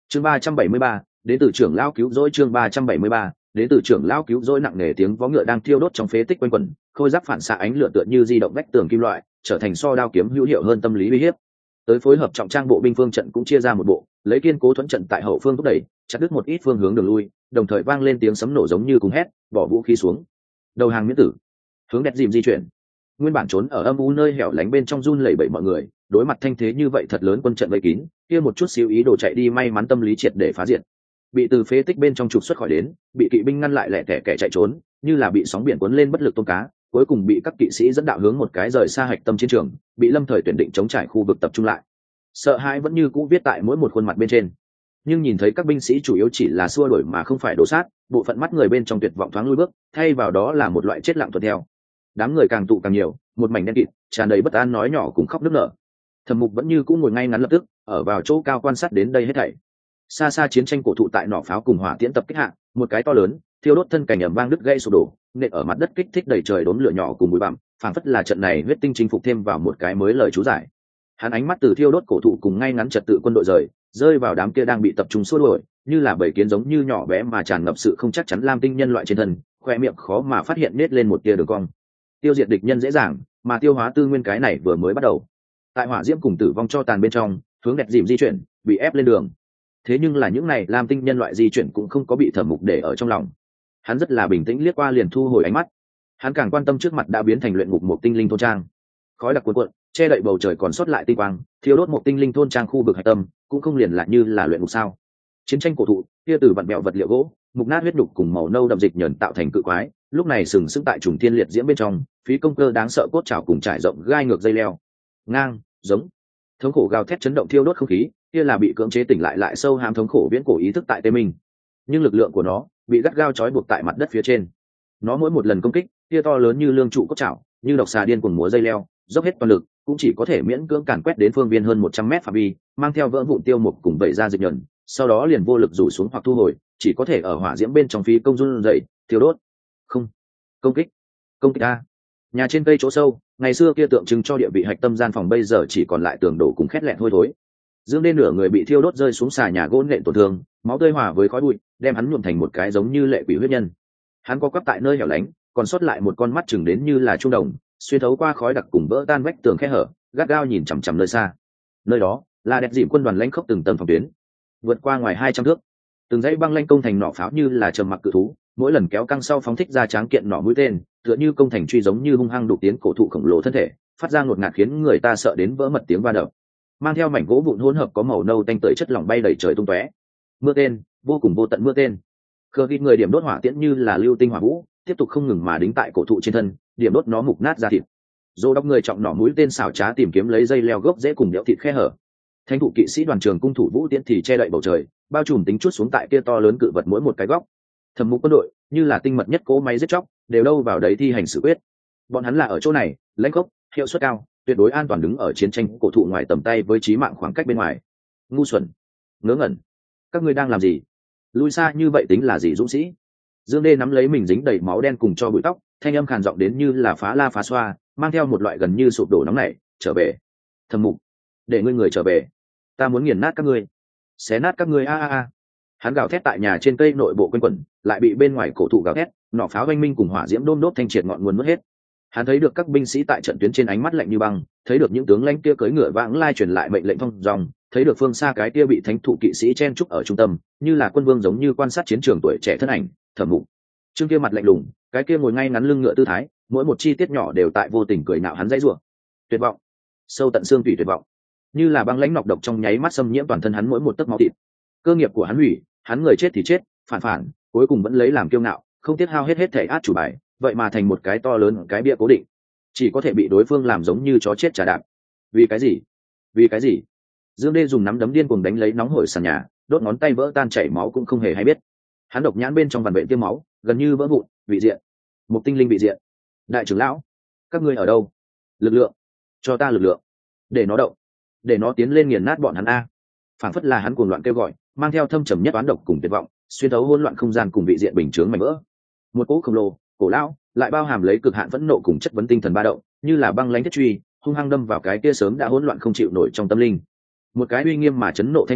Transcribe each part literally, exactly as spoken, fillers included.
chương ba trăm bảy mươi ba, đến từ trưởng lão cứu rỗi. Chương ba trăm bảy mươi ba, đến từ trưởng lão cứu rỗi. Nặng nề tiếng vó ngựa đang thiêu đốt trong phế tích quanh quẩn, khôi giáp phản xạ ánh lửa tựa như di động vách tường kim loại, trở thành so đao kiếm hữu hiệu hơn tâm lý uy hiếp. Tới phối hợp trọng trang bộ binh phương trận cũng chia ra một bộ, lấy kiên cố thuẫn trận tại hậu phương thúc đẩy, chặt đứt một ít phương hướng đường lui, đồng thời vang lên tiếng sấm nổ giống như cùng hét, bỏ vũ khí xuống. Đầu hàng miễn tử, hướng đẹp dìm di chuyển. Nguyên bản trốn ở âm u nơi hẻo lánh bên trong run lẩy bẩy mọi người, đối mặt thanh thế như vậy thật lớn quân trận vây kín, kia một chút xíu ý đồ chạy đi may mắn tâm lý triệt để phá diệt. Bị từ phế tích bên trong trục xuất khỏi đến, bị kỵ binh ngăn lại lẻ tẻ kẻ chạy trốn, như là bị sóng biển cuốn lên bất lực tôm cá, cuối cùng bị các kỵ sĩ dẫn đạo hướng một cái rời xa hạch tâm chiến trường, bị lâm thời tuyển định chống trải khu vực tập trung lại. Sợ hãi vẫn như cũ viết tại mỗi một khuôn mặt bên trên, nhưng nhìn thấy các binh sĩ chủ yếu chỉ là xua đuổi mà không phải đổ sát, bộ phận mắt người bên trong tuyệt vọng thoáng lui bước, thay vào đó là một loại chết lặng tuân theo. Đám người càng tụ càng nhiều, một mảnh đen kịt, tràn đầy bất an nói nhỏ cùng khóc nức nở. Thẩm Mục vẫn như cũ ngồi ngay ngắn lập tức, ở vào chỗ cao quan sát đến đây hết thảy. Xa xa chiến tranh cổ thụ tại nỏ pháo cùng hỏa tiễn tập kích hạ, một cái to lớn, thiêu đốt thân cảnh ầm vang đứt gãy sụp đổ, nện ở mặt đất kích thích đầy trời đốm lửa nhỏ cùng bụi bặm, phảng phất là trận này huyết tinh chinh phục thêm vào một cái mới lời chú giải. Hắn ánh mắt từ thiêu đốt cổ thụ cùng ngay ngắn trật tự quân đội rời, rơi vào đám kia đang bị tập trung xua đuổi, như là bầy kiến giống như nhỏ bé mà tràn ngập sự không chắc chắn lam tinh nhân loại trên thân, khoe miệng khó mà phát hiện nết lên một tia đường cong. Tiêu diệt địch nhân dễ dàng, mà tiêu hóa tư nguyên cái này vừa mới bắt đầu. Tại hỏa diễm cùng tử vong cho tàn bên trong, hướng đẹp dìm di chuyển, bị ép lên đường. Thế nhưng là những này lam tinh nhân loại di chuyển cũng không có bị Thẩm Mục để ở trong lòng. Hắn rất là bình tĩnh liếc qua liền thu hồi ánh mắt. Hắn càng quan tâm trước mặt đã biến thành luyện ngục một tinh linh thôn trang. Khói đặc cuồn cuộn, che đậy bầu trời còn sót lại tinh quang, thiêu đốt một tinh linh thôn trang khu vực hạch tâm, cũng không liền lại như là luyện ngục sao? Chiến tranh cổ thụ, kia từ vặn bẹo vật liệu gỗ, mục nát huyết nhục cùng màu nâu đậm dịch nhẫn tạo thành cự quái, lúc này sừng sững tại trùng thiên liệt diễm bên trong, phí công cơ đáng sợ cốt trào cùng trải rộng gai ngược dây leo, ngang, giống, thống khổ gào thét chấn động thiêu đốt không khí, kia là bị cưỡng chế tỉnh lại lại sâu hàm thống khổ viễn cổ ý thức tại tê minh, nhưng lực lượng của nó bị gắt gao trói buộc tại mặt đất phía trên. Nó mỗi một lần công kích, kia to lớn như lương trụ cốt trào, như độc xà điên cuồng múa dây leo, dốc hết toàn lực, cũng chỉ có thể miễn cưỡng càn quét đến phương viên hơn một trăm mét phạm vi, mang theo vỡ vụn tiêu mục cùng vẩy ra dịch nhẫn, sau đó liền vô lực rủ xuống hoặc thu hồi, chỉ có thể ở hỏa diễm bên trong phí công run dậy, thiêu đốt. Không, công kích, công kích a! Nhà trên cây chỗ sâu, ngày xưa kia tượng trưng cho địa vị hạch tâm gian phòng bây giờ chỉ còn lại tường đổ cùng khét lẹn thôi thối. Dương Đen nửa người bị thiêu đốt rơi xuống xà nhà gỗ nện tổn thương, máu tươi hòa với khói bụi, đem hắn nhuộm thành một cái giống như lệ quỷ huyết nhân. Hắn co quắp tại nơi hẻo lánh, còn sót lại một con mắt chừng đến như là trung đồng, xuyên thấu qua khói đặc cùng vỡ tan vách tường khe hở, gắt gao nhìn chằm chằm nơi xa. Nơi đó là đẹp dịm quân đoàn lãnh khốc từng tầng phòng tuyến, vượt qua ngoài hai trăm thước, từng dãy băng lanh công thành nỏ pháo như là trầm mặc cự thú, mỗi lần kéo căng sau phóng thích ra tráng kiện nỏ mũi tên, tựa như công thành truy giống như hung hăng đục tiến cổ thụ khổng lồ thân thể, phát ra ngột ngạt khiến người ta sợ đến vỡ mật tiếng va đập. Mang theo mảnh gỗ vụn hỗn hợp có màu nâu tanh tưởi chất lỏng bay đầy trời tung tóe. Mưa tên, vô cùng vô tận mưa tên. Khờ ghi người điểm đốt hỏa tiễn như là lưu tinh hỏa vũ, tiếp tục không ngừng mà đính tại cổ thụ trên thân, điểm đốt nó mục nát ra thịt. Dô đốc người trọng nỏ mũi tên xảo trá tìm kiếm lấy dây leo gốc dễ cùng đẽo thịt khe hở. Thánh thụ kỵ sĩ đoàn trường cung thủ vũ tiễn thì che đậy bầu trời, bao trùm tính chút xuống tại kia to lớn cự vật mỗi một cái góc. Thẩm Mục quân đội như là tinh mật nhất cỗ máy giết chóc, đều đâu vào đấy thi hành xử quyết. Bọn hắn là ở chỗ này, lãnh khốc, hiệu suất cao, tuyệt đối an toàn đứng ở chiến tranh cổ thụ ngoài tầm tay với chí mạng khoảng cách bên ngoài. Ngu xuẩn, ngớ ngẩn, các ngươi đang làm gì? Lui xa như vậy tính là gì dũng sĩ? Dương Đê nắm lấy mình dính đầy máu đen cùng cho bụi tóc, thanh âm khàn giọng đến như là phá la phá xoa, mang theo một loại gần như sụp đổ nóng nảy. Trở về, Thẩm Mục, để ngươi người trở về, ta muốn nghiền nát các ngươi, xé nát các ngươi a a a. Hắn gào thét tại nhà trên cây nội bộ quanh quẩn, lại bị bên ngoài cổ thụ gào thét, nỏ pháo oanh minh cùng hỏa diễm đôm đốt thanh triệt ngọn nguồn mất hết. Hắn thấy được các binh sĩ tại trận tuyến trên ánh mắt lạnh như băng, thấy được những tướng lãnh kia cưỡi ngựa vãng lai truyền lại mệnh lệnh thông dòng, thấy được phương xa cái kia bị thánh thụ kỵ sĩ chen trúc ở trung tâm, như là quân vương giống như quan sát chiến trường tuổi trẻ thân ảnh. Thẩm Mục, trương kia mặt lạnh lùng, cái kia ngồi ngay ngắn lưng ngựa tư thái, mỗi một chi tiết nhỏ đều tại vô tình cười nạo hắn dãy rủa. Tuyệt vọng, sâu tận xương tủy tuyệt vọng, như là băng lãnh nọc độc trong nháy mắt xâm nhiễm toàn thân hắn mỗi một tấc máu thịt. Cơ nghiệp của hắn hủy, hắn người chết thì chết, phản phản, cuối cùng vẫn lấy làm kiêu ngạo, không tiếc hao hết hết thể át chủ bài, vậy mà thành một cái to lớn cái bia cố định, chỉ có thể bị đối phương làm giống như chó chết trả đạp. Vì cái gì? Vì cái gì? Dương Đê dùng nắm đấm điên cuồng đánh lấy nóng hổi sàn nhà, đốt ngón tay vỡ tan chảy máu cũng không hề hay biết. Hắn độc nhãn bên trong vằn vện tiêm máu, gần như vỡ vụn. Vị diện, một tinh linh vị diện. Đại trưởng lão, các ngươi ở đâu? Lực lượng, cho ta lực lượng, để nó động, để nó tiến lên nghiền nát bọn hắn a. Phảng phất là hắn cuồng loạn kêu gọi, mang theo thâm trầm nhất oán độc cùng tuyệt vọng, xuyên thấu hỗn loạn không gian cùng vị diện bình chướng mảnh vỡ. Một cỗ khổng lồ, cổ lão, lại bao hàm lấy cực hạn phẫn nộ cùng chất vấn tinh thần ba động, như là băng lãnh thiết truy, hung hăng đâm vào cái kia sớm đã hỗn loạn không chịu nổi trong tâm linh. Một cái uy nghiêm mà chấn nộ thanh âm,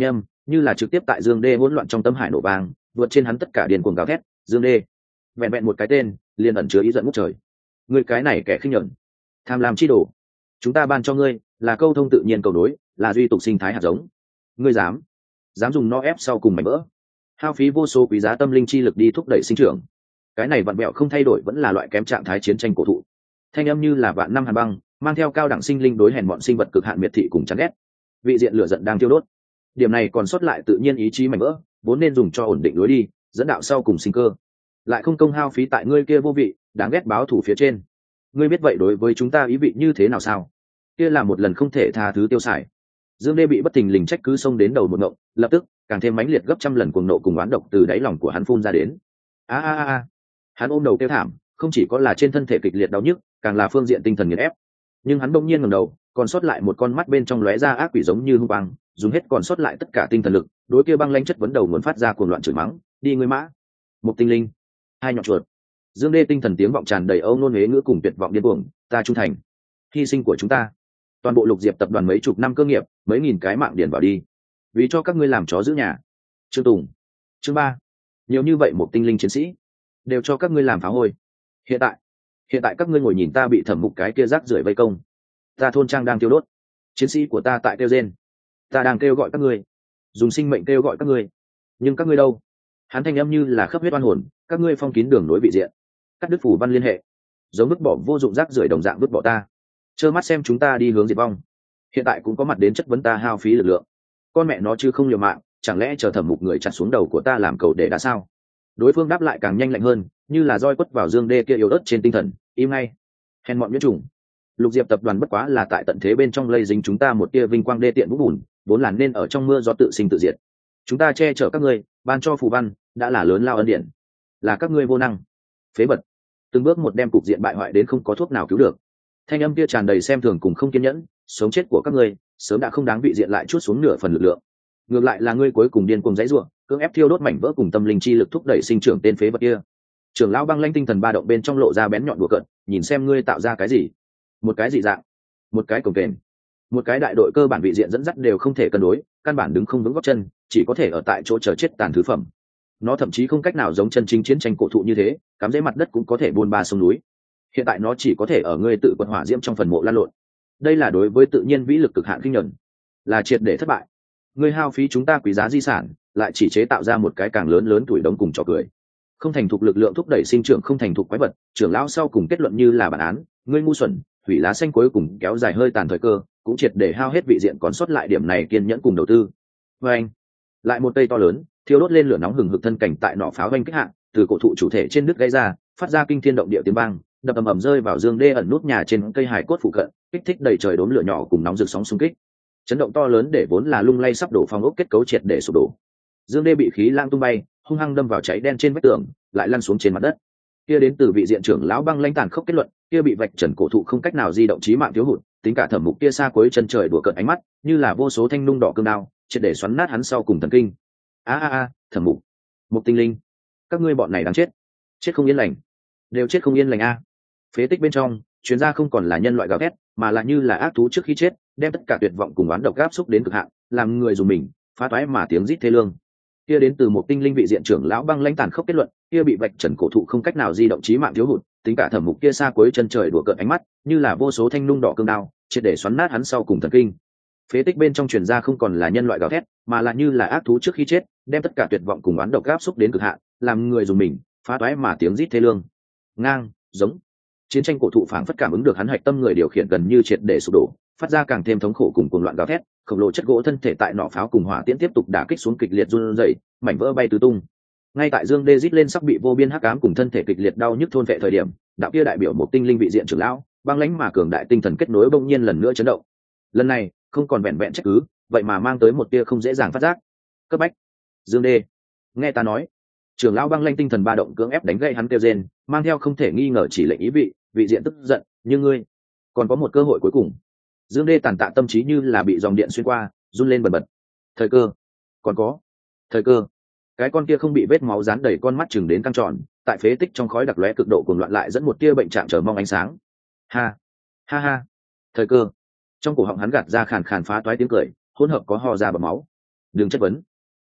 như là trực tiếp tại dương đê hỗn loạn trong tâm hải nổ vang, vượt trên hắn tất cả điền cuồng gào thét. Dương đê, vẹn vẹn một cái tên liền ẩn chứa ý giận ngút trời. Ngươi cái này kẻ khinh nhẫn, tham lam chi đồ, chúng ta ban cho ngươi là câu thông tự nhiên cầu đối, là duy tục sinh thái hạt giống. Ngươi dám dám dùng nó ép sau cùng mảnh vỡ, hao phí vô số quý giá tâm linh chi lực đi thúc đẩy sinh trưởng. Cái này vặn vẹo không thay đổi vẫn là loại kém trạng thái chiến tranh cổ thụ. Thanh âm như là vạn năm hàn băng, mang theo cao đẳng sinh linh đối hèn bọn sinh vật cực hạn miệt thị cùng chán ghét. Vị diện lửa giận đang thiêu đốt, điểm này còn sót lại tự nhiên ý chí mảnh vỡ, vốn nên dùng cho ổn định lối đi, dẫn đạo sau cùng sinh cơ, lại không công hao phí tại ngươi kia vô vị đáng ghét báo thủ phía trên. Ngươi biết vậy đối với chúng ta ý vị như thế nào sao? Kia là một lần không thể tha thứ tiêu xài. Dương Đê bị bất thình lình trách cứ xông đến đầu một ngộng, lập tức càng thêm mãnh liệt gấp trăm lần cuồng nộ cùng oán độc từ đáy lòng của hắn phun ra đến. A a a, hắn ôm đầu kêu thảm, không chỉ có là trên thân thể kịch liệt đau nhức, càng là phương diện tinh thần nghiền ép. Nhưng hắn đông nhiên ngẩng đầu, còn sót lại một con mắt bên trong lóe ra ác quỷ giống như hung băng, dùng hết còn sót lại tất cả tinh thần lực, đối kia băng lãnh chất vấn đầu nguồn phát ra cuồng loạn chửi mắng, đi ngươi mã, một tinh linh, hai nhọn chuột. Dương Đê tinh thần tiếng vọng tràn đầy âu nôn huế ngữ cùng tuyệt vọng điên cuồng, ta trung thành, hy sinh của chúng ta, toàn bộ Lục Diệp tập đoàn mấy chục năm cơ nghiệp, mấy nghìn cái mạng điền vào đi, vì cho các ngươi làm chó giữ nhà. Trương Tùng, chương ba, nhiều như vậy một tinh linh chiến sĩ, đều cho các ngươi làm phá hôi. Hiện tại, hiện tại các ngươi ngồi nhìn ta bị Thẩm Mục cái kia rác rưởi vây công, ta thôn trang đang tiêu đốt, chiến sĩ của ta tại kêu rên, ta đang kêu gọi các ngươi, dùng sinh mệnh kêu gọi các ngươi, nhưng các ngươi đâu? Hắn thanh âm như là khắp huyết oan hồn, các ngươi phong kín đường nối vị diện, cắt đứt phủ văn liên hệ, giống vứt bỏ vô dụng rác rưởi đồng dạng vứt bỏ ta, trơ mắt xem chúng ta đi hướng diệt vong. Hiện tại cũng có mặt đến chất vấn ta hao phí lực lượng, con mẹ nó chứ không liều mạng, chẳng lẽ chờ Thẩm Mục người chặt xuống đầu của ta làm cầu để đã sao? Đối phương đáp lại càng nhanh lạnh hơn, như là roi quất vào Dương Đê kia yếu ớt trên tinh thần, im ngay, hèn mọn nhuyễn trùng. Lục Diệp tập đoàn bất quá là tại tận thế bên trong lây dính chúng ta một tia vinh quang đê tiện vũ bùn, vốn là nên ở trong mưa gió tự sinh tự diệt. Chúng ta che chở các ngươi, ban cho phù văn, đã là lớn lao ân điển, là các ngươi vô năng, phế vật, từng bước một đem cục diện bại hoại đến không có thuốc nào cứu được. Thanh âm kia tràn đầy xem thường cùng không kiên nhẫn, sống chết của các ngươi sớm đã không đáng vị diện lại chút xuống nửa phần lực lượng. Ngược lại là ngươi cuối cùng điên cuồng dãy rủa, cưỡng ép thiêu đốt mảnh vỡ cùng tâm linh chi lực thúc đẩy sinh trưởng tên phế vật kia. Trưởng lão băng lãnh tinh thần ba động bên trong lộ ra bén nhọn đùa cợt, nhìn xem ngươi tạo ra cái gì, một cái gì dạng, một cái cồng kềnh, một cái đại đội cơ bản vị diện dẫn dắt đều không thể cân đối, căn bản đứng không vững gót chân, chỉ có thể ở tại chỗ chờ chết tàn thứ phẩm. Nó thậm chí không cách nào giống chân chính chiến tranh cổ thụ như thế, cắm rễ mặt đất cũng có thể buôn ba sông núi. Hiện tại nó chỉ có thể ở ngươi tự quật hỏa diễm trong phần mộ lan lộn. Đây là đối với tự nhiên vĩ lực cực hạn kinh nhẫn, là triệt để thất bại. Ngươi hao phí chúng ta quý giá di sản, lại chỉ chế tạo ra một cái càng lớn lớn tuổi đống cùng trò cười. Không thành thục lực lượng thúc đẩy sinh trưởng không thành thục quái vật, trưởng lão sau cùng kết luận như là bản án, ngươi ngu xuẩn, hủy lá xanh cuối cùng kéo dài hơi tàn thời cơ, cũng triệt để hao hết vị diện còn sót lại điểm này kiên nhẫn cùng đầu tư. Và anh, lại một cây to lớn, thiêu đốt lên lửa nóng hừng hực thân cảnh tại nỏ pháo vanh kích hạ, từ cổ thụ chủ thể trên đứt gãy ra, phát ra kinh thiên động địa tiếng vang, đập ầm ầm rơi vào Dương Đê ẩn nút nhà trên cây hải cốt phụ cận, kích thích đầy trời đốm lửa nhỏ cùng nóng rực sóng xung kích. Chấn động to lớn để vốn là lung lay sắp đổ phong ốc kết cấu triệt để sụp đổ. Dương Đê bị khí lang tung bay, hung hăng đâm vào cháy đen trên vách tường, lại lăn xuống trên mặt đất. Kia đến từ vị diện trưởng lão băng lãnh tàn khốc kết luận, kia bị vạch trần cổ thụ không cách nào di động chí mạng thiếu hụt, tính cả Thẩm Mục kia xa cuối chân trời đùa cợt ánh mắt, như là vô số thanh nung đỏ cương đao, triệt để xoắn nát hắn sau cùng thần kinh. A a a, Thẩm Mục, Mục tinh linh, các ngươi bọn này đáng chết, chết không yên lành, đều chết không yên lành a. Phế tích bên trong, chuyên gia không còn là nhân loại gào thét, mà là như là ác thú trước khi chết, đem tất cả tuyệt vọng cùng oán độc áp xúc đến cực hạn, làm người dùng mình, phá toái mà tiếng rít thê lương. Kia đến từ một tinh linh vị diện trưởng lão băng lãnh tàn khốc kết luận, kia bị vạch trần cổ thụ không cách nào di động chí mạng thiếu hụt, tính cả Thẩm Mục kia xa cuối chân trời đùa cợt ánh mắt, như là vô số thanh nung đỏ cương đao, triệt để xoắn nát hắn sau cùng thần kinh. Phế tích bên trong truyền ra không còn là nhân loại gào thét, mà là như là ác thú trước khi chết, đem tất cả tuyệt vọng cùng oán độc áp xúc đến cực hạn, làm người dùng mình, phá toái mà tiếng rít thê lương. Ngang, giống. Chiến tranh cổ thụ phảng phất cảm ứng được hắn hạch tâm người điều khiển gần như triệt để sụp đổ, phát ra càng thêm thống khổ cùng cuồng loạn gào thét, khổng lồ chất gỗ thân thể tại nỏ pháo cùng hỏa tiễn tiếp tục đả kích xuống kịch liệt run rẩy, mảnh vỡ bay tứ tung. Ngay tại Dương Đê rít lên sắp bị vô biên hắc ám cùng thân thể kịch liệt đau nhức thôn vệ thời điểm, đạo kia đại biểu một tinh linh vị diện trưởng lão, băng lãnh mà cường đại tinh thần kết nối bỗng nhiên lần nữa chấn động. Lần này, không còn vẹn vẹn trách cứ, vậy mà mang tới một tia không dễ dàng phát giác. Cấp bách. Dương Đê, nghe ta nói. Trưởng lão băng lãnh tinh thần ba động cưỡng ép đánh gãy hắn kêu rên, mang theo không thể nghi ngờ chỉ lệnh ý vị, vị diện tức giận, nhưng ngươi còn có một cơ hội cuối cùng. Dương Đê tàn tạ tâm trí như là bị dòng điện xuyên qua, run lên bần bật. Thời cơ, còn có thời cơ. Cái con kia không bị vết máu dán đầy con mắt chừng đến căng tròn, tại phế tích trong khói đặc lóe cực độ cuồng loạn lại dẫn một tia bệnh trạng chờ mong ánh sáng. Ha, ha ha, thời cơ. Trong cổ họng hắn gạt ra khàn khàn phá toái tiếng cười, hỗn hợp có ho ra bọt máu. Đừng chất vấn,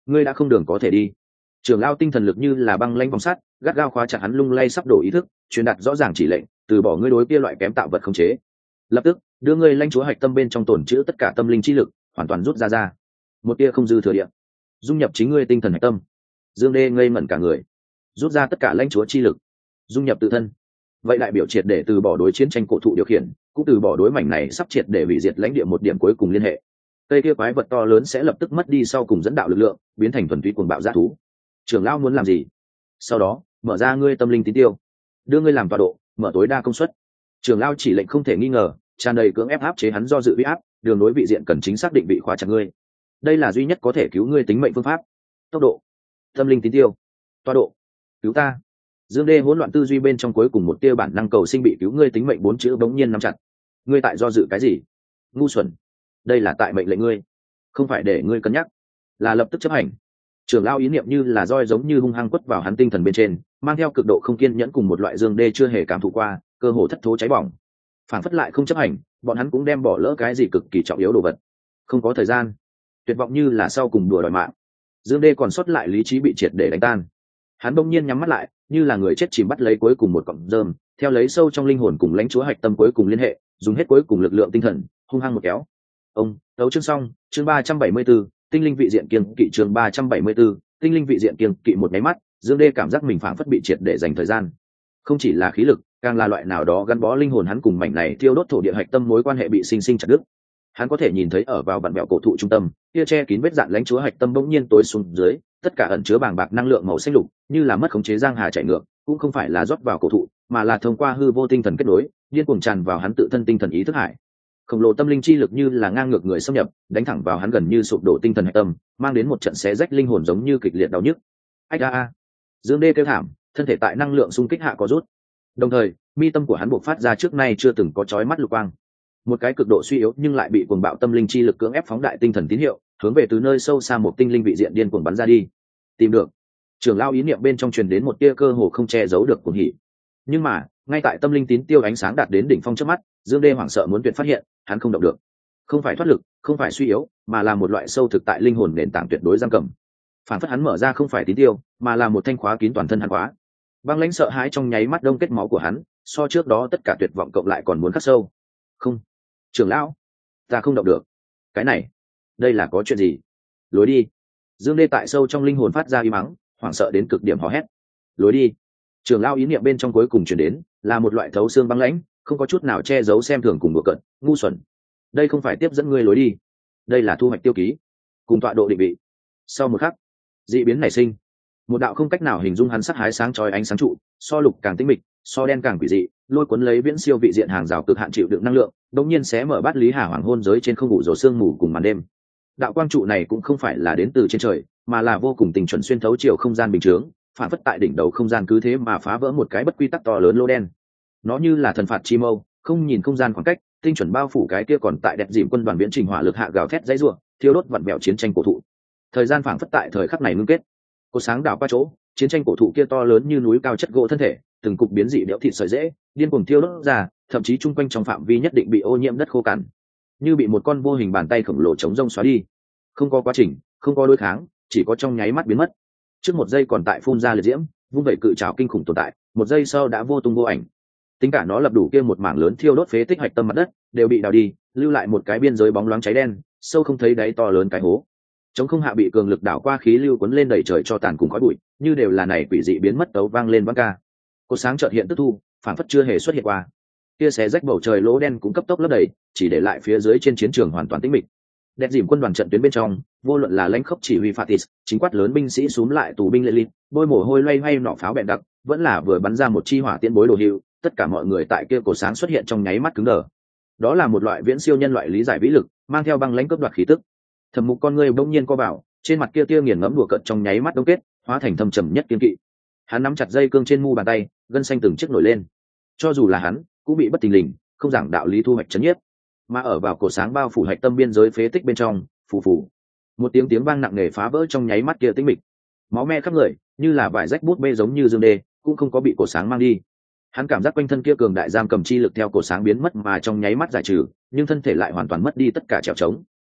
ngươi đã không đường có thể đi. Trưởng lao tinh thần lực như là băng lãnh vòng sắt, gắt gao khóa chặt hắn lung lay sắp đổ ý thức, truyền đạt rõ ràng chỉ lệnh, từ bỏ ngươi đối kia loại kém tạo vật khống chế. Lập tức, đưa ngươi lãnh chúa hạch tâm bên trong tổn trữ tất cả tâm linh chi lực, hoàn toàn rút ra ra. Một tia không dư thừa địa, dung nhập chính ngươi tinh thần hạch tâm. Dương Đê ngây ngẩn cả người, rút ra tất cả lãnh chúa chi lực, dung nhập tự thân. Vậy đại biểu triệt để từ bỏ đối chiến tranh cổ thụ điều khiển, cũng từ bỏ đối mảnh này sắp triệt để hủy diệt lãnh địa một điểm cuối cùng liên hệ. Cây kia quái vật to lớn sẽ lập tức mất đi sau cùng dẫn đạo lực lượng, biến thành thuần túy cuồng bạo dã thú. Trưởng lão muốn làm gì? Sau đó, mở ra ngươi tâm linh tín tiêu, đưa ngươi làm tọa độ, mở tối đa công suất. Trưởng lão chỉ lệnh không thể nghi ngờ, tràn đầy cưỡng ép áp chế hắn do dự uy áp, đường đối vị diện cần chính xác định vị khóa chặt ngươi. Đây là duy nhất có thể cứu ngươi tính mệnh phương pháp. Tốc độ, tâm linh tín tiêu, tọa độ, cứu ta. Dương Đê hỗn loạn tư duy bên trong cuối cùng một tia bản năng cầu sinh bị cứu ngươi tính mệnh bốn chữ bỗng nhiên nắm chặt. Ngươi tại do dự cái gì? Ngu xuẩn. Đây là tại mệnh lệnh ngươi, không phải để ngươi cân nhắc, là lập tức chấp hành. Trưởng lão ý niệm như là roi giống như hung hăng quất vào hắn tinh thần bên trên, mang theo cực độ không kiên nhẫn cùng một loại Dương Đê chưa hề cảm thụ qua, cơ hồ thất thố cháy bỏng. Phản phất lại không chấp hành, bọn hắn cũng đem bỏ lỡ cái gì cực kỳ trọng yếu đồ vật. Không có thời gian, tuyệt vọng như là sau cùng đùa đòi mạng. Dương Đê còn sót lại lý trí bị triệt để đánh tan. Hắn bỗng nhiên nhắm mắt lại, như là người chết chìm bắt lấy cuối cùng một cọng rơm, theo lấy sâu trong linh hồn cùng lãnh chúa hạch tâm cuối cùng liên hệ, dùng hết cuối cùng lực lượng tinh thần, hung hăng một kéo. Ông, đấu chương xong, chương ba trăm bảy mươi 374, tinh linh vị diện kiêng kỵ chương ba trăm bảy mươi 374, tinh linh vị diện kiêng kỵ một máy mắt, Dương Đê cảm giác mình phảng phất bị triệt để dành thời gian. Không chỉ là khí lực, càng là loại nào đó gắn bó linh hồn hắn cùng mảnh này thiêu đốt thổ địa hạch tâm mối quan hệ bị sinh sinh chặt đứt. Hắn có thể nhìn thấy ở vào vặn vẹo cổ thụ trung tâm, kia che kín vết dạn lãnh chúa hạch tâm bỗng nhiên tối xuống dưới, tất cả ẩn chứa bàng bạc năng lượng màu xanh lục, như là mất khống chế giang hà chảy ngược, cũng không phải là rót vào cổ thụ, mà là thông qua hư vô tinh thần kết nối, điên cuồng tràn vào hắn tự thân tinh thần ý thức hải. Khổng lồ tâm linh chi lực như là ngang ngược người xâm nhập, đánh thẳng vào hắn gần như sụp đổ tinh thần hạch tâm, mang đến một trận xé rách linh hồn giống như kịch liệt đau nhức. Ách a a. Dương Đê kêu thảm, thân thể tại năng lượng xung kích hạ có rút. Đồng thời, mi tâm của hắn bộc phát ra trước nay chưa từng có chói mắt lục quang. Một cái cực độ suy yếu nhưng lại bị cuồng bạo tâm linh chi lực cưỡng ép phóng đại tinh thần tín hiệu, hướng về từ nơi sâu xa một tinh linh vị diện điên cuồng bắn ra đi. Tìm được. Trưởng lão ý niệm bên trong truyền đến một tia cơ hồ không che giấu được cuồng hỉ. Nhưng mà, ngay tại tâm linh tín tiêu ánh sáng đạt đến đỉnh phong trước mắt, Dương Đê hoảng sợ muốn tuyệt phát hiện, hắn không động được. Không phải thoát lực, không phải suy yếu, mà là một loại sâu thực tại linh hồn nền tảng tuyệt đối giam cầm. Phản phất hắn mở ra không phải tín tiêu, mà là một thanh khóa kín toàn thân hắn khóa. Băng lãnh sợ hãi trong nháy mắt đông kết máu của hắn, so trước đó tất cả tuyệt vọng cộng lại còn muốn khắc sâu. Không, trưởng lão, ta không động được. Cái này, đây là có chuyện gì? Lối đi. Dương Đê tại sâu trong linh hồn phát ra y mắng, hoảng sợ đến cực điểm hò hét. Lối đi. Trưởng lão ý niệm bên trong cuối cùng truyền đến, là một loại thấu xương băng lãnh, không có chút nào che giấu xem thường cùng đùa cợt, ngu xuẩn. Đây không phải tiếp dẫn ngươi lối đi, đây là thu hoạch tiêu ký, cùng tọa độ định vị. Sau một khắc, dị biến nảy sinh, một đạo không cách nào hình dung hắn sắc hái sáng chói ánh sáng trụ, so lục càng tinh mịch, so đen càng quỷ dị, lôi cuốn lấy viễn siêu vị diện hàng rào cực hạn chịu đựng năng lượng, đột nhiên xé mở bát lý hà hoàng hôn giới trên không ngủ rồ sương mù cùng màn đêm. Đạo quang trụ này cũng không phải là đến từ trên trời, mà là vô cùng tình chuẩn xuyên thấu chiều không gian bình thường, phản phất tại đỉnh đầu không gian cứ thế mà phá vỡ một cái bất quy tắc to lớn lô đen. Nó như là thần phạt chi mâu, không nhìn không gian khoảng cách, tinh chuẩn bao phủ cái kia còn tại đẹp dìm quân đoàn viễn trình hỏa lực hạ gào thét dãy rủa, thiêu đốt vặn vẹo chiến tranh cổ thụ. Thời gian phảng phất tại thời khắc này ngưng kết. Cô sáng đảo qua chỗ, chiến tranh cổ thụ kia to lớn như núi cao chất gỗ thân thể, từng cục biến dị đẽo thịt sợi dễ, điên cuồng thiêu đốt ra, thậm chí chung quanh trong phạm vi nhất định bị ô nhiễm đất khô cằn, như bị một con vô hình bàn tay khổng lồ chống rông xóa đi. Không có quá trình, không có đối kháng, chỉ có trong nháy mắt biến mất. Trước một giây còn tại phun ra liệt diễm, vung vẩy cự trảo kinh khủng tồn tại, một giây sau đã vô tung vô ảnh. Tính cả nó lập đủ kia một mảng lớn thiêu đốt phế tích hạch tâm mặt đất, đều bị đào đi, lưu lại một cái biên giới bóng loáng cháy đen, sâu không thấy đáy to lớn cái hố. Trống không hạ bị cường lực đảo qua khí lưu cuốn lên đầy trời cho tàn cùng khói bụi, như đều là này quỷ dị biến mất tấu vang lên vang ca. Cột sáng chợt hiện tức thu, phản phất chưa hề xuất hiện qua. Kia xé rách bầu trời lỗ đen cũng cấp tốc lấp đầy, chỉ để lại phía dưới trên chiến trường hoàn toàn tĩnh mịch. Đẹp dìm quân đoàn trận tuyến bên trong, vô luận là lãnh khốc chỉ huy Fatis, chính quát lớn binh sĩ xúm lại tù binh lệ lịt, bôi mồ hôi loay hoay nỏ pháo bẹn đặc, vẫn là vừa bắn ra một chi hỏa tiễn bối đồ hữu, tất cả mọi người tại kia cổ sáng xuất hiện trong nháy mắt cứng đờ. Đó là một loại viễn siêu nhân loại lý giải vĩ lực, mang theo băng lãnh cướp đoạt khí tức. Thẩm Mục con ngươi bỗng nhiên co bảo, trên mặt kia tia nghiền ngẫm đùa cợt trong nháy mắt đông kết, hóa thành thâm trầm nhất kiên kỵ. Hắn nắm chặt dây cương trên mu bàn tay, gân xanh từng chiếc nổi lên. Cho dù là hắn, cũng bị bất tình lình, không giảng đạo lý thu hoạch chấn nhiếp. Mà ở vào cổ sáng bao phủ hạch tâm biên giới phế tích bên trong, phù phù, một tiếng tiếng vang nặng nề phá vỡ trong nháy mắt kia tĩnh mịch. Máu me khắp người, như là vải rách bút bê giống như Dương Đê, cũng không có bị cổ sáng mang đi. Hắn cảm giác quanh thân kia cường đại giam cầm chi lực theo cổ sáng biến mất mà trong nháy mắt giải trừ, nhưng thân thể lại hoàn toàn mất đi tất cả trèo trống.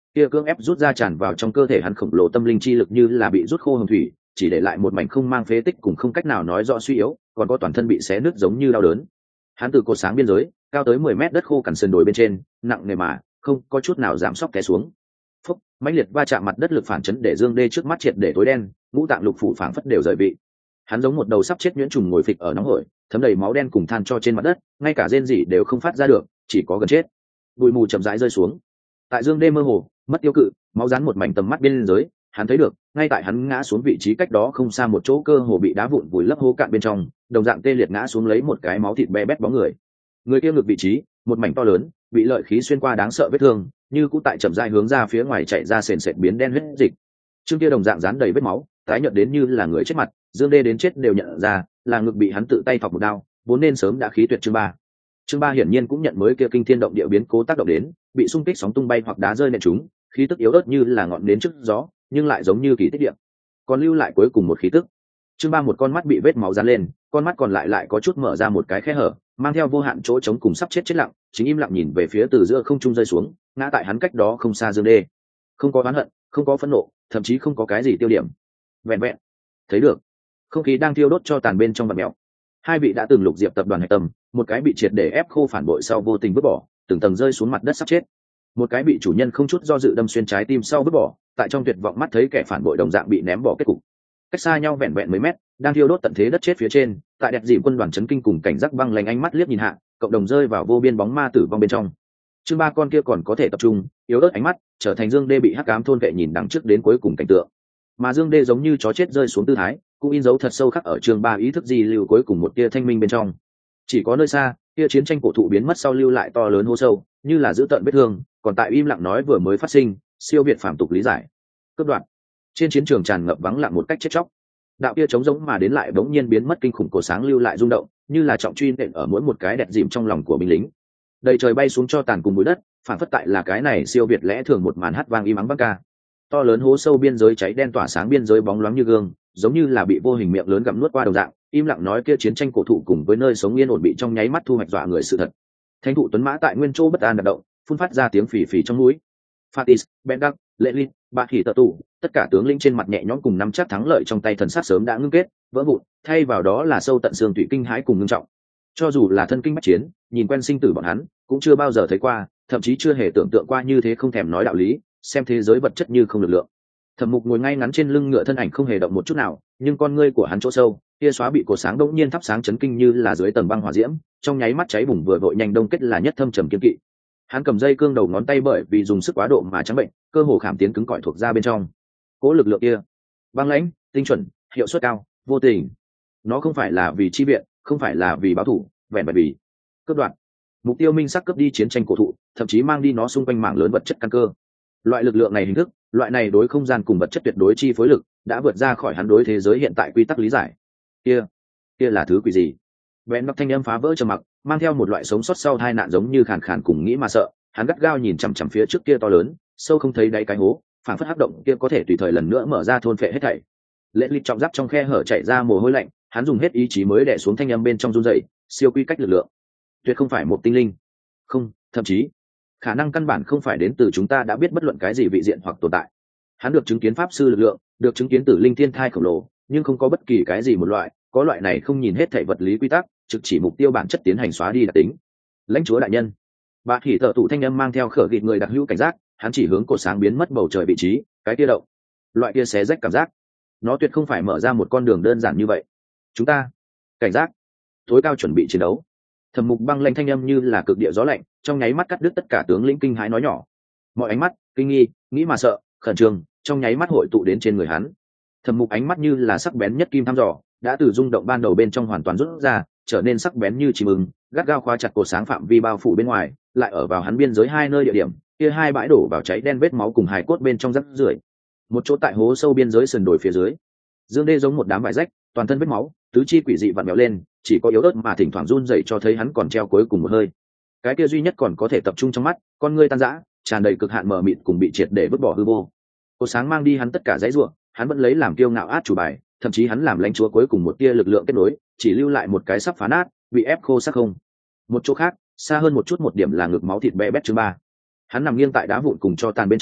kia cưỡng ép rút ra tràn vào trong cơ thể hắn khổng lồ tâm linh chi lực như là bị rút khô hồng thủy, chỉ để lại một mảnh không mang phế tích cùng không cách nào nói rõ suy yếu, còn có toàn thân bị xé nứt giống như đau đớn. Hắn từ cột sáng biên giới cao tới mười mét đất khô cằn sườn đồi bên trên, nặng nề mà không có chút nào giảm sóc té xuống. Phúc, mãnh liệt va chạm mặt đất lực phản chấn để Dương Đê trước mắt triệt để tối đen, ngũ tạng lục phủ phảng phất đều rời vị. Hắn giống một đầu sắp chết nhuyễn trùng ngồi phịch ở nóng hổi, thấm đầy máu đen cùng than cho trên mặt đất, ngay cả rên rỉ đều không phát ra được, chỉ có gần chết. Bụi mù chậm rãi rơi xuống. Tại Dương Đê mơ hồ, mất tiêu cự, máu rán một mảnh tầm mắt bên dưới, hắn thấy được, ngay tại hắn ngã xuống vị trí cách đó không xa một chỗ cơ hồ bị đá vụn vùi lấp hố cạn bên trong, đồng dạng tê liệt ngã xuống lấy một cái máu thịt be bét bóng người. Người kia ngực vị trí, một mảnh to lớn, bị lợi khí xuyên qua đáng sợ vết thương, như cũ tại chậm rãi hướng ra phía ngoài chạy ra sền sệt biến đen huyết dịch. Trương kia đồng dạng dán đầy vết máu, tái nhợt đến như là người chết mặt, Dương Đê đến chết đều nhận ra, là ngực bị hắn tự tay phọc một đao, vốn nên sớm đã khí tuyệt chương ba. Chương ba hiển nhiên cũng nhận mới kia kinh thiên động địa biến cố tác động đến, bị xung kích sóng tung bay hoặc đá rơi nện chúng, khí tức yếu ớt như là ngọn nến trước gió, nhưng lại giống như kỳ tích điện. Còn lưu lại cuối cùng một khí tức. Chương ba một con mắt bị vết máu dán lên, con mắt còn lại lại có chút mở ra một cái khe hở, mang theo vô hạn chỗ trống cùng sắp chết chết lặng, chính im lặng nhìn về phía từ giữa không trung rơi xuống, ngã tại hắn cách đó không xa Dương Đê. Không có oán hận, không có phẫn nộ, thậm chí không có cái gì tiêu điểm. Vẹn vẹn thấy được không khí đang thiêu đốt cho tàn bên trong vật mèo. Hai vị đã từng lục diệp tập đoàn hạch tâm, một cái bị triệt để ép khô phản bội sau vô tình vứt bỏ, từng tầng rơi xuống mặt đất sắp chết. Một cái bị chủ nhân không chút do dự đâm xuyên trái tim sau vứt bỏ, tại trong tuyệt vọng mắt thấy kẻ phản bội đồng dạng bị ném bỏ kết cục. Cách xa nhau vẹn vẹn mấy mét, đang thiêu đốt tận thế đất chết phía trên, tại đẹp dìm quân đoàn chấn kinh cùng cảnh giác băng lạnh ánh mắt liếc nhìn hạ, cộng đồng rơi vào vô biên bóng ma tử vong bên trong. Chương ba con kia còn có thể tập trung, yếu ớt ánh mắt, trở thành Dương Đê bị hắc ám thôn vệ nhìn đằng trước đến cuối cùng cảnh tượng. Mà Dương Đê giống như chó chết rơi xuống tư thái, cũng in dấu thật sâu khắc ở chương ba ý thức di lưu cuối cùng một tia thanh minh bên trong. Chỉ có nơi xa, tia chiến tranh cổ thụ biến mất sau lưu lại to lớn hố sâu, như là giữ tận vết thương, còn tại im lặng nói vừa mới phát sinh, siêu việt phàm tục lý giải. Cướp đoạt. Trên chiến trường tràn ngập vắng lặng một cách chết chóc. Đạo kia trống giống mà đến lại bỗng nhiên biến mất kinh khủng cổ sáng lưu lại rung động, như là trọng truy nện ở mỗi một cái đẹp dìm trong lòng của binh lính. Đầy trời bay xuống cho tàn cùng bụi đất, phản phất tại là cái này siêu việt lẽ thường một màn hát vang im ắng vang ca. To lớn hố sâu biên giới cháy đen tỏa sáng biên giới bóng loáng như gương, giống như là bị vô hình miệng lớn gặm nuốt qua đồng dạng, im lặng nói kia chiến tranh cổ thụ cùng với nơi sống yên ổn bị trong nháy mắt thu hoạch dọa người sự thật. Thánh thụ tuấn mã tại nguyên chỗ bất an đạp động, phun phát ra tiếng phì phì trong núi. Fatis, Bendak, Lelin, Bạ Hỉ Tợ Tụ, tất cả tướng lĩnh trên mặt nhẹ nhõm cùng nắm chắc thắng lợi trong tay thần sát sớm đã ngưng kết, vỡ vụn, thay vào đó là sâu tận xương tủy kinh hãi cùng ngưng trọng. Cho dù là thân kinh bách chiến, nhìn quen sinh tử bọn hắn, cũng chưa bao giờ thấy qua, thậm chí chưa hề tưởng tượng qua như thế không thèm nói đạo lý, xem thế giới vật chất như không lực lượng. Thẩm Mục ngồi ngay ngắn trên lưng ngựa thân ảnh không hề động một chút nào, nhưng con ngươi của hắn chỗ sâu, kia xóa bị cột sáng đột nhiên thắp sáng chấn kinh như là dưới tầng băng hỏa diễm, trong nháy mắt cháy bùng vừa vội nhanh đông kết là nhất thâm trầm kiên kỵ. Hắn cầm dây cương đầu ngón tay bởi vì dùng sức quá độ mà trắng bệnh, cơ hồ khảm tiến cứng cỏi thuộc ra bên trong. Cố lực lượng kia, băng lãnh, tinh chuẩn, hiệu suất cao, vô tình. Nó không phải là vì chi viện, không phải là vì báo thù, vẹn vẹn vì cướp đoạt. Mục tiêu minh sắc cướp đi chiến tranh cổ thụ, thậm chí mang đi nó xung quanh mảng lớn vật chất căn cơ. Loại lực lượng này hình thức, loại này đối không gian cùng vật chất tuyệt đối chi phối lực, đã vượt ra khỏi hắn đối thế giới hiện tại quy tắc lý giải. Kia, kia là thứ quỷ gì? Bén nóc thanh âm phá vỡ trầm mặc, mang theo một loại sống sót sau tai nạn giống như khàn khàn cùng nghĩ mà sợ. Hắn gắt gao nhìn chằm chằm phía trước kia to lớn, sâu không thấy đáy cái hố, phản phất hắc động kia có thể tùy thời lần nữa mở ra thôn phệ hết thảy. Lệ Lịch trọng giáp trong khe hở chảy ra mồ hôi lạnh, hắn dùng hết ý chí mới đè xuống thanh âm bên trong run rẩy, siêu quy cách lực lượng, tuyệt không phải một tinh linh, không, thậm chí khả năng căn bản không phải đến từ chúng ta đã biết bất luận cái gì vị diện hoặc tồn tại. Hắn được chứng kiến pháp sư lực lượng, được chứng kiến tử linh thiên thai khổng lồ, nhưng không có bất kỳ cái gì một loại, có loại này không nhìn hết thảy vật lý quy tắc, trực chỉ mục tiêu bản chất tiến hành xóa đi đặc tính. Lãnh chúa đại nhân, Bạ Hỉ Tợ Tụ thanh âm mang theo khở gịt người đặc hữu cảnh giác, hắn chỉ hướng cột sáng biến mất bầu trời vị trí, cái kia động, loại kia xé rách cảm giác, nó tuyệt không phải mở ra một con đường đơn giản như vậy. Chúng ta cảnh giác, tối cao chuẩn bị chiến đấu. Thẩm Mục băng lạnh thanh âm như là cực địa gió lạnh, trong nháy mắt cắt đứt tất cả tướng lĩnh kinh hãi nói nhỏ. Mọi ánh mắt, kinh nghi, nghĩ mà sợ, khẩn trương, trong nháy mắt hội tụ đến trên người hắn. Thẩm Mục ánh mắt như là sắc bén nhất kim thăm dò, đã từ rung động ban đầu bên trong hoàn toàn rút ra, trở nên sắc bén như chim ưng, gắt gao khóa chặt cột sáng phạm vi bao phủ bên ngoài, lại ở vào hắn biên giới hai nơi địa điểm, kia hai bãi đổ vào cháy đen vết máu cùng hài cốt bên trong rác rưởi. Một chỗ tại hố sâu biên giới sườn đồi phía dưới. Dương Đê giống một đám vải rách, toàn thân vết máu, tứ chi quỷ dị vặn vẹo lên, chỉ có yếu ớt mà thỉnh thoảng run rẩy cho thấy hắn còn treo cuối cùng một hơi. Cái kia duy nhất còn có thể tập trung trong mắt, con ngươi tan rã, tràn đầy cực hạn mờ mịt cùng bị triệt để vứt bỏ hư vô. Cột sáng mang đi hắn tất cả dãy rủa, hắn vẫn lấy làm kiêu ngạo át chủ bài, thậm chí hắn làm lãnh chúa cuối cùng một tia lực lượng kết nối, chỉ lưu lại một cái sắp phá nát, bị ép khô xác không. Một chỗ khác, xa hơn một chút một điểm là ngực máu thịt bé bét thứ ba. Hắn nằm nghiêng tại đá vụn cùng cho tàn bên trong,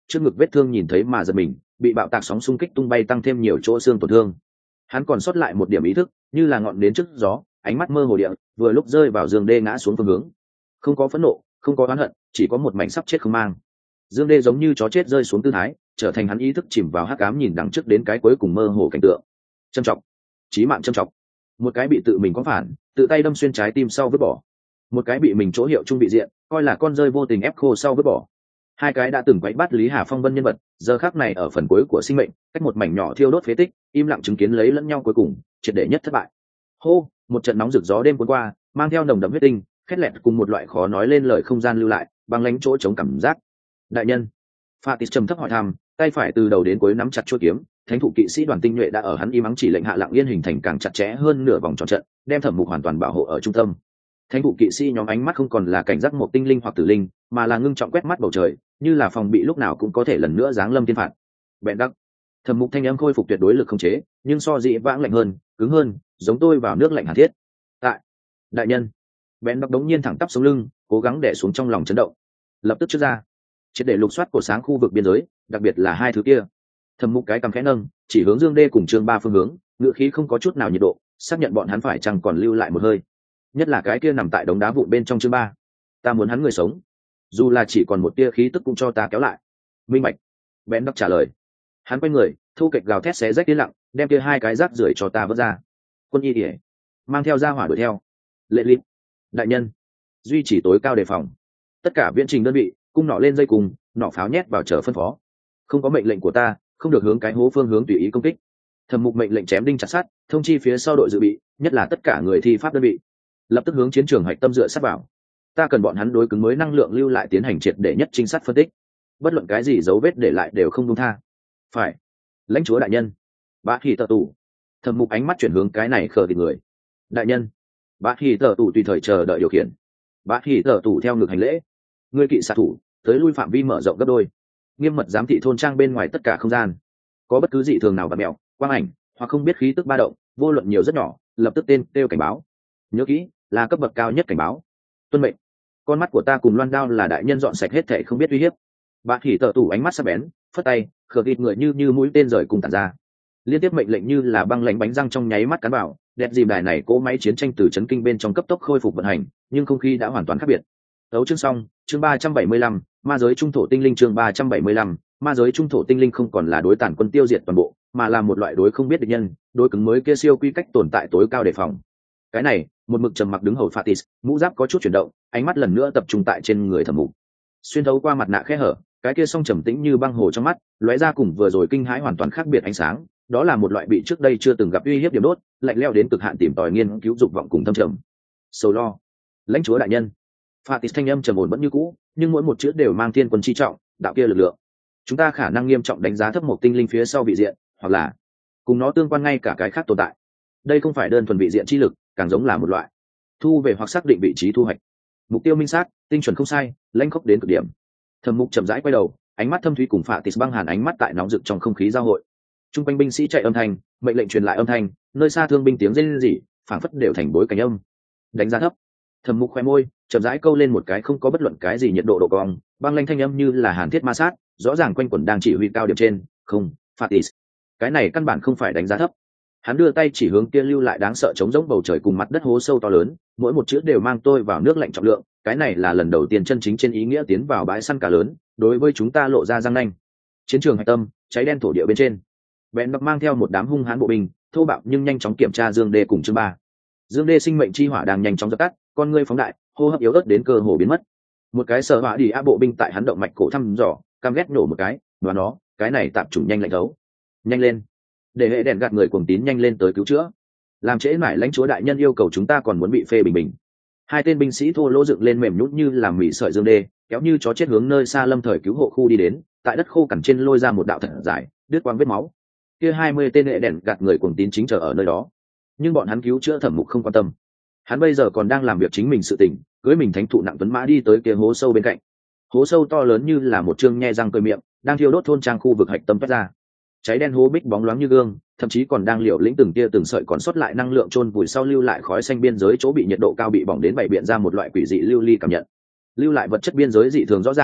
trước ngực vết thương nhìn thấy mà giật mình, bị bạo tạc sóng xung kích tung bay tăng thêm nhiều chỗ xương tổn thương. Hắn còn sót lại một điểm ý thức, như là ngọn nến trước gió, ánh mắt mơ hồ địa, vừa lúc rơi vào Dương Đê ngã xuống phương hướng. Không có phẫn nộ, không có oán hận, chỉ có một mảnh sắp chết không mang. Dương Đê giống như chó chết rơi xuống tư thái, trở thành hắn ý thức chìm vào hắc ám nhìn đằng trước đến cái cuối cùng mơ hồ cảnh tượng. Châm trọng, chí mạng châm trọng. Một cái bị tự mình có phản, tự tay đâm xuyên trái tim sau vứt bỏ. Một cái bị mình chỗ hiệu trung bị diện, coi là con rơi vô tình ép khô sau vứt bỏ. Hai cái đã từng quấy bắt Lý Hà Phong vân nhân vật, giờ khắc này ở phần cuối của sinh mệnh, cách một mảnh nhỏ thiêu đốt phế tích, im lặng chứng kiến lấy lẫn nhau cuối cùng, triệt để nhất thất bại. Hô, một trận nóng rực gió đêm cuốn qua, mang theo nồng đậm huyết tinh, khét lẹt cùng một loại khó nói lên lời không gian lưu lại, băng lãnh chỗ chống cảm giác. Đại nhân, Fatis trầm thấp hỏi thăm, tay phải từ đầu đến cuối nắm chặt chuôi kiếm, thánh thụ kỵ sĩ đoàn tinh nhuệ đã ở hắn im ắng chỉ lệnh hạ lặng yên hình thành càng chặt chẽ hơn nửa vòng tròn trận, đem Thẩm Mục hoàn toàn bảo hộ ở trung tâm. Thánh thụ kỵ sĩ nhóm ánh mắt không còn là cảnh giác một tinh linh hoặc tử linh, mà là ngưng trọng quét mắt bầu trời, như là phòng bị lúc nào cũng có thể lần nữa giáng lâm thiên phạt. Bẹn đắc, Thẩm Mục thanh âm khôi phục tuyệt đối lực không chế, nhưng so dị vãng lạnh hơn, cứng hơn, giống tôi vào nước lạnh hàn thiết. Tại, đại nhân, Bẹn đắc đống nhiên thẳng tắp sống lưng, cố gắng đè xuống trong lòng chấn động. Lập tức trước ra, triệt để lục soát cổ sáng khu vực biên giới, đặc biệt là hai thứ kia. Thẩm Mục cái cằm khẽ nâng, chỉ hướng Dương Đê cùng Trương Ba phương hướng, ngựa khí không có chút nào nhiệt độ, xác nhận bọn hắn phải chăng còn lưu lại một hơi. Nhất là cái kia nằm tại đống đá vụn bên trong Trương Ba, ta muốn hắn người sống, dù là chỉ còn một tia khí tức cũng cho ta kéo lại. Minh bạch. Bén đắc trả lời. Hắn quay người, thu kịch gào thét xé rách tiến lặng, đem kia hai cái rác rưởi cho ta vớt ra. Quân y ỉa mang theo ra hỏa đuổi theo. Lệ lịt, đại nhân, duy trì tối cao đề phòng. Tất cả viễn trình đơn vị, cung nỏ lên dây cùng, nỏ pháo nhét vào chờ phân phó. Không có mệnh lệnh của ta, không được hướng cái hố phương hướng tùy ý công kích. Thẩm Mục mệnh lệnh chém đinh chặt sắt, thông chi phía sau đội dự bị, nhất là tất cả người thi pháp đơn vị, lập tức hướng chiến trường hạch tâm dựa sát vào. Ta cần bọn hắn đối cứng mới năng lượng lưu lại tiến hành triệt để nhất trinh sát phân tích, bất luận cái gì dấu vết để lại đều không buông tha. Phải, lãnh chúa đại nhân. Bá Hỉ Tở Tù. Thẩm Mục ánh mắt chuyển hướng cái này khờ thì người. Đại nhân. Bá Hỉ Tở Tù tùy thời chờ đợi điều khiển. Bá Hỉ Tở Tù theo ngực hành lễ. Ngươi kỵ xạ thủ, tới lui phạm vi mở rộng gấp đôi, nghiêm mật giám thị thôn trang bên ngoài tất cả không gian. Có bất cứ dị thường nào và mèo, quang ảnh hoặc không biết khí tức ba động, vô luận nhiều rất nhỏ, lập tức tên kêu cảnh báo. Nhớ kỹ, là cấp bậc cao nhất cảnh báo. Tuân mệnh. Con mắt của ta cùng loan đao là đại nhân dọn sạch hết thảy không biết uy hiếp. Bá Hỉ Tở Tù ánh mắt sắc bén, phất tay, khờ thịt người như như mũi tên rời cùng tản ra. Liên tiếp mệnh lệnh như là băng lãnh bánh răng trong nháy mắt cán vào, đẹp dìm đài này cỗ máy chiến tranh từ chấn kinh bên trong cấp tốc khôi phục vận hành, nhưng không khí đã hoàn toàn khác biệt. Đấu chương xong, chương ba trăm bảy mươi lăm, ma giới trung thổ tinh linh chương ba trăm bảy mươi lăm, ma giới trung thổ tinh linh không còn là đối tản quân tiêu diệt toàn bộ, mà là một loại đối không biết địch nhân, đối cứng mới kia siêu quy cách tồn tại tối cao đề phòng. Cái này, một mực trầm mặc đứng hầu Fatis, mũ giáp có chút chuyển động, ánh mắt lần nữa tập trung tại trên người Thẩm Mục. Xuyên thấu qua mặt nạ khe hở, cái kia song trầm tĩnh như băng hồ trong mắt, lóe ra cùng vừa rồi kinh hãi hoàn toàn khác biệt ánh sáng, đó là một loại bị trước đây chưa từng gặp uy hiếp điểm đốt, lạnh lẽo đến cực hạn tìm tòi nghiên cứu dục vọng cùng thâm trầm. Sầu lo, lãnh chúa đại nhân. Fatis thanh âm trầm ổn vẫn như cũ, nhưng mỗi một chữ đều mang thiên quân chi trọng, đạo kia lực lượng. Chúng ta khả năng nghiêm trọng đánh giá thấp một tinh linh phía sau vị diện, hoặc là cùng nó tương quan ngay cả cái khác tồn tại. Đây không phải đơn thuần vị diện chi lực, càng giống là một loại thu về hoặc xác định vị trí thu hoạch. Mục tiêu minh xác, tinh chuẩn không sai, lãnh khốc đến cực điểm. Thẩm Mục chậm rãi quay đầu, ánh mắt thâm thúy cùng Fatis băng hàn ánh mắt tại nóng rực trong không khí giao hội. Trung quanh binh sĩ chạy âm thanh, mệnh lệnh truyền lại âm thanh, nơi xa thương binh tiếng rên rỉ, phảng phất đều thành bối cảnh âm. Đánh giá thấp. Thẩm Mục khoe môi, chậm rãi câu lên một cái không có bất luận cái gì nhiệt độ độ cong, băng lanh thanh âm như là hàn thiết ma sát, rõ ràng quanh quẩn đang chỉ huy cao điểm trên, không, Fatis. Cái này căn bản không phải đánh giá thấp. Hắn đưa tay chỉ hướng kia lưu lại đáng sợ trống rỗng bầu trời cùng mặt đất hố sâu to lớn, mỗi một chữ đều mang tôi vào nước lạnh trọng lượng, cái này là lần đầu tiên chân chính trên ý nghĩa tiến vào bãi săn cá lớn, đối với chúng ta lộ ra răng nanh. Chiến trường hạch tâm, cháy đen thổ địa bên trên. Bèn Đắc mang theo một đám hung hãn bộ binh, thô bạo nhưng nhanh chóng kiểm tra Dương Đê cùng Chương Ba. Dương Đê sinh mệnh chi hỏa đang nhanh chóng dập tắt, con ngươi phóng đại, hô hấp yếu ớt đến cơ hồ biến mất. Một cái sở hỏa đi á bộ binh tại hắn động mạch cổ thăm dò, cam ghét nổ một cái, đoán nó, cái này tạm chủng nhanh lạnh thấu. Nhanh lên, để hệ đèn gạt người cuồng tín nhanh lên tới cứu chữa. Làm trễ mãi lãnh chúa đại nhân yêu cầu chúng ta còn muốn bị phê bình bình. Hai tên binh sĩ thô lỗ dựng lên mềm nhũn như làm mỉ sợi Dương Đê, kéo như chó chết hướng nơi xa lâm thời cứu hộ khu đi đến, tại đất khô cằn trên lôi ra một đạo thật dài, đứt quang vết máu. Kia hai mươi tên hệ đèn gạt người cuồng tín chính chờ ở nơi đó, nhưng bọn hắn cứu chữa Thẩm Mục không quan tâm. Hắn bây giờ còn đang làm việc chính mình sự tình, cưới mình thánh thụ nặng tuấn mã đi tới kia hố sâu bên cạnh. Hố sâu to lớn như là một chương nhe răng cười miệng, đang thiêu đốt thôn trang khu vực hạch tâm toát ra. Cháy đen hố bích bóng loáng như gương, thậm chí còn đang liều lĩnh từng tia từng sợi còn sót lại năng lượng chôn vùi sau lưu lại khói xanh biên giới chỗ bị nhiệt độ cao bị bỏng đến bảy biện ra một loại quỷ dị lưu ly cảm nhận. Lưu lại vật chất biên giới dị thường rõ ràng,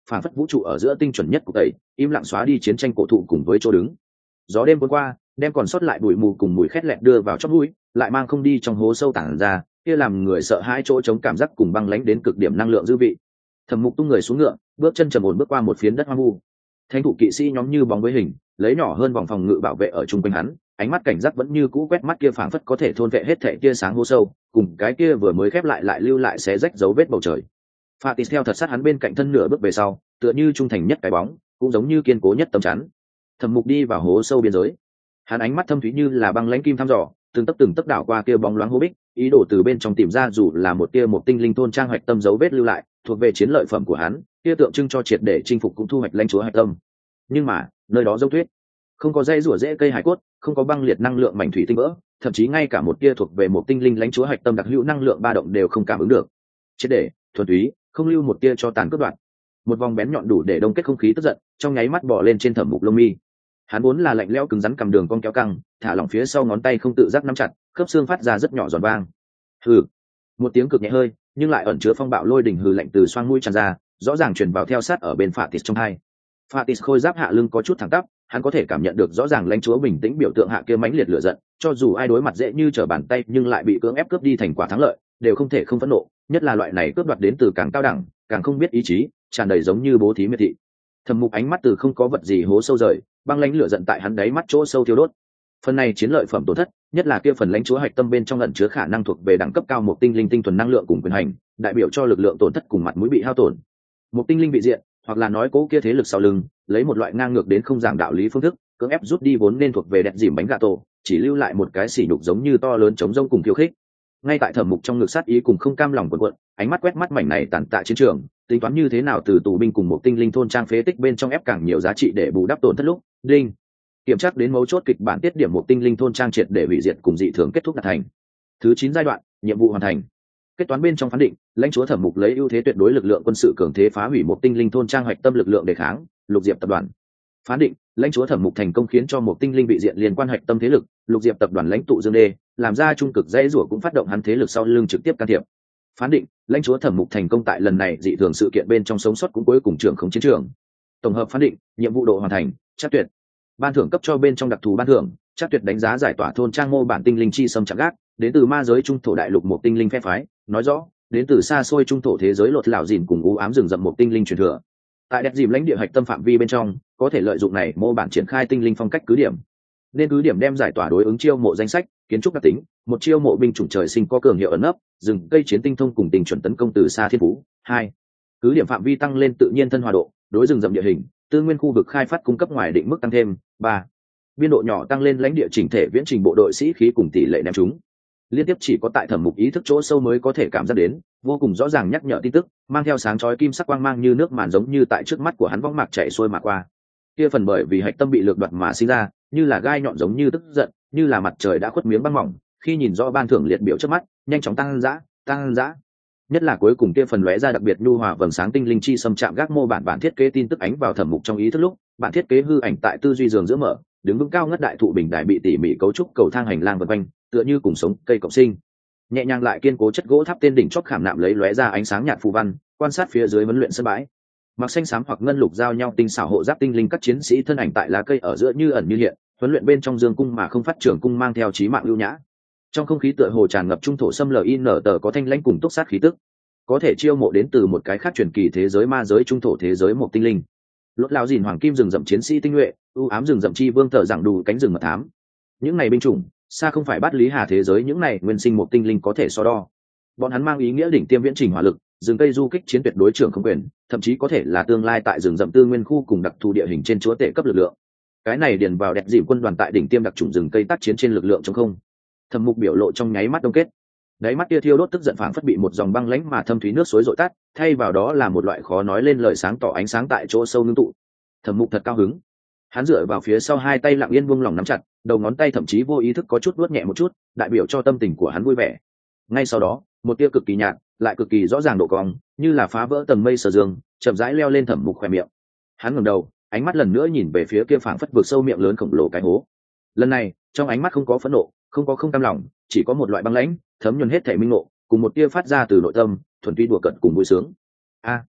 phản phất vũ trụ ở giữa tinh chuẩn nhất của tẩy, im lặng xóa đi chiến tranh cổ thụ cùng với chỗ đứng. Gió đêm cuốn qua, đem còn sót lại bụi mù cùng mùi khét lẹt đưa vào chóp mũi, lại mang không đi trong hố sâu tản ra, kia làm người sợ hãi chỗ chống cảm giác cùng băng lãnh đến cực điểm năng lượng dư vị. Thẩm Mục tung người xuống ngựa, bước chân trầm ổn bước qua một phiến đất hoang vu. Thánh thủ kỵ sĩ nhóm như bóng với hình, lấy nhỏ hơn vòng phòng ngự bảo vệ ở trung quanh hắn, ánh mắt cảnh giác vẫn như cũ quét mắt kia phảng phất có thể thôn vệ hết thảy tia sáng hố sâu, cùng cái kia vừa mới khép lại lại lưu lại xé rách dấu vết bầu trời. Fatis theo thật sát hắn bên cạnh thân nửa bước về sau, tựa như trung thành nhất cái bóng, cũng giống như kiên cố nhất tấm chắn. Thẩm Mục đi vào hố sâu biên giới, hắn ánh mắt thâm thúy như là băng lãnh kim thăm dò, từng tấc từng tấc đảo qua kia bóng loáng hố bích, ý đồ từ bên trong tìm ra dù là một tia một tinh linh thôn trang hoạch tâm dấu vết lưu lại, thuộc về chiến lợi phẩm của hắn, kia tượng trưng cho triệt để chinh phục cũng thu hoạch lãnh chúa hoạch tâm. Nhưng mà, nơi đó dấu tuyết, không có dây rủa rễ cây hải cốt, không có băng liệt năng lượng mảnh thủy tinh vỡ, thậm chí ngay cả một tia thuộc về một tinh linh lãnh chúa hoạch tâm đặc hữu năng lượng ba động đều không cảm ứng được. Triệt để, thuần túy, không lưu một tia cho tàn cướp đoạt. Một vòng bén nhọn đủ để đông kết không khí tức giận, trong nháy mắt bò lên trên Thẩm Mục lông mi. Hắn vốn là lạnh lẽo cứng rắn cầm đường cong kéo căng, thả lỏng phía sau ngón tay không tự giác nắm chặt, khớp xương phát ra rất nhỏ giòn vang. Hừ, một tiếng cực nhẹ hơi, nhưng lại ẩn chứa phong bạo lôi đỉnh hừ lạnh từ xoang mũi tràn ra, rõ ràng truyền vào theo sát ở bên Fatis trong hai. Fatis khôi giáp hạ lưng có chút thẳng tắp, hắn có thể cảm nhận được rõ ràng lãnh chúa bình tĩnh biểu tượng hạ kia mãnh liệt lửa giận, cho dù ai đối mặt dễ như trở bàn tay nhưng lại bị cưỡng ép cướp đi thành quả thắng lợi, đều không thể không phẫn nộ, nhất là loại này cướp đoạt đến từ càng cao đẳng, càng không biết ý chí, tràn đầy giống như bố thí miệt thị. Thẩm Mục ánh mắt từ không có vật gì hố sâu rời, băng lãnh lửa giận tại hắn đáy mắt chỗ sâu thiêu đốt. Phần này chiến lợi phẩm tổn thất, nhất là kia phần lãnh chúa hạch tâm bên trong ẩn chứa khả năng thuộc về đẳng cấp cao một tinh linh tinh thuần năng lượng cùng quyền hành, đại biểu cho lực lượng tổn thất cùng mặt mũi bị hao tổn. Một tinh linh bị diện, hoặc là nói cố kia thế lực sau lưng, lấy một loại ngang ngược đến không giảng đạo lý phương thức, cưỡng ép rút đi vốn nên thuộc về đẹp dìm bánh gà tổ, chỉ lưu lại một cái sỉ nhục giống như to lớn chống rông cùng khiêu khích. Ngay tại Thẩm Mục trong ngực sát ý cùng không cam lòng quần quật, ánh mắt quét mắt mảnh này tàn tạ chiến trường, tính toán như thế nào từ tù binh cùng một tinh linh thôn trang phế tích bên trong ép càng nhiều giá trị để bù đắp tổn thất lúc, đinh, kiểm tra đến mấu chốt kịch bản tiết điểm một tinh linh thôn trang triệt để hủy diệt cùng dị thường kết thúc đạt thành. Thứ chín giai đoạn, nhiệm vụ hoàn thành. Kết toán bên trong phán định, lãnh chúa Thẩm Mục lấy ưu thế tuyệt đối lực lượng quân sự cường thế phá hủy một tinh linh thôn trang hoạch tâm lực lượng đề kháng, Lục Diệp tập đoàn. Phán định, lãnh chúa Thẩm Mục thành công khiến cho một tinh linh bị diện liên quan hoạch tâm thế lực, Lục Diệp tập đoàn lãnh tụ Dương Đê, làm ra trung cực dãy rủa cũng phát động hắn thế lực sau lưng trực tiếp can thiệp. Phán định, lãnh chúa Thẩm Mục thành công tại lần này dị thường sự kiện bên trong sống sót cũng cuối cùng trưởng không chiến trường. Tổng hợp phán định, nhiệm vụ độ hoàn thành, chắc tuyệt. Ban thưởng cấp cho bên trong đặc thù ban thưởng, chắc tuyệt đánh giá giải tỏa thôn trang mô bản tinh linh chi xâm chạm gác, đến từ ma giới trung thổ đại lục một tinh linh phe phái, nói rõ, đến từ xa xôi trung thổ thế giới lột lão dìn cùng u ám rừng rậm một tinh linh truyền thừa. Tại đẹp dìm lãnh địa hạch tâm phạm vi bên trong, có thể lợi dụng này mô bản triển khai tinh linh phong cách cứ điểm. Nên cứ điểm đem giải tỏa đối ứng chiêu mộ danh sách, kiến trúc đặc tính, một chiêu mộ binh chủng trời sinh có cường hiệu ẩn nấp, rừng cây chiến tinh thông cùng tình chuẩn tấn công từ xa thiên phú. Hai, cứ điểm phạm vi tăng lên tự nhiên thân hòa độ, đối rừng rậm địa hình, tư nguyên khu vực khai phát cung cấp ngoài định mức tăng thêm. Ba, biên độ nhỏ tăng lên lãnh địa chỉnh thể viễn trình bộ đội sĩ khí cùng tỷ lệ ném chúng. Liên tiếp chỉ có tại Thẩm Mục ý thức chỗ sâu mới có thể cảm giác đến, vô cùng rõ ràng nhắc nhở tin tức, mang theo sáng chói kim sắc quang mang như nước màn giống như tại trước mắt của hắn võng mạc chạy xuôi mà qua. Kia phần bởi vì hạch tâm bị lược đoạt mà sinh ra, như là gai nhọn giống như tức giận, như là mặt trời đã khuất miếng băng mỏng, khi nhìn rõ ban thưởng liệt biểu trước mắt, nhanh chóng tăng dã, tăng dã. Nhất là cuối cùng kia phần lóe ra đặc biệt nhu hòa vầng sáng tinh linh chi xâm chạm gác mô bản bản thiết kế tin tức ánh vào Thẩm Mục trong ý thức lúc, bản thiết kế hư ảnh tại tư duy giường giữa mở, đứng vững cao ngất đại thụ bình đài bị tỉ mỉ cấu trúc cầu thang hành lang vần quanh, tựa như cùng sống cây cộng sinh. Nhẹ nhàng lại kiên cố chất gỗ tháp tên đỉnh chóp khảm nạm lấy lóe ra ánh sáng nhạt phù văn, quan sát phía dưới huấn luyện sân bãi. Mặc xanh xám hoặc ngân lục giao nhau tinh xảo hộ giáp tinh linh các chiến sĩ thân ảnh tại lá cây ở giữa như ẩn như hiện, huấn luyện bên trong dương cung mà không phát trưởng cung mang theo chí mạng lưu nhã. Trong không khí tựa hồ tràn ngập trung thổ xâm lin tờ có thanh lãnh cùng túc sát khí tức. Có thể chiêu mộ đến từ một cái khác truyền kỳ thế giới ma giới trung thổ thế giới một tinh linh. Lốt lao dìn hoàng kim rừng rậm chiến sĩ tinh nhuệ, u ám rừng rậm chi vương tờ giảng đủ cánh rừng mật thám. Những này binh chủng, xa không phải bắt lý hà thế giới những này nguyên sinh một tinh linh có thể so đo. Bọn hắn mang ý nghĩa đỉnh tiêm viễn trình hỏa lực, rừng cây du kích chiến tuyệt đối trưởng không quyền, thậm chí có thể là tương lai tại rừng rậm tư nguyên khu cùng đặc thù địa hình trên chúa tể cấp lực lượng. Cái này điền vào đẹp dìm quân đoàn tại đỉnh tiêm đặc chủng rừng cây tác chiến trên lực lượng trong không. Thẩm Mục biểu lộ trong nháy mắt đông kết. Đáy mắt tia thiêu đốt tức giận phảng phất bị một dòng băng lãnh mà thâm thúy nước suối dội tắt, thay vào đó là một loại khó nói lên lời sáng tỏ ánh sáng tại chỗ sâu ngưng tụ. Thẩm Mục thật cao hứng. Hắn dựa vào phía sau hai tay lặng yên buông lỏng nắm chặt, đầu ngón tay thậm chí vô ý thức có chút vuốt nhẹ một chút, đại biểu cho tâm tình của hắn vui vẻ. Ngay sau đó, một tia cực kỳ nhạt, lại cực kỳ rõ ràng độ cong, như là phá vỡ tầng mây sờ dương, chậm rãi leo lên Thẩm Mục khóe miệng. Hắn ngẩng đầu, ánh mắt lần nữa nhìn về phía kia phảng phất vượt sâu miệng lớn khổng lồ cái hố. Lần này, trong ánh mắt không có phẫn nộ, không có không cam lòng, chỉ có một loại băng lãnh, thấm nhuần hết thể minh ngộ, cùng một tia phát ra từ nội tâm, thuần túy đùa cợt cùng vui sướng. A,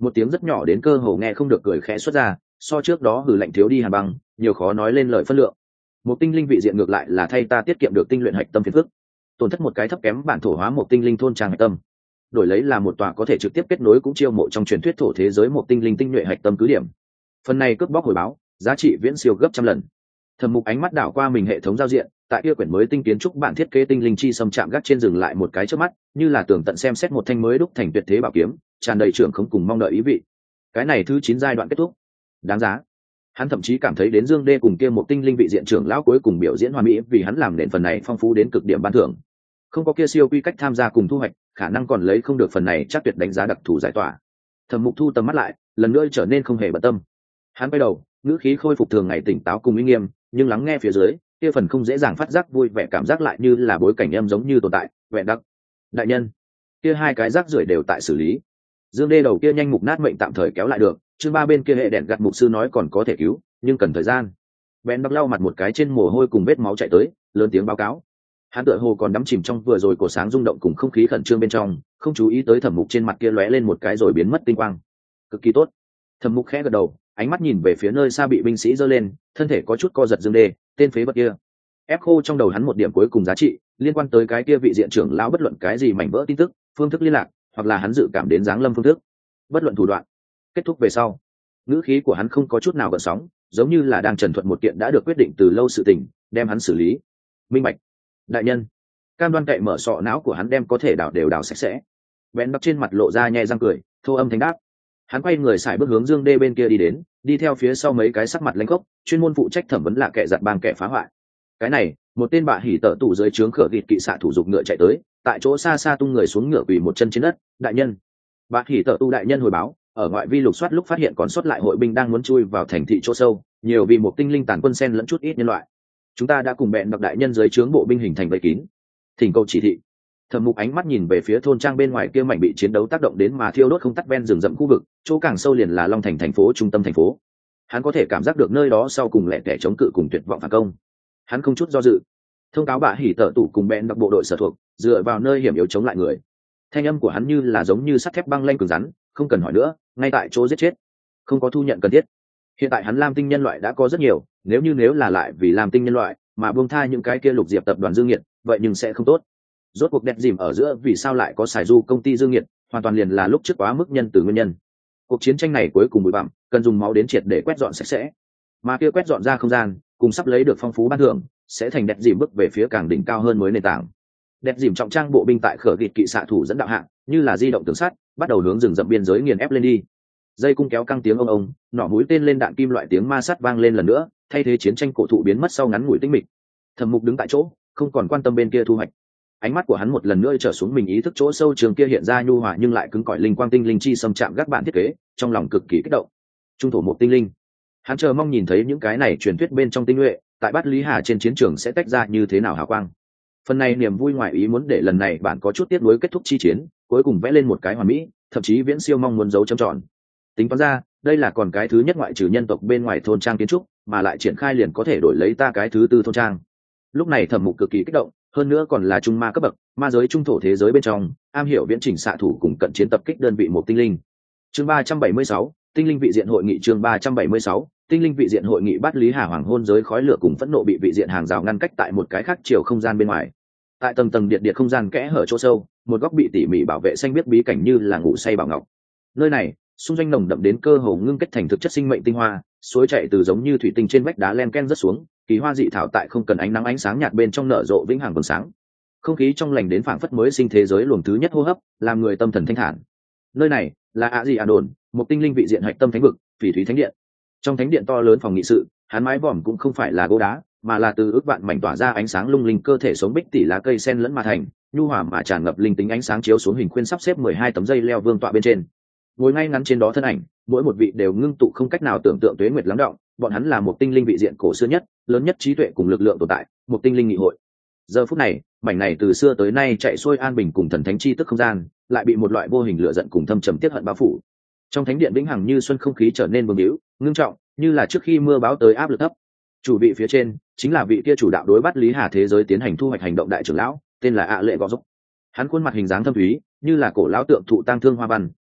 Một tiếng rất nhỏ đến cơ hồ nghe không được cười khẽ xuất ra, so trước đó hừ lạnh thiếu đi hàn băng, nhiều khó nói lên lời phân lượng. Một tinh linh vị diện ngược lại là thay ta tiết kiệm được tinh luyện hạch tâm phiền phức, tổn thất một cái thấp kém bản thổ hóa một tinh linh thôn trang hạch tâm, đổi lấy là một tòa có thể trực tiếp kết nối cũng chiêu mộ trong truyền thuyết thổ thế giới một tinh linh tinh nhuệ hạch tâm cứ điểm. Phần này cướp bóc hồi báo, giá trị viễn siêu gấp trăm lần. Thẩm Mục ánh mắt đảo qua mình hệ thống giao diện, tại kia quyển mới tinh kiến trúc bản thiết kế tinh linh chi xâm chạm gác trên dừng lại một cái trước mắt, như là tưởng tận xem xét một thanh mới đúc thành tuyệt thế bảo kiếm, tràn đầy trưởng không cùng mong đợi ý vị. Cái này thứ chín giai đoạn kết thúc, đáng giá. Hắn thậm chí cảm thấy đến Dương Đê cùng kia một tinh linh vị diện trưởng lão cuối cùng biểu diễn hoàn mỹ, vì hắn làm nền phần này phong phú đến cực điểm ban thưởng. Không có kia siêu quy cách tham gia cùng thu hoạch, khả năng còn lấy không được phần này chắc tuyệt đánh giá đặc thù giải tỏa. Thẩm Mục thu tầm mắt lại, lần nữa trở nên không hề bận tâm. Hắn quay đầu, ngữ khí khôi phục thường ngày tỉnh táo cùng uy nghiêm, nhưng lắng nghe phía dưới, kia phần không dễ dàng phát giác vui vẻ cảm giác lại như là bối cảnh âm giống như tồn tại, vẹn đắc. Đại nhân, kia hai cái rác rưởi đều tại xử lý. Dương Đê đầu kia nhanh mục nát mệnh tạm thời kéo lại được, chương ba bên kia hệ đèn gặt mục sư nói còn có thể cứu, nhưng cần thời gian. Vẹn đắc lau mặt một cái trên mồ hôi cùng vết máu chạy tới, lớn tiếng báo cáo. Hắn tựa hồ còn đắm chìm trong vừa rồi cổ sáng rung động cùng không khí khẩn trương bên trong, không chú ý tới Thẩm Mục trên mặt kia lóe lên một cái rồi biến mất tinh quang. Cực kỳ tốt. Thẩm Mục khẽ gật đầu, ánh mắt nhìn về phía nơi xa bị binh sĩ giơ lên, thân thể có chút co giật. Dương Đê, tên phế vật kia. Ép khô trong đầu hắn một điểm cuối cùng giá trị, liên quan tới cái kia vị diện trưởng lão bất luận cái gì mảnh vỡ tin tức, phương thức liên lạc, hoặc là hắn dự cảm đến dáng lâm phương thức, bất luận thủ đoạn. Kết thúc về sau, ngữ khí của hắn không có chút nào gợn sóng, giống như là đang trần thuận một kiện đã được quyết định từ lâu sự tình, đem hắn xử lý. Minh bạch. Đại nhân. Cam đoan cậy mở sọ não của hắn đem có thể đảo đều đảo sạch sẽ. Bén bắc trên mặt lộ ra nhẹ răng cười, thô âm thanh đáp. Hắn quay người xài bước hướng Dương Đê bên kia đi đến, đi theo phía sau mấy cái sắc mặt lãnh khốc, chuyên môn phụ trách thẩm vấn lạ kẻ giặt bang kẻ phá hoại. Cái này, một tên bạ hỉ tở tủ dưới trướng khở gịt kỵ xạ thủ dục ngựa chạy tới, tại chỗ xa xa tung người xuống ngựa quỳ một chân trên đất. Đại nhân. Bạ hỉ tở tu đại nhân hồi báo, ở ngoại vi lục soát lúc phát hiện còn sót lại hội binh đang muốn chui vào thành thị chỗ sâu, nhiều vì một tinh linh tàn quân sen lẫn chút ít nhân loại. Chúng ta đã cùng bẹn đặc đại nhân dưới trướng bộ binh hình thành vây kín. Thỉnh cầu chỉ thị. Thẩm Mục ánh mắt nhìn về phía thôn trang bên ngoài kia mảnh bị chiến đấu tác động đến mà thiêu đốt không tắt ven rừng rậm khu vực, chỗ càng sâu liền là Long Thành thành phố trung tâm thành phố. Hắn có thể cảm giác được nơi đó sau cùng lẻ tẻ chống cự cùng tuyệt vọng phản công. Hắn không chút do dự, thông cáo bạ hỉ tở tủ cùng bẹn đặc bộ đội sở thuộc, dựa vào nơi hiểm yếu chống lại người. Thanh âm của hắn như là giống như sắt thép băng lanh cứng rắn, không cần hỏi nữa, ngay tại chỗ giết chết. Không có thu nhận cần thiết. Hiện tại hắn lam tinh nhân loại đã có rất nhiều, nếu như nếu là lại vì lam tinh nhân loại mà buông tha những cái kia lục diệp tập đoàn dương nghiệt, vậy nhưng sẽ không tốt. Rốt cuộc đẹp dìm ở giữa vì sao lại có xài du công ty dương nghiệt, hoàn toàn liền là lúc trước quá mức nhân từ nguyên nhân. Cuộc chiến tranh này cuối cùng bụi bặm, cần dùng máu đến triệt để quét dọn sạch sẽ. Mà kia quét dọn ra không gian, cùng sắp lấy được phong phú ban thưởng, sẽ thành đẹp dìm bước về phía càng đỉnh cao hơn mới nền tảng. Đẹp dìm trọng trang bộ binh tại khở gịt kỵ xạ thủ dẫn đạo hạng, như là di động tường sắt, bắt đầu hướng rừng rậm biên giới nghiền ép lên đi. Dây cung kéo căng tiếng ông ông, nỏ mũi tên lên đạn kim loại tiếng ma sắt vang lên lần nữa, thay thế chiến tranh cổ thụ biến mất sau ngắn ngủi tĩnh mịch. Thẩm Mục đứng tại chỗ, không còn quan tâm bên kia thu hoạch. Ánh mắt của hắn một lần nữa trở xuống mình ý thức chỗ sâu trường kia hiện ra nhu hòa nhưng lại cứng cỏi linh quang tinh linh chi xâm chạm các bạn thiết kế, trong lòng cực kỳ kích động. Trung thổ một tinh linh. Hắn chờ mong nhìn thấy những cái này truyền thuyết bên trong tinh nhuệ, tại Bát Lý Hà trên chiến trường sẽ tách ra như thế nào hào quang. Phần này niềm vui ngoài ý muốn để lần này bạn có chút tiếc nuối kết thúc chi chiến, cuối cùng vẽ lên một cái hoàn mỹ, thậm chí viễn siêu mong muốn dấu chấm tròn. Tính toán ra, đây là còn cái thứ nhất ngoại trừ nhân tộc bên ngoài thôn trang kiến trúc, mà lại triển khai liền có thể đổi lấy ta cái thứ tư thôn trang. Lúc này Thẩm Mục cực kỳ kích động, hơn nữa còn là trung ma cấp bậc, ma giới trung thổ thế giới bên trong, am hiểu viễn trình xạ thủ cùng cận chiến tập kích đơn vị một tinh linh. Chương ba trăm bảy mươi sáu, tinh linh vị diện hội nghị. Chương ba trăm bảy mươi sáu, tinh linh vị diện hội nghị. Bát Lý Hà hoàng hôn giới khói lửa cùng phẫn nộ bị vị diện hàng rào ngăn cách tại một cái khác chiều không gian bên ngoài. Tại tầng tầng điện điện không gian kẽ hở chỗ sâu, một góc bị tỉ mỉ bảo vệ xanh biết bí cảnh như là ngủ say bảo ngọc. Nơi này, xung quanh nồng đậm đến cơ hồ ngưng kết thành thực chất sinh mệnh tinh hoa, suối chảy từ giống như thủy tinh trên vách đá len ken rất xuống, kỳ hoa dị thảo tại không cần ánh nắng ánh sáng nhạt bên trong nở rộ vĩnh hằng vầng sáng. Không khí trong lành đến phảng phất mới sinh thế giới luồng thứ nhất hô hấp, làm người tâm thần thanh thản. Nơi này là ạ gì à đồn, một tinh linh vị diện hạch tâm thánh vực, phỉ thúy thánh điện. Trong thánh điện to lớn phòng nghị sự, hắn mái vòm cũng không phải là gỗ đá, mà là từ ước vạn mảnh tỏa ra ánh sáng lung linh cơ thể sống bích tỷ lá cây sen lẫn mà thành, nhu hòa mà tràn ngập linh tính ánh sáng chiếu xuống hình khuyên sắp xếp mười hai tấm dây leo vương tọa bên trên. Ngồi ngay ngắn trên đó thân ảnh, mỗi một vị đều ngưng tụ không cách nào tưởng tượng tuế nguyệt lắng đọng, bọn hắn là một tinh linh vị diện cổ xưa nhất, lớn nhất trí tuệ cùng lực lượng tồn tại, một tinh linh nghị hội. Giờ phút này, mảnh này từ xưa tới nay chạy xuôi an bình cùng thần thánh chi tức không gian, lại bị một loại vô hình lửa giận cùng thâm trầm tiết hận bao phủ. Trong thánh điện vĩnh hằng như xuân không khí trở nên bừng bĩu, ngưng trọng, như là trước khi mưa báo tới áp lực thấp. Chủ vị phía trên chính là vị kia chủ đạo đối Bát Lý Hà thế giới tiến hành thu hoạch hành động đại trưởng lão, tên là ạ lệ gò dốc. Hắn khuôn mặt hình dáng thâm thúy, như là cổ lão tượng thụ tang thương hoa văn,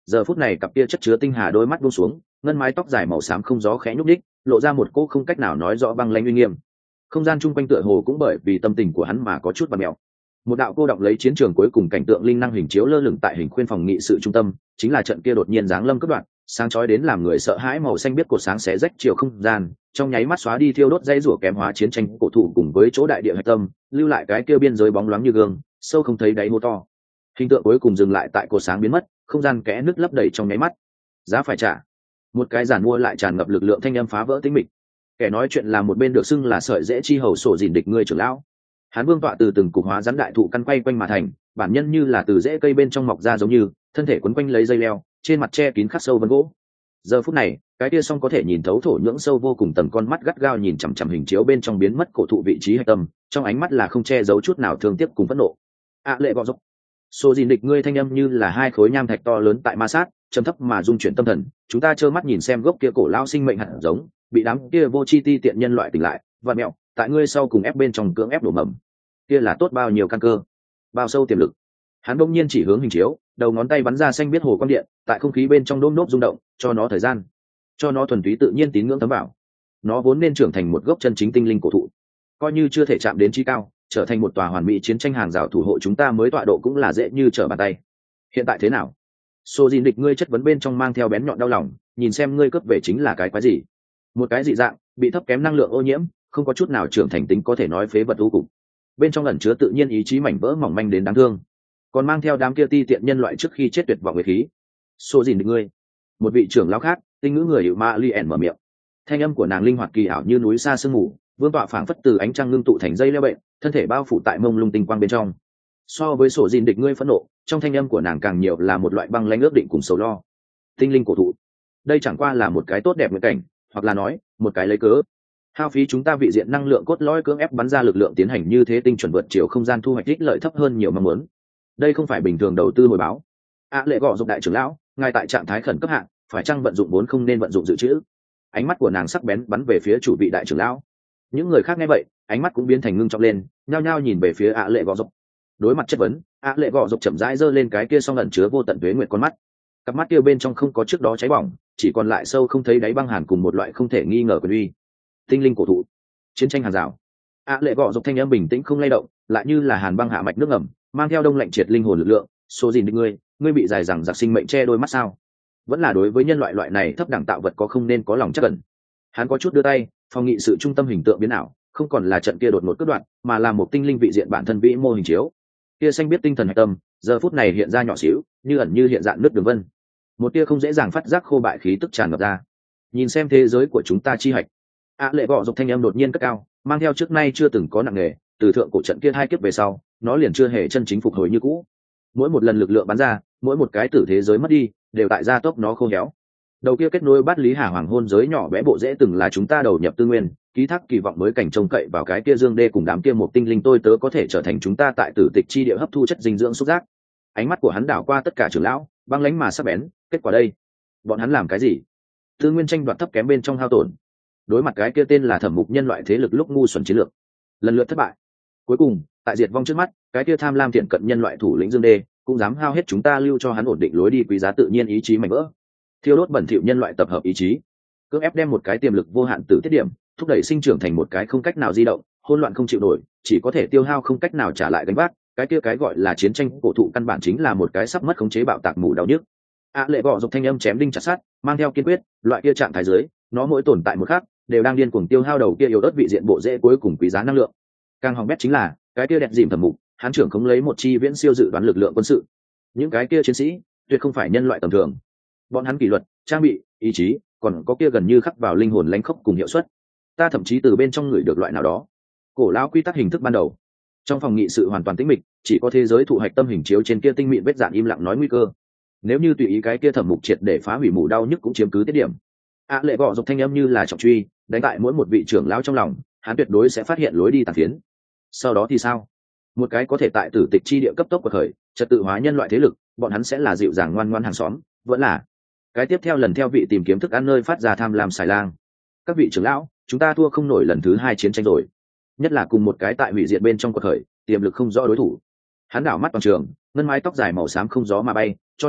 giờ phút này cặp kia chất chứa tinh hà đôi mắt buông xuống, ngân mái tóc dài màu xám không gió khẽ nhúc đích, lộ ra một cô không cách nào nói rõ băng lãnh uy nghiêm. Không gian chung quanh tựa hồ cũng bởi vì tâm tình của hắn mà có chút bằn mèo. Một đạo cô đọng lấy chiến trường cuối cùng cảnh tượng linh năng hình chiếu lơ lửng tại hình khuyên phòng nghị sự trung tâm, chính là trận kia đột nhiên giáng lâm cất đoạn, sáng chói đến làm người sợ hãi màu xanh biết cột sáng xé rách chiều không gian, trong nháy mắt xóa đi thiêu đốt dây rủa kém hóa chiến tranh cổ thụ cùng với chỗ đại địa hạch tâm, lưu lại cái kia biên giới bóng loáng như gương, sâu không thấy đáy hô to. Hình tượng cuối cùng dừng lại tại cột sáng biến mất, không gian kẽ nước lấp đầy trong nháy mắt. Giá phải trả. Một cái giản mua lại tràn ngập lực lượng thanh âm phá vỡ tĩnh mịch. Kẻ nói chuyện là một bên được xưng là sợi dễ chi hầu sổ dìn địch ngươi trưởng lão. Hắn vương tọa từ từng cục hóa rắn đại thụ căn quay quanh mà thành, bản nhân như là từ rễ cây bên trong mọc ra giống như, thân thể quấn quanh lấy dây leo, trên mặt che kín khắc sâu vân gỗ. Giờ phút này, cái kia song có thể nhìn thấu thổ nhưỡng sâu vô cùng tầng con mắt gắt gao nhìn chằm chằm hình chiếu bên trong biến mất cổ thụ vị trí hạch tâm, trong ánh mắt là không che giấu chút nào thương tiếc cùng phẫn nộ. À lệ gọ dốc. Số gìn địch ngươi thanh âm như là hai khối nham thạch to lớn tại ma sát, trầm thấp mà dung chuyển tâm thần, chúng ta trơ mắt nhìn xem gốc kia cổ lao sinh mệnh hạt giống, bị đám kia vô chi ti tiện nhân loại tỉnh lại, và mẹo, tại ngươi sau cùng ép bên trong cưỡng ép đổ mầm. Kia là tốt bao nhiêu căn cơ, bao sâu tiềm lực. Hắn bỗng nhiên chỉ hướng hình chiếu, đầu ngón tay bắn ra xanh biết hồ quang điện, tại không khí bên trong đôm nốt rung động, cho nó thời gian, cho nó thuần túy tự nhiên tín ngưỡng thấm vào. Nó vốn nên trưởng thành một gốc chân chính tinh linh cổ thụ, coi như chưa thể chạm đến chi cao, trở thành một tòa hoàn mỹ chiến tranh hàng rào thủ hộ chúng ta mới tọa độ cũng là dễ như trở bàn tay. Hiện tại thế nào? Sô Dìn địch ngươi chất vấn bên trong mang theo bén nhọn đau lòng, nhìn xem ngươi cướp về chính là cái quái gì? Một cái dị dạng, bị thấp kém năng lượng ô nhiễm, không có chút nào trưởng thành tính có thể nói phế vật u cục. Bên trong ẩn chứa tự nhiên ý chí mảnh vỡ mỏng manh đến đáng thương, còn mang theo đám kia ti tiện nhân loại trước khi chết tuyệt vọng nguyệt khí. Sô Dìn địch ngươi. Một vị trưởng lão khác, tinh ngữ người hiệu Ma Lien mở miệng. Thanh âm của nàng linh hoạt kỳ ảo như núi xa sương mù, vương tọa phảng phất từ ánh trăng ngưng tụ thành dây leo bệnh, thân thể bao phủ tại mông lung tinh quang bên trong. So với sổ gìn địch ngươi phẫn nộ, trong thanh âm của nàng càng nhiều là một loại băng lãnh ước định cùng sầu lo. Tinh linh cổ thụ, đây chẳng qua là một cái tốt đẹp nguyện cảnh, hoặc là nói một cái lấy cớ. Hao phí chúng ta vị diện năng lượng cốt lõi cưỡng ép bắn ra lực lượng tiến hành như thế tinh chuẩn vượt chiều không gian thu hoạch ích lợi thấp hơn nhiều mong muốn. Đây không phải bình thường đầu tư hồi báo. À, lệ gọ dục đại trưởng lão, ngài tại trạng thái khẩn cấp hạn, phải chăng vận dụng vốn không nên vận dụng dự trữ. Ánh mắt của nàng sắc bén bắn về phía chủ vị đại trưởng lão. Những người khác nghe vậy, ánh mắt cũng biến thành ngưng trọng lên, nhao nhao nhìn về phía ạ lệ gọ dục. Đối mặt chất vấn, ạ lệ gọ dục chậm rãi giơ lên cái kia song ẩn chứa vô tận tuế nguyệt con mắt. Cặp mắt kia bên trong không có trước đó cháy bỏng, chỉ còn lại sâu không thấy đáy băng hàn cùng một loại không thể nghi ngờ quyền uy. Tinh linh cổ thụ, chiến tranh hàng rào. ạ lệ gọ dục thanh âm bình tĩnh không lay động, lại như là hàn băng hạ mạch nước ngầm, mang theo đông lạnh triệt linh hồn lực lượng. Số gì địch ngươi, ngươi bị dài rằng giặc sinh mệnh che đôi mắt sao? Vẫn là đối với nhân loại loại này thấp đẳng tạo vật có không nên có lòng chắc cẩn. Hắn có chút đưa tay, phòng nghị sự trung tâm hình tượng biến ảo, không còn là trận kia đột ngột cất đoạn, mà là một tinh linh vị diện bản thân vĩ mô hình chiếu. Kia xanh biết tinh thần hạch tâm, giờ phút này hiện ra nhỏ xíu, như ẩn như hiện dạng nước đường vân. Một tia không dễ dàng phát giác khô bại khí tức tràn ngập ra. Nhìn xem thế giới của chúng ta chi hạch. À, lệ gọ dục thanh âm đột nhiên cất cao, mang theo trước nay chưa từng có nặng nề, từ thượng cổ trận kia hai kiếp về sau, nó liền chưa hề chân chính phục hồi như cũ. Mỗi một lần lực lượng bắn ra, mỗi một cái tử thế giới mất đi, đều tại gia tốc nó khô héo. Đầu kia kết nối bát lý hà hoàng hôn giới nhỏ bé bộ dễ từng là chúng ta đầu nhập tư nguyên, ký thác kỳ vọng mới cảnh trông cậy vào cái kia dương đê cùng đám kia một tinh linh tôi tớ có thể trở thành chúng ta tại tử tịch chi địa hấp thu chất dinh dưỡng xúc giác. Ánh mắt của hắn đảo qua tất cả trưởng lão, băng lãnh mà sắc bén, kết quả đây, bọn hắn làm cái gì? Tư nguyên tranh đoạt thấp kém bên trong hao tổn. Đối mặt cái kia tên là thẩm mục nhân loại thế lực lúc ngu xuẩn chiến lược, lần lượt thất bại. Cuối cùng, tại diệt vong trước mắt, cái kia tham lam thiện cận nhân loại thủ lĩnh dương đê cũng dám hao hết chúng ta lưu cho hắn ổn định lối đi quý giá tự nhiên ý chí mảnh vỡ, thiêu đốt bẩn thỉu nhân loại tập hợp ý chí, cưỡng ép đem một cái tiềm lực vô hạn tử tiết điểm thúc đẩy sinh trưởng thành một cái không cách nào di động, hỗn loạn không chịu nổi, chỉ có thể tiêu hao không cách nào trả lại gánh vác. Cái kia cái gọi là chiến tranh cổ thụ căn bản chính là một cái sắp mất khống chế bạo tạc mù đau nhức. À, lệ gọ dục thanh âm chém đinh chặt sắt, mang theo kiên quyết, loại kia trạng thái dưới, nó mỗi tồn tại một khắc đều đang điên cuồng tiêu hao đầu kia yếu ớt vị diện bộ rễ cuối cùng quý giá năng lượng. Càng hỏng bét chính là cái kia đẹp dìm thẩm mục, hắn trưởng không lấy một chi viễn siêu dự đoán lực lượng quân sự. Những cái kia chiến sĩ tuyệt không phải nhân loại tầm thường, bọn hắn kỷ luật, trang bị, ý chí, còn có kia gần như khắc vào linh hồn lãnh khốc cùng hiệu suất. Ta thậm chí từ bên trong người được loại nào đó cổ lão quy tắc hình thức ban đầu. Trong phòng nghị sự hoàn toàn tĩnh mịch, chỉ có thế giới thụ hạch tâm hình chiếu trên kia tinh mịn vết dạn im lặng nói nguy cơ. Nếu như tùy ý cái kia thẩm mục triệt để phá hủy mù đau nhức cũng chiếm cứ tiết điểm. À, lệ gọ dục thanh âm như là trọng truy đánh tại mỗi một vị trưởng lão trong lòng, hắn tuyệt đối sẽ phát hiện lối đi tàn phiến. Sau đó thì sao? Một cái có thể tại tử tịch chi địa cấp tốc của khởi trật tự hóa nhân loại thế lực, bọn hắn sẽ là dịu dàng ngoan ngoan hàng xóm, vẫn là cái tiếp theo lần theo vị tìm kiếm thức ăn nơi phát ra tham lam xài lang. Các vị trưởng lão, chúng ta thua không nổi lần thứ hai chiến tranh rồi, nhất là cùng một cái tại hủy diệt bên trong cuộc khởi tiềm lực không rõ đối thủ. Hắn đảo mắt toàn trường, ngân mái tóc dài màu xám không gió mà bay, cho nên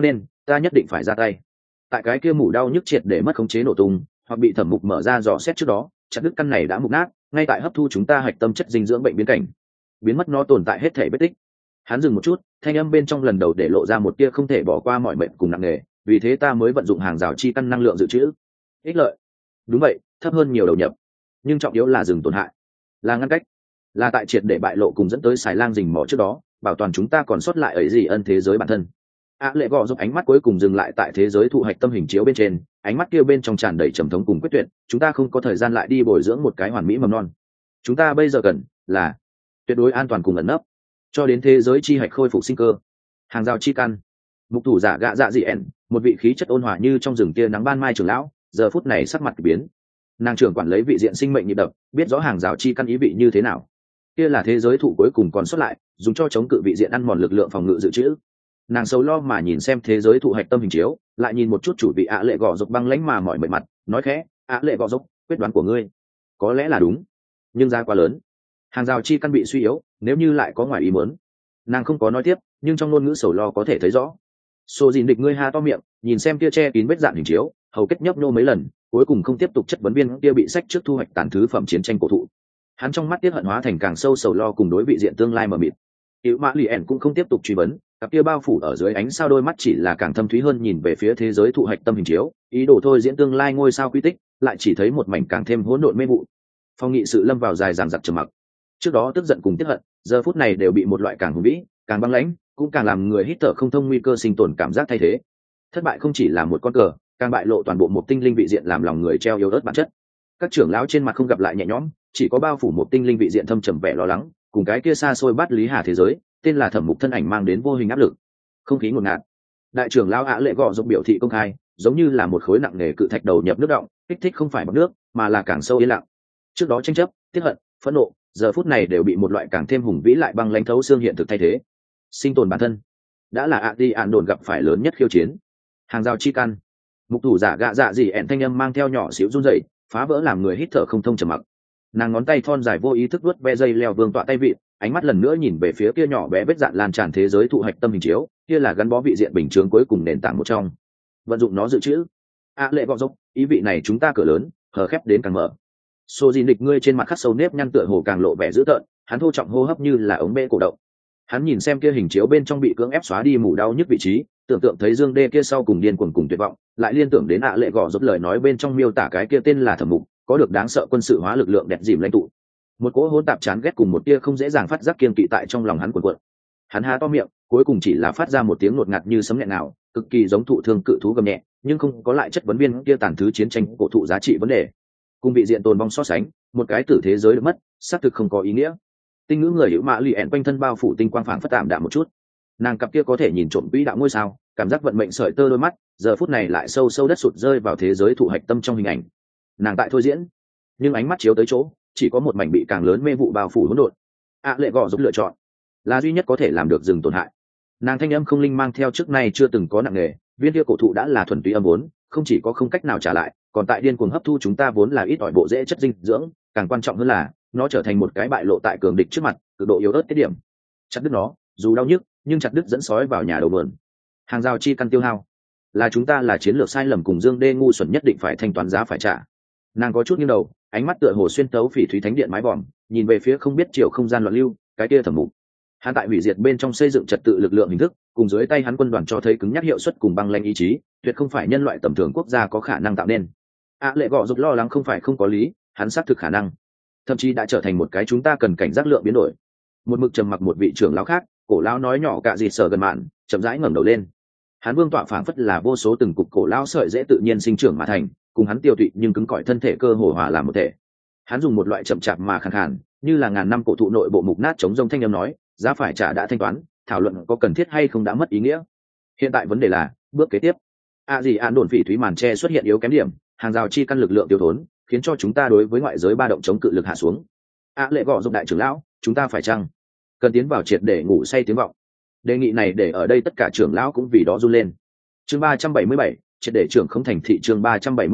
ta nhất định phải ra tay. Tại cái kia mủ đau nhức triệt để mất khống chế nổ tung hoặc bị thẩm mục mở ra dò xét trước đó, chặt đứt căn này đã mục nát, ngay tại hấp thu chúng ta hạch tâm chất dinh dưỡng bệnh biến cảnh, biến mất nó tồn tại hết thể vết tích. Hắn dừng một chút, thanh âm bên trong lần đầu để lộ ra một tia không thể bỏ qua mọi mệnh cùng nặng nề, vì thế ta mới vận dụng hàng rào chi căn năng lượng dự trữ. Ích lợi, đúng vậy, thấp hơn nhiều đầu nhập, nhưng trọng yếu là dừng tổn hại, là ngăn cách, là tại triệt để bại lộ cùng dẫn tới xài lang rình mỏ trước đó bảo toàn chúng ta còn sót lại ấy gì ân thế giới bản thân. ạ lệ gò giúp ánh mắt cuối cùng dừng lại tại thế giới thụ hạch tâm hình chiếu bên trên, ánh mắt kia bên trong tràn đầy trầm thống cùng quyết tuyệt. Chúng ta không có thời gian lại đi bồi dưỡng một cái hoàn mỹ mầm non, chúng ta bây giờ cần là tuyệt đối an toàn cùng ẩn nấp cho đến thế giới chi hạch khôi phục sinh cơ. Hàng rào chi căn, mục thủ giả gạ dạ dị ẻn, một vị khí chất ôn hòa như trong rừng kia nắng ban mai trưởng lão, giờ phút này sắc mặt kỳ biến. Nàng trưởng quản lấy vị diện sinh mệnh nhịp đập, biết rõ hàng rào chi căn ý vị như thế nào. Kia là thế giới thụ cuối cùng còn sót lại, dùng cho chống cự vị diện ăn mòn lực lượng phòng ngự dự trữ. Nàng sâu lo mà nhìn xem thế giới thụ hạch tâm hình chiếu, lại nhìn một chút chủ vị ạ lệ gò dục băng lãnh mà mỏi mệt mặt, nói khẽ, ạ lệ gò dục, quyết đoán của ngươi có lẽ là đúng, nhưng giá quá lớn. Hàng rào chi căn bị suy yếu, nếu như lại có ngoài ý muốn. Nàng không có nói tiếp, nhưng trong ngôn ngữ sầu lo có thể thấy rõ. Sô dìn địch ngươi ha to miệng, nhìn xem kia che kín vết dạn hình chiếu, hầu kết nhấp nhô mấy lần, cuối cùng không tiếp tục chất vấn viên kia bị sách trước thu hoạch tàn thứ phẩm chiến tranh cổ thụ. Hắn trong mắt tiết hận hóa thành càng sâu sầu lo cùng đối vị diện tương lai mờ mịt. Hữu Mã Lì ẻn cũng không tiếp tục truy vấn, cặp kia bao phủ ở dưới ánh sao đôi mắt chỉ là càng thâm thúy hơn nhìn về phía thế giới thụ hạch tâm hình chiếu, ý đồ thôi diễn tương lai ngôi sao quy tích, lại chỉ thấy một mảnh càng thêm hỗn độn mê vụ. Phong nghị sự lâm vào dài dằng dặc trầm mặc. Trước đó tức giận cùng tiết hận, giờ phút này đều bị một loại càng hùng vĩ, càng băng lãnh, cũng càng làm người hít thở không thông nguy cơ sinh tồn cảm giác thay thế. Thất bại không chỉ là một con cờ, càng bại lộ toàn bộ một tinh linh vị diện làm lòng người treo yếu ớt bản chất. Các trưởng lão trên mặt không gặp lại nhẹ nhõm, chỉ có bao phủ một tinh linh vị diện thâm trầm vẻ lo lắng, cùng cái kia xa xôi bát lý hà thế giới, tên là thẩm mục thân ảnh mang đến vô hình áp lực. Không khí ngột ngạt. Đại trưởng lão ạ lệ gọ dục biểu thị công khai, giống như là một khối nặng nề cự thạch đầu nhập nước động, kích thích không phải bọt nước, mà là càng sâu yên lặng. Trước đó tranh chấp, tiếc hận, phẫn nộ, giờ phút này đều bị một loại càng thêm hùng vĩ lại băng lãnh thấu xương hiện thực thay thế. Sinh tồn bản thân đã là ạ đi ạn đồn gặp phải lớn nhất khiêu chiến. Hàng rào chi căn, mục thủ giả gạ dạ gì ẹn thanh âm mang theo nhỏ xíu run rẩy, phá vỡ làm người hít thở không thông trầm mặc. Nàng ngón tay thon dài vô ý thức vuốt ve dây leo vương tọa tay vịn, ánh mắt lần nữa nhìn về phía kia nhỏ bé vết dạn lan tràn thế giới thụ hạch tâm hình chiếu, kia là gắn bó vị diện bình chướng cuối cùng nền tảng một trong. Vận dụng nó dự trữ. A lệ gọ dốc, ý vị này chúng ta cửa lớn, hở khép đến càng mở. Sô Di Nịch ngươi trên mặt khắc sâu nếp nhăn tựa hồ càng lộ vẻ dữ tợn, hắn thô trọng hô hấp như là ống bê cổ động. Hắn nhìn xem kia hình chiếu bên trong bị cưỡng ép xóa đi mù đau nhức vị trí, tưởng tượng thấy Dương Đê kia sau cùng điên cuồng cùng tuyệt vọng, lại liên tưởng đến ạ lệ gọ dốc lời nói bên trong miêu tả cái kia tên là thẩm mục, có được đáng sợ quân sự hóa lực lượng đẹp dìm lãnh tụ. Một cỗ hỗn tạp chán ghét cùng một tia không dễ dàng phát giác kiên kỵ tại trong lòng hắn cuộn cuộn. Hắn há to miệng, cuối cùng chỉ là phát ra một tiếng ngột ngạt như sấm nghẹn nào, cực kỳ giống thụ thương cự thú gầm nhẹ, nhưng không có lại chất vấn viên kia tàn thứ chiến tranh cổ thụ giá trị vấn đề. Cùng vị diện tồn vong so sánh, một cái tử thế giới được mất, xác thực không có ý nghĩa. Tinh ngữ người Hữu Mã Lì ẻn quanh thân bao phủ tinh quang phảng phất tạm đạm một chút. Nàng cặp kia có thể nhìn trộm quỹ đạo ngôi sao, cảm giác vận mệnh sợi tơ đôi mắt, giờ phút này lại sâu sâu đất sụt rơi vào thế giới thụ hạch tâm trong hình ảnh. Nàng tại thôi diễn, nhưng ánh mắt chiếu tới chỗ, chỉ có một mảnh bị càng lớn mê vụ bao phủ hỗn độn. ạ lệ gọ giúp lựa chọn là duy nhất có thể làm được dừng tổn hại. Nàng thanh âm không linh mang theo trước nay chưa từng có nặng nề, viên kia cổ thụ đã là thuần túy âm vốn, không chỉ có không cách nào trả lại, còn tại điên cuồng hấp thu chúng ta vốn là ít ỏi bộ rễ chất dinh dưỡng, càng quan trọng hơn là nó trở thành một cái bại lộ tại cường địch trước mặt, cực độ yếu ớt tiết điểm. Chặt đứt nó, dù đau nhức, nhưng chặt đứt dẫn sói vào nhà đầu vườn. Hàng rào chi căn tiêu hao, là chúng ta là chiến lược sai lầm cùng Dương Đê ngu xuẩn nhất định phải thanh toán giá phải trả. Nàng có chút nghiêng đầu, ánh mắt tựa hồ xuyên tấu phỉ thúy thánh điện mái vòm, nhìn về phía không biết chiều không gian loạn lưu, cái kia thẩm mục. Hắn tại hủy diệt bên trong xây dựng trật tự lực lượng hình thức, cùng dưới tay hắn quân đoàn cho thấy cứng nhắc hiệu suất cùng băng lãnh ý chí, tuyệt không phải nhân loại tầm thường quốc gia có khả năng tạo nên. ạ lệ gọ dục lo lắng không phải không có lý, hắn xác thực khả năng, thậm chí đã trở thành một cái chúng ta cần cảnh giác lượng biến đổi. Một mực trầm mặc một vị trưởng lão khác, cổ lão nói nhỏ cả gì sở gần mạn, chậm rãi ngẩng đầu lên. Hắn vương tọa phảng phất là vô số từng cục cổ lão sợi dễ tự nhiên sinh trưởng mà thành, cùng hắn tiêu tụy nhưng cứng cỏi thân thể cơ hồ hòa làm một thể. Hắn dùng một loại chậm chạp mà khàn khàn, như là ngàn năm cổ thụ nội bộ mục nát chống rông thanh âm nói, giá phải trả đã thanh toán, thảo luận có cần thiết hay không đã mất ý nghĩa. Hiện tại vấn đề là bước kế tiếp. A gì an đồn phỉ thúy màn tre xuất hiện yếu kém điểm, hàng rào chi căn lực lượng tiêu thốn, khiến cho chúng ta đối với ngoại giới ba động chống cự lực hạ xuống. A lệ gọ dục đại trưởng lão, chúng ta phải chăng cần tiến vào triệt để ngủ say tiếng vọng? Đề nghị này để ở đây tất cả trưởng lão cũng vì đó run lên. Chương ba trăm bảy mươi bảy, triệt để trưởng không thành thị. Chương ba trăm bảy mươi bảy,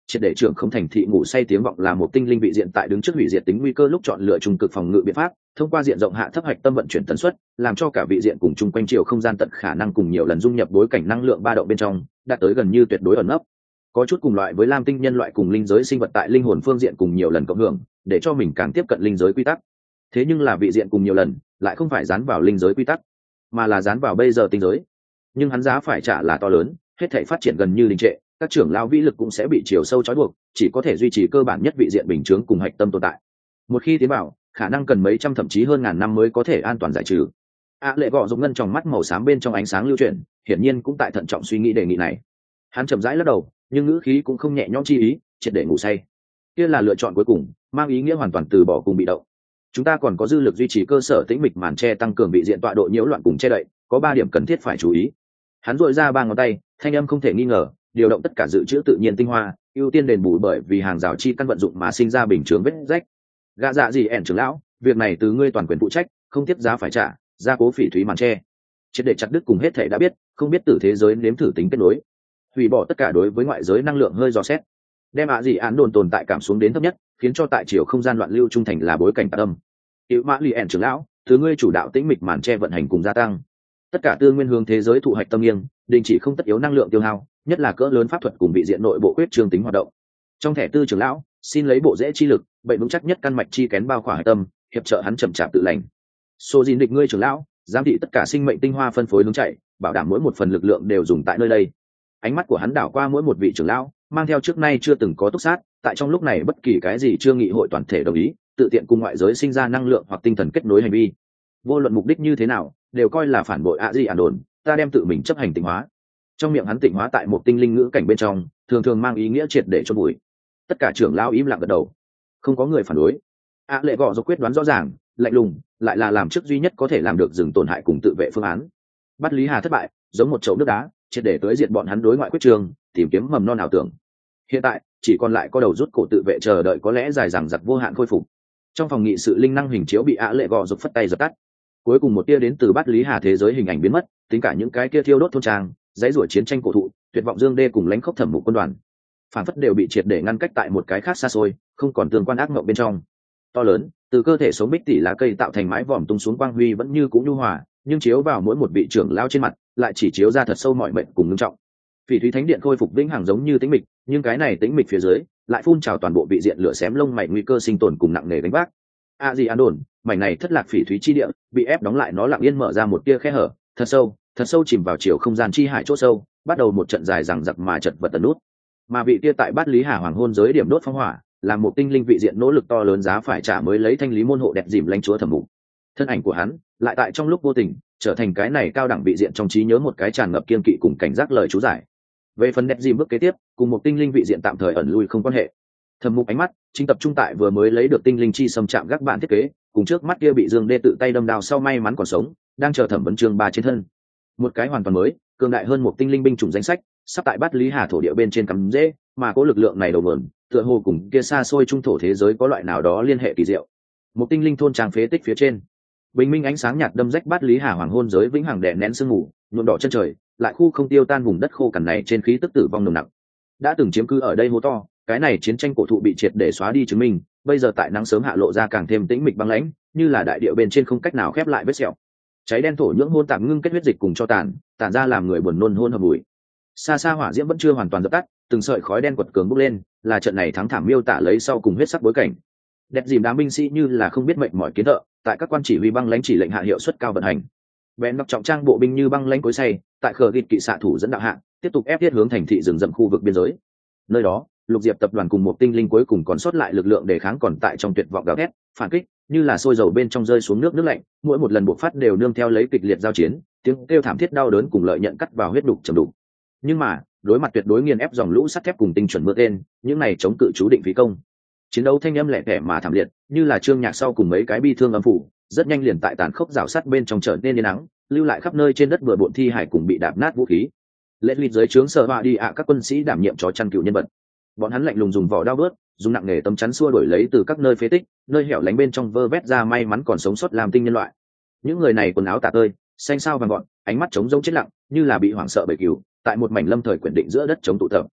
triệt để trưởng không thành thị ngủ say tiếng vọng là một tinh linh vị diện tại đứng trước hủy diệt tính nguy cơ lúc chọn lựa trung cực phòng ngự biện pháp, thông qua diện rộng hạ thấp hạch tâm vận chuyển tần suất, làm cho cả vị diện cùng chung quanh chiều không gian tận khả năng cùng nhiều lần dung nhập bối cảnh năng lượng ba động bên trong, đạt tới gần như tuyệt đối ẩn nấp. Có chút cùng loại với lam tinh nhân loại cùng linh giới sinh vật tại linh hồn phương diện cùng nhiều lần cộng hưởng, để cho mình càng tiếp cận linh giới quy tắc. Thế nhưng là vị diện cùng nhiều lần, lại không phải dán vào linh giới quy tắc, mà là dán vào bây giờ tinh giới. Nhưng hắn giá phải trả là to lớn, hết thảy phát triển gần như đình trệ, các trưởng lao vĩ lực cũng sẽ bị chiều sâu trói buộc, chỉ có thể duy trì cơ bản nhất vị diện bình chướng cùng hạch tâm tồn tại. Một khi tiến vào, khả năng cần mấy trăm thậm chí hơn ngàn năm mới có thể an toàn giải trừ. A Lệ gọ dùng ngân trong mắt màu xám bên trong ánh sáng lưu chuyển, hiển nhiên cũng tại thận trọng suy nghĩ đề nghị này. Hắn chậm rãi lắc đầu, nhưng ngữ khí cũng không nhẹ nhõm chi ý, triệt để ngủ say. Kia là lựa chọn cuối cùng, mang ý nghĩa hoàn toàn từ bỏ cùng bị động. Chúng ta còn có dư lực duy trì cơ sở tĩnh mịch màn che tăng cường vị diện tọa độ nhiễu loạn cùng che đậy, có ba điểm cần thiết phải chú ý. Hắn duỗi ra ba ngón tay, thanh âm không thể nghi ngờ, điều động tất cả dự trữ tự nhiên tinh hoa, ưu tiên đền bù bởi vì hàng rào chi căn vận dụng mà sinh ra bình chướng vết rách. Gã dạ gì ẻn trưởng lão, việc này từ ngươi toàn quyền phụ trách, không tiếp giá phải trả, gia cố phỉ thúy màn che. Triệt để chặt đứt cùng hết thể đã biết, không biết tử thế giới nếm thử tính kết nối, hủy bỏ tất cả đối với ngoại giới năng lượng hơi dò xét, đem ạ gì án đồn tồn tại cảm xuống đến thấp nhất, khiến cho tại chiều không gian loạn lưu trung thành là bối cảnh tạc âm. Hữu Mã Lì ẻn trưởng lão, từ ngươi chủ đạo tĩnh mịch màn che vận hành cùng gia tăng, tất cả tư nguyên hướng thế giới thụ hạch tâm nghiêng, đình chỉ không tất yếu năng lượng tiêu hao, nhất là cỡ lớn pháp thuật cùng vị diện nội bộ quyết trương tính hoạt động. Trong thẻ tư trưởng lão, xin lấy bộ dễ chi lực, bệnh vững chắc nhất căn mạch chi kén bao khỏa hạch tâm, hiệp trợ hắn chậm chạp tự lành. Số gìn địch ngươi trưởng lão, giám thị tất cả sinh mệnh tinh hoa phân phối hướng chạy, bảo đảm mỗi một phần lực lượng đều dùng tại nơi đây. Ánh mắt của hắn đảo qua mỗi một vị trưởng lão, mang theo trước nay chưa từng có túc sát, tại trong lúc này bất kỳ cái gì chưa nghị hội toàn thể đồng ý, tự tiện cùng ngoại giới sinh ra năng lượng hoặc tinh thần kết nối hành vi, vô luận mục đích như thế nào, đều coi là phản bội ạ gì ản đồn, ta đem tự mình chấp hành tịnh hóa. Trong miệng hắn tịnh hóa tại một tinh linh ngữ cảnh bên trong, thường thường mang ý nghĩa triệt để cho bụi. Tất cả trưởng lão im lặng gật đầu, không có người phản đối. ạ Lệ gọ do quyết đoán rõ ràng, lạnh lùng, lại là làm trước duy nhất có thể làm được dừng tổn hại cùng tự vệ phương án. Bắt Lý Hà thất bại, giống một chậu nước đá, triệt để tới diệt bọn hắn đối ngoại quyết trường, tìm kiếm mầm non ảo tưởng. Hiện tại chỉ còn lại có đầu rút cổ tự vệ chờ đợi có lẽ dài dằng dặc vô hạn khôi phục. Trong phòng nghị sự linh năng hình chiếu bị ạ Lệ gọ dục phất tay dập tắt, cuối cùng một tia đến từ Bát Lý Hà thế giới hình ảnh biến mất, tính cả những cái kia thiêu đốt thôn trang, dãy rủa chiến tranh cổ thụ, tuyệt vọng dương đê cùng lãnh khốc thẩm mục quân đoàn, phản phất đều bị triệt để ngăn cách tại một cái khác xa xôi, không còn tương quan ác mộng bên trong. To lớn, từ cơ thể sống bích tỷ lá cây tạo thành mái vòm tung xuống quang huy vẫn như cũ nhu hòa, nhưng chiếu vào mỗi một vị trưởng lao trên mặt, lại chỉ chiếu ra thật sâu mọi mệnh cùng ngưng trọng. Phỉ thúy thánh điện khôi phục vĩnh hằng giống như tĩnh mịch, nhưng cái này tĩnh mịch phía dưới, lại phun trào toàn bộ vị diện lửa xém lông mày nguy cơ sinh tồn cùng nặng nề gánh vác. A gì an đồn, mảnh này thất lạc phỉ thúy chi địa, bị ép đóng lại nó lặng yên mở ra một tia khe hở, thật sâu, thật sâu chìm vào chiều không gian chi hải chỗ sâu, bắt đầu một trận dài dằng dặc mà chật vật tần nút. Mà vị tia tại Bát Lý Hà hoàng hôn giới điểm đốt phong hỏa, làm một tinh linh vị diện nỗ lực to lớn giá phải trả mới lấy thanh lý môn hộ đẹp dìm lãnh chúa thẩm mục. Thân ảnh của hắn, lại tại trong lúc vô tình, trở thành cái này cao đẳng vị diện trong trí nhớ một cái tràn ngập kiên kỵ cùng cảnh giác lời chú giải. Về phần đẹp dìm bước kế tiếp, cùng một tinh linh vị diện tạm thời ẩn lui không quan hệ. Thẩm mục ánh mắt chính tập trung tại vừa mới lấy được tinh linh chi xâm chạm gác bạn thiết kế, cùng trước mắt kia bị Dương Đê tự tay đâm đào sau may mắn còn sống, đang chờ thẩm vấn chương ba trên thân. Một cái hoàn toàn mới, cường đại hơn một tinh linh binh chủng danh sách, sắp tại Bát Lý Hà thổ địa bên trên cắm rễ, mà cố lực lượng này đầu nguồn, tựa hồ cùng kia xa xôi trung thổ thế giới có loại nào đó liên hệ kỳ diệu. Một tinh linh thôn trang phế tích phía trên, bình minh ánh sáng nhạt đâm rách Bát Lý Hà hoàng hôn giới vĩnh hằng đè nén sương mù, nhuộm đỏ chân trời, lại khu không tiêu tan vùng đất khô cằn này trên khí tức tử vong nồng nặc. Đã từng chiếm cư ở đây hố to, cái này chiến tranh cổ thụ bị triệt để xóa đi chứng minh, bây giờ tại nắng sớm hạ lộ ra càng thêm tĩnh mịch băng lãnh, như là đại địa bên trên không cách nào khép lại vết sẹo. Cháy đen thổ nhưỡng hôn tạm ngưng kết huyết dịch cùng cho tàn, tản ra làm người buồn nôn hôn hợp mùi. Xa xa hỏa diễm vẫn chưa hoàn toàn dập tắt, từng sợi khói đen quật cường bốc lên, là trận này thắng thảm miêu tả lấy sau cùng huyết sắc bối cảnh. Đẹp dìm đám binh sĩ như là không biết mệnh mỏi kiến thợ, tại các quan chỉ huy băng lãnh chỉ lệnh hạ hiệu suất cao vận hành. Bèn mặc trọng trang bộ binh như băng lãnh cối xay, tại khờ gịt kỵ xạ thủ dẫn đạo hạ, tiếp tục ép thiết hướng thành thị rừng rậm khu vực biên giới. Nơi đó, Lục Diệp tập đoàn cùng một tinh linh cuối cùng còn sót lại lực lượng để kháng còn tại trong tuyệt vọng gào thét, phản kích, như là sôi dầu bên trong rơi xuống nước nước lạnh, mỗi một lần buộc phát đều nương theo lấy kịch liệt giao chiến, tiếng kêu thảm thiết đau đớn cùng lợi nhận cắt vào huyết đục trầm đục. Nhưng mà, đối mặt tuyệt đối nghiền ép dòng lũ sắt thép cùng tinh chuẩn mưa tên, những này chống cự chú định phí công. Chiến đấu thanh âm lẻ tẻ mà thảm liệt, như là chương nhạc sau cùng mấy cái bi thương âm phủ, rất nhanh liền tại tàn khốc rào sắt bên trong trở nên yên nắng, lưu lại khắp nơi trên đất bừa bộn thi hải cùng bị đạp nát vũ khí. Lệ luyện dưới trướng sở họa đi ạ các quân sĩ đảm nhiệm chó chăn cựu nhân vật. Bọn hắn lạnh lùng dùng vỏ đao bớt, dùng nặng nghề tấm chắn xua đuổi lấy từ các nơi phế tích, nơi hẻo lánh bên trong vơ vét ra may mắn còn sống sót làm tinh nhân loại. Những người này quần áo tả tơi, xanh xao vàng gọn, ánh mắt trống rỗng chết lặng, như là bị hoảng sợ bởi cừu, tại một mảnh lâm thời quyển định giữa đất chống tụ tập.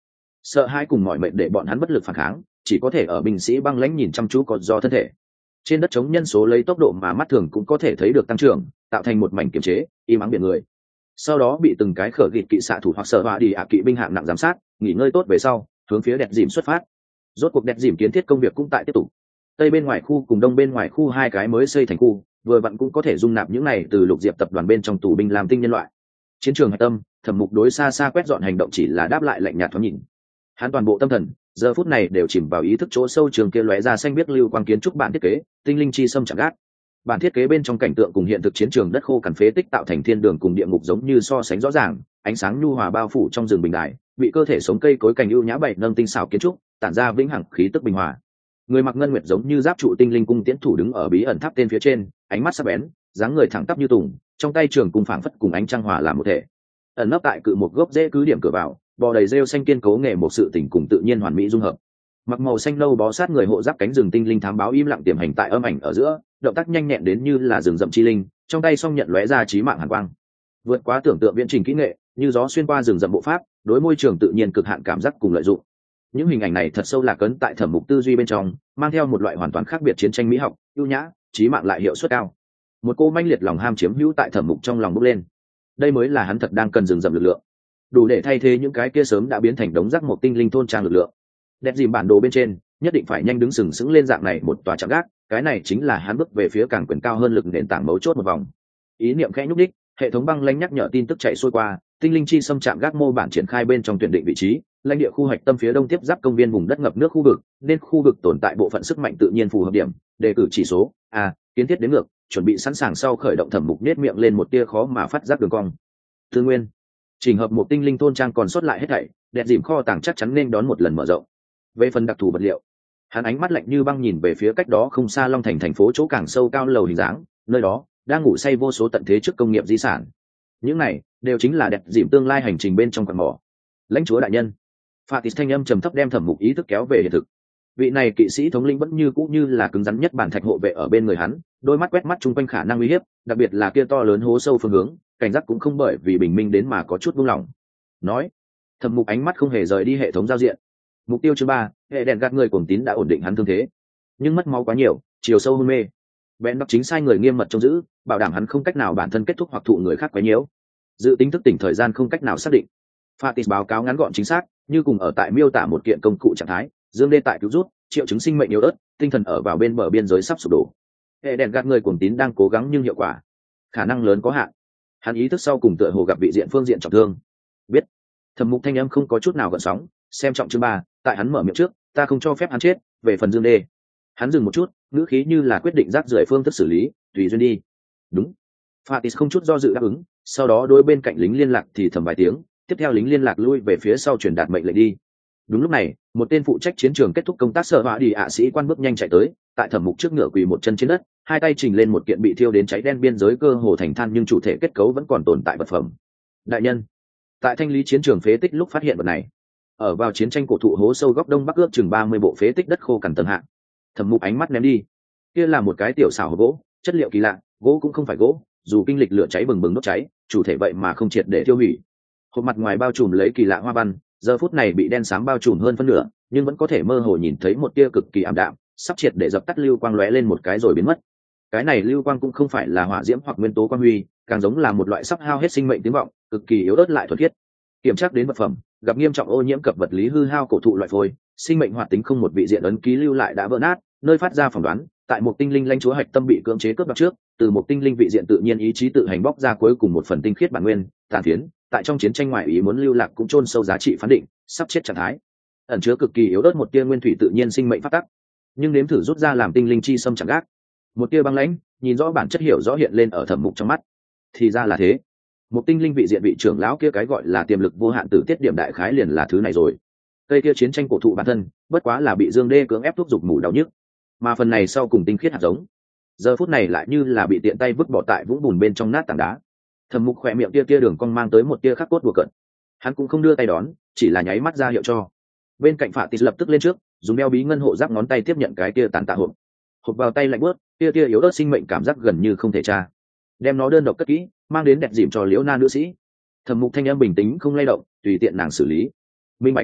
sợ hãi cùng mọi mệnh để bọn hắn bất lực phản kháng, chỉ có thể ở binh sĩ băng lãnh nhìn chăm chú còn do thân thể. Trên đất trống nhân số lấy tốc độ mà mắt thường cũng có thể thấy được tăng trưởng, tạo thành một mảnh kiềm chế im ắng biển người. Sau đó bị từng cái khở gịt kỵ xạ thủ hoặc sợ họa đi ạ kỵ binh hạng nặng giám sát, nghỉ ngơi tốt về sau hướng phía đẹp dìm xuất phát. Rốt cuộc đẹp dìm kiến thiết công việc cũng tại tiếp tục. Tây bên ngoài khu cùng đông bên ngoài khu hai cái mới xây thành khu, vừa vặn cũng có thể dung nạp những này từ Lục Diệp tập đoàn bên trong tù binh làm tinh nhân loại. Chiến trường hạch tâm, Thẩm Mục đối xa xa quét dọn hành động chỉ là đáp lại lạnh nhạt thoáng nhìn. Hắn toàn bộ tâm thần giờ phút này đều chìm vào ý thức chỗ sâu trường kia lóe ra xanh biếc lưu quang kiến trúc bản thiết kế, tinh linh chi xâm chẳng gác. Bản thiết kế bên trong cảnh tượng cùng hiện thực chiến trường đất khô cằn phế tích tạo thành thiên đường cùng địa ngục giống như so sánh rõ ràng, ánh sáng nhu hòa bao phủ trong rừng bình đài, bị cơ thể sống cây cối cành ưu nhã bậy nâng tinh xảo kiến trúc, tản ra vĩnh hằng khí tức bình hòa. Người mặc ngân nguyệt giống như giáp trụ tinh linh cung tiễn thủ đứng ở bí ẩn tháp tên phía trên, ánh mắt sắc bén, dáng người thẳng tắp như tùng, trong tay trường cung phảng phất cùng ánh trăng hòa làm một thể. Ẩn nấp tại cự một gốc rễ cứ điểm cửa vào, bò đầy rêu xanh kiên cố nghề một sự tình cùng tự nhiên hoàn mỹ dung hợp. Mặc màu xanh nâu bó sát người hộ giáp cánh rừng tinh linh thám báo im lặng tiềm hành tại âm ảnh ở giữa, động tác nhanh nhẹn đến như là rừng rậm chi linh, trong tay song nhận lóe ra chí mạng hàn quang. Vượt quá tưởng tượng viễn trình kỹ nghệ, như gió xuyên qua rừng rậm bộ pháp, đối môi trường tự nhiên cực hạn cảm giác cùng lợi dụng. Những hình ảnh này thật sâu lạc ấn tại Thẩm Mục tư duy bên trong, mang theo một loại hoàn toàn khác biệt chiến tranh mỹ học, ưu nhã, chí mạng lại hiệu suất cao. Một cô manh liệt lòng ham chiếm hữu tại Thẩm Mục trong lòng bốc lên. Đây mới là hắn thật đang cần rừng rậm lực lượng, đủ để thay thế những cái kia sớm đã biến thành đống rác một tinh linh thôn trang lực lượng. Đẹp dìm bản đồ bên trên, nhất định phải nhanh đứng sừng sững lên dạng này một tòa trạm gác, cái này chính là hắn bước về phía càng quyền cao hơn lực nền tảng mấu chốt một vòng. Ý niệm khẽ nhúc đích, hệ thống băng lãnh nhắc nhở tin tức chạy xuôi qua, tinh linh chi xâm trạm gác mô bản triển khai bên trong tuyển định vị trí, lãnh địa khu hoạch tâm phía đông tiếp giáp công viên vùng đất ngập nước khu vực, nên khu vực tồn tại bộ phận sức mạnh tự nhiên phù hợp điểm, đề cử chỉ số a, kiến thiết đến ngược, chuẩn bị sẵn sàng sau khởi động. Thẩm Mục nết miệng lên một tia khó mà phát giác đường cong. Tư nguyên, trình hợp một tinh linh thôn trang còn sót lại hết thảy, đẹp dìm kho tàng chắc chắn nên đón một lần mở rộng. Về phần đặc thù vật liệu, hắn ánh mắt lạnh như băng nhìn về phía cách đó không xa Long Thành thành phố chỗ càng sâu cao lầu hình dáng, nơi đó đang ngủ say vô số tận thế trước công nghiệp di sản. Những này đều chính là đẹp dìm tương lai hành trình bên trong quặng mỏ. Lãnh chúa đại nhân, Fatis thanh âm trầm thấp đem Thẩm Mục ý thức kéo về hiện thực. Vị này kỵ sĩ thống lĩnh vẫn như cũ như là cứng rắn nhất bản thạch hộ vệ ở bên người hắn, đôi mắt quét mắt chung quanh khả năng uy hiếp, đặc biệt là kia to lớn hố sâu phương hướng, cảnh giác cũng không bởi vì bình minh đến mà có chút buông lỏng. Nói, Thẩm Mục ánh mắt không hề rời đi hệ thống giao diện. Mục tiêu thứ ba, hệ đèn gạt người cuồng tín đã ổn định hắn thương thế, nhưng mất máu quá nhiều, chiều sâu hôn mê. Bèn đọc chính sai người nghiêm mật trông giữ, bảo đảm hắn không cách nào bản thân kết thúc hoặc thụ người khác quấy nhiễu. Dự tính thức tỉnh thời gian không cách nào xác định. Fatis báo cáo ngắn gọn chính xác, như cùng ở tại miêu tả một kiện công cụ trạng thái, dương đê tại cứu rút, triệu chứng sinh mệnh yếu ớt, tinh thần ở vào bên bờ biên giới sắp sụp đổ. Hệ đèn gạt người cuồng tín đang cố gắng nhưng hiệu quả khả năng lớn có hạn. Hắn ý thức sau cùng tựa hồ gặp vị diện phương diện trọng thương. Biết. Thẩm Mục thanh âm không có chút nào gợn sóng, xem trọng chương ba, tại hắn mở miệng trước, ta không cho phép hắn chết. Về phần dương đê, hắn dừng một chút, ngữ khí như là quyết định rác rưởi phương thức xử lý, tùy duyên đi. Đúng. Fatis không chút do dự đáp ứng, sau đó đối bên cạnh lính liên lạc thì thầm vài tiếng, tiếp theo lính liên lạc lui về phía sau truyền đạt mệnh lệnh đi. Đúng lúc này, một tên phụ trách chiến trường kết thúc công tác sợ họa đi ạ sĩ quan bước nhanh chạy tới, tại Thẩm Mục trước ngựa quỳ một chân trên đất, hai tay trình lên một kiện bị thiêu đến cháy đen biên giới cơ hồ thành than nhưng chủ thể kết cấu vẫn còn tồn tại vật phẩm. Đại nhân, tại thanh lý chiến trường phế tích lúc phát hiện vật này, ở vào chiến tranh cổ thụ hố sâu góc đông bắc ước chừng ba mươi bộ phế tích đất khô cằn tầng hạ. Thẩm Mục ánh mắt ném đi, kia là một cái tiểu xảo hộp gỗ, chất liệu kỳ lạ, gỗ cũng không phải gỗ, dù kinh lịch lửa cháy bừng bừng đốt cháy, chủ thể vậy mà không triệt để tiêu hủy. Hộp mặt ngoài bao trùm lấy kỳ lạ hoa văn, giờ phút này bị đen xám bao trùm hơn phân nửa, nhưng vẫn có thể mơ hồ nhìn thấy một tia cực kỳ ảm đạm, sắp triệt để dập tắt lưu quang lóe lên một cái rồi biến mất. Cái này lưu quang cũng không phải là hỏa diễm hoặc nguyên tố quang huy, càng giống là một loại sắp hao hết sinh mệnh tiếng vọng, cực kỳ yếu ớt lại thuần khiết. Kiểm tra đến vật phẩm, gặp nghiêm trọng ô nhiễm cập vật lý hư hao cổ thụ loại phôi, sinh mệnh hoạt tính không một vị diện ấn ký lưu lại đã vỡ nát, nơi phát ra phỏng đoán, tại một tinh linh lãnh chúa hạch tâm bị cưỡng chế cướp đoạt trước, từ một tinh linh vị diện tự nhiên ý chí tự hành bóc ra cuối cùng một phần tinh khiết bản nguyên, tàn phiến, tại trong chiến tranh ngoại ý muốn lưu lạc cũng chôn sâu giá trị phán định, sắp chết trạng thái. Ẩn chứa cực kỳ yếu ớt một tia nguyên thủy tự nhiên sinh mệnh phát tắc, nhưng nếm thử rút ra làm tinh linh chi xâm chẳng gác. Một tia băng lãnh, nhìn rõ bản chất hiểu rõ hiện lên ở Thẩm Mục trong mắt. Thì ra là thế. Một tinh linh vị diện vị trưởng lão kia cái gọi là tiềm lực vô hạn tử tiết điểm đại khái liền là thứ này rồi. Cây kia chiến tranh cổ thụ bản thân, bất quá là bị Dương Đê cưỡng ép thúc giục mù đau nhức, mà phần này sau cùng tinh khiết hạt giống, giờ phút này lại như là bị tiện tay vứt bỏ tại vũng bùn bên trong nát tảng đá. Thẩm Mục khỏe miệng tia tia đường cong mang tới một tia khắc cốt đùa cận. Hắn cũng không đưa tay đón, chỉ là nháy mắt ra hiệu cho. Bên cạnh Phạ Tịch lập tức lên trước, dùng đeo bí ngân hộ giáp ngón tay tiếp nhận cái tia tàn tạ hộp. Hộp vào tay lạnh bớt, tia tia yếu ớt sinh mệnh cảm giác gần như không thể tra. Đem nó đơn độc cất kỹ, mang đến đẹp dìm cho Liễu Na nữ sĩ. Thẩm Mục thanh âm bình tĩnh không lay động, tùy tiện nàng xử lý. Minh bạch.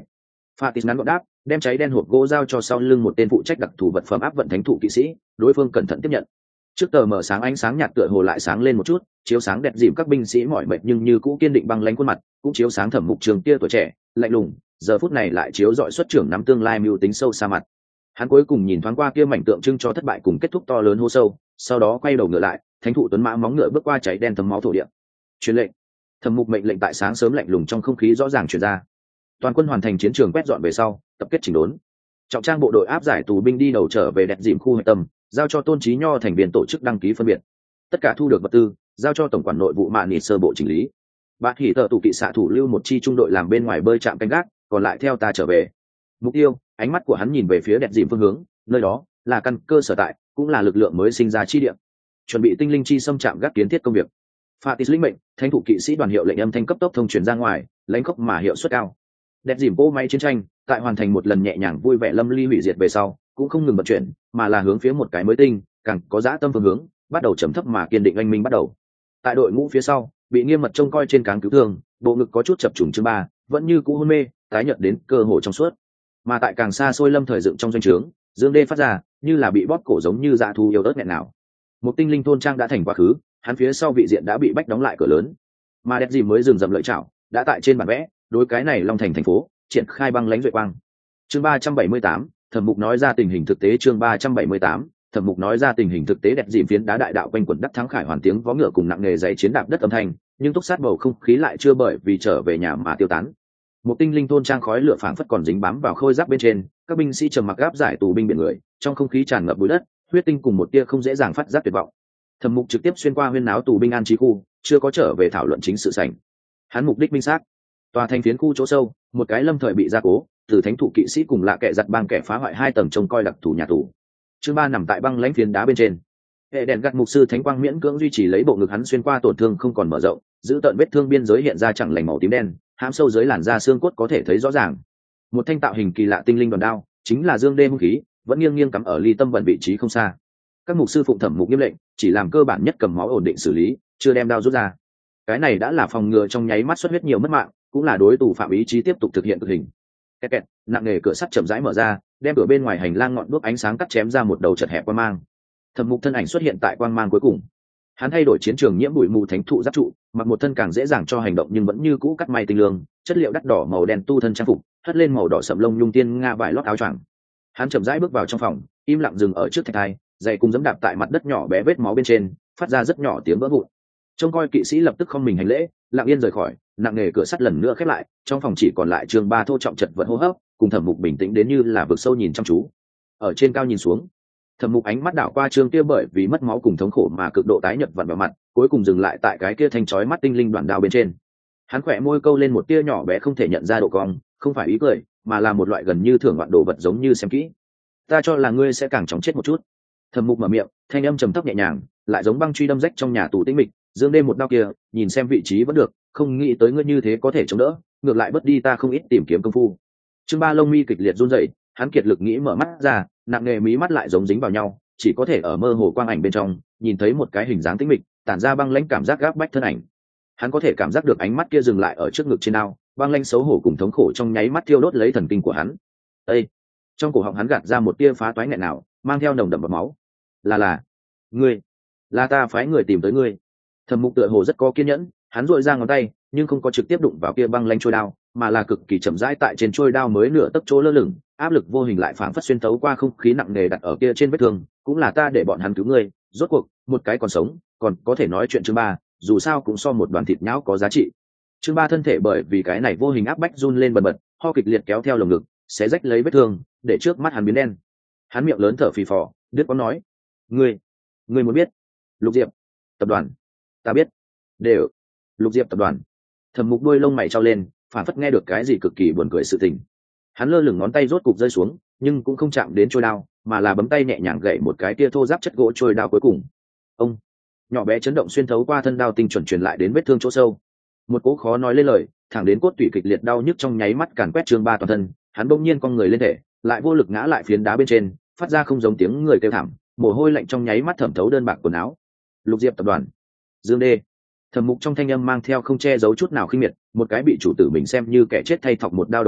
Fatis ngắn gọn đáp, đem cháy đen hộp gỗ giao cho sau lưng một tên phụ trách đặc thù vật phẩm áp vận thánh thụ kỵ sĩ, đối phương cẩn thận tiếp nhận. Trước tờ mở sáng ánh sáng nhạt tựa hồ lại sáng lên một chút, chiếu sáng đẹp dịm các binh sĩ mỏi mệt nhưng như cũ kiên định băng lãnh khuôn mặt, cũng chiếu sáng Thẩm Mục Trường tia tuổi trẻ, lạnh lùng, giờ phút này lại chiếu rọi xuất trưởng nắm tương lai mưu tính sâu xa mặt. Hắn cuối cùng nhìn thoáng qua kia mảnh tượng trưng cho thất bại cùng kết thúc to lớn hô sâu, sau đó quay đầu ngựa lại, thánh thụ tuấn mã móng ngựa bước qua cháy đen thấm máu thổ địa. Truyền lệnh. Thẩm Mục mệnh lệnh tại sáng sớm lạnh lùng trong không khí rõ ràng truyền ra. Toàn quân hoàn thành chiến trường quét dọn về sau, tập kết chỉnh đốn. Trọng trang bộ đội áp giải tù binh đi đầu trở về đẹp dịm khu hệ tâm, giao cho Tôn Chí Nho thành viên tổ chức đăng ký phân biệt. Tất cả thu được vật tư, giao cho tổng quản nội vụ Mạn Nịt sơ bộ chỉnh lý. Bạt Hỉ tờ tù kỵ xạ thủ lưu một chi trung đội làm bên ngoài bơi trạm canh gác, còn lại theo ta trở về. Mục tiêu, ánh mắt của hắn nhìn về phía đẹp dịm phương hướng, nơi đó là căn cơ sở tại, cũng là lực lượng mới sinh ra chi địa. Chuẩn bị tinh linh chi xâm chạm gác kiến thiết công việc. Fatis lĩnh mệnh, thánh thủ kỵ sĩ đoàn hiệu lệnh âm thanh cấp tốc thông truyền ra ngoài, lãnh khốc mà hiệu suất cao. Đẹp dìm cỗ máy chiến tranh, tại hoàn thành một lần nhẹ nhàng vui vẻ lâm ly hủy diệt về sau, cũng không ngừng vận chuyển, mà là hướng phía một cái mới tinh, càng có dã tâm phương hướng, bắt đầu chấm thấp mà kiên định anh minh bắt đầu. Tại đội ngũ phía sau, bị nghiêm mật trông coi trên cáng cứu thương, bộ ngực có chút chập trùng chương ba, vẫn như cũ hôn mê, tái nhợt đến cơ hồ trong suốt. Mà tại càng xa xôi lâm thời dựng trong doanh trướng, dương đê phát ra, như là bị bóp cổ giống như dã thú yêu ớt nghẹn nào. Một tinh linh thôn trang đã thành quá khứ, hắn phía sau vị diện đã bị bách đóng lại cửa lớn, mà đẹp dìm mới dừng dậm lợi chảo, đã tại trên bản vẽ, đối cái này long thành thành phố triển khai băng lãnh duệ quang. Chương ba trăm bảy mươi tám, Thẩm Mục nói ra tình hình thực tế. Chương ba trăm bảy mươi tám, Thẩm Mục nói ra tình hình thực tế. Đẹp dìm phiến đá đại đạo quanh quẩn đắc thắng khải hoàn tiếng vó ngựa cùng nặng nề giày chiến đạp đất âm thanh, nhưng túc sát bầu không khí lại chưa bởi vì trở về nhà mà tiêu tán. Một tinh linh thôn trang khói lửa phảng phất còn dính bám vào khôi giáp bên trên, các binh sĩ trầm mặc gáp giải tù binh biển người, trong không khí tràn ngập bụi đất, huyết tinh cùng một tia không dễ dàng phát giác tuyệt vọng. Thẩm Mục trực tiếp xuyên qua huyên náo tù binh an trí khu, chưa có trở về thảo luận chính sự sảnh. Hắn mục đích minh xác, tòa thành phiến khu chỗ sâu, một cái lâm thời bị gia cố, từ thánh thủ kỵ sĩ cùng lạ kệ giật bang kẻ phá hoại hai tầng trông coi đặc thù nhà tù. Chương ba nằm tại băng lãnh phiến đá bên trên. Hệ đèn gặt mục sư thánh quang miễn cưỡng duy trì lấy bộ ngực hắn xuyên qua tổn thương không còn mở rộng, giữ tận vết thương biên giới hiện ra chẳng lành màu tím đen, hãm sâu dưới làn da xương cốt có thể thấy rõ ràng. Một thanh tạo hình kỳ lạ tinh linh đòn đao, chính là dương đê hung khí, vẫn nghiêng nghiêng cắm ở ly tâm vận vị trí không xa. Các mục sư phụng thẩm mục nghiêm lệnh, chỉ làm cơ bản nhất cầm máu ổn định xử lý, chưa đem đao rút ra. Cái này đã là phòng ngừa trong nháy mắt xuất huyết nhiều mất mạng, cũng là đối tù phạm ý chí tiếp tục thực hiện cực hình. Kẹt kẹt, nặng nề cửa sắt chậm rãi mở ra, đem cửa bên ngoài hành lang ngọn đuốc ánh sáng cắt chém ra một đầu chật hẹp quang mang. Thẩm Mục thân ảnh xuất hiện tại quang mang cuối cùng. Hắn thay đổi chiến trường nhiễm bụi mù thánh thụ giáp trụ, mặc một thân càng dễ dàng cho hành động nhưng vẫn như cũ cắt may tinh lương, chất liệu đắt đỏ màu đen tu thân trang phục, hất lên màu đỏ sẫm lông nhung tiên nga vải lót áo choàng. Hắn chậm rãi bước vào trong phòng, im lặng dừng ở trước thạch thai, giày cùng giẫm đạp tại mặt đất nhỏ bé vết máu bên trên, phát ra rất nhỏ tiếng vỡ vụn. Trông coi kỵ sĩ lập tức không mình hành lễ, lặng yên rời khỏi, nặng nề cửa sắt lần nữa khép lại, trong phòng chỉ còn lại Trương Ba thô trọng chật vật hô hấp, cùng Thẩm Mục bình tĩnh đến như là vực sâu nhìn chăm chú. Ở trên cao nhìn xuống, Thẩm Mục ánh mắt đảo qua Trương kia bởi vì mất máu cùng thống khổ mà cực độ tái nhợt vặn vào mặt, cuối cùng dừng lại tại cái kia thanh chói mắt tinh linh đoạn đao bên trên. Hắn khỏe môi câu lên một tia nhỏ bé không thể nhận ra độ cong, không phải ý cười, mà là một loại gần như thưởng ngoạn đồ vật giống như xem kỹ. Ta cho là ngươi sẽ càng chóng chết một chút. Thẩm Mục mở miệng, thanh âm trầm thấp nhẹ nhàng, lại giống băng truy đâm rách trong nhà tù tĩnh mịch. Dương đêm một đao kia, nhìn xem vị trí vẫn được, không nghĩ tới ngươi như thế có thể chống đỡ, ngược lại bất đi ta không ít tìm kiếm công phu. Trương Ba lông mi kịch liệt run rẩy, hắn kiệt lực nghĩ mở mắt ra, nặng nề mí mắt lại giống dính vào nhau, chỉ có thể ở mơ hồ quang ảnh bên trong nhìn thấy một cái hình dáng tĩnh mịch, tản ra băng lãnh cảm giác gáp bách thân ảnh. Hắn có thể cảm giác được ánh mắt kia dừng lại ở trước ngực trên đao, băng lãnh xấu hổ cùng thống khổ trong nháy mắt thiêu đốt lấy thần kinh của hắn. Ê! Trong cổ họng hắn gạt ra một tia phá toái nghẹn nào, mang theo nồng đậm bọt máu. Là là, ngươi, là ta phái người tìm tới ngươi. Thẩm Mục tựa hồ rất có kiên nhẫn, hắn duỗi ra ngón tay, nhưng không có trực tiếp đụng vào kia băng lãnh trôi đao, mà là cực kỳ chậm rãi tại trên trôi đao mới nửa tấc chỗ lơ lửng, áp lực vô hình lại phảng phất xuyên thấu qua không khí nặng nề đặt ở kia trên vết thương, cũng là ta để bọn hắn cứu ngươi, rốt cuộc, một cái còn sống, còn có thể nói chuyện. Chương Ba, dù sao cũng so một đoàn thịt nhão có giá trị. Chương Ba thân thể bởi vì cái này vô hình áp bách run lên bần bật, ho kịch liệt kéo theo lồng ngực, xé rách lấy vết thương, để trước mắt hắn biến đen. Hắn miệng lớn thở phì phò, đứt có nói: "Ngươi, ngươi muốn biết?" Lục Diệp tập đoàn. Ta biết. Đều. Lục Diệp tập đoàn. Thẩm Mục đuôi lông mày trao lên, phản phất nghe được cái gì cực kỳ buồn cười sự tình. Hắn lơ lửng ngón tay rốt cục rơi xuống, nhưng cũng không chạm đến trôi đao, mà là bấm tay nhẹ nhàng gậy một cái kia thô ráp chất gỗ trôi đao cuối cùng. Ông. Nhỏ bé chấn động xuyên thấu qua thân đao tinh chuẩn truyền lại đến vết thương chỗ sâu. Một cỗ khó nói lên lời, thẳng đến cốt tủy kịch liệt đau nhức trong nháy mắt càn quét Trương Ba toàn thân, hắn bỗng nhiên cong người lên thể, lại vô lực ngã lại phiến đá bên trên, phát ra không giống tiếng người kêu thảm, mồ hôi lạnh trong nháy mắt thẩm thấu đơn bạc quần áo. Lục Diệp tập đoàn. Dương Đê. Thẩm Mục trong thanh âm mang theo không che giấu chút nào khinh miệt, một cái bị chủ tử mình xem như kẻ chết thay thọc một đao đầu đốc,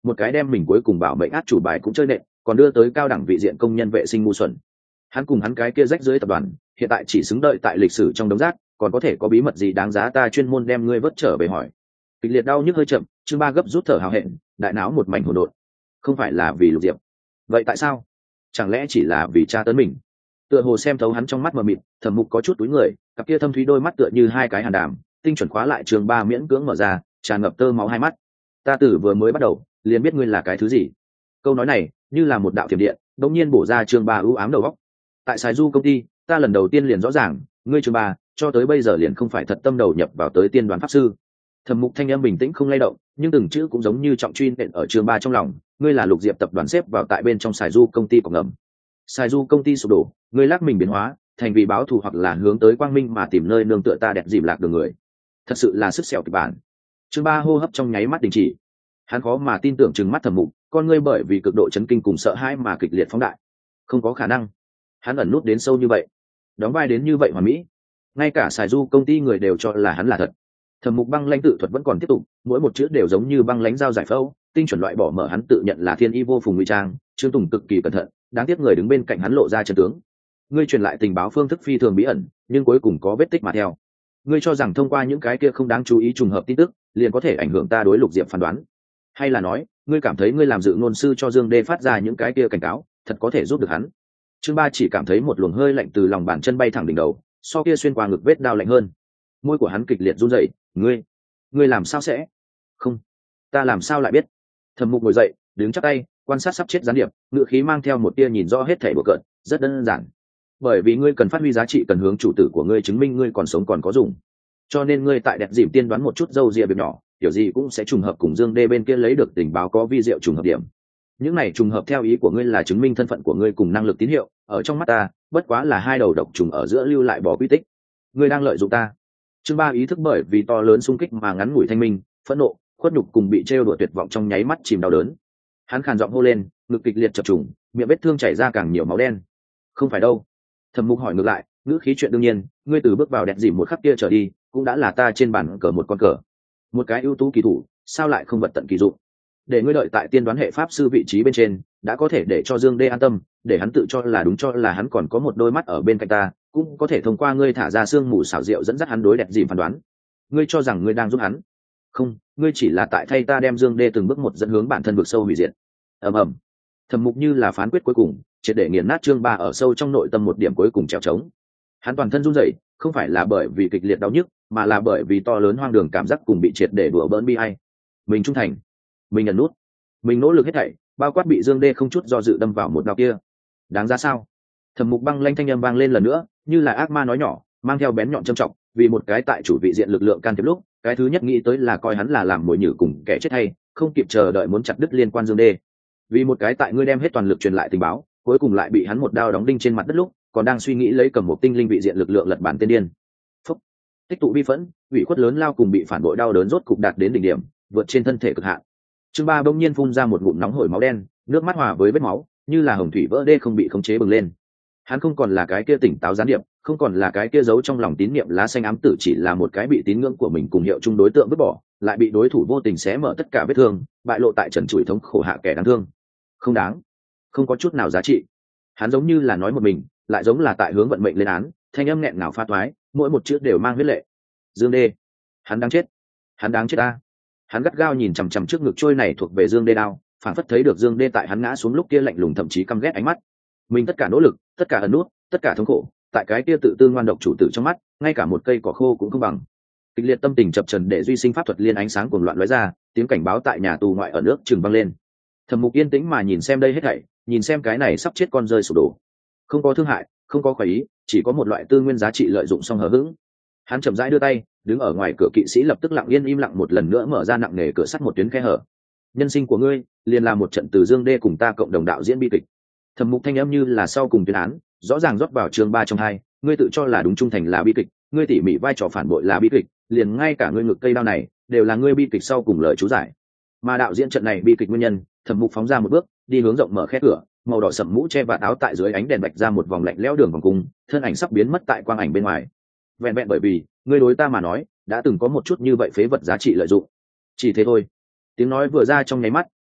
một cái đem mình cuối cùng bảo mệnh át chủ bài cũng chơi nện, còn đưa tới cao đẳng vị diện công nhân vệ sinh ngu xuẩn. Hắn cùng hắn cái kia rách dưới tập đoàn hiện tại chỉ xứng đợi tại lịch sử trong đống rác, còn có thể có bí mật gì đáng giá ta chuyên môn đem ngươi vớt trở về hỏi. Kịch liệt đau nhức hơi chậm, chương ba gấp rút thở hào hẹn, đại não một mảnh hỗn độn. Không phải là vì Lục Diệp, vậy tại sao? Chẳng lẽ chỉ là vì cha tấn mình? Tựa hồ xem thấu hắn trong mắt mờ mịt, Thẩm Mục có chút túi người, cặp kia thâm thúy đôi mắt tựa như hai cái hàn đàm, tinh chuẩn khóa lại chương ba miễn cưỡng mở ra, tràn ngập tơ máu hai mắt. Ta tử vừa mới bắt đầu liền biết ngươi là cái thứ gì. Câu nói này như là một đạo thiểm điện, đột nhiên bổ ra chương ba ưu ám đầu óc. Tại Sài Du công ty, ta lần đầu tiên liền rõ ràng, ngươi chương ba cho tới bây giờ liền không phải thật tâm đầu nhập vào tới tiên đoán pháp sư. Thẩm Mục thanh âm bình tĩnh không lay động, nhưng từng chữ cũng giống như trọng truy nện ở chương ba trong lòng. Ngươi là Lục Diệp tập đoàn xếp vào tại bên trong Sài Du công ty của ngầm. Sài Du công ty sụp đổ, ngươi lắc mình biến hóa, thành vì báo thù hoặc là hướng tới quang minh mà tìm nơi nương tựa ta đẹp dìm lạc đường người. Thật sự là sức sẹo kịch bản. Chương ba hô hấp trong nháy mắt đình chỉ. Hắn khó mà tin tưởng trừng mắt Thẩm Mục, con ngươi bởi vì cực độ chấn kinh cùng sợ hãi mà kịch liệt phóng đại. Không có khả năng. Hắn ẩn nút đến sâu như vậy, đóng vai đến như vậy hoàn mỹ, ngay cả Sài Du công ty người đều cho là hắn là thật. Thẩm Mục băng lãnh tự thuật vẫn còn tiếp tục, mỗi một chữ đều giống như băng lãnh dao giải phẫu, tinh chuẩn loại bỏ mở hắn tự nhận là thiên y vô phùng ngụy trang. Trương Tùng cực kỳ cẩn thận, đáng tiếc người đứng bên cạnh hắn lộ ra chân tướng. Ngươi truyền lại tình báo phương thức phi thường bí ẩn, nhưng cuối cùng có vết tích mà theo. Ngươi cho rằng thông qua những cái kia không đáng chú ý trùng hợp tin tức, liền có thể ảnh hưởng ta đối Lục Diệp phán đoán, hay là nói, ngươi cảm thấy ngươi làm dự ngôn sư cho Dương Đê phát ra những cái kia cảnh cáo, thật có thể giúp được hắn? Chương ba chỉ cảm thấy một luồng hơi lạnh từ lòng bàn chân bay thẳng đỉnh đầu, so kia xuyên qua ngực vết đau lạnh hơn. Môi của hắn kịch liệt run rẩy, "Ngươi, ngươi làm sao sẽ?" "Không, ta làm sao lại biết?" Thẩm Mục ngồi dậy, đứng chắp tay, quan sát sắp chết gián điệp, ngữ khí mang theo một tia nhìn rõ hết thảy bừa cợt, rất đơn giản. Bởi vì ngươi cần phát huy giá trị, cần hướng chủ tử của ngươi chứng minh ngươi còn sống còn có dùng. Cho nên ngươi tại đẹp dìm tiên đoán một chút dâu dịa việc nhỏ, kiểu gì cũng sẽ trùng hợp cùng Dương Đê bên kia lấy được tình báo có vi diệu trùng hợp điểm. Những này trùng hợp theo ý của ngươi là chứng minh thân phận của ngươi cùng năng lực tín hiệu, ở trong mắt ta, bất quá là hai đầu độc trùng ở giữa lưu lại bỏ quy tích. Ngươi đang lợi dụng ta. Chương ba ý thức bởi vì to lớn xung kích mà ngắn ngủi thanh minh, phẫn nộ, khuất nhục cùng bị trêu đùa tuyệt vọng trong nháy mắt chìm đau đớn. Hắn khàn giọng hô lên, ngực kịch liệt chập trùng, miệng vết thương chảy ra càng nhiều máu đen. Không phải đâu. Thẩm Mục hỏi ngược lại, ngữ khí chuyện đương nhiên, ngươi từ bước vào đẹp dìm một khắc kia trở đi, cũng đã là ta trên bàn cờ một con cờ. Một cái ưu tú kỳ thủ, sao lại không vật tận kỳ dụng? Để ngươi đợi tại tiên đoán hệ pháp sư vị trí bên trên, đã có thể để cho Dương Đê an tâm, để hắn tự cho là đúng, cho là hắn còn có một đôi mắt ở bên cạnh ta, cũng có thể thông qua ngươi thả ra xương mù xảo diệu dẫn dắt hắn đối đẹp dìm phán đoán. Ngươi cho rằng ngươi đang giúp hắn? Không, ngươi chỉ là tại thay ta đem Dương Đê từng bước một dẫn hướng bản thân vực sâu hủy diệt. Ầm ầm. Thẩm Mục như là phán quyết cuối cùng, triệt để nghiền nát chương ba ở sâu trong nội tâm một điểm cuối cùng trèo trống. Hắn toàn thân run rẩy, không phải là bởi vì kịch liệt đau nhức, mà là bởi vì to lớn hoang đường cảm giác cùng bị triệt để đùa bỡn bi ai. Mình trung thành, mình nhận nút, mình nỗ lực hết thảy, bao quát bị Dương Đê không chút do dự đâm vào một đao kia, đáng giá sao? Thẩm Mục băng lanh thanh âm vang lên lần nữa, như là ác ma nói nhỏ, mang theo bén nhọn châm trọng, vì một cái tại chủ vị diện lực lượng can thiệp lúc, cái thứ nhất nghĩ tới là coi hắn là làm mồi nhử cùng kẻ chết hay, không kịp chờ đợi muốn chặt đứt liên quan Dương Đê. Vì một cái tại ngươi đem hết toàn lực truyền lại tình báo, cuối cùng lại bị hắn một đao đóng đinh trên mặt đất lúc, còn đang suy nghĩ lấy cầm một tinh linh vị diện lực lượng lật bản tên điên. Phúc. Tích tụ bi phẫn, ủy khuất lớn lao cùng bị phản bội đau đớn rốt cục đạt đến đỉnh điểm, vượt trên thân thể cực hạn. Chương ba bỗng nhiên phun ra một ngụm nóng hổi máu đen, nước mắt hòa với vết máu, như là hồng thủy vỡ đê không bị khống chế bừng lên. Hắn không còn là cái kia tỉnh táo gián điệp, không còn là cái kia giấu trong lòng tín niệm lá xanh ám tử, chỉ là một cái bị tín ngưỡng của mình cùng hiệu chung đối tượng vứt bỏ, lại bị đối thủ vô tình xé mở tất cả vết thương, bại lộ tại trần trụi thống khổ hạ kẻ đáng thương. Không đáng, không có chút nào giá trị. Hắn giống như là nói một mình, lại giống là tại hướng vận mệnh lên án, thanh âm nghẹn ngào pha toái, mỗi một chữ đều mang huyết lệ. Dương Đê, hắn đáng chết, hắn đáng chết ta. Hắn gắt gao nhìn chằm chằm trước ngực trôi này thuộc về Dương Đê đao, phản phất thấy được Dương Đê tại hắn ngã xuống lúc kia lạnh lùng thậm chí căm ghét ánh mắt. Mình tất cả nỗ lực, tất cả ẩn nút, tất cả thống khổ, tại cái kia tự tư ngoan độc chủ tử trong mắt, ngay cả một cây cỏ khô cũng không bằng. Kịch liệt tâm tình chập trần để duy sinh pháp thuật liên ánh sáng cuồng loạn lóe ra, tiếng cảnh báo tại nhà tù ngoại ở nước chừng vang lên. Thẩm Mục yên tĩnh mà nhìn xem đây hết thảy, nhìn xem cái này sắp chết con rơi sụp đổ. Không có thương hại, không có khoái ý, chỉ có một loại tư nguyên giá trị lợi dụng song hờ hững. Hắn chậm rãi đưa tay, đứng ở ngoài cửa kỵ sĩ lập tức lặng yên im lặng một lần nữa mở ra nặng nề cửa sắt một tuyến khe hở. Nhân sinh của ngươi liền là một trận từ Dương Đê cùng ta cộng đồng đạo diễn bi kịch. Thẩm Mục thanh âm như là sau cùng tuyên án, rõ ràng rót vào chương ba trong hai, ngươi tự cho là đúng trung thành là bi kịch, ngươi tỉ mỉ vai trò phản bội là bi kịch, liền ngay cả ngươi ngực cây đao này đều là ngươi bi kịch sau cùng lời chú giải. Mà đạo diễn trận này bi kịch nguyên nhân, Thẩm Mục phóng ra một bước, đi hướng rộng mở khe cửa, màu đỏ sẫm mũ che vạt áo tại dưới ánh đèn bạch ra một vòng lạnh lẽo đường vòng cung, thân ảnh sắp biến mất tại quang ảnh bên ngoài. Vẹn vẹn bởi vì, ngươi đối ta mà nói, đã từng có một chút như vậy phế vật giá trị lợi dụng. Chỉ thế thôi. Tiếng nói vừa ra trong nháy mắt,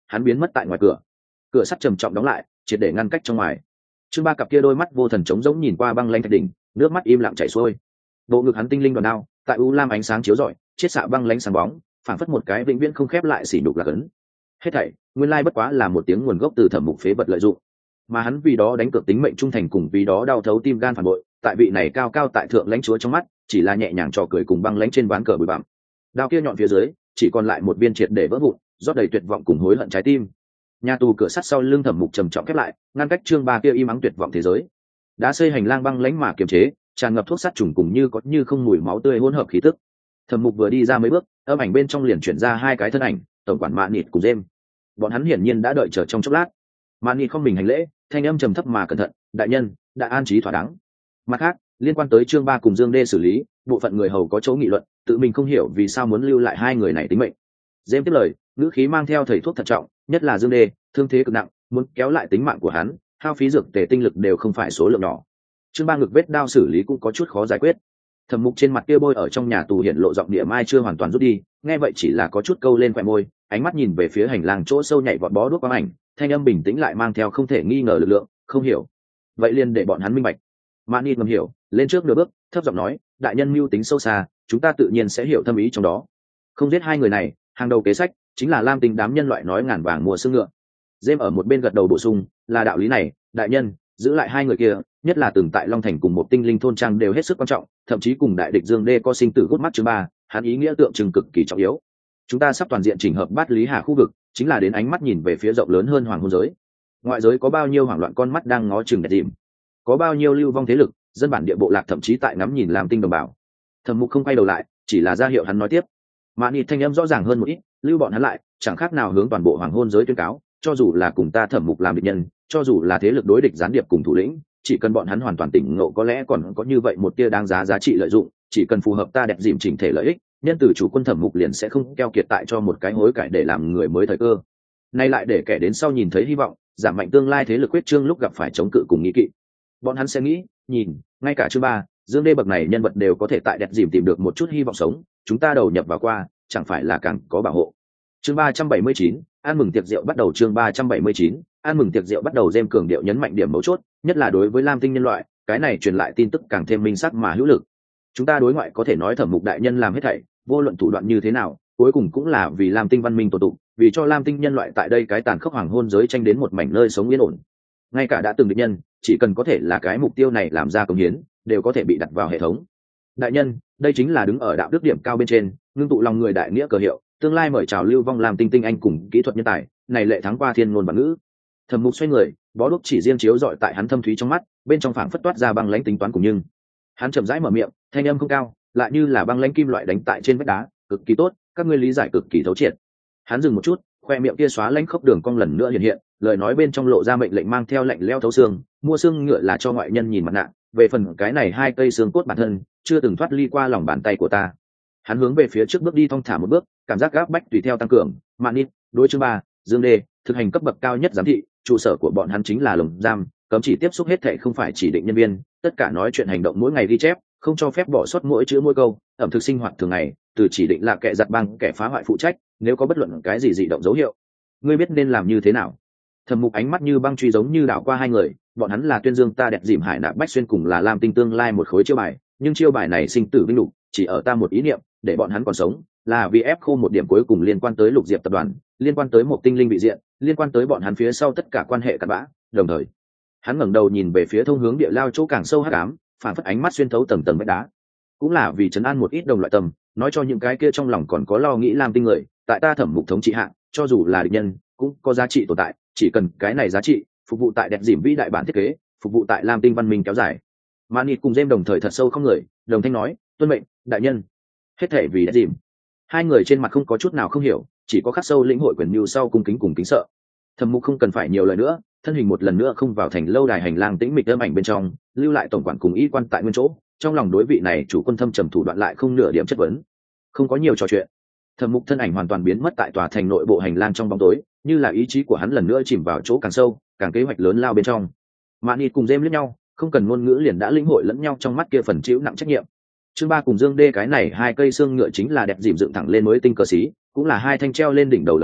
hắn biến mất tại ngoài cửa. Cửa sắt trầm trọng đóng lại, triệt để ngăn cách trong ngoài. Chương Ba cặp kia đôi mắt vô thần trống rỗng nhìn qua băng lãnh thạch đỉnh, nước mắt im lặng chảy xuôi. Bộ ngực hắn tinh linh đoàn đao, tại u lam ánh sáng chiếu rọi, chiết xạ băng lãnh sáng bóng, phảng phất một cái vĩnh viễn không khép lại xỉ nhục là cấn. Hết thảy, nguyên lai bất quá là một tiếng nguồn gốc từ Thẩm Mục phế vật lợi dụng, mà hắn vì đó đánh cược tính mệnh trung thành cùng vì đó đau thấu tim gan phản bội, tại vị này cao cao tại thượng lãnh chúa trong mắt, chỉ là nhẹ nhàng trò cười cùng băng lãnh trên ván cờ bụi bặm. Đao kia nhọn phía dưới, chỉ còn lại một viên triệt để vỡ vụn, rót đầy tuyệt vọng cùng hối hận trái tim. Nhà tù cửa sắt sau lưng Thẩm Mục trầm trọng khép lại, ngăn cách Chương Ba kia im ắng tuyệt vọng thế giới. Đã xây hành lang băng lãnh mà kiềm chế, tràn ngập thuốc sát trùng cùng như có như không mùi máu tươi hỗn hợp khí tức. Thẩm Mục vừa đi ra mấy bước, âm ảnh bên trong liền chuyển ra hai cái thân ảnh, tổng quản Mạn Nịt cùng Gem. Bọn hắn hiển nhiên đã đợi chờ trong chốc lát. Mạn Nịt không mình hành lễ, thanh âm trầm thấp mà cẩn thận, đại nhân đã an trí thỏa đáng. Mặt khác, liên quan tới Chương Ba cùng Dương Đê xử lý, bộ phận người hầu có chỗ nghị luận, tự mình không hiểu vì sao muốn lưu lại hai người này tính mệnh. Gem tiếp lời, ngữ khí mang theo thầy thuốc thận trọng, nhất là Dương Đê, thương thế cực nặng, muốn kéo lại tính mạng của hắn, hao phí dược tề tinh lực đều không phải số lượng nhỏ. Chương Ba ngực vết đao xử lý cũng có chút khó giải quyết. Thẩm Mục trên mặt kia bôi ở trong nhà tù hiện lộ giọng địa mai chưa hoàn toàn rút đi, nghe vậy chỉ là có chút câu lên khóe môi, ánh mắt nhìn về phía hành lang chỗ sâu nhảy vọt bó đuốc quang ảnh, thanh âm bình tĩnh lại mang theo không thể nghi ngờ lực lượng, không hiểu. Vậy liền để bọn hắn minh bạch. Mani ngầm hiểu, lên trước nửa bước, thấp giọng nói, đại nhân mưu tính sâu xa, chúng ta tự nhiên sẽ hiểu thâm ý trong đó. Không giết hai người này, hàng đầu kế sách chính là Lam Tinh đám nhân loại nói ngàn vàng mua xương ngựa. Dêm ở một bên gật đầu bổ sung, là đạo lý này, đại nhân, giữ lại hai người kia, nhất là từng tại Long Thành cùng một tinh linh thôn trang đều hết sức quan trọng, thậm chí cùng đại địch Dương Đê có sinh tử gút mắt. Chương Ba, hắn ý nghĩa tượng trưng cực kỳ trọng yếu. Chúng ta sắp toàn diện chỉnh hợp Bát Lý Hà khu vực, chính là đến ánh mắt nhìn về phía rộng lớn hơn hoàng hôn giới. Ngoại giới có bao nhiêu hoảng loạn con mắt đang ngó chừng đẹp dìm, có bao nhiêu lưu vong thế lực, dân bản địa bộ lạc thậm chí tại ngắm nhìn làm tinh đồng bào. Thẩm Mục không quay đầu lại, chỉ là ra hiệu hắn nói tiếp. Mạn Nịt thanh âm rõ ràng hơn một ít, lưu bọn hắn lại, chẳng khác nào hướng toàn bộ hoàng hôn giới tuyên cáo, cho dù là cùng ta Thẩm Mục làm địch nhân, cho dù là thế lực đối địch gián điệp cùng thủ lĩnh, chỉ cần bọn hắn hoàn toàn tỉnh ngộ có lẽ còn có như vậy một tia đáng giá giá trị lợi dụng, chỉ cần phù hợp ta đẹp dìm chỉnh thể lợi ích, nhân từ chủ quân Thẩm Mục liền sẽ không keo kiệt tại cho một cái hối cải để làm người mới thời cơ. Nay lại để kẻ đến sau nhìn thấy hy vọng, giảm mạnh tương lai thế lực quyết trương lúc gặp phải chống cự cùng nghi kỵ. Bọn hắn sẽ nghĩ, nhìn, ngay cả Chương Ba, Dương Đê bậc này nhân vật đều có thể tại đẹp dìm tìm được một chút hy vọng sống, chúng ta đầu nhập vào qua, chẳng phải là càng có bảo hộ. Chương ba trăm bảy mươi chín, ăn mừng tiệc rượu bắt đầu. Chương ba trăm bảy mươi chín, ăn mừng tiệc rượu bắt đầu. Gem cường điệu nhấn mạnh điểm mấu chốt, nhất là đối với Lam Tinh nhân loại, cái này truyền lại tin tức càng thêm minh sắc mà hữu lực. Chúng ta đối ngoại có thể nói Thẩm Mục đại nhân làm hết thảy, vô luận thủ đoạn như thế nào, cuối cùng cũng là vì Lam Tinh văn minh tồn tụ, vì cho Lam Tinh nhân loại tại đây cái tàn khốc hoàng hôn giới tranh đến một mảnh nơi sống yên ổn. Ngay cả đã từng địch nhân, chỉ cần có thể là cái mục tiêu này làm ra công hiến, đều có thể bị đặt vào hệ thống. Đại nhân, đây chính là đứng ở đạo đức điểm cao bên trên, ngưng tụ lòng người đại nghĩa cờ hiệu, tương lai mời chào lưu vong làm tinh tinh anh cùng kỹ thuật nhân tài, này lệ thắng qua thiên ngôn và ngữ. Thẩm Mục xoay người, bó đuốc chỉ riêng chiếu dọi tại hắn thâm thúy trong mắt, bên trong phảng phất toát ra băng lãnh tính toán cùng nhưng. Hắn chậm rãi mở miệng, thanh âm không cao, lại như là băng lãnh kim loại đánh tại trên vách đá, cực kỳ tốt, các ngươi lý giải cực kỳ thấu triệt. Hắn dừng một chút, khoe miệng kia xóa lãnh khốc đường cong lần nữa hiện hiện, lời nói bên trong lộ ra mệnh lệnh mang theo lạnh lẽo thấu xương, mua xương ngựa là cho ngoại nhân nhìn mặt nạ, về phần cái này hai cây xương cốt bản thân, chưa từng thoát ly qua lòng bàn tay của ta. Hắn hướng về phía trước bước đi thong thả một bước, cảm giác gáp bách tùy theo tăng cường. Mạn Nịt, đối Chương Ba, Dương Đê, thực hành cấp bậc cao nhất giám thị, trụ sở của bọn hắn chính là lồng giam, cấm chỉ tiếp xúc hết thảy không phải chỉ định nhân viên, tất cả nói chuyện hành động mỗi ngày ghi chép, không cho phép bỏ sót mỗi chữ mỗi câu, ẩm thực sinh hoạt thường ngày, từ chỉ định là kẻ giật băng, kẻ phá hoại phụ trách, nếu có bất luận cái gì dị động dấu hiệu, ngươi biết nên làm như thế nào. Thẩm Mục ánh mắt như băng truy giống như đảo qua hai người, bọn hắn là tuyên dương ta đẹp dìm hải nạp bách xuyên cùng là Lam Tinh tương lai một khối chiêu bài, nhưng chiêu bài này sinh tử vinh lục, chỉ ở ta một ý niệm, để bọn hắn còn sống, là vì ép khô một điểm cuối cùng liên quan tới Lục Diệp tập đoàn, liên quan tới một tinh linh vị diện, liên quan tới bọn hắn phía sau tất cả quan hệ cặn bã. Đồng thời, hắn ngẩng đầu nhìn về phía thông hướng địa lao chỗ càng sâu hắc ám, phản phất ánh mắt xuyên thấu tầng tầng vách đá, cũng là vì trấn an một ít đồng loại tầm, nói cho những cái kia trong lòng còn có lo nghĩ Lam Tinh người, tại ta Thẩm Mục thống trị hạng, cho dù là địch nhân, cũng có giá trị tồn tại, chỉ cần cái này giá trị phục vụ tại đẹp dìm vĩ đại bản thiết kế, phục vụ tại Lam Tinh văn minh kéo dài. Mạn Nịt cùng Gem đồng thời thật sâu không người, đồng thanh nói, tuân mệnh, đại nhân. Hết thể vì đẹp dìm. Hai người trên mặt không có chút nào không hiểu, chỉ có khắc sâu lĩnh hội quyền mưu sau cung kính cùng kính sợ. Thẩm Mục không cần phải nhiều lời nữa, thân hình một lần nữa không vào thành lâu đài hành lang tĩnh mịch âm ảnh bên trong, lưu lại tổng quản cùng y quan tại nguyên chỗ, trong lòng đối vị này chủ quân thâm trầm thủ đoạn lại không nửa điểm chất vấn. Không có nhiều trò chuyện. Thẩm Mục thân ảnh hoàn toàn biến mất tại tòa thành nội bộ hành lang trong bóng tối, như là ý chí của hắn lần nữa chìm vào chỗ càng sâu, càng kế hoạch lớn lao bên trong. Mạn Nịt cùng Gem liếc nhau, không cần ngôn ngữ liền đã lĩnh hội lẫn nhau trong mắt kia phần chịu nặng trách nhiệm. Chương Ba cùng Dương Đê cái này hai cây xương ngựa chính là đẹp dìm dựng thẳng lên mới tinh cờ xí, cũng là hai thanh treo lên đỉnh đầu lợi nhận,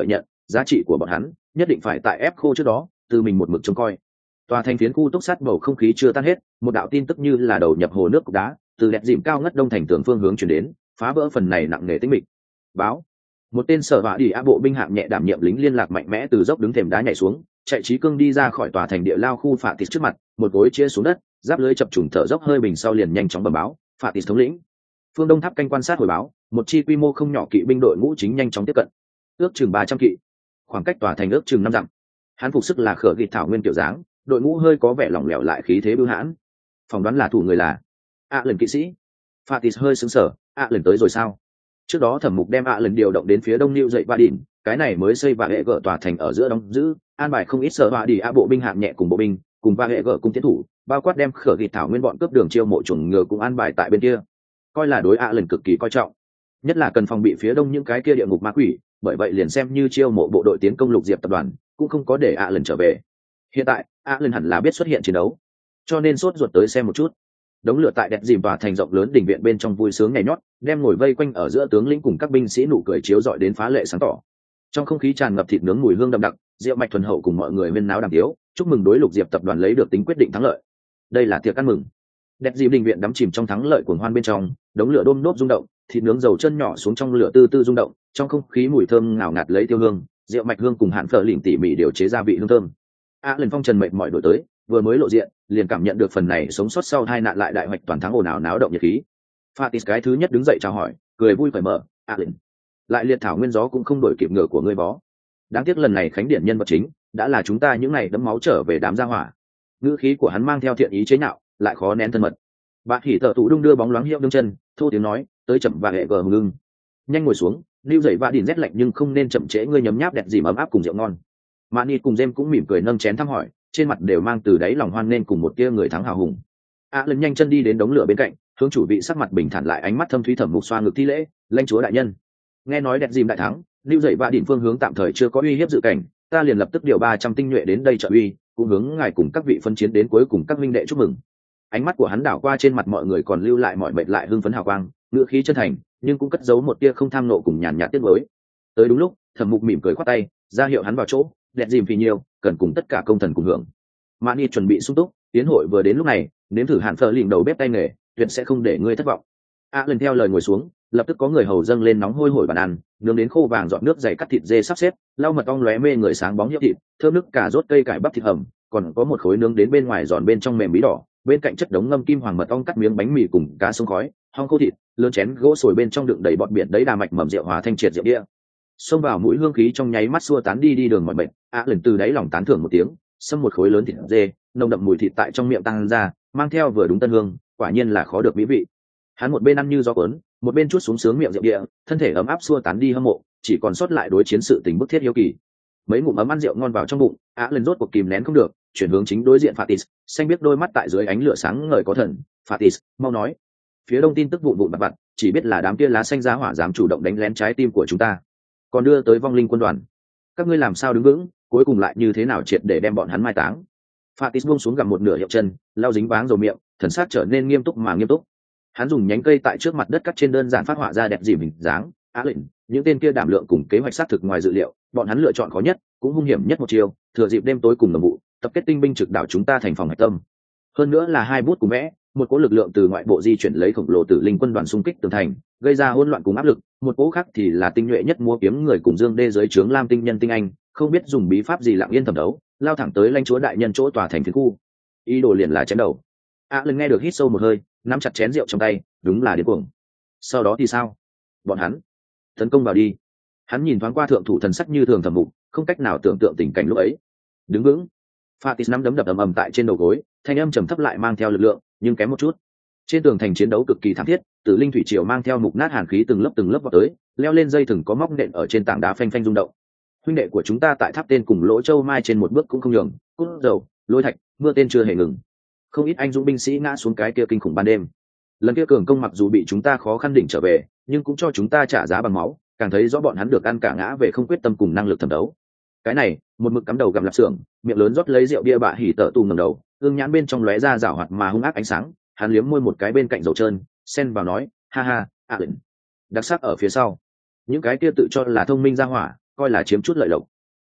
giá trị của bọn hắn nhất định phải tại ép khô trước đó từ mình một mực trông coi. Tòa thành phiến khu túc sát bầu không khí chưa tan hết, một đạo tin tức như là đầu nhập hồ nước cục đá từ đẹp dìm cao ngất đông thành tường phương hướng chuyển đến, phá vỡ phần này nặng nề tĩnh mịch. Báo, một tên sở hỏa đi á bộ binh hạng nhẹ đảm nhiệm lính liên lạc mạnh mẽ từ dốc đứng thềm đá nhảy xuống, chạy trí cương đi ra khỏi tòa thành địa lao khu phạ tịt trước mặt, một gối chia xuống đất, giáp lưới chập trùng thở dốc hơi bình sau liền nhanh chóng bẩm báo. Phạ tịt thống lĩnh, phương đông tháp canh quan sát hồi báo, một chi quy mô không nhỏ kỵ binh đội ngũ chính nhanh chóng tiếp cận, ước chừng ba trăm kỵ, khoảng cách tòa thành ước chừng năm dặm. Hắn phục sức là khở gịt thảo nguyên kiểu dáng, đội ngũ hơi có vẻ lỏng lẻo lại khí thế bưu hãn. Phỏng đoán là thủ người là ạ lần kỵ sĩ. Phạ tịt hơi sững sờ, ạ lần tới rồi sao? Trước đó thẩm mục đem ạ lần điều động đến phía đông lưu dậy ba đỉnh, cái này mới xây và hệ gỡ tòa thành ở giữa đóng giữ, an bài không ít sở hỏa đi á bộ binh hạng nhẹ cùng bộ binh cùng và hệ gỡ cùng tiến thủ, bao quát đem khở gịt thảo nguyên bọn cướp đường chiêu mộ chuẩn ngừa cũng an bài tại bên kia, coi là đối ạ lần cực kỳ coi trọng, nhất là cần phòng bị phía đông những cái kia địa ngục ma quỷ, bởi vậy liền xem như chiêu mộ bộ đội tiến công lục diệp tập đoàn cũng không có để ạ lần trở về. Hiện tại ạ lần hẳn là biết xuất hiện chiến đấu, cho nên sốt ruột tới xem một chút. Đống lửa tại đẹp dìm tòa thành rộng lớn đỉnh viện bên trong vui sướng nhảy nhót, đem ngồi vây quanh ở giữa tướng lĩnh cùng các binh sĩ nụ cười chiếu rọi đến phá lệ sáng tỏ. Trong không khí tràn ngập thịt nướng mùi hương đậm đặc, rượu mạch thuần hậu cùng mọi người huyên náo đàm tiếu, chúc mừng đối lục diệp tập đoàn lấy được tính quyết định thắng lợi. Đây là tiệc ăn mừng. Đẹp dìm đình viện đắm chìm trong thắng lợi cuồng hoan bên trong, đống lửa đôm đốt rung động, thịt nướng dầu chân nhỏ xuống trong lửa tư tư rung động, trong không khí mùi thơm ngào ngạt lấy tiêu hương, rượu mạch hương cùng hạn phở lỉnh tỉ mỉ điều chế gia vị hương thơm. A lần phong trần mệt mỏi đổi tới, vừa mới lộ diện liền cảm nhận được phần này sống sót sau hai nạn lại đại hoạch toàn thắng ồn ào náo động nhiệt khí. Fatis cái thứ nhất đứng dậy chào hỏi, cười vui phải mở, A lần lại liệt thảo nguyên gió cũng không đổi kịp ngựa của ngươi bó. Đáng tiếc lần này khánh điển nhân vật chính đã là chúng ta những ngày đẫm máu trở về đám gia hỏa. Ngữ khí của hắn mang theo thiện ý chế nhạo, lại khó nén thân mật. Bạn hỉ tợ tụ đung đưa bóng loáng hiệu đương chân, thô tiếng nói, tới chậm và hệ gờ ngưng. Nhanh ngồi xuống, lưu dậy và đỉn rét lạnh nhưng không nên chậm trễ, ngươi nhấm nháp đẹp gì ấm áp cùng rượu ngon. Mani cùng Jem cũng mỉm cười nâng chén thăm hỏi, trên mặt đều mang từ đáy lòng hoan nên cùng một tia người thắng hào hùng. A lần nhanh chân đi đến đống lửa bên cạnh, hướng chủ vị sắc mặt bình thản lại ánh mắt thâm thúy thẩm mục xoa ngực thi lễ, lãnh chúa đại nhân. Nghe nói đẹp dìm đại thắng, lưu dậy và đỉn phương hướng tạm thời chưa có uy hiếp dự cảnh, ta liền lập tức điều ba trăm tinh nhuệ đến đây trợ uy, cũng hướng ngài cùng các vị phân chiến đến cuối cùng các minh đệ chúc mừng. Ánh mắt của hắn đảo qua trên mặt mọi người còn lưu lại mọi mệt lại hưng phấn hào quang, ngữ khí chân thành, nhưng cũng cất giấu một tia không tham nộ cùng nhàn nhạt tiếc nuối. Tới đúng lúc, thẩm mục mỉm cười khoát tay, ra hiệu hắn vào chỗ, đẹp dìm vì nhiều, cần cùng tất cả công thần cùng hưởng. Mani chuẩn bị sung túc, tiến hội vừa đến lúc này, nếm thử hạn phở lỉnh đầu bếp tay nghề, tuyệt sẽ không để ngươi thất vọng. A lần theo lời ngồi xuống, lập tức có người hầu dâng lên nóng hôi hổi bàn ăn, nướng đến khô vàng, dọn nước dày cắt thịt dê sắp xếp, lau mật ong lóe mê người sáng bóng nhiễu thịt, thơm nước cà rốt cây cải bắp thịt hầm, còn có một khối nướng đến bên ngoài giòn bên trong mềm bí đỏ, bên cạnh chất đống ngâm kim hoàng mật ong cắt miếng bánh mì cùng cá sông khói, hong khô thịt, lớn chén gỗ sồi bên trong đựng đầy bọt biển đấy đà mạch mầm rượu hòa thanh triệt rượu bia. Xông vào mũi hương khí trong nháy mắt xua tán đi đi đường mọi bệnh. A lần từ đáy lòng tán thưởng một tiếng, xâm một khối lớn thịt dê, nồng đậm mùi thịt tại trong miệng tăng ra, mang theo vừa đúng tân hương, quả nhiên là khó được mỹ vị. Hắn một bên ăn như gió cuốn, một bên chuốt xuống sướng miệng rượu địa, thân thể ấm áp xua tán đi hâm mộ, chỉ còn sót lại đối chiến sự tình bức thiết hiếu kỳ. Mấy ngụm ấm ăn rượu ngon vào trong bụng, A lần rốt cuộc kìm nén không được, chuyển hướng chính đối diện Fatis, xanh biết đôi mắt tại dưới ánh lửa sáng ngời có thần. Fatis, mau nói. Phía đông tin tức vụn vụn vặt vặt, chỉ biết là đám kia lá xanh giá hỏa dám chủ động đánh lén trái tim của chúng ta, còn đưa tới vong linh quân đoàn. Các ngươi làm sao đứng vững, cuối cùng lại như thế nào triệt để đem bọn hắn mai táng. Fatis buông xuống gặm một nửa hiệu chân, lau dính váng dầu miệng, thần sắc trở nên nghiêm túc mà nghiêm túc. Hắn dùng nhánh cây tại trước mặt đất cắt trên đơn giản phát họa ra đẹp dìm hình dáng. Á lệnh, những tên kia đảm lượng cùng kế hoạch sát thực ngoài dự liệu, bọn hắn lựa chọn khó nhất, cũng hung hiểm nhất một chiều, thừa dịp đêm tối cùng đồng vụ, tập kết tinh binh trực đảo chúng ta thành phòng hạch tâm. Hơn nữa là hai bút cùng vẽ, một cỗ lực lượng từ ngoại bộ di chuyển lấy khổng lồ tử linh quân đoàn xung kích tường thành, gây ra hỗn loạn cùng áp lực, một cỗ khác thì là tinh nhuệ nhất mua kiếm người cùng dương đê dưới trướng lam tinh nhân tinh anh, không biết dùng bí pháp gì lặng yên thẩm đấu, lao thẳng tới lãnh chúa đại nhân chỗ tòa thành phiến khu. Ý đồ liền là chém đầu. A lần nghe được hít sâu một hơi, nắm chặt chén rượu trong tay, đúng là điên cuồng. Sau đó thì sao? Bọn hắn tấn công vào đi. Hắn nhìn thoáng qua thượng thủ thần sắc như thường thẩm mục, không cách nào tưởng tượng tình cảnh lúc ấy. Đứng vững. Fatis nắm đấm đập ầm ầm tại trên đầu gối, thanh âm trầm thấp lại mang theo lực lượng, nhưng kém một chút. Trên tường thành chiến đấu cực kỳ thảm thiết, Tử linh thủy triều mang theo mục nát hàn khí từng lớp từng lớp vào tới, leo lên dây thừng có móc nện ở trên tảng đá phanh phanh rung động. Huynh đệ của chúng ta tại tháp tên cùng lỗ châu mai trên một bước cũng không nhường, cút dầu, lôi thạch, mưa tên chưa hề ngừng. Không ít anh dũng binh sĩ ngã xuống cái kia kinh khủng ban đêm. Lần kia cường công mặc dù bị chúng ta khó khăn đỉnh trở về, nhưng cũng cho chúng ta trả giá bằng máu, càng thấy rõ bọn hắn được ăn cả ngã về không quyết tâm cùng năng lực thẩm đấu. Cái này, một mực cắm đầu gầm lạp xưởng, miệng lớn rót lấy rượu bia bạ hỉ tợ tù ngẩng đầu, ương nhãn bên trong lóe ra rảo hoạt mà hung ác ánh sáng, hắn liếm môi một cái bên cạnh dầu trơn, xen vào nói, ha ha, à lệnh. Đặc sắc ở phía sau, những cái kia tự cho là thông minh ra hỏa, coi là chiếm chút lợi lộc.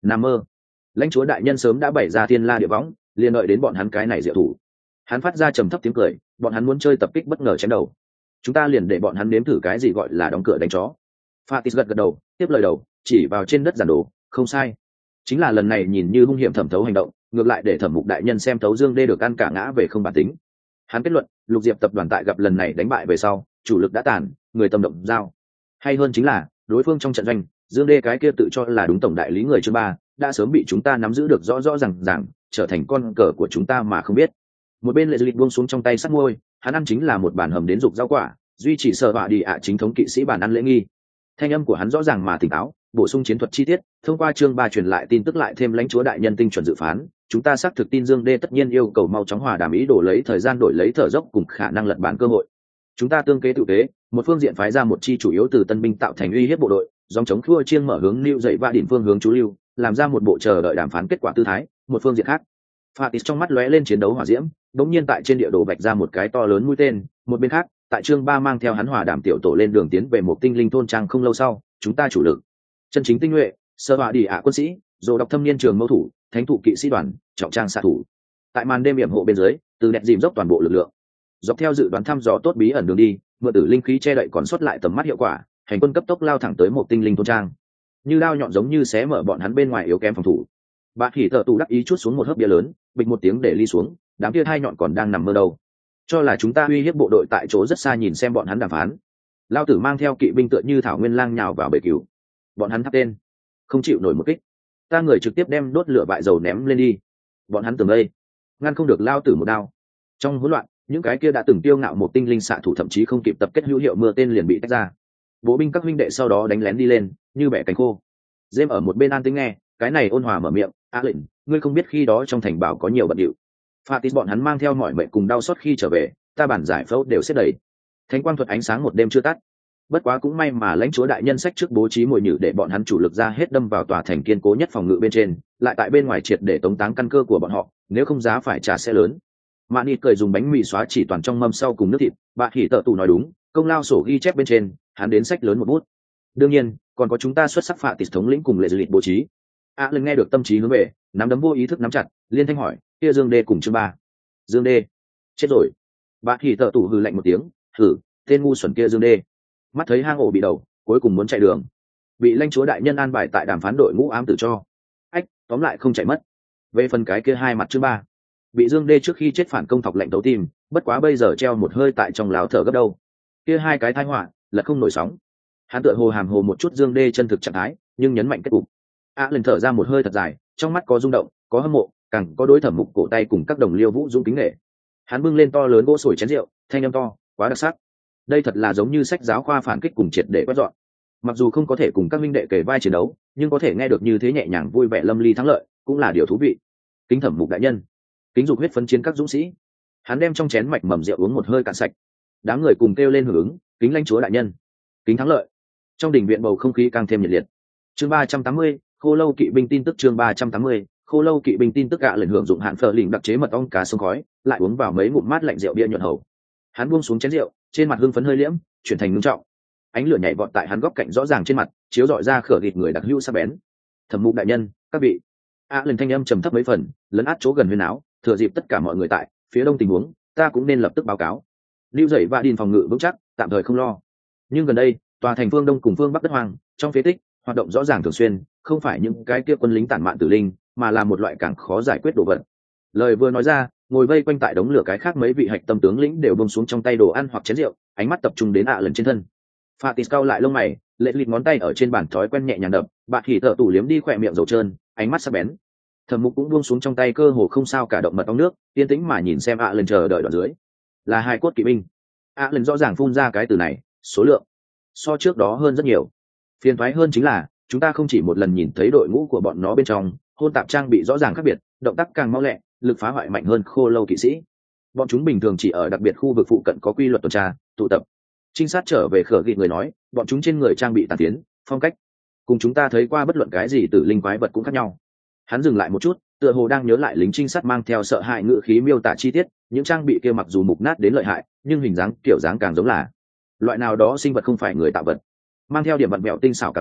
Nằm mơ. Lãnh chúa đại nhân sớm đã bày ra thiên la địa võng, liền đợi đến bọn hắn cái này diệu thủ. Hắn phát ra trầm thấp tiếng cười, bọn hắn muốn chơi tập kích bất ngờ chém đầu, chúng ta liền để bọn hắn nếm thử cái gì gọi là đóng cửa đánh chó. Fatis gật gật đầu, tiếp lời đầu, chỉ vào trên đất giản đồ, không sai, chính là lần này nhìn như hung hiểm thẩm thấu hành động, ngược lại để thẩm mục đại nhân xem thấu Dương Đê được ăn cả ngã về không bản tính. Hắn kết luận, Lục Diệp tập đoàn tại gặp lần này đánh bại về sau, chủ lực đã tàn, người tâm động giao. Hay hơn chính là, đối phương trong trận doanh, Dương Đê cái kia tự cho là đúng tổng đại lý người chương ba, đã sớm bị chúng ta nắm giữ được rõ rõ ràng ràng, trở thành con cờ của chúng ta mà không biết. Một bên Lệ Dư Lịch buông xuống trong tay sắt môi, hắn ăn chính là một bản hầm đến dục rau quả, duy trì sở bạ đi ạ chính thống kỵ sĩ bản ăn lễ nghi. Thanh âm của hắn rõ ràng mà tỉnh táo, bổ sung chiến thuật chi tiết, thông qua chương ba truyền lại tin tức lại thêm lãnh chúa đại nhân tinh chuẩn dự phán, chúng ta xác thực tin Dương Đê tất nhiên yêu cầu mau chóng hòa đàm ý đồ lấy thời gian đổi lấy thở dốc cùng khả năng lật bản cơ hội. Chúng ta tương kế tự kế, một phương diện phái ra một chi chủ yếu từ tân binh tạo thành uy hiếp bộ đội, dòng chống khua chiêng mở hướng lưu dậy và đỉnh phương hướng chú lưu, làm ra một bộ chờ đợi đàm phán kết quả tư thái. Một phương diện khác, Fatis trong mắt lóe lên chiến đấu hỏa diễm, đống nhiên tại trên địa đồ vạch ra một cái to lớn mũi tên. Một bên khác, tại chương ba mang theo hắn hòa đàm tiểu tổ lên đường tiến về một tinh linh thôn trang không lâu sau, chúng ta chủ lực chân chính tinh nhuệ, sơ họa đi ạ quân sĩ, rồi đọc thâm niên trường mâu thủ, thánh thụ kỵ sĩ đoàn, trọng trang xạ thủ. Tại màn đêm yểm hộ bên dưới, từ đẹp dìm dốc toàn bộ lực lượng, dọc theo dự đoán thăm dò tốt bí ẩn đường đi, mượn tử linh khí che đậy còn sót lại tầm mắt hiệu quả, hành quân cấp tốc lao thẳng tới một tinh linh thôn trang, như lao nhọn giống như xé mở bọn hắn bên ngoài yếu kém phòng thủ. Bà khỉ thợ tù đắc ý chút xuống một hớp bia lớn, bịch một tiếng để ly xuống, đám kia hai nhọn còn đang nằm mơ đâu, cho là chúng ta uy hiếp bộ đội tại chỗ rất xa nhìn xem bọn hắn đàm phán. Lao tử mang theo kỵ binh tựa như thảo nguyên lang nhào vào bể cứu, bọn hắn thắp tên không chịu nổi một kích, ta người trực tiếp đem đốt lửa bại dầu ném lên đi, bọn hắn tưởng đây ngăn không được lao tử một đao. Trong hỗn loạn, những cái kia đã từng tiêu ngạo một tinh linh xạ thủ thậm chí không kịp tập kết hữu hiệu mưa tên liền bị tách ra, bộ binh các huynh đệ sau đó đánh lén đi lên như bẻ cánh khô. Dêm ở một bên an tĩnh nghe, cái này ôn hòa mở miệng, á lệnh, ngươi không biết khi đó trong thành bảo có nhiều bận điệu. Fatis bọn hắn mang theo mọi mệnh cùng đau xót khi trở về, ta bản giải phẫu đều xếp đầy, thánh quang thuật ánh sáng một đêm chưa tắt. Bất quá cũng may mà lãnh chúa đại nhân sách trước bố trí mồi nhử để bọn hắn chủ lực ra hết đâm vào tòa thành kiên cố nhất phòng ngự bên trên, lại tại bên ngoài triệt để tống táng căn cơ của bọn họ, nếu không giá phải trả sẽ lớn. Mạn cười dùng bánh mì xóa chỉ toàn trong mâm sau cùng nước thịt, bà khỉ tợ tù nói đúng, công lao sổ ghi chép bên trên, hắn đến sách lớn một bút. Đương nhiên, còn có chúng ta xuất sắc phạ tịt thống lĩnh cùng lệ dư lịch bố trí. A à, lần nghe được tâm trí hướng về, nắm đấm vô ý thức nắm chặt, liên thanh hỏi, kia Dương Đê cùng chương ba. Dương Đê chết rồi. Bà khỉ tợ tù hừ lạnh một tiếng, hử, tên ngu xuẩn kia Dương Đê. Mắt thấy hang ổ bị đầu, cuối cùng muốn chạy đường, bị lãnh chúa đại nhân an bài tại đàm phán đội ngũ ám tử cho. Ách, tóm lại không chạy mất. Về phần cái kia hai mặt chương ba, bị Dương Đê trước khi chết phản công thọc lệnh tấu tim, bất quá bây giờ treo một hơi tại trong láo thở gấp đâu. Kia hai cái tai họa, là không nổi sóng. Hắn tựa hồ hàm hồ một chút Dương Đê chân thực trạng thái, nhưng nhấn mạnh kết cục. A à, lần thở ra một hơi thật dài, trong mắt có rung động, có hâm mộ, càng có đối thẩm mục cổ tay cùng các đồng liêu vũ dũng kính nghệ. Hắn bưng lên to lớn gỗ sồi chén rượu, thanh âm to, quá đặc sắc. Đây thật là giống như sách giáo khoa phản kích cùng triệt để quét dọn. Mặc dù không có thể cùng các minh đệ kể vai chiến đấu, nhưng có thể nghe được như thế nhẹ nhàng vui vẻ lâm ly thắng lợi, cũng là điều thú vị. Kính thẩm mục đại nhân, kính dục huyết phấn chiến các dũng sĩ. Hắn đem trong chén mạch mầm rượu uống một hơi cạn sạch. Đám người cùng kêu lên hưởng ứng, kính lãnh chúa đại nhân, kính thắng lợi. Trong đình viện bầu không khí càng thêm nhiệt liệt. Chương ba trăm tám mươi, khô lâu kỵ binh tin tức. Chương ba trăm tám mươi, khô lâu kỵ binh tin tức. Gạ lần hưởng dụng hạn phở lỉnh đặc chế mật ong cá sông khói, lại uống vào mấy ngụm mát lạnh rượu bia nhuận hầu. Hắn buông xuống chén rượu, trên mặt hưng phấn hơi liễm, chuyển thành ngưng trọng. Ánh lửa nhảy vọt tại hắn góc cạnh rõ ràng trên mặt, chiếu rọi ra khở thịt người đặc hữu sắc bén. Thẩm mục đại nhân, các vị. A à, lần thanh âm trầm thấp mấy phần, lấn át chỗ gần huyên áo, thừa dịp tất cả mọi người tại phía đông tình huống, ta cũng nên lập tức báo cáo. Lưu dậy và điền phòng ngự vững chắc, tạm thời không lo. Nhưng gần đây, tòa thành phương đông cùng phương bắc đất hoang, trong phế tích, hoạt động rõ ràng thường xuyên, không phải những cái kia quân lính tản mạn tử linh, mà là một loại càng khó giải quyết đồ vật. Lời vừa nói ra, ngồi vây quanh tại đống lửa cái khác mấy vị hạch tâm tướng lĩnh đều bông xuống trong tay đồ ăn hoặc chén rượu, ánh mắt tập trung đến ạ lần trên thân. Fatis cau lại lông mày, lệ lịt ngón tay ở trên bàn thói quen nhẹ nhàng đập, bạn hỉ thợ tủ liếm đi khỏe miệng dầu trơn, ánh mắt sắc bén. Thẩm mục cũng buông xuống trong tay cơ hồ không sao cả động mật ong nước, yên tĩnh mà nhìn xem ạ lần chờ đợi đoạn dưới. Là hai cốt kỵ binh. ạ lần rõ ràng phun ra cái từ này, số lượng so trước đó hơn rất nhiều. Phiền toái hơn chính là chúng ta không chỉ một lần nhìn thấy đội ngũ của bọn nó bên trong hôn tạp trang bị rõ ràng khác biệt, động tác càng mau lẹ, lực phá hoại mạnh hơn khô lâu kỵ sĩ. Bọn chúng bình thường chỉ ở đặc biệt khu vực phụ cận có quy luật tuần tra tụ tập. Trinh sát trở về khở ghi người nói, bọn chúng trên người trang bị tàn tiến phong cách cùng chúng ta thấy qua bất luận cái gì từ linh quái vật cũng khác nhau. Hắn dừng lại một chút, tựa hồ đang nhớ lại lính trinh sát mang theo sợ hãi ngữ khí miêu tả chi tiết, những trang bị kia mặc dù mục nát đến lợi hại, nhưng hình dáng kiểu dáng càng giống là loại nào đó sinh vật không phải người tạo vật, mang theo điểm vặn vẹo tinh xảo cảm giác,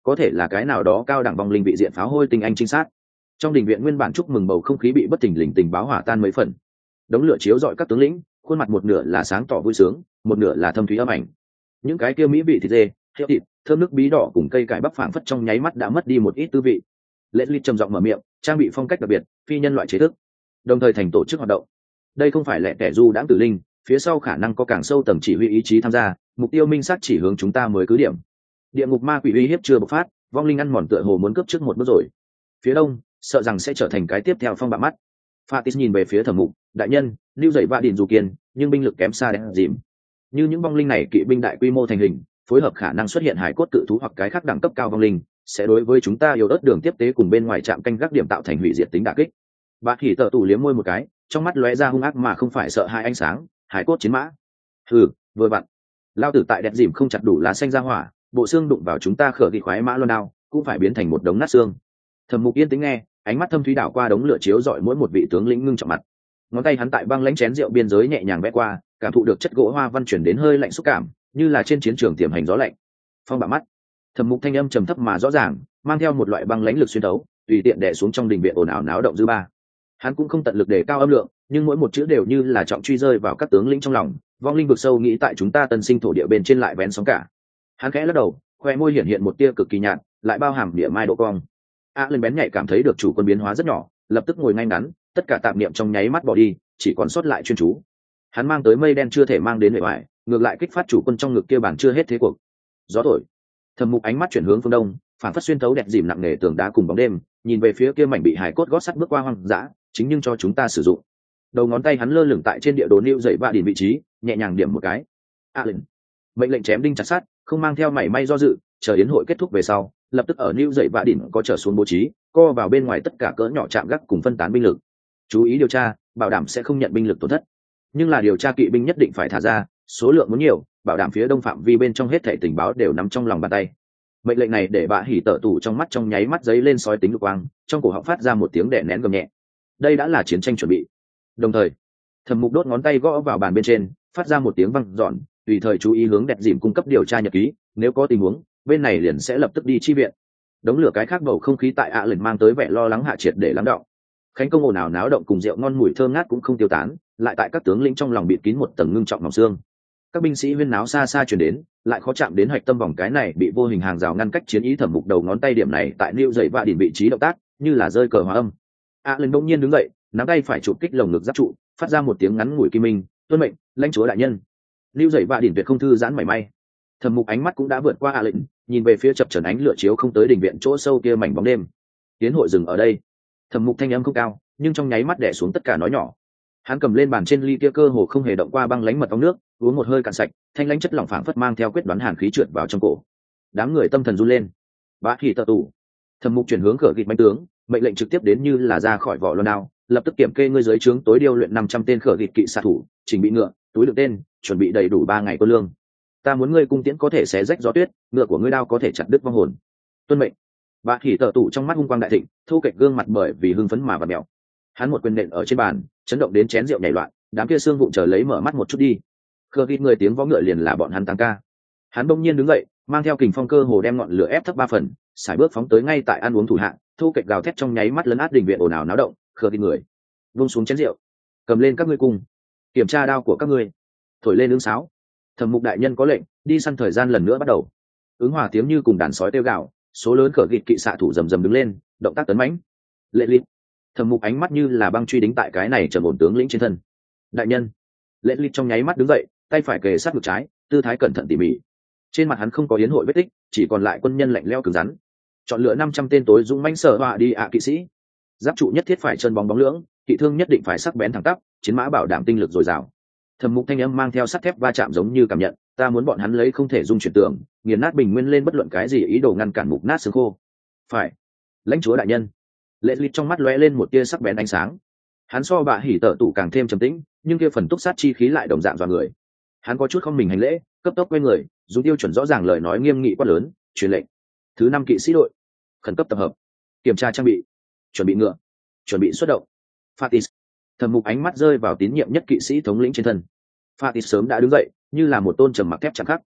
có thể là cái nào đó cao đẳng vong linh vị diện pháo hôi tinh anh trinh sát. Trong đình viện nguyên bản chúc mừng bầu không khí bị bất thình lình tình báo hỏa tan mấy phần. Đống lửa chiếu rọi các tướng lĩnh, khuôn mặt một nửa là sáng tỏ vui sướng, một nửa là thâm thúy âm ảnh. Những cái kia mỹ vị thịt dê, hiệu thịt, thơm nước bí đỏ cùng cây cải bắp phảng phất trong nháy mắt đã mất đi một ít tư vị. Leslie trầm giọng mở miệng, trang bị phong cách đặc biệt, phi nhân loại chế thức, đồng thời thành tổ chức hoạt động. Đây không phải lẻ tẻ du đãng tử linh, phía sau khả năng có càng sâu tầng chỉ huy ý chí tham gia, mục tiêu minh xác chỉ hướng chúng ta mới cứ điểm. Địa ngục ma quỷ uy hiếp chưa bộc phát, vong linh ăn mòn tựa hồ muốn cướp trước một bước rồi. Phía đông, sợ rằng sẽ trở thành cái tiếp theo phong bạo mắt. Fatis nhìn về phía Thẩm Mục, đại nhân, lưu dậy vạ đỉnh dù kiên, nhưng binh lực kém xa đen dìm. Như những vong linh này kỵ binh đại quy mô thành hình, phối hợp khả năng xuất hiện hải cốt cự thú hoặc cái khác đẳng cấp cao vong linh, sẽ đối với chúng ta yếu ớt đường tiếp tế cùng bên ngoài trạm canh gác điểm tạo thành hủy diệt tính đả kích. Bạt Hỉ Tở tủ liếm môi một cái, trong mắt lóe ra hung ác mà không phải sợ hãi ánh sáng, hải cốt chiến mã. Hừ, vừa vặn. Lao tử tại đen dìm không chặt đủ lá xanh ra hỏa, bộ xương đụng vào chúng ta khở ghi khoái mã luôn đao, cũng phải biến thành một đống nát xương. Thẩm Mục yên tĩnh nghe, ánh mắt thâm thúy đảo qua đống lửa chiếu rọi mỗi một vị tướng lĩnh ngưng trọng mặt. Ngón tay hắn tại băng lãnh chén rượu biên giới nhẹ nhàng vẽ qua, cảm thụ được chất gỗ hoa văn chuyển đến hơi lạnh xúc cảm, như là trên chiến trường tiềm hành gió lạnh. Phong bạo mắt. Thẩm Mục thanh âm trầm thấp mà rõ ràng, mang theo một loại băng lãnh lực xuyên thấu, tùy tiện đè xuống trong đình viện ồn ào náo động dư ba. Hắn cũng không tận lực để cao âm lượng, nhưng mỗi một chữ đều như là trọng truy rơi vào các tướng lĩnh trong lòng. Vong linh vực sâu nghĩ tại chúng ta tân sinh thổ địa bên trên lại vén sóng cả. Hắn khẽ lắc đầu, khoe môi hiện hiện một tia cực kỳ nhạt, lại bao hàm địa mai độ cong. A lên bén nhạy cảm thấy được chủ quân biến hóa rất nhỏ, lập tức ngồi ngay ngắn, tất cả tạp niệm trong nháy mắt bỏ đi, chỉ còn sót lại chuyên chú. Hắn mang tới mây đen chưa thể mang đến bề ngoài, ngược lại kích phát chủ quân trong ngực kia bản chưa hết thế cuộc. Gió thổi. Thẩm Mục ánh mắt chuyển hướng phương đông, phản phất xuyên thấu đẹp dìm nặng nề tường đá cùng bóng đêm, nhìn về phía kia mảnh bị hải cốt gót sắt bước qua hoang dã, chính nhưng cho chúng ta sử dụng. Đầu ngón tay hắn lơ lửng tại trên địa đồ nêu dậy vạ đỉnh vị trí, nhẹ nhàng điểm một cái. A lên. Mệnh lệnh chém đinh chặt sắt, không mang theo mảy may do dự, chờ yến hội kết thúc về sau, lập tức ở nêu dậy vạ đỉnh có trở xuống bố trí, co vào bên ngoài tất cả cỡ nhỏ chạm gác cùng phân tán binh lực. Chú ý điều tra, bảo đảm sẽ không nhận binh lực tổn thất. Nhưng là điều tra kỵ binh nhất định phải thả ra, số lượng muốn nhiều, bảo đảm phía đông phạm vi bên trong hết thảy tình báo đều nắm trong lòng bàn tay. Mệnh lệnh này để Bạ Hỉ Tở tủ trong mắt trong nháy mắt giấy lên sói tính lục quang, trong cổ họng phát ra một tiếng đè nén gầm nhẹ. Đây đã là chiến tranh chuẩn bị. Đồng thời, Thẩm Mục đốt ngón tay gõ vào bàn bên trên, phát ra một tiếng vang dọn, tùy thời chú ý hướng đẹp dìm cung cấp điều tra nhật ký, nếu có tình huống, bên này liền sẽ lập tức đi chi viện. Đống lửa cái khác bầu không khí tại ạ lần mang tới vẻ lo lắng hạ triệt để lắng đọng. Khánh công ồn ào náo động cùng rượu ngon mùi thơm ngát cũng không tiêu tán, lại tại các tướng lĩnh trong lòng bịt kín một tầng ngưng trọng mỏng xương. Các binh sĩ huyên náo xa xa truyền đến, lại khó chạm đến hạch tâm vòng cái này bị vô hình hàng rào ngăn cách chiến ý. Thẩm Mục đầu ngón tay điểm này tại nêu dậy vạ đỉnh vị trí động tác, như là rơi cờ hóa âm. ạ lần bỗng nhiên đứng dậy, nắm tay phải chụp kích lồng ngực giáp trụ, phát ra một tiếng ngắn ngủi kim minh, tuân mệnh, lãnh chúa đại nhân. Nêu dậy vạ đỉnh tuyệt không thư giãn mảy may. Thẩm Mục ánh mắt cũng đã vượt qua ạ lệnh, nhìn về phía chập chờn ánh lửa chiếu không tới đình viện chỗ sâu kia mảnh bóng đêm. Tiến hội dừng ở đây. Thẩm Mục thanh âm không cao, nhưng trong nháy mắt đè xuống tất cả nói nhỏ. Hắn cầm lên bàn trên ly kia cơ hồ không hề động qua băng lánh mật ong nước, uống một hơi cạn sạch, thanh lãnh chất lỏng phảng phất mang theo quyết đoán hàn khí trượt vào trong cổ. Đám người tâm thần run lên. Bạ Hỉ Tở tủ. Thẩm Mục chuyển hướng cửa gịt bánh tướng, mệnh lệnh trực tiếp đến như là ra khỏi vỏ loan đao, lập tức kiểm kê ngươi dưới trướng tối điêu luyện năm trăm tên khở gịt kỵ xạ thủ, chỉnh bị ngựa, túi đựng tên, chuẩn bị đầy đủ ba ngày quân lương. Ta muốn ngươi cung tiễn có thể xé rách gió tuyết, ngựa của ngươi đao có thể chặt đứt vong hồn. Tuân mệnh. Bạ Hỉ Tở tủ trong mắt hung quang đại thịnh, thu kệch gương mặt bởi vì hưng phấn mà vặn mèo. Hắn một quyền nện ở trên bàn, chấn động đến chén rượu nhảy loạn, đám kia xương vụn chờ lấy mở mắt một chút đi. Khờ gịt người tiếng vó ngựa liền là bọn hắn tăng ca. Hắn bỗng nhiên đứng dậy, mang theo kình phong cơ hồ đem ngọn lửa ép thấp ba phần, sải bước phóng tới ngay tại ăn uống thủ hạng, thu kệch gào thét trong nháy mắt lấn át đình viện ồn ào náo động. Khờ gịt người vung xuống chén rượu, cầm lên các ngươi cùng kiểm tra đao của các ngươi, thổi lên ứng sáo. Thẩm Mục đại nhân có lệnh, đi săn thời gian lần nữa bắt đầu. Ứng hòa tiếng như cùng đàn sói kêu gào, số lớn khở gịt kỵ xạ thủ rầm rầm đứng lên, động tác tấn mãnh. Lệ lịt. Thẩm Mục ánh mắt như là băng truy đính tại cái này trầm ổn tướng lĩnh trên thân. Đại nhân. Lệ lịt trong nháy mắt đứng dậy, tay phải kề sát ngực trái, tư thái cẩn thận tỉ mỉ. Trên mặt hắn không có yến hội vết tích, chỉ còn lại quân nhân lạnh lẽo cứng rắn. Chọn lựa năm trăm tên tối dũng mãnh sở họa đi ạ kỵ sĩ. Giáp trụ nhất thiết phải chân bóng bóng lưỡng, kỵ thương nhất định phải sắc bén thẳng tắp, chiến mã bảo đảm tinh lực dồi dào. Thẩm Mục thanh âm mang theo sắt thép va chạm giống như cảm nhận, ta muốn bọn hắn lấy không thể dung chuyển tưởng, nghiền nát bình nguyên lên bất luận cái gì ý đồ ngăn cản mục nát xương khô. Phải. Lãnh chúa đại nhân. Lệ lịt trong mắt lóe lên một tia sắc bén ánh sáng. Hắn so Bạ Hỉ Tở tủ càng thêm trầm tĩnh, nhưng kia phần túc sát chi khí lại đồng dạng dọa người. Hắn có chút không mình hành lễ, cấp tốc quay người, dùng tiêu chuẩn rõ ràng lời nói nghiêm nghị quát lớn, truyền lệnh. Thứ năm kỵ sĩ đội, khẩn cấp tập hợp, kiểm tra trang bị, chuẩn bị ngựa, chuẩn bị xuất động. Fatis. Thẩm Mục ánh mắt rơi vào tín nhiệm nhất kỵ sĩ thống lĩnh trên thân. Fatis sớm đã đứng dậy, như là một tôn trầm mặc thép chặt khắc.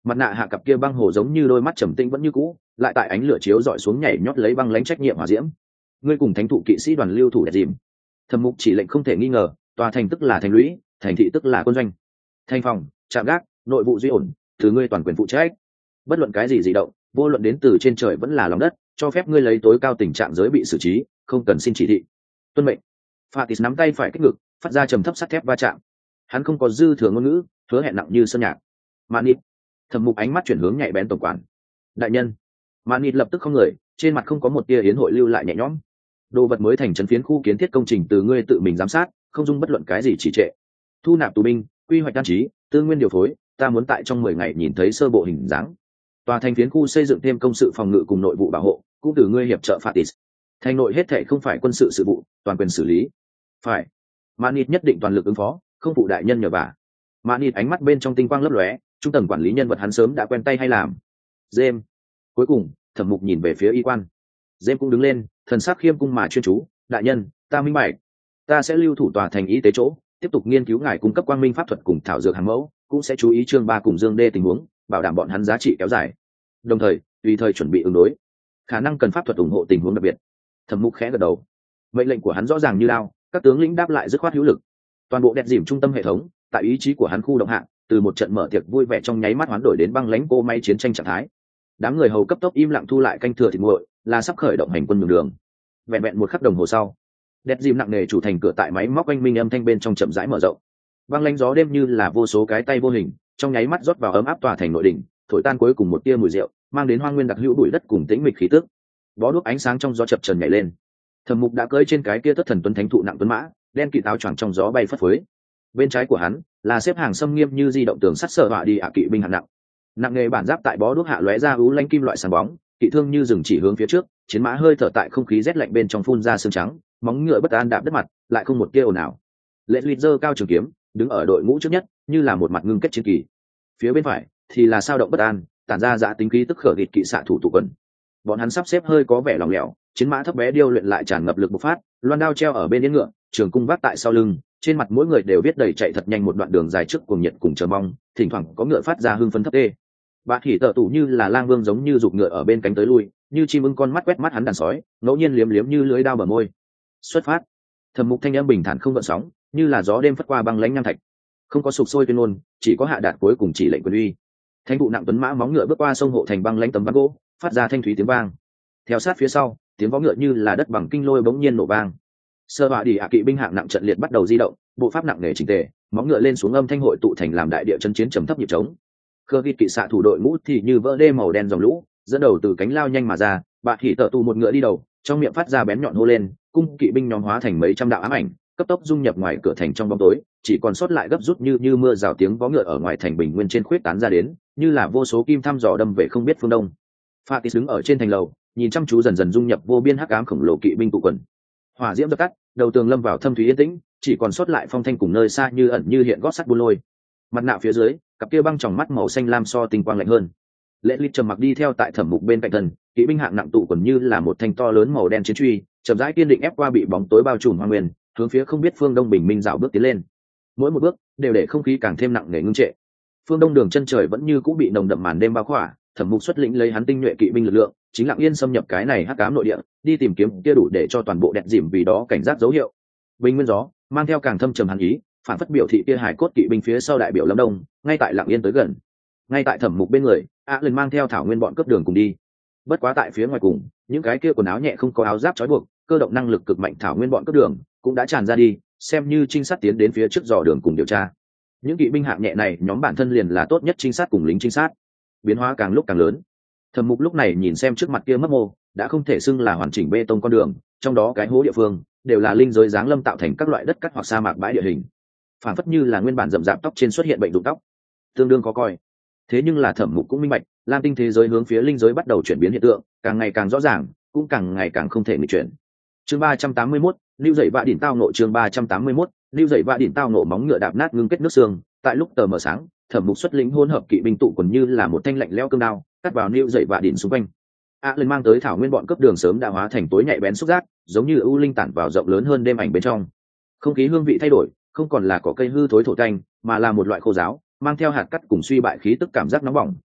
Mặt nạ hạ cặp kia băng hồ giống như đôi mắt trầm tĩnh vẫn như cũ, lại tại ánh lửa chiếu dọi xuống nhảy nhót lấy băng lãnh trách nhiệm hỏa diễm. Ngươi cùng thánh thụ kỵ sĩ đoàn lưu thủ đẹp dìm. Thẩm Mục chỉ lệnh không thể nghi ngờ, tòa thành tức là thành lũy, thành thị tức là quân doanh. Thành phòng, trạm gác, nội vụ duy ổn, từ ngươi toàn quyền phụ trách. Bất luận cái gì dị động, vô luận đến từ trên trời vẫn là lòng đất, cho phép ngươi lấy tối cao tình trạng giới bị xử trí, không cần xin chỉ thị. Tuân mệnh. Fatis nắm tay phải kích ngực, phát ra trầm thấp sắt thép va chạm. Hắn không có dư thừa ngôn ngữ, hứa hẹn nặng như sơn nhạc. Manit. Thẩm Mục ánh mắt chuyển hướng nhạy bén tổng quản. Đại nhân. Manit lập tức không người, trên mặt không có một tia yến hội lưu lại nhẹ nhõm. Đồ vật mới thành trấn phiến khu kiến thiết công trình từ ngươi tự mình giám sát, không dung bất luận cái gì chỉ trệ. Thu nạp tù binh, quy hoạch đan trí, tư nguyên điều phối, ta muốn tại trong mười ngày nhìn thấy sơ bộ hình dáng. Tòa thành phiến khu xây dựng thêm công sự phòng ngự cùng nội vụ bảo hộ, cũng từ ngươi hiệp trợ Fatis. Thành nội hết thảy không phải quân sự sự vụ, toàn quyền xử lý. Phải. Manit nhất định toàn lực ứng phó, không phụ đại nhân nhờ vả. Manit ánh mắt bên trong tinh quang lấp lóe, trung tầng quản lý nhân vật hắn sớm đã quen tay hay làm. James. Cuối cùng, Thẩm Mục nhìn về phía y quan. James cũng đứng lên, thần sắc khiêm cung mà chuyên chú. Đại nhân, ta minh bạch. Ta sẽ lưu thủ tòa thành y tế chỗ, tiếp tục nghiên cứu ngài cung cấp quang minh pháp thuật cùng thảo dược hàng mẫu, cũng sẽ chú ý chương ba cùng Dương Đê tình huống, bảo đảm bọn hắn giá trị kéo dài. Đồng thời, tùy thời chuẩn bị ứng đối khả năng cần pháp thuật ủng hộ tình huống đặc biệt. Thẩm Mục khẽ gật đầu. Mệnh lệnh của hắn rõ ràng như lao, các tướng lĩnh đáp lại dứt khoát hữu lực. Toàn bộ đẹp dìm trung tâm hệ thống, tại ý chí của hắn khu động hạng, từ một trận mở tiệc vui vẻ trong nháy mắt hoán đổi đến băng lãnh cô máy chiến tranh trạng thái. Đám người hầu cấp tốc im lặng thu lại canh thừa thịt nguội, là sắp khởi động hành quân đường đường. Vẹn vẹn một khắc đồng hồ sau, đẹp dìm nặng nề chủ thành cửa tại máy móc oanh minh âm thanh bên trong chậm rãi mở rộng. Băng lãnh gió đêm như là vô số cái tay vô hình, trong nháy mắt rót vào ấm áp tòa thành nội đỉnh, thổi tan cuối cùng một tia mùi rượu, mang đến hoang nguyên đặc hữu bụi đất cùng tĩnh mịch khí tức. Bó đuốc ánh sáng trong gió chập chờn nhảy lên. Thẩm Mục đã cưỡi trên cái kia thất thần tuấn thánh thụ nặng tuấn mã, đen kịt áo choàng trong gió bay phất phới. Bên trái của hắn là xếp hàng xâm nghiêm như di động tường sắt sở họa đi ạ kỵ binh hạng nặng. Nặng nghề bản giáp tại bó đuốc hạ lóe ra ú lanh kim loại sáng bóng, kỵ thương như rừng chỉ hướng phía trước, chiến mã hơi thở tại không khí rét lạnh bên trong phun ra sương trắng, móng ngựa bất an đạp đất mặt, lại không một tia ồn ào. Lệ Luyện giơ cao trường kiếm, đứng ở đội ngũ trước nhất, như là một mặt ngưng kết chiến kỳ. Phía bên phải thì là sao động bất an, tản ra dã tính khí tức khở địch kỵ xạ thủ tụ quân. Bọn hắn sắp xếp hơi có vẻ lỏng lẻo, chiến mã thấp bé điêu luyện lại tràn ngập lực bộc phát, loan đao treo ở bên yên ngựa, trường cung vác tại sau lưng, trên mặt mỗi người đều viết đầy chạy thật nhanh một đoạn đường dài trước cuồng nhiệt cùng chờ mong, thỉnh thoảng có ngựa phát ra hưng phấn thấp tê. Bạ Khỉ Tở Tụ như là lang vương giống như giục ngựa ở bên cánh tới lui, như chim ưng con mắt quét mắt hắn đàn sói, ngẫu nhiên liếm liếm như lưới đao bờ môi. Xuất phát. Thẩm Mục thanh âm bình thản không gợn sóng, như là gió đêm phất qua băng lãnh nham thạch. Không có sục sôi tuyên ngôn, chỉ có hạ đạt cuối cùng chỉ lệnh quân uy. Thanh thụ nặng tuấn mã móng ngựa bước qua sông hộ thành băng lãnh tấm ván gỗ, phát ra thanh thúy tiếng vang. Theo sát phía sau, tiếng vó ngựa như là đất bằng kinh lôi bỗng nhiên nổ vang. Sơ họa đi ạ kỵ binh hạng nặng trận liệt bắt đầu di động, bộ pháp nặng nề chỉnh tề, móng ngựa lên xuống âm thanh hội tụ thành làm đại địa chân chiến trầm thấp nhịp trống. Khơ ghi kỵ xạ thủ đội ngũ thì như vỡ đê màu đen dòng lũ, dẫn đầu từ cánh lao nhanh mà ra, Bạ Khỉ Tở Tụ một ngựa đi đầu, trong miệng phát ra bén nhọn hô lên, cung kỵ binh nhóm hóa thành mấy trăm đạo ám ảnh, cấp tốc dung nhập ngoài cửa thành trong bóng tối, chỉ còn sót lại gấp rút như như mưa rào tiếng vó ngựa ở ngoài thành bình nguyên trên khuyết tán ra đến, như là vô số kim thăm dò đâm về không biết phương đông. Fatis đứng ở trên thành lầu, nhìn chăm chú dần dần dung nhập vô biên hắc ám khổng lồ kỵ binh tụ quần. Hỏa diễm dập tắt, đầu tường lâm vào thâm thúy yên tĩnh, chỉ còn sót lại phong thanh cùng nơi xa như ẩn như hiện gót sắt buôn lôi. Mặt nạ phía dưới, cặp kia băng tròng mắt màu xanh lam so tinh quang lạnh hơn. Lệ Lít trầm mặc đi theo tại Thẩm Mục bên cạnh thân, kỵ binh hạng nặng tụ quần như là một thanh to lớn màu đen chiến truy, chậm rãi kiên định ép qua bị bóng tối bao trùm hoang nguyên, hướng phía không biết phương đông bình minh dạo bước tiến lên. Mỗi một bước đều để không khí càng thêm nặng nề ngưng trệ. Phương đông đường chân trời vẫn như cũng bị nồng đậm màn đêm bao khỏa, Thẩm Mục xuất lĩnh lấy hắn tinh nhuệ kỵ binh lực lượng, chính lặng yên xâm nhập cái này hắc ám nội địa, đi tìm kiếm kia đủ để cho toàn bộ đẹp dìm vì đó cảnh giác dấu hiệu. Bình nguyên gió mang theo càng thâm trầm hàn ý, phản phất biểu thị kia hải cốt kỵ binh phía sau đại biểu Lâm Đông, ngay tại lặng yên tới gần. Ngay tại Thẩm Mục bên người, A Lần mang theo Thảo Nguyên bọn cướp đường cùng đi. Bất quá tại phía ngoài cùng, những cái kia quần áo nhẹ không có áo giáp trói buộc, cơ động năng lực cực mạnh Thảo Nguyên bọn cướp đường cũng đã tràn ra đi, xem như trinh sát tiến đến phía trước dò đường cùng điều tra. Những kỵ binh hạng nhẹ này nhóm bản thân liền là tốt nhất trinh sát cùng lính trinh sát, biến hóa càng lúc càng lớn. Thẩm Mục lúc này nhìn xem trước mặt kia mấp mô đã không thể xưng là hoàn chỉnh bê tông con đường, trong đó cái hố địa phương đều là linh giới giáng lâm tạo thành các loại đất cắt hoặc sa mạc bãi địa hình, phản phất như là nguyên bản rậm rạp tóc trên xuất hiện bệnh rụng tóc, tương đương có coi. Thế nhưng là Thẩm Mục cũng minh bạch, lam tinh thế giới hướng phía linh giới bắt đầu chuyển biến hiện tượng, càng ngày càng rõ ràng, cũng càng ngày càng không thể nghịch chuyển. Chương ba trăm tám mươi mốt, lưu dậy vạ đỉnh tao nộ. Chương ba trăm tám mươi mốt, lưu dậy vạ đỉnh tao nộ. Móng ngựa đạp nát ngưng kết nước xương, tại lúc tờ mờ sáng, Thẩm Mục xuất lĩnh hỗn hợp kỵ binh tụ quần như là một thanh lạnh lẽo cương đao, cắt vào lưu dậy vạ đỉnh xung quanh. A Lần mang tới Thảo Nguyên bọn cấp đường sớm đã hóa thành tối nhạy bén xúc giác, giống như ưu linh tản vào rộng lớn hơn đêm ảnh bên trong. Không khí hương vị thay đổi, không còn là cỏ cây hư thối thổ tanh, mà là một loại khô giáo, mang theo hạt cắt cùng suy bại khí tức cảm giác nóng bỏng,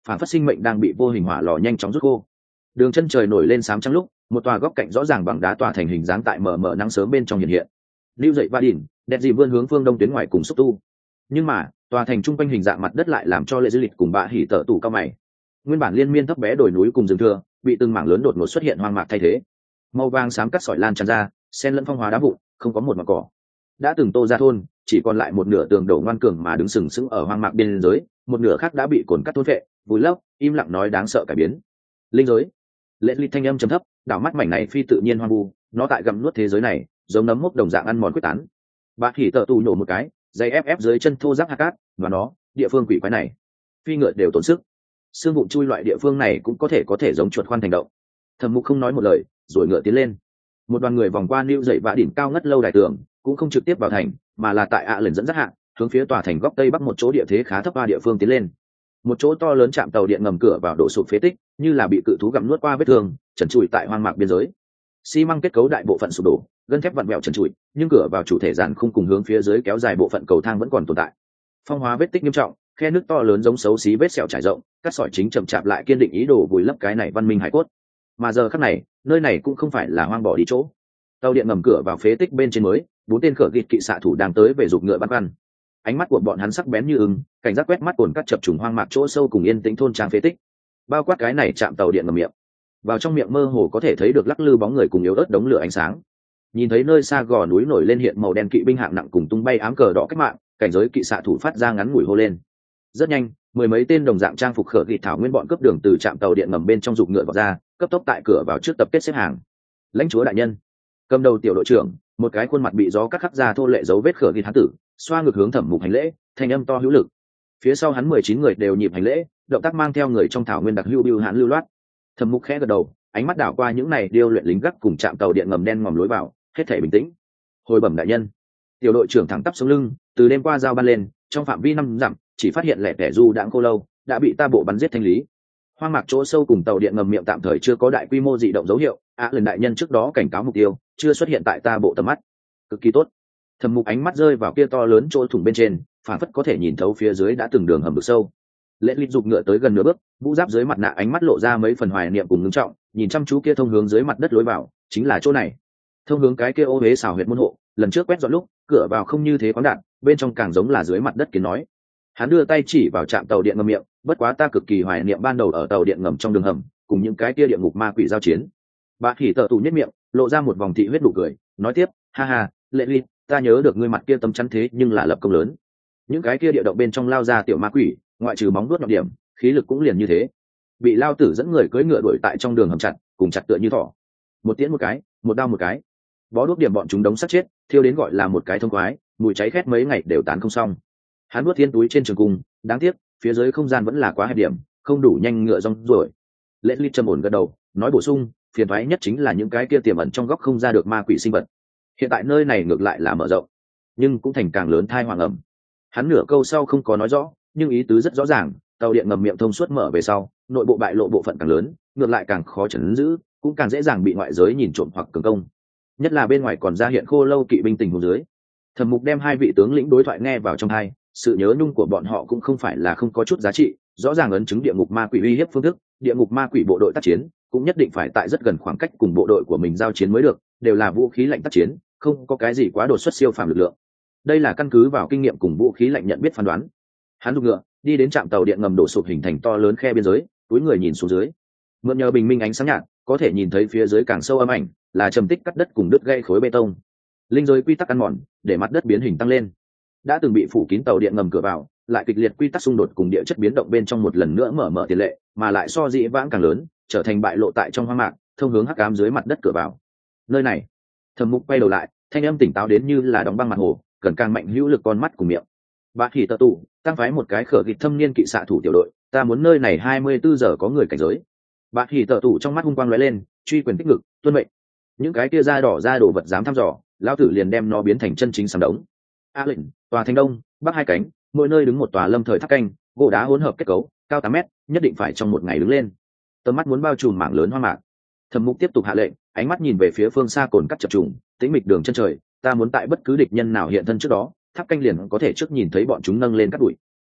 phản phát sinh mệnh đang bị vô hình hỏa lò nhanh chóng rút khô. Đường chân trời nổi lên sám trắng lúc, một tòa góc cạnh rõ ràng bằng đá tòa thành hình dáng tại mờ mờ nắng sớm bên trong hiện hiện. Lưu dậy va đỉnh, đẹp gì vươn hướng phương đông tuyến ngoài cùng xúc tu. Nhưng mà, tòa thành trung quanh hình dạng mặt đất lại làm cho lệ dư lịch cùng bạ hỉ tở tủ cao mày. Nguyên bản liên miên thấp bé đồi núi cùng rừng thưa, bị từng mảng lớn đột ngột xuất hiện hoang mạc thay thế. Màu vàng xám cắt sỏi lan tràn ra, xen lẫn phong hóa đá vụn, không có một mảng cỏ. Đã từng tô ra thôn, chỉ còn lại một nửa tường đổ ngoan cường mà đứng sừng sững ở hoang mạc biên giới, một nửa khác đã bị cồn cắt thôn vệ, vùi lấp, im lặng nói đáng sợ cải biến. Linh giới. Lệ ly thanh âm trầm thấp, đảo mắt mảnh này phi tự nhiên hoang vu, nó tại gặm nuốt thế giới này, giống nấm mốc đồng dạng ăn mòn quyết tán. Bạ hỉ tở tủ nổ một cái, dây ép ép dưới chân thô ráp hạt cát, và nó, địa phương quỷ quái này, phi ngựa đều tốn sức. Xương vụn chui loại địa phương này cũng có thể có thể giống chuột khoan thành động. Thẩm Mục không nói một lời, rồi ngựa tiến lên. Một đoàn người vòng qua lưu dậy vạ đỉnh cao ngất lâu đài tường, cũng không trực tiếp vào thành, mà là tại ạ à lần dẫn dắt hạ, hướng phía tòa thành góc tây bắc một chỗ địa thế khá thấp qua địa phương tiến lên. Một chỗ to lớn chạm tàu điện ngầm cửa vào đổ sụp phế tích, như là bị cự thú gặm nuốt qua vết thương, trần trụi tại hoang mạc biên giới. Xi măng kết cấu đại bộ phận sụp đổ, gân thép vặn vẹo trần trụi, nhưng cửa vào chủ thể giàn khung cùng hướng phía dưới kéo dài bộ phận cầu thang vẫn còn tồn tại. Phong hóa vết tích nghiêm trọng, khe nước to lớn giống xấu xí vết sẹo trải rộng, các sỏi chính chậm chạp lại kiên định ý đồ vùi lấp cái này văn minh hải cốt. Mà giờ khắc này, nơi này cũng không phải là hoang bỏ đi chỗ. Tàu điện ngầm cửa vào phế tích bên trên mới, bốn tên khở gịt kỵ xạ thủ đang tới về giục ngựa bắn bắn. Ánh mắt của bọn hắn sắc bén như ưng, cảnh giác quét mắt cồn cắt chập trùng hoang mạc chỗ sâu cùng yên tĩnh thôn trang phế tích. Bao quát cái này chạm tàu điện ngầm miệng. Vào trong miệng mơ hồ có thể thấy được lắc lư bóng người cùng yếu ớt đống lửa ánh sáng. Nhìn thấy nơi xa gò núi nổi lên hiện màu đen kỵ binh hạng nặng cùng tung bay ám cờ đỏ cách mạng, cảnh giới kỵ xạ thủ phát ra ngắn ngủi hô lên. Rất nhanh, mười mấy tên đồng dạng trang phục khở gịt thảo nguyên bọn cướp đường từ trạm tàu điện ngầm bên trong giục ngựa vào ra, cấp tốc tại cửa vào trước tập kết xếp hàng. Lãnh chúa đại nhân, cầm đầu tiểu đội trưởng, một cái khuôn mặt bị gió cắt khắc ra thô lệ dấu vết khở ghi thám tử, xoa ngược hướng Thẩm Mục hành lễ, thanh âm to hữu lực. Phía sau hắn mười chín người đều nhịp hành lễ, động tác mang theo người trong thảo nguyên đặc hữu bưu hãn lưu loát. Thẩm Mục khẽ gật đầu, ánh mắt đảo qua những này điêu luyện lính gác cùng trạm tàu điện ngầm đen ngòm lối vào, hết thảy bình tĩnh. Hồi bẩm đại nhân. Tiểu đội trưởng thẳng tắp sống lưng, từ đêm qua giao ban lên, trong phạm vi năm dặm, chỉ phát hiện lẻ tẻ du đãng khô lâu, đã bị ta bộ bắn giết thanh lý. Hoang mạc chỗ sâu cùng tàu điện ngầm miệng tạm thời chưa có đại quy mô dị động dấu hiệu, á lần đại nhân trước đó cảnh cáo mục tiêu, chưa xuất hiện tại ta bộ tầm mắt. Cực kỳ tốt. Thẩm Mục ánh mắt rơi vào kia to lớn chỗ thủng bên trên, phản phất có thể nhìn thấu phía dưới đã từng đường hầm vực sâu. Lệ Lịch giục ngựa tới gần nửa bước, mũ giáp dưới mặt nạ ánh mắt lộ ra mấy phần hoài niệm cùng ngưng trọng, nhìn chăm chú kia thông hướng dưới mặt đất lối vào, chính là chỗ này. Thông hướng cái kia ô hế xào huyệt môn hộ, lần trước quét dọn lúc, cửa vào không như thế khoáng đạt, bên trong càng giống là dưới mặt đất kiến nói. Hắn đưa tay chỉ vào trạm tàu điện ngầm miệng, bất quá ta cực kỳ hoài niệm ban đầu ở tàu điện ngầm trong đường hầm, cùng những cái kia địa ngục ma quỷ giao chiến. Bà Hỉ Tở tù nhất miệng, lộ ra một vòng thị huyết nụ cười, nói tiếp, ha ha, Lệ Ly, ta nhớ được ngươi mặt kia tấm chắn thế nhưng là lập công lớn. Những cái kia địa động bên trong lao ra tiểu ma quỷ, ngoại trừ móng vuốt nhọn điểm, khí lực cũng liền như thế. Bị lao tử dẫn người cưỡi ngựa đuổi tại trong đường hầm chặt, cùng chặt tựa như thỏ. Một tiễn một cái, một đao một cái. Bó đuốc điểm bọn chúng đống sắt chết, thiêu đến gọi là một cái thông khoái, mùi cháy khét mấy ngày đều tán không xong. Hắn nuốt thiên túi trên trường cung, đáng tiếc, phía dưới không gian vẫn là quá hẹp điểm, không đủ nhanh ngựa rong rồi. Lệ Ly trầm ổn gật đầu, nói bổ sung, phiền toái nhất chính là những cái kia tiềm ẩn trong góc không ra được ma quỷ sinh vật. Hiện tại nơi này ngược lại là mở rộng, nhưng cũng thành càng lớn thai hoàng ẩm. Hắn nửa câu sau không có nói rõ, nhưng ý tứ rất rõ ràng, tàu điện ngầm miệng thông suốt mở về sau, nội bộ bại lộ bộ phận càng lớn, ngược lại càng khó chấn giữ, cũng càng dễ dàng bị ngoại giới nhìn trộm hoặc cường công. Nhất là bên ngoài còn ra hiện khô lâu kỵ binh tình huống dưới. Thẩm Mục đem hai vị tướng lĩnh đối thoại nghe vào trong tai, sự nhớ nhung của bọn họ cũng không phải là không có chút giá trị, rõ ràng ấn chứng địa ngục ma quỷ uy hiếp phương thức, địa ngục ma quỷ bộ đội tác chiến cũng nhất định phải tại rất gần khoảng cách cùng bộ đội của mình giao chiến mới được, đều là vũ khí lạnh tác chiến, không có cái gì quá đột xuất siêu phàm lực lượng. Đây là căn cứ vào kinh nghiệm cùng vũ khí lạnh nhận biết phán đoán. Hắn giục ngựa đi đến trạm tàu điện ngầm đổ sụp hình thành to lớn khe biên giới, túi người nhìn xuống dưới, mượn nhờ bình minh ánh sáng nhạt, có thể nhìn thấy phía dưới càng sâu âm ảnh là trầm tích cắt đất cùng đứt gãy khối bê tông. Linh giới quy tắc ăn mòn để mặt đất biến hình tăng lên, đã từng bị phủ kín tàu điện ngầm cửa vào, lại kịch liệt quy tắc xung đột cùng địa chất biến động bên trong một lần nữa mở mở tiền lệ, mà lại so dĩ vãng càng lớn, trở thành bại lộ tại trong hoang mạc, thông hướng hắc ám dưới mặt đất cửa vào. Nơi này, Thẩm Mục quay đầu lại, thanh âm tỉnh táo đến như là đóng băng mặt hồ, cần càng mạnh hữu lực con mắt cùng miệng. Bạ Hỉ Tở tù, tăng phái một cái khở kịch thâm niên kỵ xạ thủ tiểu đội, ta muốn nơi này hai mươi bốn giờ có người cảnh giới. Bạ Hỉ Tở tù trong mắt hung quang lóe lên, truy quyền tích ngực, tuân mệnh. Những cái kia da đỏ da đồ vật dám thăm dò, lão tử liền đem nó biến thành chân chính sầm đống. A lệnh, tòa thành đông, bắc hai cánh, mỗi nơi đứng một tòa lâm thời tháp canh, gỗ đá hỗn hợp kết cấu, cao tám mét, nhất định phải trong một ngày đứng lên. Tầm mắt muốn bao trùm mảng lớn hoa mạc. Thẩm Mục tiếp tục hạ lệnh, ánh mắt nhìn về phía phương xa cồn cắt chập trùng, tĩnh mịch đường chân trời, ta muốn tại bất cứ địch nhân nào hiện thân trước đó, tháp canh liền có thể trước nhìn thấy bọn chúng nâng lên cắt đuổi.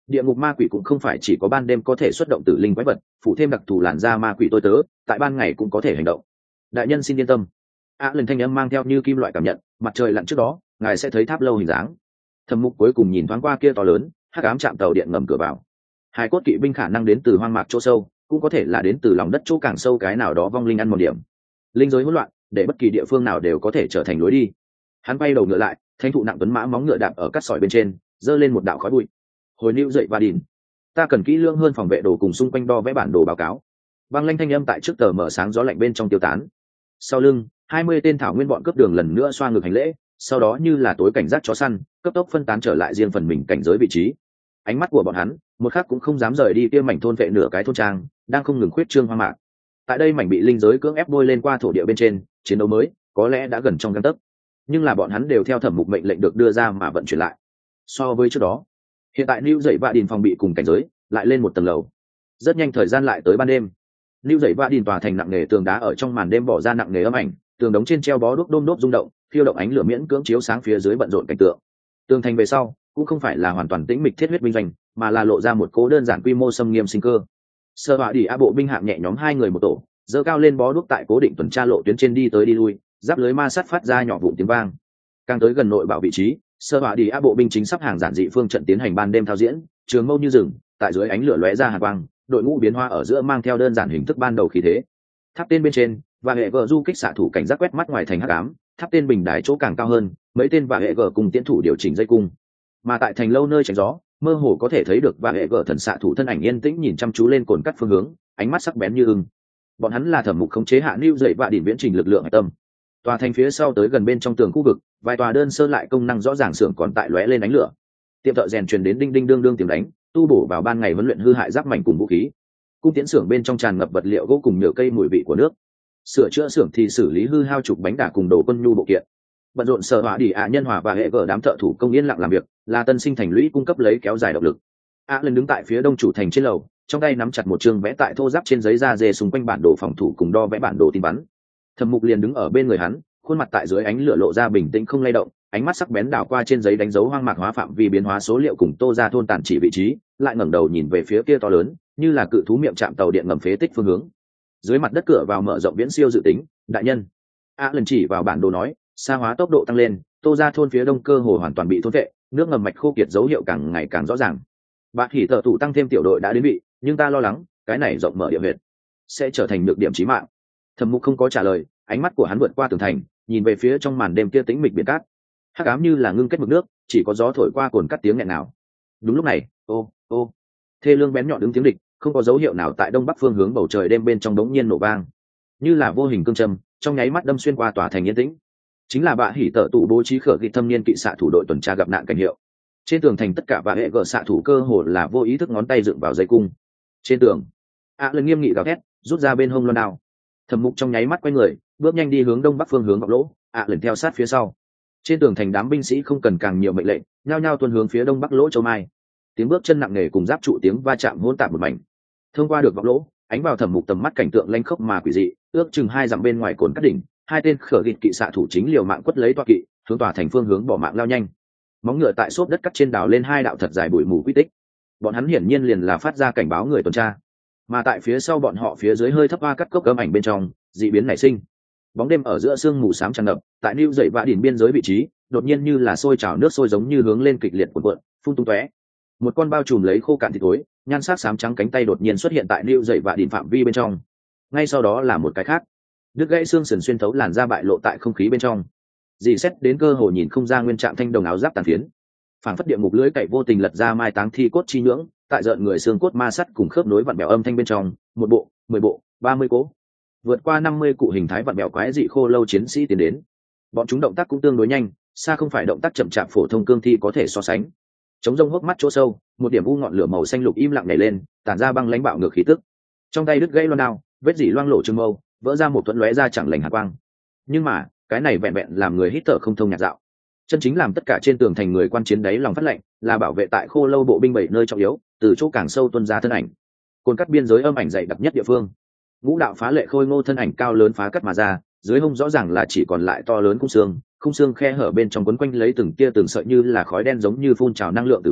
Địa ngục ma quỷ cũng không phải chỉ có ban đêm có thể xuất động tử linh quái vật, phụ thêm đặc thù làn da ma quỷ tôi tớ, tại ban ngày cũng có thể hành động. Đại nhân xin yên tâm. A lần thanh âm mang theo như kim loại cảm nhận, mặt trời lặn trước đó ngài sẽ thấy tháp lâu hình dáng. Thẩm Mục cuối cùng nhìn thoáng qua kia to lớn hắc ám trạm tàu điện ngầm cửa vào. Hai cốt kỵ binh khả năng đến từ hoang mạc chỗ sâu, cũng có thể là đến từ lòng đất chỗ càng sâu cái nào đó vong linh ăn một điểm. Linh giới hỗn loạn, để bất kỳ địa phương nào đều có thể trở thành lối đi. Hắn bay đầu ngựa lại, thanh thụ nặng tuấn mã móng ngựa đạp ở cát sỏi bên trên, giơ lên một đạo khói bụi. Hồi lưu dậy và đìn, ta cần kỹ lưỡng hơn phòng vệ đồ cùng xung quanh đo vẽ bản đồ báo cáo. Băng lanh thanh âm tại trước tờ mở sáng gió lạnh bên trong tiêu tán. Sau lưng, hai mươi tên thảo nguyên bọn cướp đường lần nữa xoa ngực hành lễ, sau đó như là tối cảnh giác chó săn, cấp tốc phân tán trở lại riêng phần mình cảnh giới vị trí. Ánh mắt của bọn hắn, một khắc cũng không dám rời đi kia mảnh thôn vệ nửa cái thôn trang, đang không ngừng khuyết trương hoang mạc. Tại đây mảnh bị linh giới cưỡng ép bôi lên qua thổ địa bên trên, chiến đấu mới có lẽ đã gần trong gang tấc, nhưng là bọn hắn đều theo Thẩm Mục mệnh lệnh được đưa ra mà vận chuyển lại. So với trước đó, hiện tại Lưu dậy vạ đình phòng bị cùng cảnh giới lại lên một tầng lầu. Rất nhanh thời gian lại tới ban đêm. Lưu dậy vạ đình tòa thành nặng nề tường đá ở trong màn đêm bỏ ra nặng nề âm ảnh, tường đống trên treo bó đuốc đôm đốp rung động, khiêu động ánh lửa miễn cưỡng chiếu sáng phía dưới bận rộn cảnh tượng. Tường thành về sau cũng không phải là hoàn toàn tĩnh mịch thiết huyết binh doanh, mà là lộ ra một cố đơn giản quy mô xâm nghiêm sinh cơ. Sơ họa đi a bộ binh hạng nhẹ nhóm hai người một tổ, dơ cao lên bó đuốc tại cố định tuần tra lộ tuyến trên đi tới đi lui, giáp lưới ma sát phát ra nhỏ vụn tiếng vang. Càng tới gần nội bảo vị trí, sơ họa đi a bộ binh chính sắp hàng giản dị phương trận tiến hành ban đêm thao diễn, trường mâu như rừng, tại dưới ánh lửa lóe ra hàn quang, đội ngũ biến hoa ở giữa mang theo đơn giản hình thức ban đầu khí thế. Tháp tên bên trên và hệ gờ du kích xạ thủ cảnh giác quét mắt ngoài thành hắc ám, tháp tên bình đài chỗ càng cao hơn, mấy tên và hệ gờ cùng tiến thủ điều chỉnh dây cung. Mà tại thành lâu nơi tránh gió, mơ hồ có thể thấy được và hệ gờ thần xạ thủ thân ảnh yên tĩnh nhìn chăm chú lên cồn cắt phương hướng, ánh mắt sắc bén như ưng. Bọn hắn là Thẩm Mục khống chế hạ lưu dậy và đỉnh viễn trình lực lượng hải tâm. Tòa thành phía sau tới gần bên trong tường khu vực, vài tòa đơn sơ lại công năng rõ ràng xưởng còn tại lóe lên ánh lửa. Tiệm thợ rèn truyền đến đinh đinh đương đương tiếng đánh, tu bổ vào ban ngày huấn luyện hư hại giáp mảnh cùng vũ khí. Cung tiễn xưởng bên trong tràn ngập vật liệu gỗ cùng nhựa cây mùi vị của nước. Sửa chữa xưởng thì xử lý hư hao trục bánh đà cùng đồ quân nhu bộ kiện. Bận rộn sở hỏa đi ạ nhân hòa và hệ gở đám thợ thủ công yên lặng làm việc, là tân sinh thành lũy cung cấp lấy kéo dài động lực. A lần đứng tại phía đông chủ thành trên lầu, trong tay nắm chặt một chương vẽ tại thô giáp trên giấy da dê xung quanh bản đồ phòng thủ cùng đo vẽ bản đồ tin bắn. Thẩm Mục liền đứng ở bên người hắn, khuôn mặt tại dưới ánh lửa lộ ra bình tĩnh không lay động, ánh mắt sắc bén đảo qua trên giấy đánh dấu hoang mạc hóa phạm vi biến hóa số liệu cùng tô ra thôn tản chỉ vị trí, lại ngẩng đầu nhìn về phía kia to lớn, như là cự thú miệng chạm tàu điện ngầm phế tích phương hướng. Dưới mặt đất cửa vào mở rộng viễn siêu dự tính, đại nhân. A lần chỉ vào bản đồ nói, xa hóa tốc độ tăng lên, tô ra thôn phía đông cơ hồ hoàn toàn bị thôn vệ, nước ngầm mạch khô kiệt dấu hiệu càng ngày càng rõ ràng. Bạn hỉ tợ thủ tăng thêm tiểu đội đã đến vị, nhưng ta lo lắng cái này rộng mở địa huyệt sẽ trở thành nhược điểm chí mạng. Thẩm Mục không có trả lời, ánh mắt của hắn vượt qua tường thành, nhìn về phía trong màn đêm kia tĩnh mịch biển cát, hắc ám như là ngưng kết mực nước, chỉ có gió thổi qua cồn cắt tiếng nghẹn nào. Đúng lúc này, ô ô thê lương bén nhọn đứng tiếng địch, không có dấu hiệu nào tại đông bắc phương hướng bầu trời đêm bên trong đống nhiên nổ vang, như là vô hình cương châm, trong nháy mắt đâm xuyên qua tòa thành yên tĩnh. Chính là bạ hỉ tợ tụ bố trí khở ghi thâm niên kỵ xạ thủ đội tuần tra gặp nạn cảnh hiệu. Trên tường thành tất cả và hệ gỡ xạ thủ cơ hồ là vô ý thức ngón tay dựng vào dây cung. Trên tường, ạ lần nghiêm nghị gào thét, rút ra bên hông loan đao. Thẩm Mục trong nháy mắt quay người, bước nhanh đi hướng đông bắc phương hướng góc lỗ, ạ lần theo sát phía sau. Trên tường thành đám binh sĩ không cần càng nhiều mệnh lệnh, nhao nhao tuân hướng phía đông bắc lỗ châu mai. Tiếng bước chân nặng nề cùng giáp trụ tiếng va chạm hỗn tạp một mảnh. Thông qua được góc lỗ, ánh vào Thẩm Mục tầm mắt cảnh tượng lanh khốc mà quỷ dị, ước chừng hai dặm bên ngoài cồn cắt đỉnh, hai tên khở gịt kỵ xạ thủ chính liều mạng quất lấy toa kỵ, hướng tòa thành phương hướng bỏ mạng lao nhanh. Móng ngựa tại xốp đất cắt trên đảo lên hai đạo thật dài bụi mù quy tích. Bọn hắn hiển nhiên liền là phát ra cảnh báo người tuần tra. Mà tại phía sau bọn họ phía dưới hơi thấp hoa cắt cốc cấm ảnh bên trong, dị biến nảy sinh. Bóng đêm ở giữa sương mù xám tràn ngập, tại lưu dậy vạ đỉnh biên giới vị trí, đột nhiên như là sôi trào nước sôi giống như hướng lên kịch liệt cuộn cuộn, phun tung tóe. Một con bao trùm lấy khô cạn thịt thối, nhan sắc xám trắng cánh tay đột nhiên xuất hiện tại lưu dậy vạ đỉnh phạm vi bên trong. Ngay sau đó là một cái khác, đứt gãy xương sườn xuyên thấu làn da bại lộ tại không khí bên trong. Dì xét đến cơ hồ nhìn không ra nguyên trạng thanh đồng áo giáp tàn phiến, phảng phất địa ngục lưới cậy vô tình lật ra mai táng thi cốt chi nhưỡng, tại rợn người xương cốt ma sắt cùng khớp nối vặn bèo âm thanh bên trong, một bộ, mười bộ, ba mươi cố, vượt qua năm mươi cụ hình thái vặn bèo quái dị khô lâu chiến sĩ tiến đến. Bọn chúng động tác cũng tương đối nhanh, xa không phải động tác chậm chạp phổ thông cương thi có thể so sánh. Chống rông hốc mắt chỗ sâu, một điểm u ngọn lửa màu xanh lục im lặng nhảy lên, tản ra băng lãnh bạo ngược khí tức. Trong tay đứt gãy loan đao, vết dỉ loang lổ trường mâu, vỡ ra một thuẫn lóe ra chẳng lành hạt quang. Nhưng mà cái này vẹn vẹn làm người hít thở không thông nhạt dạo, chân chính làm tất cả trên tường thành người quan chiến đáy lòng phát lệnh là bảo vệ tại khô lâu bộ binh bảy nơi trọng yếu, từ chỗ càng sâu tuân ra thân ảnh. Cồn cắt biên giới âm ảnh dày đặc nhất địa phương, ngũ đạo phá lệ khôi ngô thân ảnh cao lớn phá cắt mà ra, dưới hông rõ ràng là chỉ còn lại to lớn khung xương, khung xương khe hở bên trong quấn quanh lấy từng tia từng sợi như là khói đen giống như phun trào năng lượng tử vong,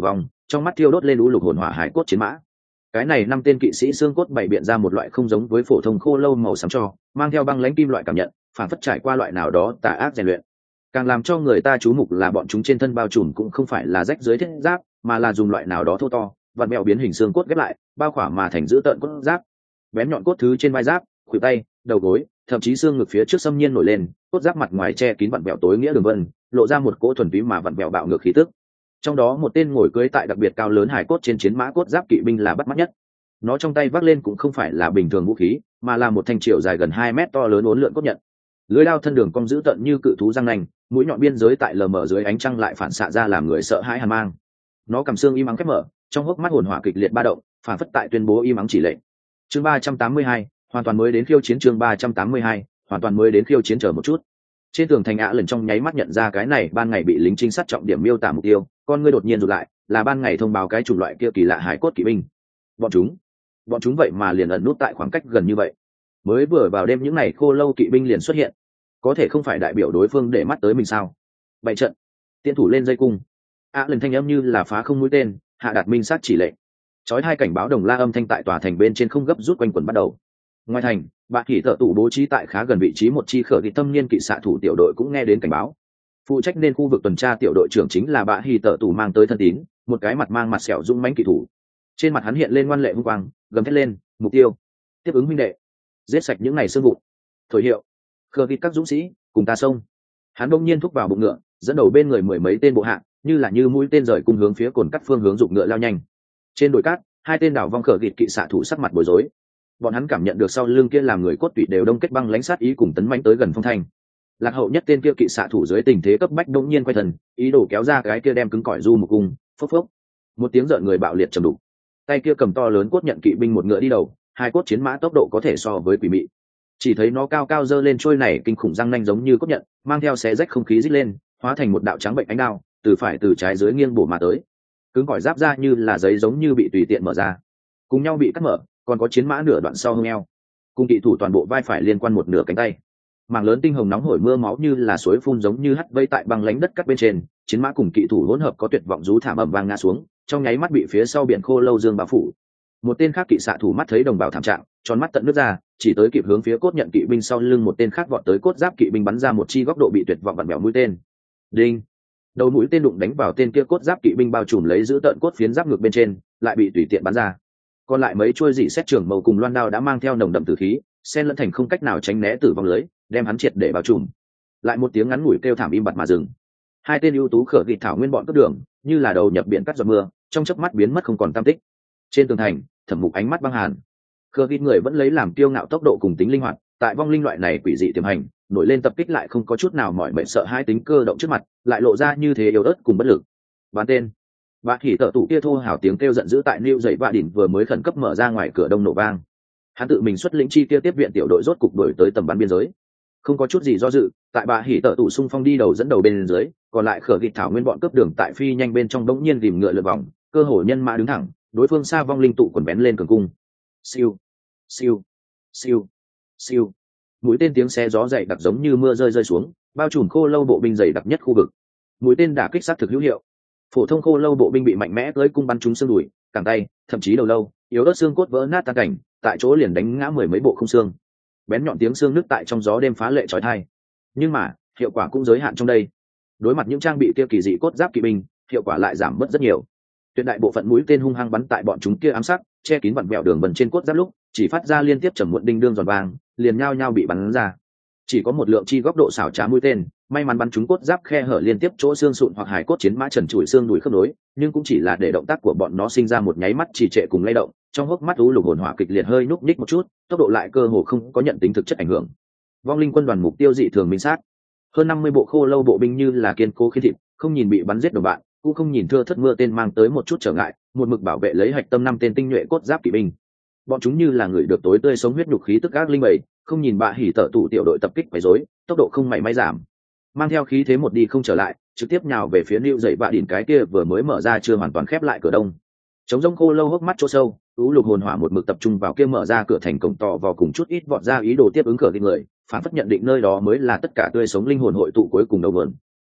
trong mắt thiêu đốt lên lũ lục hồn hỏa hải cốt chiến mã. Cái này năm tên kỵ sĩ xương cốt bày biện ra một loại không giống với phổ thông khô lâu màu xám cho, mang theo băng lãnh kim loại cảm nhận, phản phất trải qua loại nào đó tà ác rèn luyện. Càng làm cho người ta chú mục là bọn chúng trên thân bao trùm cũng không phải là rách dưới thiết giáp, mà là dùng loại nào đó thô to vặn mèo biến hình xương cốt ghép lại, bao khỏa mà thành dữ tợn cốt giáp. Bén nhọn cốt thứ trên vai giáp, khuỷu tay, đầu gối, thậm chí xương ngực phía trước xâm nhiên nổi lên, cốt giáp mặt ngoài che kín vặn vẹo tối nghĩa đường vân, lộ ra một cỗ thuần túy mà vặn vẹo bạo ngược khí tức. Trong đó một tên ngồi cưỡi tại đặc biệt cao lớn hải cốt trên chiến mã cốt giáp kỵ binh là bắt mắt nhất. Nó trong tay vác lên cũng không phải là bình thường vũ khí, mà là một thanh chiều dài gần hai mét to lớn uốn lượn cốt nhận. Lưỡi đao thân đường cong dữ tợn như cự thú răng nanh, mũi nhọn biên giới tại lờ mờ dưới ánh trăng lại phản xạ ra làm người sợ hãi hàn mang. Nó cầm xương im ắng khép mở, trong hốc mắt hồn hỏa kịch liệt ba động, phản phất tại tuyên bố im ắng chỉ lệnh. Chương ba trăm tám mươi hai, hoàn toàn mới đến khiêu chiến. Chương ba trăm tám mươi hai, hoàn toàn mới đến khiêu chiến. Chờ một chút. Trên tường thành ạ lần trong nháy mắt nhận ra cái này ban ngày bị lính trinh sát trọng điểm miêu tả mục tiêu, con ngươi đột nhiên rụt lại, là ban ngày thông báo cái chủng loại kia kỳ lạ hải cốt kỵ binh. Bọn chúng, bọn chúng vậy mà liền ẩn nút tại khoảng cách gần như vậy. Mới vừa vào đêm những này khô lâu kỵ binh liền xuất hiện, có thể không phải đại biểu đối phương để mắt tới mình sao? Bày trận, tiễn thủ lên dây cung. ạ lần thanh âm như là phá không mũi tên, hạ đạt minh sát chỉ lệnh. Chói hai cảnh báo đồng la âm thanh tại tòa thành bên trên không gấp rút quanh quẩn bắt đầu. Ngoài thành, bà khỉ thợ tụ bố trí tại khá gần vị trí một chi khở thị tâm niên kỵ xạ thủ tiểu đội cũng nghe đến cảnh báo. Phụ trách nên khu vực tuần tra tiểu đội trưởng chính là bà khỉ thợ tụ mang tới thân tín, một cái mặt mang mặt sẹo dũng mãnh kỵ thủ. Trên mặt hắn hiện lên ngoan lệ hung quang, gầm thét lên, mục tiêu, tiếp ứng huynh đệ, giết sạch những này xương vụn. Thổi hiệu, khở thị các dũng sĩ, cùng ta xông. Hắn bỗng nhiên thúc vào bụng ngựa, dẫn đầu bên người mười mấy tên bộ hạ, như là như mũi tên rời cung hướng phía cồn cắt phương hướng dục ngựa lao nhanh. Trên đồi cát, hai tên đảo vong khở gịt kỵ xạ thủ sắc mặt bối rối. Bọn hắn cảm nhận được sau lưng kia làm người cốt tủy đều đông kết băng lãnh sát ý cùng tấn mãnh tới gần phong thanh. Lạc hậu nhất tên kia kỵ xạ thủ dưới tình thế cấp bách đột nhiên quay thần, ý đồ kéo ra cái kia đem cứng cỏi du một cung, phốc phốc. Một tiếng rợn người bạo liệt trầm đục. Tay kia cầm to lớn cốt nhận kỵ binh một ngựa đi đầu, hai cốt chiến mã tốc độ có thể so với quỷ mị. Chỉ thấy nó cao cao dơ lên trôi này kinh khủng răng nanh giống như cốt nhận, mang theo xé rách không khí rít lên, hóa thành một đạo trắng bệnh ánh đao, từ phải từ trái dưới nghiêng bổ mà tới. Cứng cỏi giáp ra như là giấy giống như bị tùy tiện mở ra, cùng nhau bị cắt mở, còn có chiến mã nửa đoạn sau hông eo, cùng kỵ thủ toàn bộ vai phải liên quan một nửa cánh tay. Mảng lớn tinh hồng nóng hổi mưa máu như là suối phun giống như hắt vây tại băng lánh đất cắt bên trên, chiến mã cùng kỵ thủ hỗn hợp có tuyệt vọng rú thảm ầm vang ngã xuống, trong nháy mắt bị phía sau biển khô lâu dương bao phủ. Một tên khác kỵ xạ thủ mắt thấy đồng bào thảm trạng, tròn mắt tận nước ra, chỉ tới kịp hướng phía cốt nhận kỵ binh sau lưng một tên khác vọt tới cốt giáp kỵ binh bắn ra một chi góc độ bị tuyệt vọng vặn bèo mũi tên. Đinh! Đầu mũi tên đụng đánh vào tên kia cốt giáp kỵ binh bao trùm lấy giữ tợn cốt phiến giáp ngược bên trên, lại bị tùy tiện bắn ra. Còn lại mấy chuôi dị xét trưởng màu cùng loan đao đã mang theo nồng đậm tử khí, xen lẫn thành không cách nào tránh né tử vong lưới, đem hắn triệt để bao trùm. Lại một tiếng ngắn ngủi kêu thảm im bặt mà dừng. Hai tên ưu tú khở gịt thảo nguyên bọn cướp đường, như là đầu nhập biển cắt giọt mưa, trong chớp mắt biến mất không còn tăm tích. Trên tường thành, Thẩm Mục ánh mắt băng hàn. Khở gịt người vẫn lấy làm kiêu ngạo tốc độ cùng tính linh hoạt, tại vong linh loại này quỷ dị tiềm hành, nổi lên tập kích lại không có chút nào mỏi mệt sợ hai tính cơ động trước mặt, lại lộ ra như thế yếu ớt cùng bất lực. Bán tên. Bà khỉ tợ tụ kia thô hào tiếng kêu giận dữ tại New dậy vạ đỉnh vừa mới khẩn cấp mở ra ngoài cửa đông nổ vang. Hắn tự mình xuất lĩnh chi kia tiếp viện tiểu đội rốt cục đuổi tới tầm bắn biên giới. Không có chút gì do dự, tại bà hỉ tợ tụ xung phong đi đầu dẫn đầu bên dưới, còn lại khở gịt thảo nguyên bọn cướp đường tại phi nhanh bên trong đống nhiên rìm ngựa lượt vòng, cơ hội nhân mã đứng thẳng, đối phương xa vong linh tụ quần bén lên cường cung. Siêu, siêu, siêu, siêu. Mũi tên tiếng xé gió dày đặc giống như mưa rơi rơi xuống, bao trùm khô lâu bộ binh dày đặc nhất khu vực. Mũi tên đả kích sát thực hữu hiệu. Phổ thông khô lâu bộ binh bị mạnh mẽ tới cung bắn trúng xương đùi, cẳng tay, thậm chí đầu lâu, yếu ớt xương cốt vỡ nát tan cảnh, tại chỗ liền đánh ngã mười mấy bộ không xương. Bén nhọn tiếng xương nứt tại trong gió đêm phá lệ chói tai. Nhưng mà, hiệu quả cũng giới hạn trong đây. Đối mặt những trang bị kia kỳ dị cốt giáp kỵ binh, hiệu quả lại giảm bớt rất nhiều. Tuyệt đại bộ phận mũi tên hung hăng bắn tại bọn chúng kia ám sát, che kín vặn vẹo đường vân trên cốt giáp lúc, chỉ phát ra liên tiếp trầm muộn đinh đương giòn vàng, liền nhao nhao bị bắn ra. Chỉ có một lượng chi góc độ xảo trá mũi tên, may mắn bắn trúng cốt giáp khe hở liên tiếp chỗ xương sụn hoặc hài cốt chiến mã trần trụi xương đùi khớp nối, nhưng cũng chỉ là để động tác của bọn nó sinh ra một nháy mắt trì trệ cùng lay động, trong hốc mắt u lục hồn hỏa kịch liệt hơi nhúc nhích một chút, tốc độ lại cơ hồ không có nhận tính thực chất ảnh hưởng. Vong linh quân đoàn mục tiêu dị thường minh xác. Hơn năm mươi bộ khô lâu bộ binh như là kiên cố khi thịt, không nhìn bị bắn giết đồng bạn, cũng không nhìn thưa thất mưa tên mang tới một chút trở ngại, một mực bảo vệ lấy hạch tâm năm tên tinh nhuệ cốt giáp kỵ binh. Bọn chúng như là người được tối tươi sống huyết nhục khí tức ác linh bầy, không nhìn bạ hỉ tở tụ tiểu đội tập kích quấy rối, tốc độ không mảy may giảm, mang theo khí thế một đi không trở lại, trực tiếp nhào về phía Lưu dậy vạ đỉnh cái kia vừa mới mở ra chưa hoàn toàn khép lại cửa đông. Trống rỗng khô lâu hốc mắt chỗ sâu, u lục hồn hỏa một mực tập trung vào kia mở ra cửa thành cổng tỏ vào cùng chút ít vọt ra ý đồ tiếp ứng cửa kinh người, phản phất nhận định nơi đó mới là tất cả tươi sống linh hồn hội tụ cuối cùng đầu nguồn.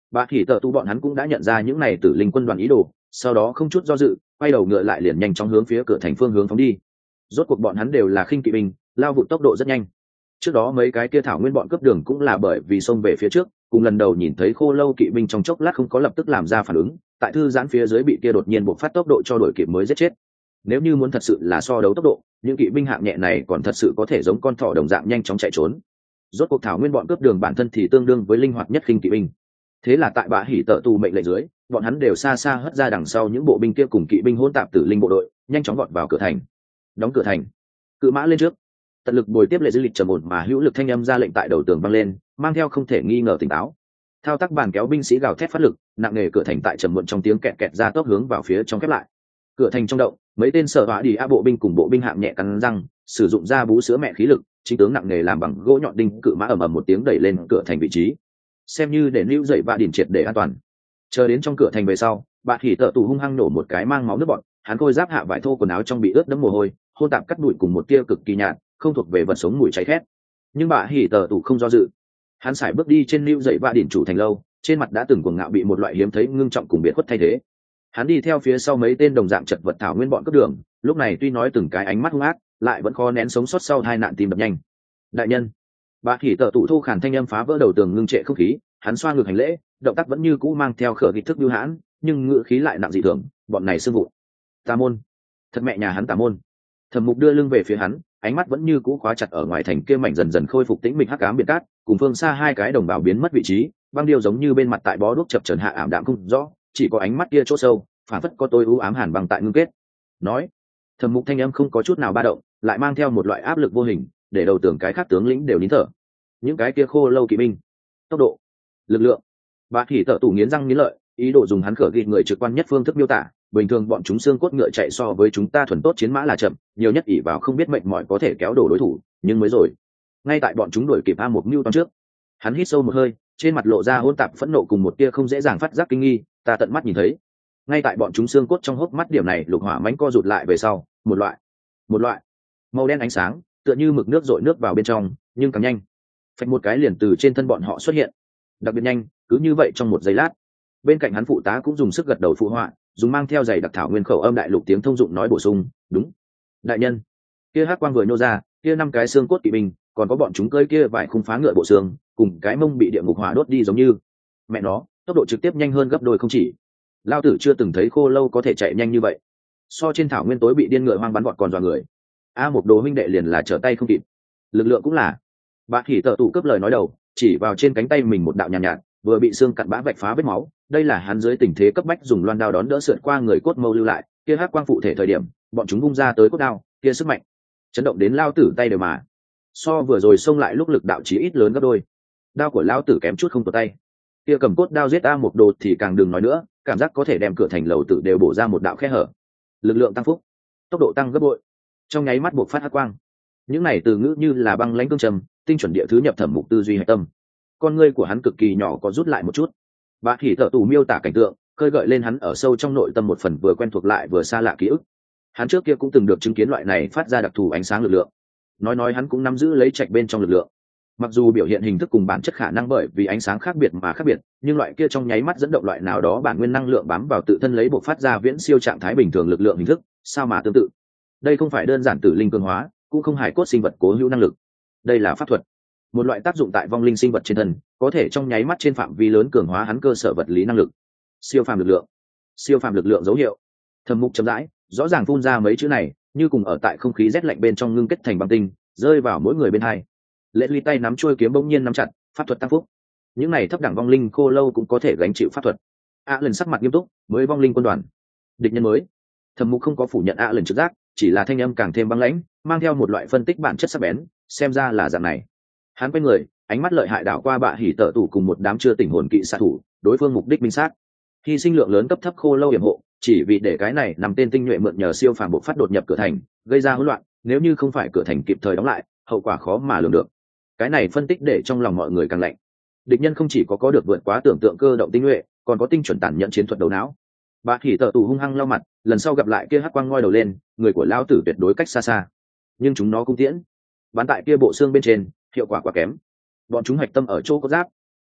Bà thì tợ tu bọn hắn cũng đã nhận ra những này tử linh quân đoàn ý đồ, sau đó không chút do dự quay đầu ngựa lại liền nhanh chóng hướng phía cửa thành phương hướng phóng đi. Rốt cuộc bọn hắn đều là khinh kỵ binh, lao vụ tốc độ rất nhanh. Trước đó mấy cái kia thảo nguyên bọn cướp đường cũng là bởi vì xông về phía trước, cùng lần đầu nhìn thấy khô lâu kỵ binh trong chốc lát không có lập tức làm ra phản ứng, tại thư giãn phía dưới bị kia đột nhiên bộc phát tốc độ cho đuổi kịp mới giết chết. Nếu như muốn thật sự là so đấu tốc độ, những kỵ binh hạng nhẹ này còn thật sự có thể giống con thỏ đồng dạng nhanh chóng chạy trốn. Rốt cuộc thảo nguyên bọn cướp đường bản thân thì tương đương với linh hoạt nhất khinh kỵ binh. Thế là tại bạ hỉ tợ tù mệnh lệnh dưới, bọn hắn đều xa xa hất ra đằng sau những bộ binh kia cùng kỵ binh hỗn tạp tử linh bộ đội, nhanh chóng vọt vào cửa thành. Đóng cửa thành, cự mã lên trước. Tận lực bồi tiếp lệ dư lịch trầm ổn mà hữu lực thanh âm ra lệnh tại đầu tường vang lên, mang theo không thể nghi ngờ tỉnh táo. Thao tác bàn kéo binh sĩ gào thét phát lực, nặng nề cửa thành tại trầm muộn trong tiếng kẹt kẹt ra tốc hướng vào phía trong khép lại. Cửa thành trong động, mấy tên sở hỏa đi a bộ binh cùng bộ binh hạng nhẹ cắn răng, sử dụng ra bú sữa mẹ khí lực, chính tướng nặng nề làm bằng gỗ nhọn đinh cự mã ầm ầm một tiếng đẩy lên cửa thành vị trí, xem như để lưu dậy bạ đỉnh triệt để an toàn. Chờ đến trong cửa thành về sau, bạ hỉ tợ tù hung hăng nổ một cái mang máu nước bọt, hắn khôi giáp hạ vải thô quần áo trong bị ướt đẫm mồ hôi, hôn tạp cắt bụi cùng một tia cực kỳ nhạt, không thuộc về vật sống mùi cháy khét. Nhưng bạ hỉ tợ tù không do dự, hắn sải bước đi trên lưu dậy bạ đỉnh chủ thành lâu, trên mặt đã từng cuồng ngạo bị một loại hiếm thấy ngưng trọng cùng biệt khuất thay thế. Hắn đi theo phía sau mấy tên đồng dạng chật vật thảo nguyên bọn cướp đường, lúc này tuy nói từng cái ánh mắt hung ác, lại vẫn khó nén sống sót sau hai nạn tim đập nhanh. Đại nhân, bà hỉ tợ tụ thu khản thanh âm phá vỡ đầu tường ngưng trệ không khí, hắn xoa ngược hành lễ, động tác vẫn như cũ mang theo khở kịch thức bưu hãn, nhưng ngữ khí lại nặng dị thường. Bọn này sư vụ, tà môn, thật mẹ nhà hắn tà môn. Thẩm Mục đưa lưng về phía hắn, ánh mắt vẫn như cũ khóa chặt ở ngoài thành kia mảnh dần dần khôi phục tĩnh mịch hắc ám biển cát, cùng phương xa hai cái đồng bào biến mất vị trí, băng điêu giống như bên mặt tại bó đuốc chập chờn hạ ảm đạm không rõ, chỉ có ánh mắt kia chỗ sâu, phản phất có tôi u ám hàn băng tại ngưng kết. Nói, Thẩm Mục thanh âm không có chút nào ba động, lại mang theo một loại áp lực vô hình, để đầu tưởng cái khác tướng lĩnh đều nín thở. Những cái kia khô lâu kỵ binh, tốc độ, lực lượng. Bà Hỉ Tở tủ nghiến răng nghiến lợi, ý đồ dùng hắn khở ghi người trực quan nhất phương thức miêu tả. Bình thường bọn chúng xương cốt ngựa chạy so với chúng ta thuần tốt chiến mã là chậm, nhiều nhất ỷ vào không biết mệnh mỏi có thể kéo đổ đối thủ, nhưng mới rồi, ngay tại bọn chúng đuổi kịp a một mưu toan trước, hắn hít sâu một hơi, trên mặt lộ ra hỗn tạp phẫn nộ cùng một tia không dễ dàng phát giác kinh nghi. Ta tận mắt nhìn thấy, ngay tại bọn chúng xương cốt trong hốc mắt điểm này lục hỏa mãnh co rụt lại về sau, một loại, một loại màu đen ánh sáng, tựa như mực nước dội nước vào bên trong, nhưng càng nhanh, phạch một cái liền từ trên thân bọn họ xuất hiện, đặc biệt nhanh, cứ như vậy trong một giây lát. Bên cạnh hắn phụ tá cũng dùng sức gật đầu phụ họa, dùng mang theo giày đặc thảo nguyên khẩu âm đại lục tiếng thông dụng nói bổ sung, đúng, đại nhân. Kia hắc quang vừa nhô ra, kia năm cái xương cốt kỵ binh, còn có bọn chúng cơi kia vài khung phá ngựa bộ xương, cùng cái mông bị địa ngục hỏa đốt đi giống như, mẹ nó, tốc độ trực tiếp nhanh hơn gấp đôi không chỉ. Lao tử chưa từng thấy khô lâu có thể chạy nhanh như vậy, so trên thảo nguyên tối bị điên ngựa hoang bắn vọt còn dọa người. A một đồ huynh đệ liền là trở tay không kịp, lực lượng cũng là. Bà Hỉ Tở tụ cướp lời nói đầu, chỉ vào trên cánh tay mình một đạo nhàn nhạt, nhạt, vừa bị xương cặn bã vạch phá vết máu, đây là hắn dưới tình thế cấp bách dùng loan đao đón đỡ sượt qua người cốt mâu lưu lại, kia hắc quang phụ thể thời điểm, bọn chúng vung ra tới cốt đao, kia sức mạnh chấn động đến lao tử tay đều mà. So vừa rồi xông lại lúc lực đạo chí ít lớn gấp đôi. Đao của lao tử kém chút không tuột tay. Kia cầm cốt đao giết A một đồ thì càng đừng nói nữa, cảm giác có thể đem cửa thành lầu tử đều bổ ra một đạo khe hở. Lực lượng tăng phúc, tốc độ tăng gấp bội, trong nháy mắt buộc phát hắc quang. Những này từ ngữ như là băng lãnh cương trầm, tinh chuẩn địa thứ nhập Thẩm Mục tư duy hạch tâm. Con ngươi của hắn cực kỳ nhỏ có rút lại một chút. Bà Hỉ Tở tù miêu tả cảnh tượng, khơi gợi lên hắn ở sâu trong nội tâm một phần vừa quen thuộc lại vừa xa lạ ký ức. Hắn trước kia cũng từng được chứng kiến loại này phát ra đặc thù ánh sáng lực lượng. Nói nói hắn cũng nắm giữ lấy trạch bên trong lực lượng. Mặc dù biểu hiện hình thức cùng bản chất khả năng bởi vì ánh sáng khác biệt mà khác biệt, nhưng loại kia trong nháy mắt dẫn động loại nào đó bản nguyên năng lượng bám vào tự thân lấy buộc phát ra viễn siêu trạng thái bình thường lực lượng hình thức, sao mà tương tự. Đây không phải đơn giản tử linh cường hóa, cũng không hài cốt sinh vật cố hữu năng lực. Đây là pháp thuật, một loại tác dụng tại vong linh sinh vật trên thân, có thể trong nháy mắt trên phạm vi lớn cường hóa hắn cơ sở vật lý năng lực. Siêu phàm lực lượng, siêu phàm lực lượng dấu hiệu. Thẩm Mục chậm rãi, rõ ràng phun ra mấy chữ này, như cùng ở tại không khí rét lạnh bên trong ngưng kết thành băng tinh, rơi vào mỗi người bên hai. Lệ Ly tay nắm chuôi kiếm bỗng nhiên nắm chặt, pháp thuật tăng phúc. Những này thấp đẳng vong linh khô lâu cũng có thể gánh chịu pháp thuật. A lần sắc mặt nghiêm túc, mới vong linh quân đoàn, địch nhân mới. Thẩm Mục không có phủ nhận A lần trực giác, chỉ là thanh âm càng thêm băng lãnh, mang theo một loại phân tích bản chất sắc bén, xem ra là dạng này. Hắn quay người, ánh mắt lợi hại đảo qua Bạ Hỉ Tở tủ cùng một đám chưa tỉnh hồn kỵ xạ thủ, đối phương mục đích minh sát, hy sinh lượng lớn cấp thấp khô lâu hiểm hộ, chỉ vì để cái này nằm tên tinh nhuệ mượn nhờ siêu phàm bộ phát đột nhập cửa thành, gây ra hỗn loạn. Nếu như không phải cửa thành kịp thời đóng lại, hậu quả khó mà lường được. Cái này phân tích để trong lòng mọi người càng lạnh. Địch nhân không chỉ có có được vượt quá tưởng tượng cơ động tinh nhuệ, còn có tinh chuẩn tàn nhẫn chiến thuật đầu não. Bạ Hỉ Tở tủ hung hăng lau mặt, lần sau gặp lại kia hắc quang ngoi đầu lên, người của lão tử tuyệt đối cách xa xa. Nhưng chúng nó cung tiễn bắn tại kia bộ xương bên trên, hiệu quả quá kém. Bọn chúng hạch tâm ở chỗ có giáp,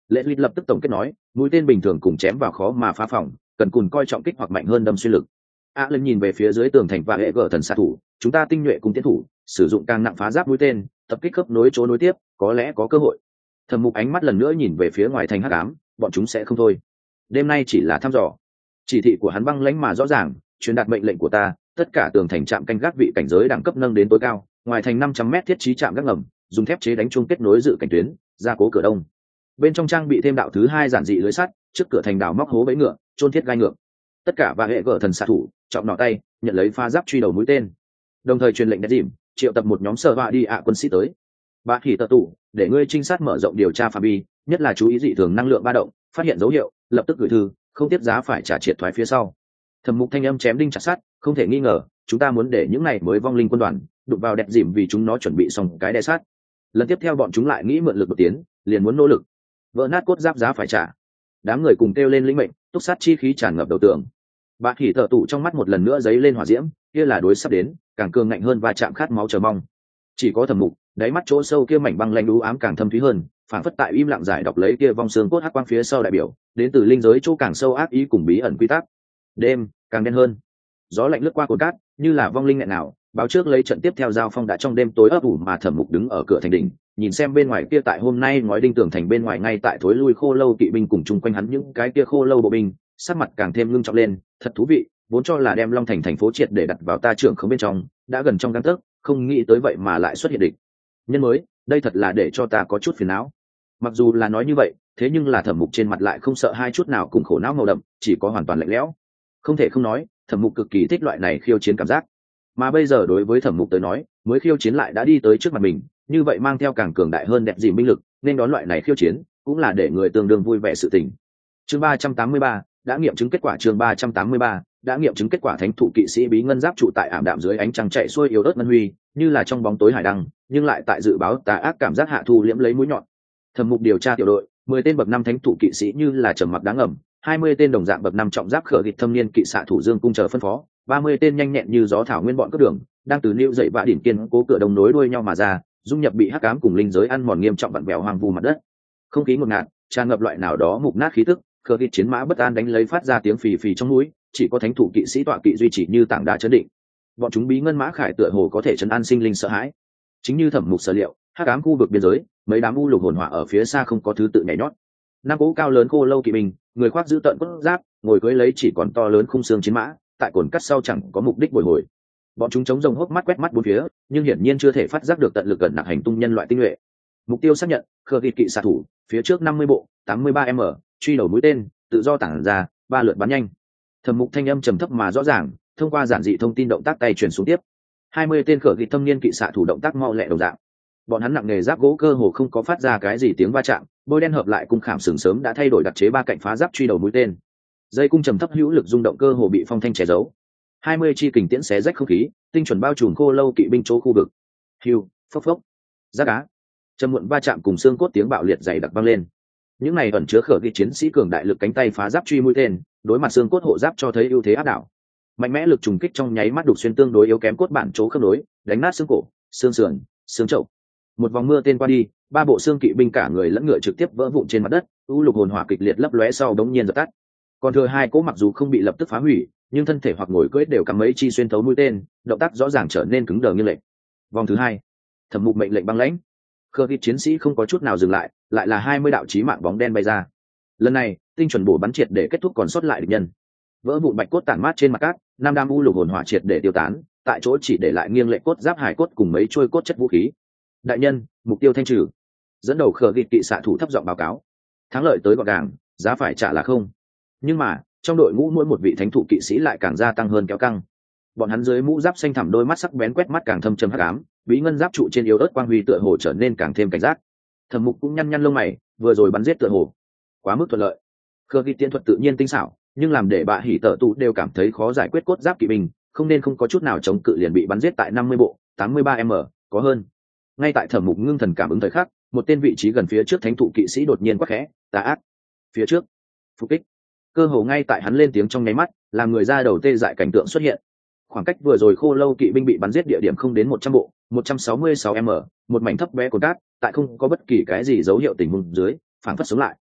Lệ Lít lập tức tổng kết nói, mũi tên bình thường cùng chém vào khó mà phá phòng, cần cùn coi trọng kích hoặc mạnh hơn đâm xuyên lực. A lên nhìn về phía dưới tường thành và hệ gở thần xạ thủ, chúng ta tinh nhuệ cùng tiến thủ, sử dụng càng nặng phá giáp mũi tên, tập kích khớp nối chỗ nối tiếp, có lẽ có cơ hội. Thẩm Mục ánh mắt lần nữa nhìn về phía ngoài thành hắc ám, bọn chúng sẽ không thôi. Đêm nay chỉ là thăm dò. Chỉ thị của hắn băng lãnh mà rõ ràng, truyền đạt mệnh lệnh của ta, tất cả tường thành trạm canh gác vị cảnh giới đẳng cấp nâng đến tối cao, ngoài thành năm trăm mét thiết trí trạm gác ngầm, dùng thép chế đánh chuông kết nối dự cảnh tuyến, gia cố cửa đông. Bên trong trang bị thêm đạo thứ hai giản dị lưới sắt, trước cửa thành đào móc hố bẫy ngựa, chôn thiết gai ngựa. Tất cả và hệ gở thần xạ thủ, trọng nọ tay, nhận lấy pha giáp truy đầu mũi tên. Đồng thời truyền lệnh đẹp dìm, triệu tập một nhóm sở họa đi ạ quân sĩ tới. Bà thì tờ tủ, để ngươi trinh sát mở rộng điều tra phạm vi, nhất là chú ý dị thường năng lượng ba động, phát hiện dấu hiệu, lập tức gửi thư, không tiếp giá phải trả triệt thoái phía sau. Thẩm Mục thanh âm chém đinh chặt sắt, không thể nghi ngờ, chúng ta muốn để những này mới vong linh quân đoàn đụng vào đẹp dìm vì chúng nó chuẩn bị xong cái đè sát. Lần tiếp theo bọn chúng lại nghĩ mượn lực đột tiến, liền muốn nỗ lực. Vỡ nát cốt giáp giá phải trả. Đám người cùng kêu lên lĩnh mệnh, túc sát chi khí tràn ngập đầu tường. Bà thì thở tủ trong mắt một lần nữa giấy lên hỏa diễm, kia là đối sắp đến, càng cường ngạnh hơn và chạm khát máu chờ mong. Chỉ có Thẩm Mục, đáy mắt chỗ sâu kia mảnh băng lạnh đú ám càng thâm thúy hơn, phản phất tại im lặng giải đọc lấy kia vong xương cốt hắc quang phía sau đại biểu, đến từ linh giới chỗ càng sâu ác ý cùng bí ẩn quy tắc. Đêm càng đen hơn, gió lạnh lướt qua cồn cát, như là vong linh nghẹn nào, báo trước lấy trận tiếp theo giao phong đã trong đêm tối ấp ủ mà Thẩm Mục đứng ở cửa thành đỉnh, nhìn xem bên ngoài kia tại hôm nay ngói đinh tường thành bên ngoài ngay tại thối lui khô lâu kỵ binh cùng chung quanh hắn những cái kia khô lâu bộ binh, sắc mặt càng thêm ngưng trọng lên, thật thú vị, vốn cho là đem Long Thành thành phố triệt để đặt vào ta trưởng không bên trong, đã gần trong gang tấc, không nghĩ tới vậy mà lại xuất hiện địch nhân mới, đây thật là để cho ta có chút phiền não. Mặc dù là nói như vậy, thế nhưng là Thẩm Mục trên mặt lại không sợ hai chút nào cùng khổ não màu đậm, chỉ có hoàn toàn lạnh lẽo. Không thể không nói, Thẩm Mục cực kỳ thích loại này khiêu chiến cảm giác. Mà bây giờ đối với Thẩm Mục tới nói, mới khiêu chiến lại đã đi tới trước mặt mình, như vậy mang theo càng cường đại hơn đẹp dìm binh lực, nên đón loại này khiêu chiến, cũng là để người tương đương vui vẻ sự tình. Chương ba trăm tám mươi ba, đã nghiệm chứng kết quả chương ba trăm tám mươi ba, đã nghiệm chứng kết quả thánh thụ kỵ sĩ bí ngân giáp trụ tại ảm đạm dưới ánh trăng chạy xuôi yếu ớt ngân huy, như là trong bóng tối hải đăng, nhưng lại tại dự báo tà ác cảm giác hạ thu liễm lấy mũi nhọn. Thẩm Mục điều tra tiểu đội, mười tên bậc năm thánh thụ kỵ sĩ như là trầm mặc đáng ngầm, hai mươi tên đồng dạng bậc năm trọng giáp khở gịch thâm niên kỵ xạ thủ dương cung chờ phân phó, ba mươi tên nhanh nhẹn như gió thảo nguyên bọn cướp đường, đang từ nêu dậy vạ đỉnh kiên cố cửa đồng nối đuôi nhau mà ra, dung nhập bị hắc ám cùng linh giới ăn mòn nghiêm trọng vặn vẹo hoang vu mặt đất. Không khí ngột ngạt, tràn ngập loại nào đó mục nát khí tức, khở gịch chiến mã bất an đánh lấy phát ra tiếng phì phì trong núi, chỉ có thánh thủ kỵ sĩ tọa kỵ duy trì như tảng đá chấn định. Bọn chúng bí ngân mã khải tựa hồ có thể trấn an sinh linh sợ hãi. Chính như Thẩm Mục sở liệu, hắc ám khu vực biên giới, mấy đám u lục hồn hỏa ở phía xa không có thứ tự nhảy nhót. Năm cỗ cao lớn khô lâu kỵ binh, người khoác giữ tận cốt giáp, ngồi cưỡi lấy chỉ còn to lớn khung xương chiến mã, tại cồn cắt sau chẳng có mục đích bồi hồi. Bọn chúng chống rồng hốc mắt quét mắt bốn phía, nhưng hiển nhiên chưa thể phát giác được tận lực gần nặng hành tung nhân loại tinh nhuệ. Mục tiêu xác nhận, khờ kỵ kỵ xạ thủ, phía trước năm mươi bộ, tám mươi ba m, truy đầu mũi tên, tự do tản ra, ba lượt bắn nhanh. Thẩm Mục thanh âm trầm thấp mà rõ ràng, thông qua giản dị thông tin động tác tay truyền xuống tiếp. hai mươi tên khở kỵ thâm niên kỵ xạ thủ động tác mau lẹ đồng dạng. Bọn hắn nặng nghề giáp gỗ cơ hồ không có phát ra cái gì tiếng va chạm, bôi đen hợp lại cung khảm sừng sớm đã thay đổi đặc chế ba cạnh phá giáp truy đầu mũi tên. Dây cung trầm thấp hữu lực rung động cơ hồ bị phong thanh che giấu. hai mươi chi kình tiễn xé rách không khí, tinh chuẩn bao trùm khô lâu kỵ binh chỗ khu vực. Hưu, phốc phốc, giáp cá. Trầm muộn va chạm cùng xương cốt tiếng bạo liệt dày đặc vang lên. Những này ẩn chứa khở kỵ chiến sĩ cường đại lực cánh tay phá giáp truy mũi tên, đối mặt xương cốt hộ giáp cho thấy ưu thế áp đảo. Mạnh mẽ lực trùng kích trong nháy mắt đục xuyên tương đối yếu kém cốt bản chỗ khớp nối, đánh nát xương cổ, xương sườn, xương chậu. Một vòng mưa tên qua đi, ba bộ xương kỵ binh cả người lẫn ngựa trực tiếp vỡ vụn trên mặt đất, u lục hồn hỏa kịch liệt lấp lóe sau đống nhiên dập tắt. Còn thừa hai cỗ mặc dù không bị lập tức phá hủy, nhưng thân thể hoặc ngồi cưỡi đều cắm mấy chi xuyên thấu mũi tên, động tác rõ ràng trở nên cứng đờ như lệnh. Vòng thứ hai, Thẩm Mục mệnh lệnh băng lãnh. Khờ kỵ chiến sĩ không có chút nào dừng lại, lại là hai mươi đạo chí mạng bóng đen bay ra. Lần này, tinh chuẩn bổ bắn triệt để kết thúc còn sót lại địch nhân. Vỡ vụn bạch cốt tản mát trên mặt cát, nam đam u lục hồn hỏa triệt để tiêu tán, tại chỗ chỉ để lại nghiêng lệ cốt giáp hải cốt cùng mấy trôi cốt chất vũ khí. Đại nhân, mục tiêu thanh trừ. Dẫn đầu khờ kỵ kỵ xạ thủ thấp giọng báo cáo. Thắng lợi tới gọn gàng, giá phải trả là không. Nhưng mà, trong đội ngũ mỗi một vị thánh thụ kỵ sĩ lại càng gia tăng hơn kéo căng. Bọn hắn dưới mũ giáp xanh thẳm đôi mắt sắc bén quét mắt càng thâm trầm hắc ám, bí ngân giáp trụ trên yếu ớt quang huy tựa hồ trở nên càng thêm cảnh giác. Thẩm Mục cũng nhăn nhăn lông mày, vừa rồi bắn giết tựa hồ quá mức thuận lợi. Khờ kỵ tiên thuật tự nhiên tinh xảo, nhưng làm để bạ hỉ tở tụ đều cảm thấy khó giải quyết cốt giáp kỵ binh, không nên không có chút nào chống cự liền bị bắn giết tại năm mươi bộ, tám mươi ba m, có hơn. Ngay tại Thẩm Mục ngưng thần cảm ứng thời khắc, một tên vị trí gần phía trước thánh thụ kỵ sĩ đột nhiên quắc khẽ, tà ác. Phía trước, phục kích. Cơ hồ ngay tại hắn lên tiếng trong nháy mắt, làm người ra đầu tê dại cảnh tượng xuất hiện. Khoảng cách vừa rồi khô lâu kỵ binh bị bắn giết địa điểm không đến một trăm bộ, một trăm sáu mươi sáu m, một mảnh thấp bé của cát, tại không có bất kỳ cái gì dấu hiệu tình huống dưới, phảng phất sống lại.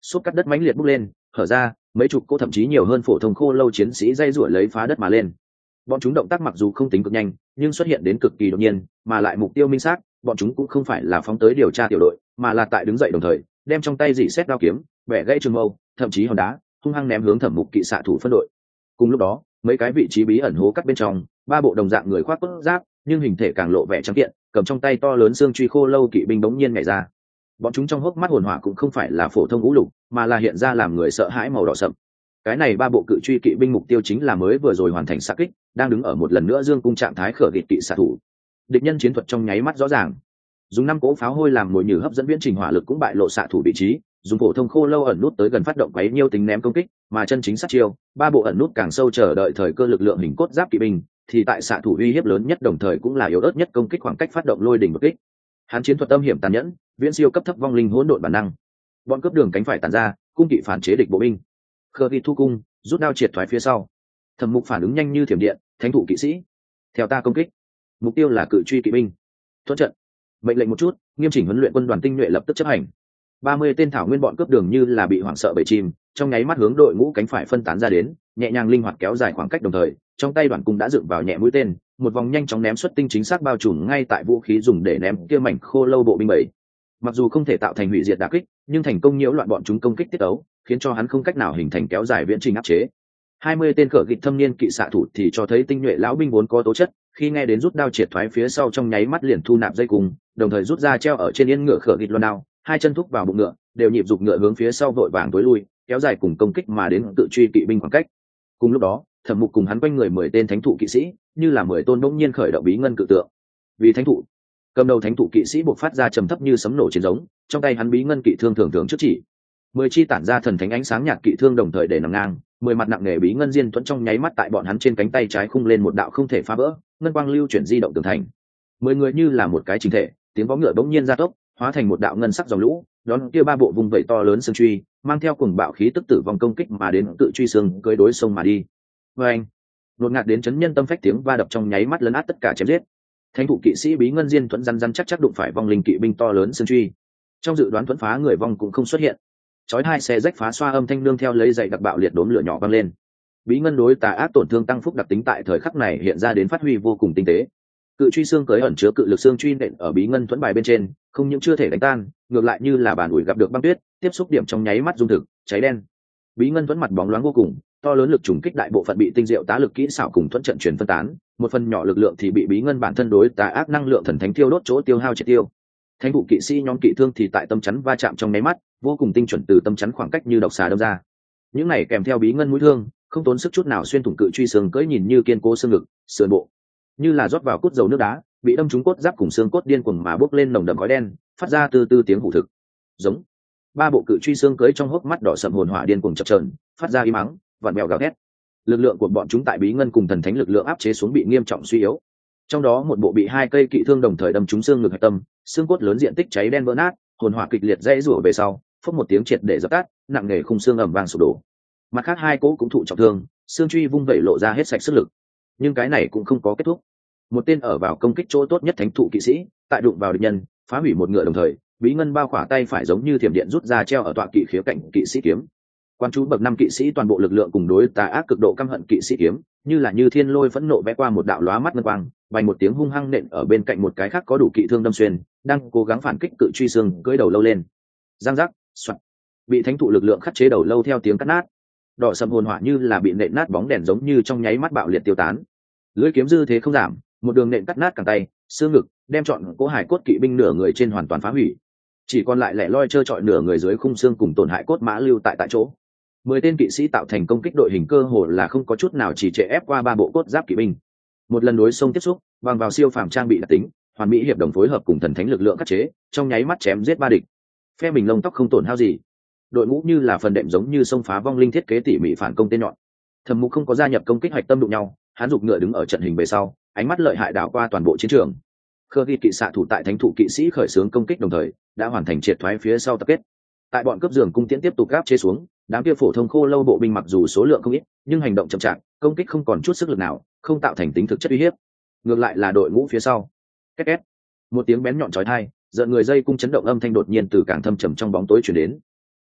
xúc cắt đất mãnh liệt bốc lên, hở ra, mấy chục cô thậm chí nhiều hơn phổ thông khô lâu chiến sĩ dây rủi lấy phá đất mà lên. Bọn chúng động tác mặc dù không tính cực nhanh, nhưng xuất hiện đến cực kỳ đột nhiên, mà lại mục tiêu minh xác, bọn chúng cũng không phải là phóng tới điều tra tiểu đội, mà là tại đứng dậy đồng thời, đem trong tay dỉ xét đao kiếm, bẻ gãy trường mâu, thậm chí hòn đá, hung hăng ném hướng Thẩm Mục kỵ xạ thủ phân đội. Cùng lúc đó, mấy cái vị trí bí ẩn hố cắt bên trong, ba bộ đồng dạng người khoác cốt giáp, nhưng hình thể càng lộ vẻ trắng kiện, cầm trong tay to lớn xương truy khô lâu kỵ binh bỗng nhiên nhảy ra. Bọn chúng trong hốc mắt hồn hỏa cũng không phải là phổ thông ngũ lục, mà là hiện ra làm người sợ hãi màu đỏ sậm. Cái này ba bộ cự truy kỵ binh mục tiêu chính là mới vừa rồi hoàn thành xạ kích, đang đứng ở một lần nữa dương cung trạng thái khở địch kỵ xạ thủ. Địch nhân chiến thuật trong nháy mắt rõ ràng, dùng năm cỗ pháo hôi làm mồi nhử hấp dẫn viễn trình hỏa lực cũng bại lộ xạ thủ vị trí, dùng phổ thông khô lâu ẩn nút tới gần phát động quấy nhiêu tính ném công kích, mà chân chính sát chiêu, ba bộ ẩn nút càng sâu chờ đợi thời cơ lực lượng hình cốt giáp kỵ binh, thì tại xạ thủ uy hiếp lớn nhất đồng thời cũng là yếu ớt nhất công kích khoảng cách phát động lôi đỉnh bất kích. Hắn chiến thuật âm hiểm tàn nhẫn, viễn siêu cấp thấp vong linh hỗn độn bản năng. Bọn cướp đường cánh phải tàn ra, cung kỵ phản chế địch bộ binh. Khơ đi thu cung, rút đao triệt thoái phía sau. Thẩm Mục phản ứng nhanh như thiểm điện, thánh thụ kỵ sĩ, theo ta công kích. Mục tiêu là cự truy kỵ binh. Thuận trận. Mệnh lệnh một chút, nghiêm chỉnh huấn luyện quân đoàn tinh nhuệ lập tức chấp hành. Ba mươi tên thảo nguyên bọn cướp đường như là bị hoảng sợ bầy chim, trong nháy mắt hướng đội ngũ cánh phải phân tán ra đến, nhẹ nhàng linh hoạt kéo dài khoảng cách đồng thời, trong tay đoạn cung đã dựng vào nhẹ mũi tên, một vòng nhanh chóng ném xuất tinh chính xác bao trùm ngay tại vũ khí dùng để ném kia mảnh khô lâu bộ binh bảy. Mặc dù không thể tạo thành hủy diệt đả kích, nhưng thành công nhiễu loạn bọn chúng công kích tiết ấu, khiến cho hắn không cách nào hình thành kéo dài viễn trình áp chế. Hai mươi tên cỡ gịt thâm niên kỵ xạ thủ thì cho thấy tinh nhuệ lão binh vốn có tố chất, khi nghe đến rút đao triệt thoái phía sau trong nháy mắt liền thu nạp dây cùng, đồng thời rút ra treo ở trên yên ngựa khở gịt loan đao, hai chân thúc vào bụng ngựa, đều nhịp dục ngựa hướng phía sau vội vàng tối lui, kéo dài cùng công kích mà đến tự truy kỵ binh khoảng cách. Cùng lúc đó, Thẩm Mục cùng hắn quanh người mười tên thánh thụ kỵ sĩ, như là mười tôn bỗng nhiên khởi động bí ngân cự tượng. Vì thánh thụ, cầm đầu thánh thụ kỵ sĩ buộc phát ra trầm thấp như sấm nổ chiến giống, trong tay hắn bí ngân kỵ thương thường thường trước chỉ. Mười chi tản ra thần thánh ánh sáng nhạt kỵ thương đồng thời để nằm ngang, mười mặt nặng nề bí ngân diên thuẫn trong nháy mắt tại bọn hắn trên cánh tay trái khung lên một đạo không thể phá vỡ, ngân quang lưu chuyển di động tường thành. Mười người như là một cái chỉnh thể, tiếng vó ngựa bỗng nhiên gia tốc, hóa thành một đạo ngân sắc dòng lũ, đón kia ba bộ vùng vẩy to lớn xương truy, mang theo cuồng bạo khí tức tử vong công kích mà đến tự truy xương cưỡi đối sông mà đi. Và anh, đột ngạt đến chấn nhân tâm phách tiếng va đập trong nháy mắt lấn át tất cả chém giết. Thánh thụ kỵ sĩ bí ngân diên thuẫn răn răn chắc chắc đụng phải vong linh kỵ binh to lớn xương truy. Trong dự đoán thuẫn phá người vong cũng không xuất hiện. Chói hai xe rách phá xoa âm thanh nương theo lấy dậy đặc bạo liệt đốm lửa nhỏ vang lên. Bí ngân đối tà ác tổn thương tăng phúc đặc tính tại thời khắc này hiện ra đến phát huy vô cùng tinh tế. Cự truy xương cưới ẩn chứa cự lực xương truy nện ở bí ngân thuẫn bài bên trên, không những chưa thể đánh tan, ngược lại như là bàn ủi gặp được băng tuyết, tiếp xúc điểm trong nháy mắt dung thực, cháy đen. Bí ngân thuẫn mặt bóng loáng vô cùng, to lớn lực trùng kích đại bộ phận bị tinh diệu tá lực kỹ xảo cùng thuẫn trận truyền phân tán, một phần nhỏ lực lượng thì bị bí ngân bản thân đối tà ác năng lượng thần thánh tiêu đốt chỗ tiêu hao triệt tiêu. Thánh vụ kỵ sĩ nhóm kỵ thương thì tại tâm chắn va chạm trong nháy mắt, vô cùng tinh chuẩn từ tâm chắn khoảng cách như độc xà đâm ra. Những này kèm theo bí ngân mũi thương, không tốn sức chút nào xuyên thủng cự truy xương cưỡi nhìn như kiên cố xương ngực, sườn bộ, như là rót vào cốt dầu nước đá, bị đâm trúng cốt giáp cùng xương cốt điên cuồng mà bốc lên nồng đậm khói đen, phát ra từ từ tiếng hủ thực. Giống. Ba bộ cự truy xương cưỡi trong hốc mắt đỏ sậm hồn hỏa điên cuồng chập chờn, phát ra im mắng, vặn mèo gào thét. Lực lượng của bọn chúng tại bí ngân cùng thần thánh lực lượng áp chế xuống bị nghiêm trọng suy yếu. Trong đó một bộ bị hai cây kỵ thương đồng thời đâm trúng xương ngực hạch tâm, xương cốt lớn diện tích cháy đen vỡ nát, hồn hỏa kịch liệt rẽ rủa về sau, phốc một tiếng triệt để dập tắt, nặng nề khung xương ầm vang sụp đổ. Mặt khác hai cỗ cũng thụ trọng thương, xương truy vung vẩy lộ ra hết sạch sức lực. Nhưng cái này cũng không có kết thúc. Một tên ở vào công kích chỗ tốt nhất thánh thụ kỵ sĩ, tại đụng vào địch nhân, phá hủy một ngựa đồng thời, bí ngân bao khỏa tay phải giống như thiểm điện rút ra treo ở tọa kỵ khía cạnh kỵ sĩ kiếm. Quan chú bậc năm kỵ sĩ toàn bộ lực lượng cùng đối tà ác cực độ căm hận kỵ sĩ kiếm, như là như thiên lôi phẫn nộ vẽ qua một đạo lóa mắt ngân quang, vành một tiếng hung hăng nện ở bên cạnh một cái khác có đủ kỵ thương đâm xuyên, đang cố gắng phản kích cự truy xương cưỡi đầu lâu lên. Giang giác, xoạt. Bị thánh thụ lực lượng khắc chế đầu lâu theo tiếng cắt nát. Đỏ sầm hồn hỏa như là bị nện nát bóng đèn giống như trong nháy mắt bạo liệt tiêu tán. Lưỡi kiếm dư thế không giảm, một đường nện cắt nát cẳng tay, xương ngực, đem chọn cố hải cốt kỵ binh nửa người trên hoàn toàn phá hủy. Chỉ còn lại lẻ loi trơ trọi nửa người dưới khung xương cùng tổn hại cốt mã lưu tại tại chỗ. Mười tên kỵ sĩ tạo thành công kích đội hình cơ hồ là không có chút nào chỉ trệ ép qua ba bộ cốt giáp kỵ binh. Một lần đối xông tiếp xúc, bằng vào siêu phàm trang bị đặc tính, hoàn mỹ hiệp đồng phối hợp cùng thần thánh lực lượng khắc chế, trong nháy mắt chém giết ba địch. Phe mình lông tóc không tổn hao gì. Đội ngũ như là phần đệm giống như xông phá vong linh thiết kế tỉ mỉ phản công tên nhọn. Thẩm Mục không có gia nhập công kích hoạch tâm đụng nhau, hắn giục ngựa đứng ở trận hình về sau, ánh mắt lợi hại đảo qua toàn bộ chiến trường. Khơ ghi kỵ xạ thủ tại thánh thủ kỵ sĩ khởi xướng công kích đồng thời, đã hoàn thành triệt thoái phía sau tập kết. Tại bọn cướp giường cung tiễn tiếp tục gáp chế xuống, đám kia phổ thông khô lâu bộ binh mặc dù số lượng không ít, nhưng hành động chậm chạp, công kích không còn chút sức lực nào, không tạo thành tính thực chất uy hiếp. Ngược lại là đội ngũ phía sau. Két két. Một tiếng bén nhọn chói tai, giận người dây cung chấn động âm thanh đột nhiên từ càng thâm trầm trong bóng tối truyền đến.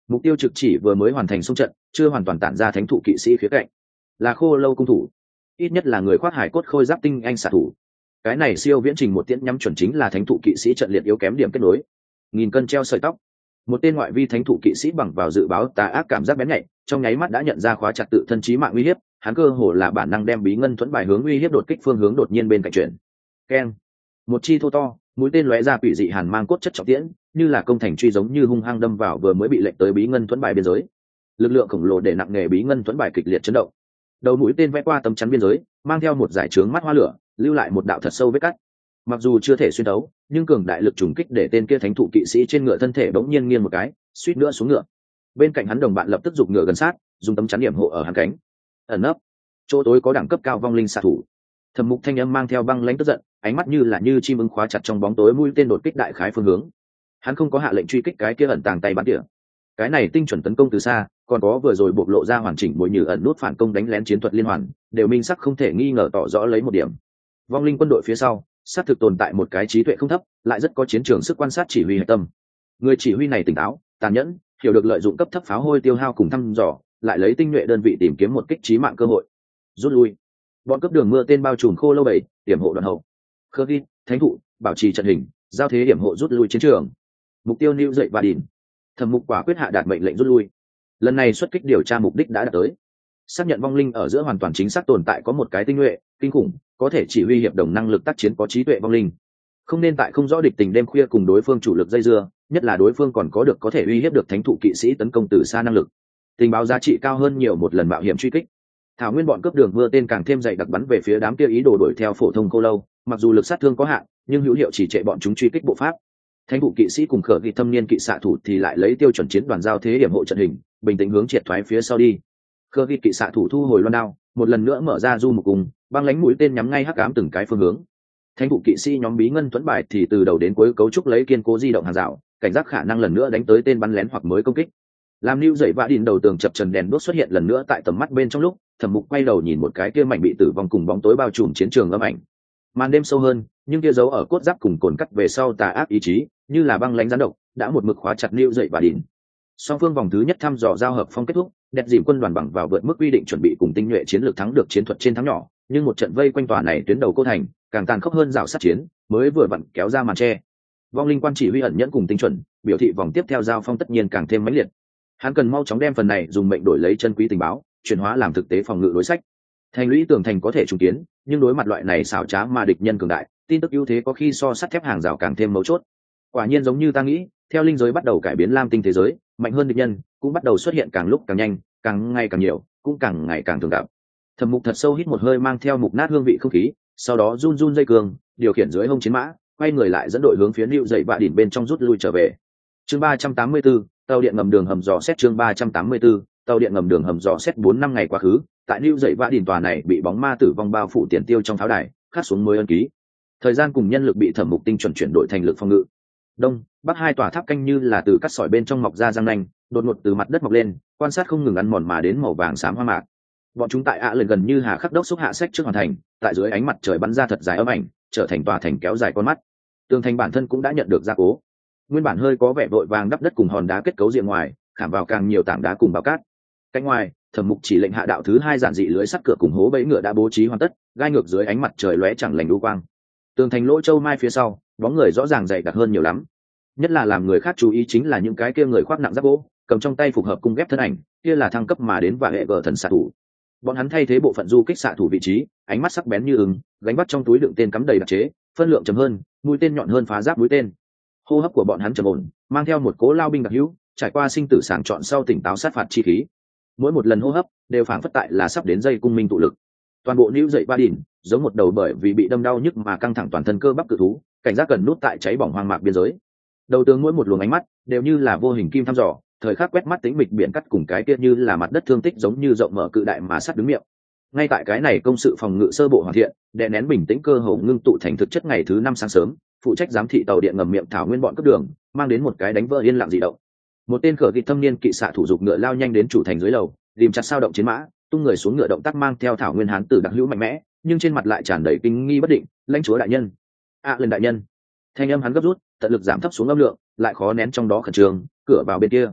Mục tiêu trực chỉ vừa mới hoàn thành xung trận, chưa hoàn toàn tản ra thánh thụ kỵ sĩ khía cạnh, là khô lâu cung thủ, ít nhất là người khoác hải cốt khôi giáp tinh anh xạ thủ. Cái này siêu viễn trình một tiễn nhắm chuẩn chính là thánh thụ kỵ sĩ trận liệt yếu kém điểm kết nối. Nghìn cân treo sợi tóc, một tên ngoại vi thánh thụ kỵ sĩ bằng vào dự báo tà ác cảm giác bén nhạy, trong nháy mắt đã nhận ra khóa chặt tự thân chí mạng uy hiếp, hắn cơ hồ là bản năng đem bí ngân thuẫn bài hướng uy hiếp đột kích phương hướng đột nhiên bên cạnh chuyển. Keng, một chi thô to, mũi tên lóe ra quỷ dị hàn mang cốt chất trọng tiễn, như là công thành truy giống như hung hăng đâm vào vừa mới bị lệnh tới bí ngân thuẫn bài biên giới. Lực lượng khổng lồ để nặng nghề bí ngân thuẫn bài kịch liệt chấn động. Đầu mũi tên vẽ qua tấm chắn biên giới, mang theo một giải trướng mắt hoa lửa, lưu lại một đạo thật sâu vết cắt. Mặc dù chưa thể xuyên thấu, nhưng cường đại lực trùng kích để tên kia thánh thụ kỵ sĩ trên ngựa thân thể bỗng nhiên nghiêng một cái, suýt nữa xuống ngựa. Bên cạnh hắn đồng bạn lập tức giục ngựa gần sát, dùng tấm chắn điểm hộ ở hắn cánh. Ẩn nấp, chỗ tối có đẳng cấp cao vong linh xạ thủ. Thẩm Mục thanh âm mang theo băng lãnh tức giận, ánh mắt như là như chim ưng khóa chặt trong bóng tối mũi tên đột kích đại khái phương hướng. Hắn không có hạ lệnh truy kích cái kia ẩn tàng tay bắn tỉa. Cái này tinh chuẩn tấn công từ xa, còn có vừa rồi bộc lộ ra hoàn chỉnh bội như ẩn nút phản công đánh lén chiến thuật liên hoàn, đều minh sắc không thể nghi ngờ tỏ rõ lấy một điểm. Vong linh quân đội phía sau, xác thực tồn tại một cái trí tuệ không thấp, lại rất có chiến trường sức quan sát chỉ huy hệ tâm. Người chỉ huy này tỉnh táo, tàn nhẫn, hiểu được lợi dụng cấp thấp pháo hôi tiêu hao cùng thăm dò, lại lấy tinh nhuệ đơn vị tìm kiếm một kích chí mạng cơ hội. Rút lui. Bọn cấp đường mưa tên bao trùm khô lâu bảy, điểm hộ đoàn hậu. Khơ ghi, thánh thụ, bảo trì trận hình, giao thế điểm hộ rút lui chiến trường. Mục tiêu lưu dậy và đỉnh. Thẩm Mục quả quyết hạ đạt mệnh lệnh rút lui. Lần này xuất kích điều tra mục đích đã đạt tới. Xác nhận vong linh ở giữa hoàn toàn chính xác tồn tại có một cái tinh nhuệ, kinh khủng, có thể chỉ huy hiệp đồng năng lực tác chiến có trí tuệ vong linh. Không nên tại không rõ địch tình đêm khuya cùng đối phương chủ lực dây dưa, nhất là đối phương còn có được có thể uy hiếp được thánh thụ kỵ sĩ tấn công từ xa năng lực. Tình báo giá trị cao hơn nhiều một lần mạo hiểm truy kích. Thảo nguyên bọn cướp đường mưa tên càng thêm dày đặc bắn về phía đám kia ý đồ đuổi theo phổ thông cô lâu, mặc dù lực sát thương có hạn, nhưng hữu hiệu chỉ trệ bọn chúng truy kích bộ pháp. Thánh thụ kỵ sĩ cùng khở ghi thâm niên kỵ xạ thủ thì lại lấy tiêu chuẩn chiến đoàn giao thế điểm hộ trận hình, bình tĩnh hướng triệt thoái phía sau đi. Khở ghi kỵ xạ thủ thu hồi loan đao, một lần nữa mở ra du một cùng, băng lánh mũi tên nhắm ngay hắc ám từng cái phương hướng. Thánh thụ kỵ sĩ nhóm bí ngân thuẫn bài thì từ đầu đến cuối cấu trúc lấy kiên cố di động hàng rào, cảnh giác khả năng lần nữa đánh tới tên bắn lén hoặc mới công kích. Làm lưu dậy vã đìn đầu tường chập trần đèn đuốc xuất hiện lần nữa tại tầm mắt bên trong lúc, Thẩm Mục quay đầu nhìn một cái kia mảnh bị tử vong cùng bóng tối bao trùm chiến trường âm ảnh. Màn đêm sâu hơn, nhưng kia giấu ở cốt giáp cùng cồn cắt về sau tà ác ý chí, như là băng lãnh gián độc, đã một mực khóa chặt lưu dậy vã đìn. Song phương vòng thứ nhất thăm dò giao hợp phong kết thúc, đẹp dìm quân đoàn bằng vào vượt mức quy định chuẩn bị cùng tinh nhuệ chiến lược thắng được chiến thuật trên thắng nhỏ, nhưng một trận vây quanh tòa này tuyến đầu cô thành, càng tàn khốc hơn rào sát chiến, mới vừa vặn kéo ra màn che. Vong linh quan chỉ huy ẩn nhẫn cùng tinh chuẩn, biểu thị vòng tiếp theo giao phong tất nhiên càng thêm mãnh liệt. Hắn cần mau chóng đem phần này dùng mệnh đổi lấy chân quý tình báo, chuyển hóa làm thực tế phòng ngự đối sách. Thành lũy tường thành có thể trùng kiến, nhưng đối mặt loại này xảo trá mà địch nhân cường đại, tin tức ưu thế có khi so sắt thép hàng rào càng thêm mấu chốt. Quả nhiên giống như ta nghĩ, theo linh giới bắt đầu cải biến lam tinh thế giới, mạnh hơn địch nhân cũng bắt đầu xuất hiện càng lúc càng nhanh, càng ngày càng nhiều, cũng càng ngày càng thường gặp. Thẩm Mục thật sâu hít một hơi mang theo mục nát hương vị không khí, sau đó run run dây cương, điều khiển dưới hông chiến mã, quay người lại dẫn đội hướng phía Lưu dậy vạ đỉnh bên trong rút lui trở về. Chương ba trăm tám mươi tư, tàu điện ngầm đường hầm dò xét chương ba trăm tám mươi tư, tàu điện ngầm đường hầm dò xét bốn năm ngày quá khứ, tại Lưu dậy vạ đỉnh tòa này bị bóng ma tử vong bao phủ tiền tiêu trong tháo đài, khắc xuống mới ân ký. Thời gian cùng nhân lực bị Thẩm Mục tinh chuẩn chuyển đổi thành lực phòng ngự. Đông, bắc hai tòa tháp canh như là từ cắt sỏi bên trong mọc ra răng nanh, đột ngột từ mặt đất mọc lên, quan sát không ngừng ăn mòn mà đến màu vàng xám hoa mạc. Bọn chúng tại ạ lần gần như hà khắc đốc xúc hạ sách trước hoàn thành, tại dưới ánh mặt trời bắn ra thật dài ấm ảnh, trở thành tòa thành kéo dài con mắt. Tường thành bản thân cũng đã nhận được gia cố. Nguyên bản hơi có vẻ vội vàng đắp đất cùng hòn đá kết cấu diện ngoài, khảm vào càng nhiều tảng đá cùng bao cát. Cạnh ngoài, Thẩm Mục chỉ lệnh hạ đạo thứ hai giản dị lưới sắt cửa cùng hố bẫy ngựa đã bố trí hoàn tất, gai ngược dưới ánh mặt trời lóe chẳng lành đu quang. Tường thành lỗ châu mai phía sau, bóng người rõ ràng dày đặc hơn nhiều lắm. Nhất là làm người khác chú ý chính là những cái kia người khoác nặng giáp gỗ, cầm trong tay phục hợp cung ghép thân ảnh, kia là thăng cấp mà đến và hệ gờ thần xạ thủ. Bọn hắn thay thế bộ phận du kích xạ thủ vị trí, ánh mắt sắc bén như ưng, gánh bắt trong túi đựng tên cắm đầy đặc chế, phân lượng chấm hơn, mũi tên nhọn hơn phá giáp mũi tên. Hô hấp của bọn hắn trầm ổn, mang theo một cố lao binh đặc hữu, trải qua sinh tử sàng chọn sau tỉnh táo sát phạt chi khí. Mỗi một lần hô hấp đều phảng phất tại là sắp đến dây cung minh tụ lực. Toàn bộ níu dậy ba đỉnh, giống một đầu bởi vì bị đâm đau nhức mà căng thẳng toàn thân cơ bắp cự thú, cảnh giác gần nút tại cháy bỏng hoang mạc biên giới. Đầu tướng mỗi một luồng ánh mắt đều như là vô hình kim thăm dò, thời khắc quét mắt tính mịch biển cắt cùng cái kia như là mặt đất thương tích giống như rộng mở cự đại mà sắt đứng miệng. Ngay tại cái này công sự phòng ngự sơ bộ hoàn thiện, đè nén bình tĩnh cơ hồ ngưng tụ thành thực chất ngày thứ năm sáng sớm, phụ trách giám thị tàu điện ngầm miệng thảo nguyên bọn cấp đường, mang đến một cái đánh vỡ yên lặng dị động. Một tên khở kỵ thâm niên kỵ xạ thủ dục ngựa lao nhanh đến chủ thành dưới lầu, tìm chặt sao động chiến mã, tung người xuống ngựa động tác mang theo thảo nguyên hán tử đặc hữu mạnh mẽ, nhưng trên mặt lại tràn đầy kinh nghi bất định. Lãnh chúa đại nhân, ạ à, lên đại nhân. Thanh âm hắn gấp rút, tận lực giảm thấp xuống âm lượng, lại khó nén trong đó khẩn trương. Cửa vào bên kia,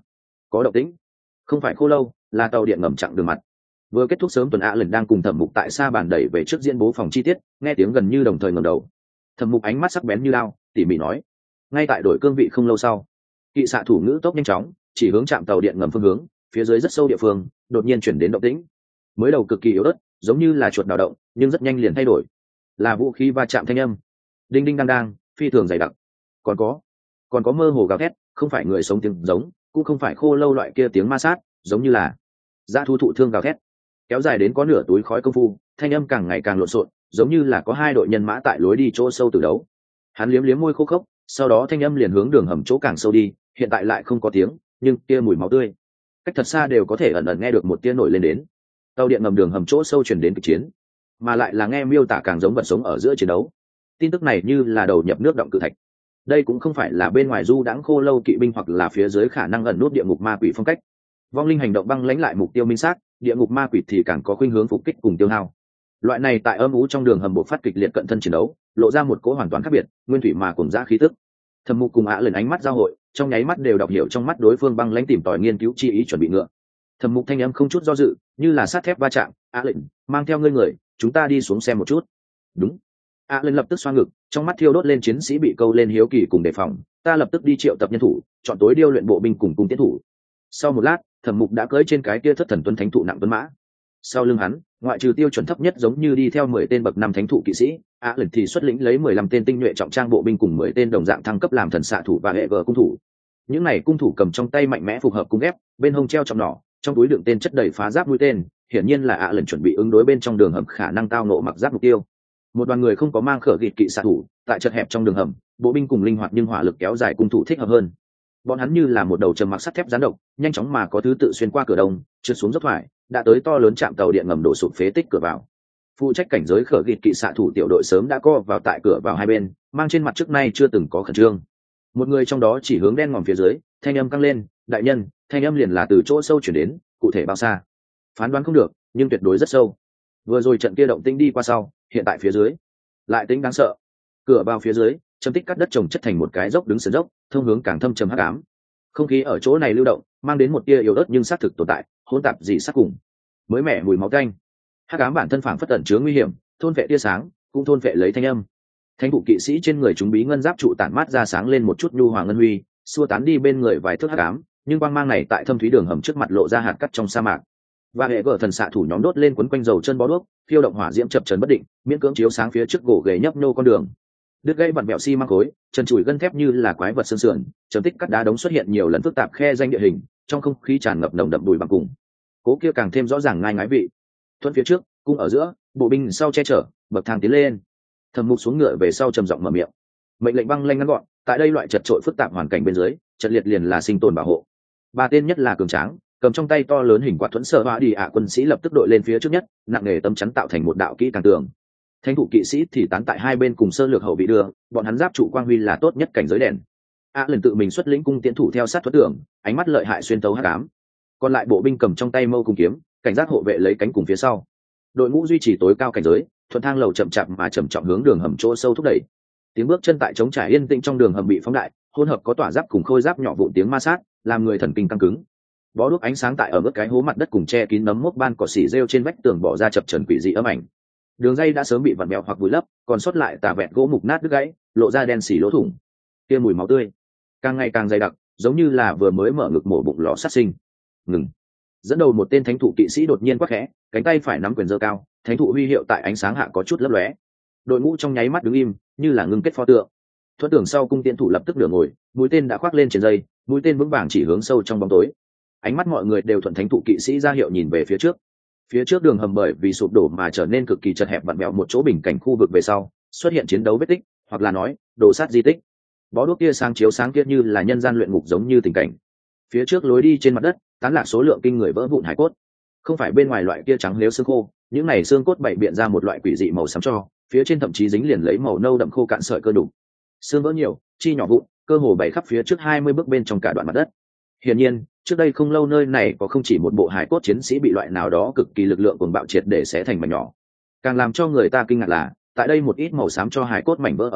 có động tĩnh. Không phải khô lâu, là tàu điện ngầm chặng đường mặt. Vừa kết thúc sớm tuần, ạ lần đang cùng Thẩm Mục tại xa bàn đẩy về trước diễn bố phòng chi tiết, nghe tiếng gần như đồng thời ngẩng đầu. Thẩm Mục ánh mắt sắc bén như lao, tỉ mỉ nói: ngay tại đổi cương vị không lâu sau, kỵ xạ thủ ngữ tốc nhanh chóng chỉ hướng trạm tàu điện ngầm phương hướng, phía dưới rất sâu địa phương đột nhiên chuyển đến động tĩnh. Mới đầu cực kỳ yếu ớt, giống như là chuột đào động, nhưng rất nhanh liền thay đổi, là vũ khí va chạm thanh âm, đinh đinh đang đang, phi thường dày đặc. Còn có, còn có mơ hồ gào thét, không phải người sống tiếng giống, cũng không phải khô lâu loại kia tiếng ma sát, giống như là dã thú thụ thương gào thét, kéo dài đến có nửa túi khói công phu, thanh âm càng ngày càng lộn xộn, giống như là có hai đội nhân mã tại lối đi chỗ sâu từ đấu. Hắn liếm liếm môi khô khốc, sau đó thanh âm liền hướng đường hầm chỗ càng sâu đi, hiện tại lại không có tiếng, nhưng tia mùi máu tươi cách thật xa đều có thể ẩn ẩn nghe được một tia nổi lên đến. Tàu điện ngầm đường hầm chỗ sâu chuyển đến kịch chiến, mà lại là nghe miêu tả càng giống vật sống ở giữa chiến đấu. Tin tức này như là đầu nhập nước động cự thạch. Đây cũng không phải là bên ngoài du đãng khô lâu kỵ binh, hoặc là phía dưới khả năng ẩn nút địa ngục ma quỷ phong cách. Vong linh hành động băng lãnh lại mục tiêu minh xác, địa ngục ma quỷ thì càng có khuynh hướng phục kích cùng tiêu hao. Loại này tại âm ú trong đường hầm bộ phát kịch liệt cận thân chiến đấu, lộ ra một cỗ hoàn toàn khác biệt, nguyên thủy mà cùng dã khí tức. Thẩm Mục cùng ạ lần ánh mắt giao hội, trong nháy mắt đều đọc hiểu trong mắt đối phương băng lãnh tìm tòi nghiên cứu chi ý, chuẩn bị ngựa. Thẩm Mục thanh âm không chút do dự, như là sắt thép va chạm: ạ lệnh, mang theo ngươi người, chúng ta đi xuống xem một chút. Đúng. ạ lần lập tức xoa ngực, trong mắt thiêu đốt lên chiến sĩ bị câu lên hiếu kỳ cùng đề phòng. Ta lập tức đi triệu tập nhân thủ, chọn tối điêu luyện bộ binh cùng cung tiến thủ. Sau một lát, Thẩm Mục đã cưỡi trên cái kia thất thần tuấn thánh thụ nặng tuấn mã. Sau lưng hắn, ngoại trừ tiêu chuẩn thấp nhất giống như đi theo mười tên bậc năm thánh thụ kỵ sĩ, ạ lần thì xuất lĩnh lấy mười lăm tên tinh nhuệ trọng trang bộ binh cùng mười tên đồng dạng thăng cấp làm thần xạ thủ và hệ vợ cung thủ. Những này cung thủ cầm trong tay mạnh mẽ phù hợp cung ghép, bên hông treo trọng nỏ, trong túi đựng tên chất đầy phá giáp mũi tên, hiển nhiên là ạ lần chuẩn bị ứng đối bên trong đường hầm khả năng tao nộ mặc giáp mục tiêu. Một đoàn người không có mang khở gịt kỵ xạ thủ, tại chật hẹp trong đường hầm, bộ binh cùng linh hoạt nhưng hỏa lực kéo dài cung thủ thích hợp hơn. Bọn hắn như là một đầu trầm mặc sắt thép gián độc, nhanh chóng mà có thứ tự xuyên qua cửa đông, trượt xuống dốc thoải, đã tới to lớn trạm tàu điện ngầm đổ sụp phế tích cửa vào. Phụ trách cảnh giới khở gịt kỵ xạ thủ tiểu đội sớm đã co vào tại cửa vào hai bên, mang trên mặt trước nay chưa từng có khẩn trương. Một người trong đó chỉ hướng đen ngòm phía dưới, thanh âm căng lên: đại nhân, thanh âm liền là từ chỗ sâu chuyển đến, cụ thể bao xa phán đoán không được, nhưng tuyệt đối rất sâu. Vừa rồi trận kia động tĩnh đi qua sau, hiện tại phía dưới lại tính đáng sợ. Cửa vào phía dưới châm tích cắt đất trồng chất thành một cái dốc đứng sườn dốc, thông hướng càng thâm trầm hắc ám. Không khí ở chỗ này lưu động, mang đến một tia yếu ớt nhưng xác thực tồn tại, hỗn tạp dị sắc cùng mới mẻ mùi máu tanh. Hắc ám bản thân phảng phất ẩn chứa nguy hiểm, thôn vệ tia sáng, cũng thôn vệ lấy thanh âm. Thánh thụ kỵ sĩ trên người chúng bí ngân giáp trụ tản mát ra sáng lên một chút nhu hòa ngân huy, xua tán đi bên người vài thước hắc ám, nhưng quang mang này tại thâm thúy đường hầm trước mặt lộ ra hạt cắt trong sa mạc. Và hệ gở thần xạ thủ nhóm đốt lên quấn quanh dầu chân bó đuốc, phiêu động hỏa diễm chập chờn bất định, miễn cưỡng chiếu sáng phía trước gỗ ghề nhấp nhô con đường. Đứt gãy vặn vẹo xi măng khối, chân chùi gân thép như là quái vật sơn sườn, chấm tích cắt đá đống xuất hiện nhiều lần phức tạp khe danh địa hình, trong không khí tràn ngập nồng đậm bụi bằng cùng. Cố kia càng thêm rõ ràng ngai ngái vị. Thuận phía trước, cung ở giữa, bộ binh sau che chở, bậc thang tiến lên. Thẩm Mục xuống ngựa về sau trầm giọng mở miệng. Mệnh lệnh băng lanh ngắn gọn, tại đây loại chật trội phức tạp hoàn cảnh bên dưới, trận liệt liền là sinh tồn bảo hộ. Ba tên nhất là cường tráng, cầm trong tay to lớn hình quạt thuẫn sở hóa đi ạ quân sĩ lập tức đội lên phía trước nhất, nặng nề tấm chắn tạo thành một đạo kỹ càng tường. Thánh thủ kỵ sĩ thì tán tại hai bên cùng sơ lược hậu bị đưa, bọn hắn giáp trụ quang huy là tốt nhất cảnh giới đèn. A lần tự mình xuất lĩnh cung tiến thủ theo sát thuật tường, ánh mắt lợi hại xuyên tấu hắc ám. Còn lại bộ binh cầm trong tay mâu cung kiếm, cảnh giác hộ vệ lấy cánh cùng phía sau. Đội ngũ duy trì tối cao cảnh giới, thuận thang lầu chậm chạp mà chậm trọng hướng đường hầm chỗ sâu thúc đẩy. Tiếng bước chân tại trống trải yên tĩnh trong đường hầm bị phóng đại, hỗn hợp có tỏa giáp cùng khôi giáp nhỏ vụn tiếng ma sát, làm người thần kinh căng cứng. Bó đuốc ánh sáng tại ở mức cái hố mặt đất cùng che kín nấm mốc ban cỏ xỉ rêu trên vách tường bỏ ra chập trần quỷ dị ấm ảnh. Đường dây đã sớm bị vặn mèo hoặc vùi lấp, còn sót lại tà vẹn gỗ mục nát đứt gãy, lộ ra đen xỉ lỗ thủng. Kia mùi máu tươi càng ngày càng dày đặc, giống như là vừa mới mở ngực mổ bụng lò sát sinh. Ngừng. Dẫn đầu một tên thánh thụ kỵ sĩ đột nhiên quắc khẽ, cánh tay phải nắm quyền giơ cao, thánh thụ huy hiệu tại ánh sáng hạ có chút lấp lóe. Đội ngũ trong nháy mắt đứng im, như là ngưng kết pho tượng. Thuận tưởng sau cung tiễn thủ lập tức nửa ngồi, mũi tên đã khoác lên trên dây, mũi tên vững vàng chỉ hướng sâu trong bóng tối. Ánh mắt mọi người đều thuận thánh thụ kỵ sĩ ra hiệu nhìn về phía trước. Phía trước đường hầm bởi vì sụp đổ mà trở nên cực kỳ chật hẹp vặn vẹo, một chỗ bình cảnh khu vực về sau xuất hiện chiến đấu vết tích, hoặc là nói đồ sát di tích. Bó đuốc kia sáng chiếu sáng kia như là nhân gian luyện ngục giống như tình cảnh. Phía trước lối đi trên mặt đất tán lạc số lượng kinh người vỡ vụn hải cốt, không phải bên ngoài loại kia trắng liếu xương khô, những này xương cốt bày biện ra một loại quỷ dị màu xám cho, phía trên thậm chí dính liền lấy màu nâu đậm khô cạn sợi cơ đủ. Xương vỡ nhiều, chi nhỏ vụn, cơ hồ bày khắp phía trước hai mươi bước bên trong cả đoạn mặt đất. Hiển nhiên, trước đây không lâu nơi này có không chỉ một bộ hải cốt chiến sĩ bị loại nào đó cực kỳ lực lượng cuồng bạo triệt để xé thành mảnh nhỏ. Càng làm cho người ta kinh ngạc là, tại đây một ít màu xám cho hải cốt mảnh vỡ ở giữa,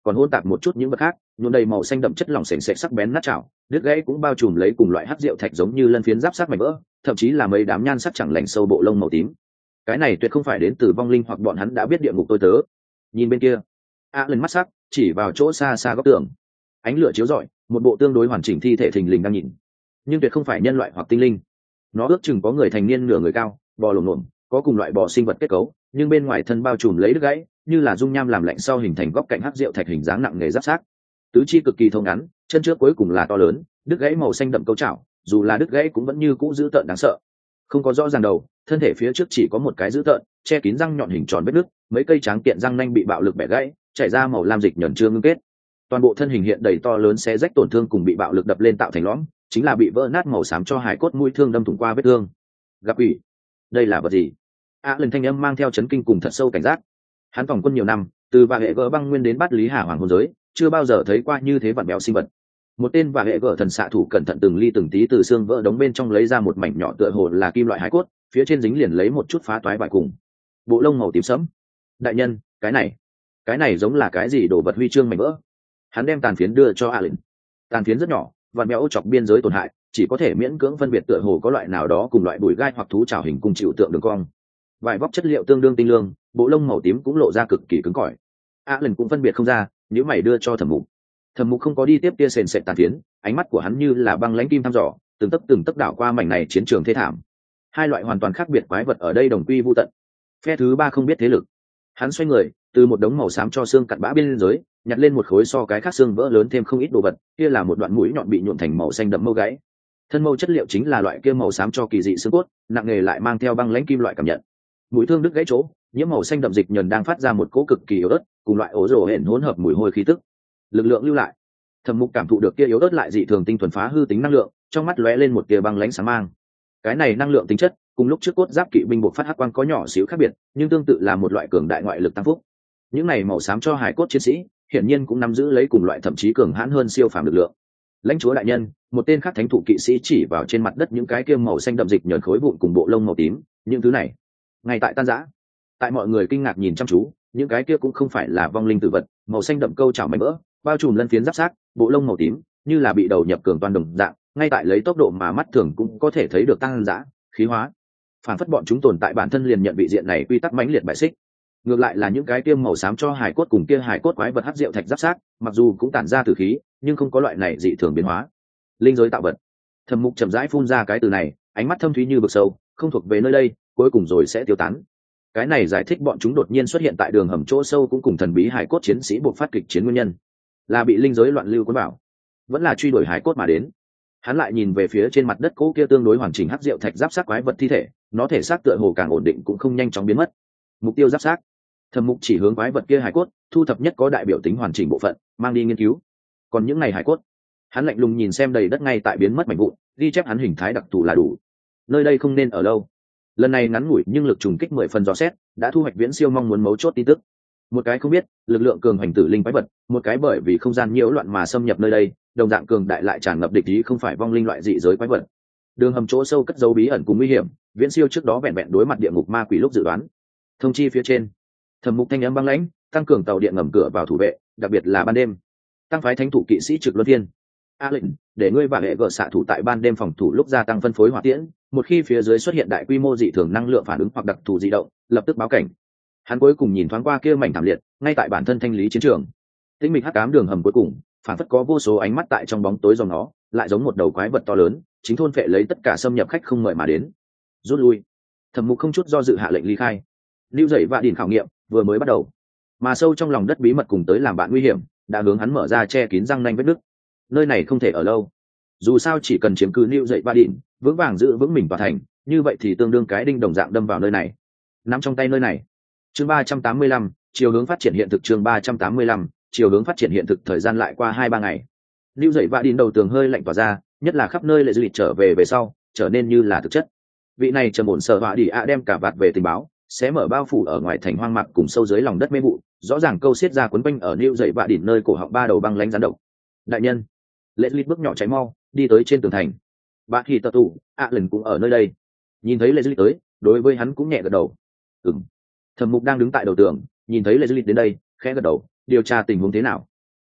còn hôn tạp một chút những vật khác, nhuộm đầy màu xanh đậm chất lỏng sền sệt sắc bén nát chảo, đứt gãy cũng bao trùm lấy cùng loại hắc rượu thạch giống như lân phiến giáp sát mảnh vỡ, thậm chí là mấy đám nhan sắc chẳng lành sâu bộ lông màu tím. Cái này tuyệt không phải đến từ vong linh hoặc bọn hắn đã biết địa ngục tôi tớ. Nhìn bên kia, a lần mắt sắc chỉ vào chỗ xa xa góc tường, ánh lửa chiếu rọi, một bộ tương đối hoàn chỉnh thi thể thình lình đang nhìn, nhưng tuyệt không phải nhân loại hoặc tinh linh. Nó ước chừng có người thành niên nửa người cao, bò lổm lổm, có cùng loại bò sinh vật kết cấu, nhưng bên ngoài thân bao trùm lấy đứt gãy, như là dung nham làm lạnh sau hình thành góc cạnh hắc rượu thạch hình dáng nặng nề giáp sát. Tứ chi cực kỳ thô ngắn, chân trước cuối cùng là to lớn, đứt gãy màu xanh đậm cấu trảo, dù là đứt gãy cũng vẫn như cũ dữ tợn đáng sợ. Không có rõ ràng đầu, thân thể phía trước chỉ có một cái dữ tợn, che kín răng nhọn hình tròn vết nứt, mấy cây tráng kiện răng nanh bị bạo lực bẻ gãy, chảy ra màu lam dịch nhẫn chưa ngưng kết. Toàn bộ thân hình hiện đầy to lớn xé rách tổn thương cùng bị bạo lực đập lên tạo thành lõm, chính là bị vỡ nát màu xám cho hài cốt mũi thương đâm thủng qua vết thương. Gặp ủy, đây là vật gì? A lần thanh âm mang theo chấn kinh cùng thật sâu cảnh giác. Hắn phòng quân nhiều năm, từ và hệ gỡ băng nguyên đến bắt lý hà hoàng hôn giới, chưa bao giờ thấy qua như thế vặn béo sinh vật. Một tên và hệ gỡ thần xạ thủ cẩn thận từng ly từng tí từ xương vỡ đống bên trong lấy ra một mảnh nhỏ tựa hồ là kim loại hài cốt, phía trên dính liền lấy một chút phá toái vải cùng bộ lông màu tím sẫm. Đại nhân, cái này cái này giống là cái gì đồ vật huy chương mảnh vỡ? Hắn đem tàn phiến đưa cho Allen. Tàn phiến rất nhỏ, vặn béo chọc biên giới tổn hại, chỉ có thể miễn cưỡng phân biệt tựa hồ có loại nào đó cùng loại bùi gai hoặc thú trảo hình cùng chịu tượng đường cong. Vải vóc chất liệu tương đương tinh lương, bộ lông màu tím cũng lộ ra cực kỳ cứng cỏi. Allen cũng phân biệt không ra, nếu mày đưa cho Thẩm Mục. Thẩm Mục không có đi tiếp tia sền sệt tàn phiến, ánh mắt của hắn như là băng lãnh kim thăm dò, từng tấc từng tấc đảo qua mảnh này chiến trường thê thảm. Hai loại hoàn toàn khác biệt quái vật ở đây đồng quy vu tận. Phe thứ ba không biết thế lực. Hắn xoay người, từ một đống màu xám cho xương cặn bã bên dưới, nhặt lên một khối so cái khác xương vỡ lớn thêm không ít đồ vật, kia là một đoạn mũi nhọn bị nhuộm thành màu xanh đậm mâu gãy. Thân mâu chất liệu chính là loại kia màu xám cho kỳ dị xương cốt, nặng nghề lại mang theo băng lãnh kim loại cảm nhận. Mũi thương đứt gãy chỗ, nhiễm màu xanh đậm dịch nhờn đang phát ra một cỗ cực kỳ yếu ớt, cùng loại ố rồ hển hỗn hợp mùi hôi khí tức. Lực lượng lưu lại. Thẩm Mục cảm thụ được kia yếu ớt lại dị thường tinh thuần phá hư tính năng lượng, trong mắt lóe lên một tia băng lãnh sáng mang. Cái này năng lượng tính chất, cùng lúc trước cốt giáp kỵ binh buộc phát hắc quang có nhỏ xíu khác biệt, nhưng tương tự là một loại cường đại ngoại lực tăng phúc. Những này màu xám cho hải cốt chiến sĩ, hiển nhiên cũng nắm giữ lấy cùng loại thậm chí cường hãn hơn siêu phàm lực lượng. Lãnh chúa đại nhân, một tên khác thánh thủ kỵ sĩ chỉ vào trên mặt đất những cái kia màu xanh đậm dịch nhờn khối vụn cùng bộ lông màu tím, những thứ này, ngay tại tan rã. Tại mọi người kinh ngạc nhìn chăm chú, những cái kia cũng không phải là vong linh tử vật, màu xanh đậm câu chảo mảnh vỡ, bao trùm lân phiến giáp xác, bộ lông màu tím, như là bị đầu nhập cường toàn đồng dạng, ngay tại lấy tốc độ mà mắt thường cũng có thể thấy được tăng dã, khí hóa. Phản phất bọn chúng tồn tại bản thân liền nhận vị diện này quy tắc mãnh liệt bại xích. Ngược lại là những cái tiêm màu xám cho hải cốt cùng kia hải cốt quái vật hắc rượu thạch giáp xác, mặc dù cũng tản ra tử khí, nhưng không có loại này dị thường biến hóa. Linh giới tạo vật. Thẩm Mục chậm rãi phun ra cái từ này, ánh mắt thâm thúy như vực sâu, không thuộc về nơi đây, cuối cùng rồi sẽ tiêu tán. Cái này giải thích bọn chúng đột nhiên xuất hiện tại đường hầm chỗ sâu cũng cùng thần bí hải cốt chiến sĩ buộc phát kịch chiến nguyên nhân, là bị linh giới loạn lưu cuốn vào, vẫn là truy đuổi hải cốt mà đến. Hắn lại nhìn về phía trên mặt đất cỗ kia tương đối hoàn chỉnh hắc rượu thạch giáp xác quái vật thi thể, nó thể xác tựa hồ càng ổn định cũng không nhanh chóng biến mất. Mục tiêu giáp xác. Thẩm Mục chỉ hướng quái vật kia hải cốt, thu thập nhất có đại biểu tính hoàn chỉnh bộ phận, mang đi nghiên cứu. Còn những này hải cốt, hắn lạnh lùng nhìn xem đầy đất ngay tại biến mất mảnh vụn, ghi chép hắn hình thái đặc thù là đủ. Nơi đây không nên ở lâu. Lần này ngắn ngủi nhưng lực trùng kích mười phần dò xét, đã thu hoạch viễn siêu mong muốn mấu chốt tin tức. Một cái không biết, lực lượng cường hành tử linh quái vật, một cái bởi vì không gian nhiễu loạn mà xâm nhập nơi đây, đồng dạng cường đại lại tràn ngập địch ý không phải vong linh loại dị giới quái vật. Đường hầm chỗ sâu cất dấu bí ẩn cùng nguy hiểm, viễn siêu trước đó vẹn vẹn đối mặt địa ngục ma quỷ lúc dự đoán. Thông chi phía trên. Thẩm Mục thanh âm băng lãnh, tăng cường tàu điện ngầm cửa vào thủ vệ, đặc biệt là ban đêm. Tăng phái thánh thủ kỵ sĩ trực luân viên. A lệnh, để ngươi và hệ gở xạ thủ tại ban đêm phòng thủ lúc gia tăng phân phối hỏa tiễn, một khi phía dưới xuất hiện đại quy mô dị thường năng lượng phản ứng hoặc đặc thù dị động, lập tức báo cảnh. Hắn cuối cùng nhìn thoáng qua kia mảnh thảm liệt, ngay tại bản thân thanh lý chiến trường. Tĩnh mịch hắc ám đường hầm cuối cùng, phản phất có vô số ánh mắt tại trong bóng tối dòng nó, lại giống một đầu quái vật to lớn, chính thôn phệ lấy tất cả xâm nhập khách không mời mà đến. Rút lui. Thẩm Mục không chút do dự hạ lệnh ly khai. Lưu dậy vạ đỉnh khảo nghiệm vừa mới bắt đầu, mà sâu trong lòng đất bí mật cùng tới làm bạn nguy hiểm, đã hướng hắn mở ra che kín răng nanh vết nứt. Nơi này không thể ở lâu. Dù sao chỉ cần chiếm cứ Lưu dậy vạ đỉnh, vững vàng giữ vững mình và thành, như vậy thì tương đương cái đinh đồng dạng đâm vào nơi này. Nắm trong tay nơi này. Chương ba trăm tám mươi lăm, chiều hướng phát triển hiện thực. Chương ba trăm tám mươi lăm, chiều hướng phát triển hiện thực. Thời gian lại qua hai ba ngày. Lưu dậy vạ đỉnh đầu tường hơi lạnh tỏa ra, nhất là khắp nơi lệ du lịch trở về về sau, trở nên như là thực chất. Vị này trầm ổn sở họa đi ạ đem cả vạt về tình báo, sẽ mở bao phủ ở ngoài thành hoang mạc cùng sâu dưới lòng đất mê vụ, rõ ràng câu xiết ra quấn quanh ở Lưu dậy vạ đỉnh nơi cổ họng ba đầu băng lánh rắn độc. Đại nhân. Lệ du lịch bước nhỏ cháy mau, đi tới trên tường thành. Bà thì tật tủ, ạ lần cũng ở nơi đây. Nhìn thấy lệ du lịch tới, đối với hắn cũng nhẹ gật đầu. Ừm. Thẩm Mục đang đứng tại đầu tường, nhìn thấy lệ du lịch đến đây, khẽ gật đầu, điều tra tình huống thế nào.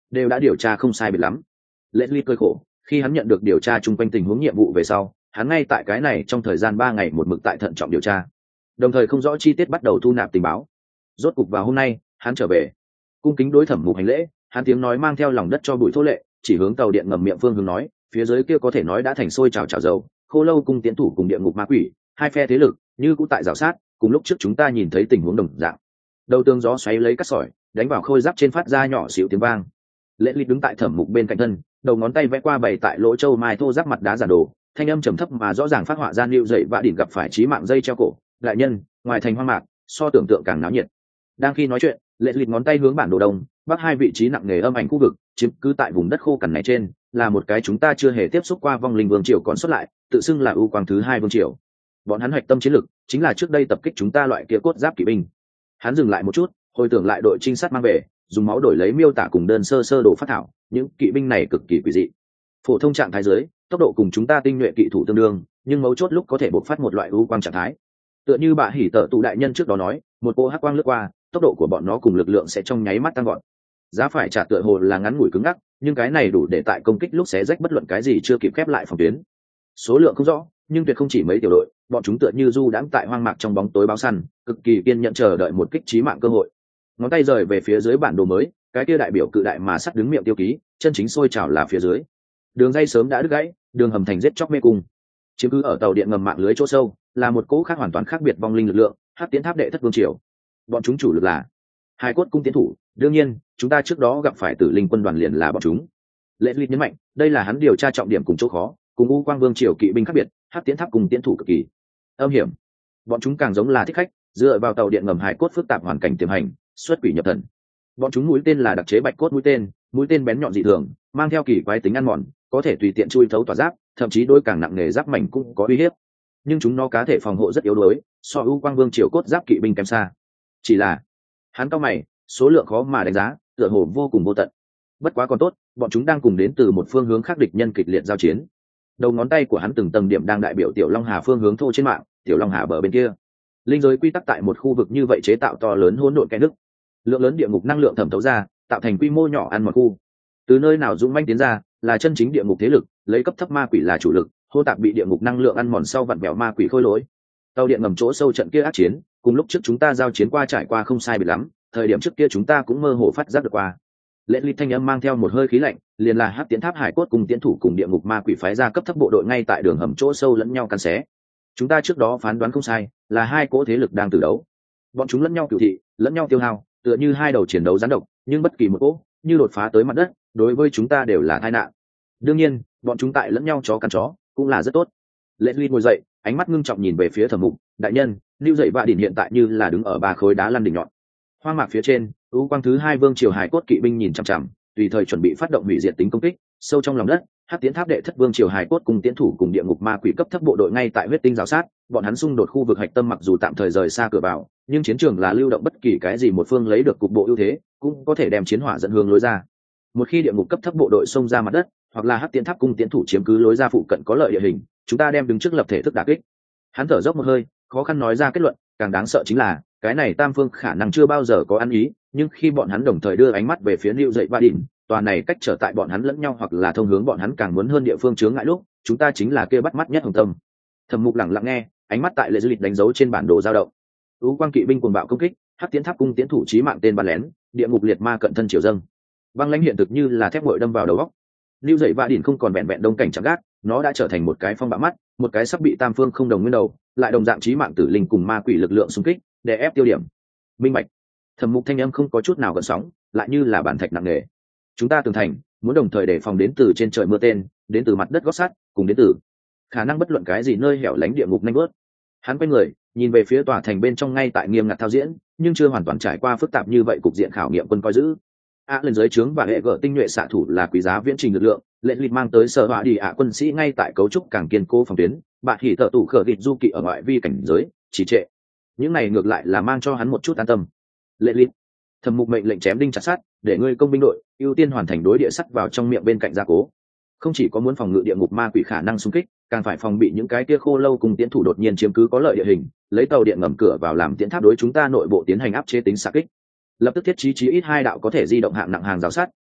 đều đã điều tra không sai biệt lắm. Leslie cười khổ, khi hắn nhận được điều tra chung quanh tình huống nhiệm vụ về sau, hắn ngay tại cái này trong thời gian ba ngày một mực tại thận trọng điều tra, đồng thời không rõ chi tiết bắt đầu thu nạp tình báo. Rốt cục vào hôm nay, hắn trở về, cung kính đối Thẩm Mục hành lễ, hắn tiếng nói mang theo lòng đất cho bụi thô lệ, chỉ hướng tàu điện ngầm miệng phương hướng nói, phía dưới kia có thể nói đã thành sôi trào trào dầu, Khô Lâu cung tiến thủ cùng địa ngục ma quỷ, hai phe thế lực, như cũ tại rào sát, cùng lúc trước chúng ta nhìn thấy tình huống đồng dạng. Đầu tường gió xoáy lấy cát sỏi, đánh vào khôi giáp trên phát ra nhỏ xíu tiếng vang. Lễ Ly đứng tại Thẩm Mục bên cạnh thân, đầu ngón tay vẽ qua bày tại lỗ châu mai thô giáp mặt đá giản đồ, thanh âm trầm thấp mà rõ ràng phát họa ra lưu dậy vạ đỉnh gặp phải chí mạng dây treo cổ. Đại nhân, ngoài thành hoang mạc, so tưởng tượng càng náo nhiệt. Đang khi nói chuyện, Lệ Lịt ngón tay hướng bản đồ đông bắc hai vị trí nặng nề âm ảnh khu vực, chiếm cứ tại vùng đất khô cằn này trên, là một cái chúng ta chưa hề tiếp xúc qua vong linh vương triều còn xuất lại, tự xưng là ưu quang thứ hai vương triều. Bọn hắn hoạch tâm chiến lực chính là trước đây tập kích chúng ta loại kia cốt giáp kỵ binh. Hắn dừng lại một chút, hồi tưởng lại đội trinh sát mang về, dùng máu đổi lấy miêu tả cùng đơn sơ sơ đồ phát thảo, những kỵ binh này cực kỳ quỷ dị. Phổ thông trạng thái dưới, tốc độ cùng chúng ta tinh nhuệ kỵ thủ tương đương, nhưng mấu chốt lúc có thể bộc phát một loại ưu quang trạng thái. Tựa như bà hỉ tở tụ đại nhân trước đó nói, một cỗ hắc quang lướt qua, tốc độ của bọn nó cùng lực lượng sẽ trong nháy mắt tăng gọn. Giá phải trả tựa hồ là ngắn ngủi cứng ngắc, nhưng cái này đủ để tại công kích lúc xé rách bất luận cái gì chưa kịp khép lại phòng tuyến. Số lượng không rõ, nhưng tuyệt không chỉ mấy tiểu đội, bọn chúng tựa như du đãng tại hoang mạc trong bóng tối báo săn, cực kỳ kiên nhẫn chờ đợi một kích chí mạng cơ hội. Ngón tay rời về phía dưới bản đồ mới, cái kia đại biểu cự đại mà sắt đứng miệng tiêu ký, chân chính sôi trào là phía dưới. Đường dây sớm đã đứt gãy, đường hầm thành giết chóc mê cung. Chiếm cứ ở tàu điện ngầm mạng lưới chỗ sâu, là một cỗ khác hoàn toàn khác biệt vong linh lực lượng, Hắc Tiến Tháp đệ thất vương triều. Bọn chúng chủ lực là Hải Cốt cung tiến thủ, đương nhiên, chúng ta trước đó gặp phải Tử Linh quân đoàn liền là bọn chúng. Lệ Lịch nhấn mạnh, đây là hắn điều tra trọng điểm cùng chỗ khó, cùng U Quang Vương triều kỵ binh khác biệt, Hắc Tiến Tháp cùng tiến thủ cực kỳ âm hiểm. Bọn chúng càng giống là thích khách, dựa vào tàu điện ngầm Hải Cốt phức tạp hoàn cảnh tiềm hành, xuất quỷ nhập thần. Bọn chúng mũi tên là đặc chế bạch cốt mũi tên, mũi tên bén nhọn dị thường, mang theo kỳ quái tính ăn mòn, có thể tùy tiện chui thấu tỏa giáp, thậm chí đôi càng nặng nghề giáp mảnh cũng có uy hiếp. Nhưng chúng nó cá thể phòng hộ rất yếu đuối, so U Quang Vương triều cốt giáp kỵ binh kém xa. Chỉ là hắn cao mày, số lượng khó mà đánh giá, tựa hồ vô cùng vô tận. Bất quá còn tốt, bọn chúng đang cùng đến từ một phương hướng khác địch nhân kịch liệt giao chiến. Đầu ngón tay của hắn từng tầng điểm đang đại biểu Tiểu Long Hà phương hướng thô trên mạng, Tiểu Long Hà bờ bên kia. Linh giới quy tắc tại một khu vực như vậy chế tạo to lớn hỗn độn kẽ nước. Lượng lớn địa ngục năng lượng thẩm thấu ra, tạo thành quy mô nhỏ ăn một khu. Từ nơi nào dũng manh tiến ra, là chân chính địa ngục thế lực, lấy cấp thấp ma quỷ là chủ lực, hô tạp bị địa ngục năng lượng ăn mòn sau vặn bẹo ma quỷ khôi lỗi. Tàu điện ngầm chỗ sâu trận kia ác chiến, cùng lúc trước chúng ta giao chiến qua trải qua không sai biệt lắm, thời điểm trước kia chúng ta cũng mơ hồ phát giác được qua. Lệ Ly thanh âm mang theo một hơi khí lạnh, liền là Hắc Tiến Tháp Hải Cốt cùng tiến thủ cùng địa ngục ma quỷ phái ra cấp thấp bộ đội ngay tại đường hầm chỗ sâu lẫn nhau cắn xé. Chúng ta trước đó phán đoán không sai, là hai cỗ thế lực đang từ đấu. Bọn chúng lẫn nhau cửu thị, lẫn nhau tiêu hao, tựa như hai đầu chiến đấu gián độc, nhưng bất kỳ một cỗ như đột phá tới mặt đất, đối với chúng ta đều là tai nạn. Đương nhiên, bọn chúng tại lẫn nhau chó cắn chó, cũng là rất tốt. Lệ Ly ngồi dậy, ánh mắt ngưng trọng nhìn về phía Thẩm Mục, đại nhân, lưu dậy vạ đỉnh hiện tại như là đứng ở ba khối đá lăn đỉnh nhọn. Hoang mạc phía trên, U Quang thứ hai vương triều Hải Cốt kỵ binh nhìn chằm chằm, tùy thời chuẩn bị phát động hủy diệt tính công kích. Sâu trong lòng đất, Hắc Tiến Tháp đệ thất vương triều Hải Cốt cùng tiến thủ cùng địa ngục ma quỷ cấp thấp bộ đội ngay tại huyết tinh giáo sát, bọn hắn xung đột khu vực hạch tâm mặc dù tạm thời rời xa cửa vào, nhưng chiến trường là lưu động, bất kỳ cái gì một phương lấy được cục bộ ưu thế, cũng có thể đem chiến hỏa dẫn hướng lối ra. Một khi địa ngục cấp thấp bộ đội xông ra mặt đất, hoặc là Hắc Tiến Tháp cung tiến thủ chiếm cứ lối ra phụ cận có lợi địa hình, chúng ta đem đứng trước lập thể thức đả kích. Hắn thở dốc một hơi, khó khăn nói ra kết luận, càng đáng sợ chính là cái này tam phương khả năng chưa bao giờ có ăn ý, nhưng khi bọn hắn đồng thời đưa ánh mắt về phía Lưu Dậy Ba Đỉnh, tòa này cách trở tại bọn hắn lẫn nhau hoặc là thông hướng bọn hắn càng muốn hơn địa phương chướng ngại lúc, chúng ta chính là kia bắt mắt nhất hồng tâm. Thẩm Mục lặng lặng nghe, ánh mắt tại lệ du lịch đánh dấu trên bản đồ dao động. U Quang kỵ binh cuồng bạo công kích, Hắc Tiến Tháp cung tiến thủ chí mạng tên bắn lén, địa ngục liệt ma cận thân triều dâng. Băng lãnh hiện thực như là thép nguội đâm vào đầu óc. Lưu Dậy Ba Đỉnh không còn vẹn vẹn đông cảnh chẳng gác, nó đã trở thành một cái phong bạo mắt, một cái sắp bị tam phương không đồng nguyên đầu, lại đồng dạng chí mạng tử linh cùng ma quỷ lực lượng xung kích, để ép tiêu điểm. Minh bạch. Thẩm Mục thanh âm không có chút nào gợn sóng, lại như là bản thạch nặng nề. Chúng ta tường thành, muốn đồng thời đề phòng đến từ trên trời mưa tên, đến từ mặt đất gót sắt, cùng đến từ khả năng bất luận cái gì nơi hẻo lánh địa ngục nhanh bớt. Hắn quay người, nhìn về phía tòa thành bên trong ngay tại nghiêm ngặt thao diễn, nhưng chưa hoàn toàn trải qua phức tạp như vậy cục diện khảo nghiệm quân coi giữ. A lên dưới trướng và hệ gở tinh nhuệ xạ thủ là quý giá viễn trình lực lượng, lệnh lịch mang tới sở họa đi ạ quân sĩ ngay tại cấu trúc càng kiên cố phòng tuyến, bạn hỉ thợ tủ khở địch du kỵ ở ngoại vi cảnh giới, chỉ trệ. Những này ngược lại là mang cho hắn một chút an tâm. Lệnh lịch, Thẩm Mục mệnh lệnh chém đinh chặt sắt, để ngươi công binh đội ưu tiên hoàn thành đối địa sắt vào trong miệng bên cạnh gia cố. Không chỉ có muốn phòng ngự địa ngục ma quỷ khả năng xung kích, càng phải phòng bị những cái kia khô lâu cùng tiến thủ đột nhiên chiếm cứ có lợi địa hình, lấy tàu điện ngầm cửa vào làm tiến tháp đối chúng ta nội bộ tiến hành áp chế tính xạ kích. Lập tức thiết trí chí ít hai đạo có thể di động hạng nặng hàng rào sát,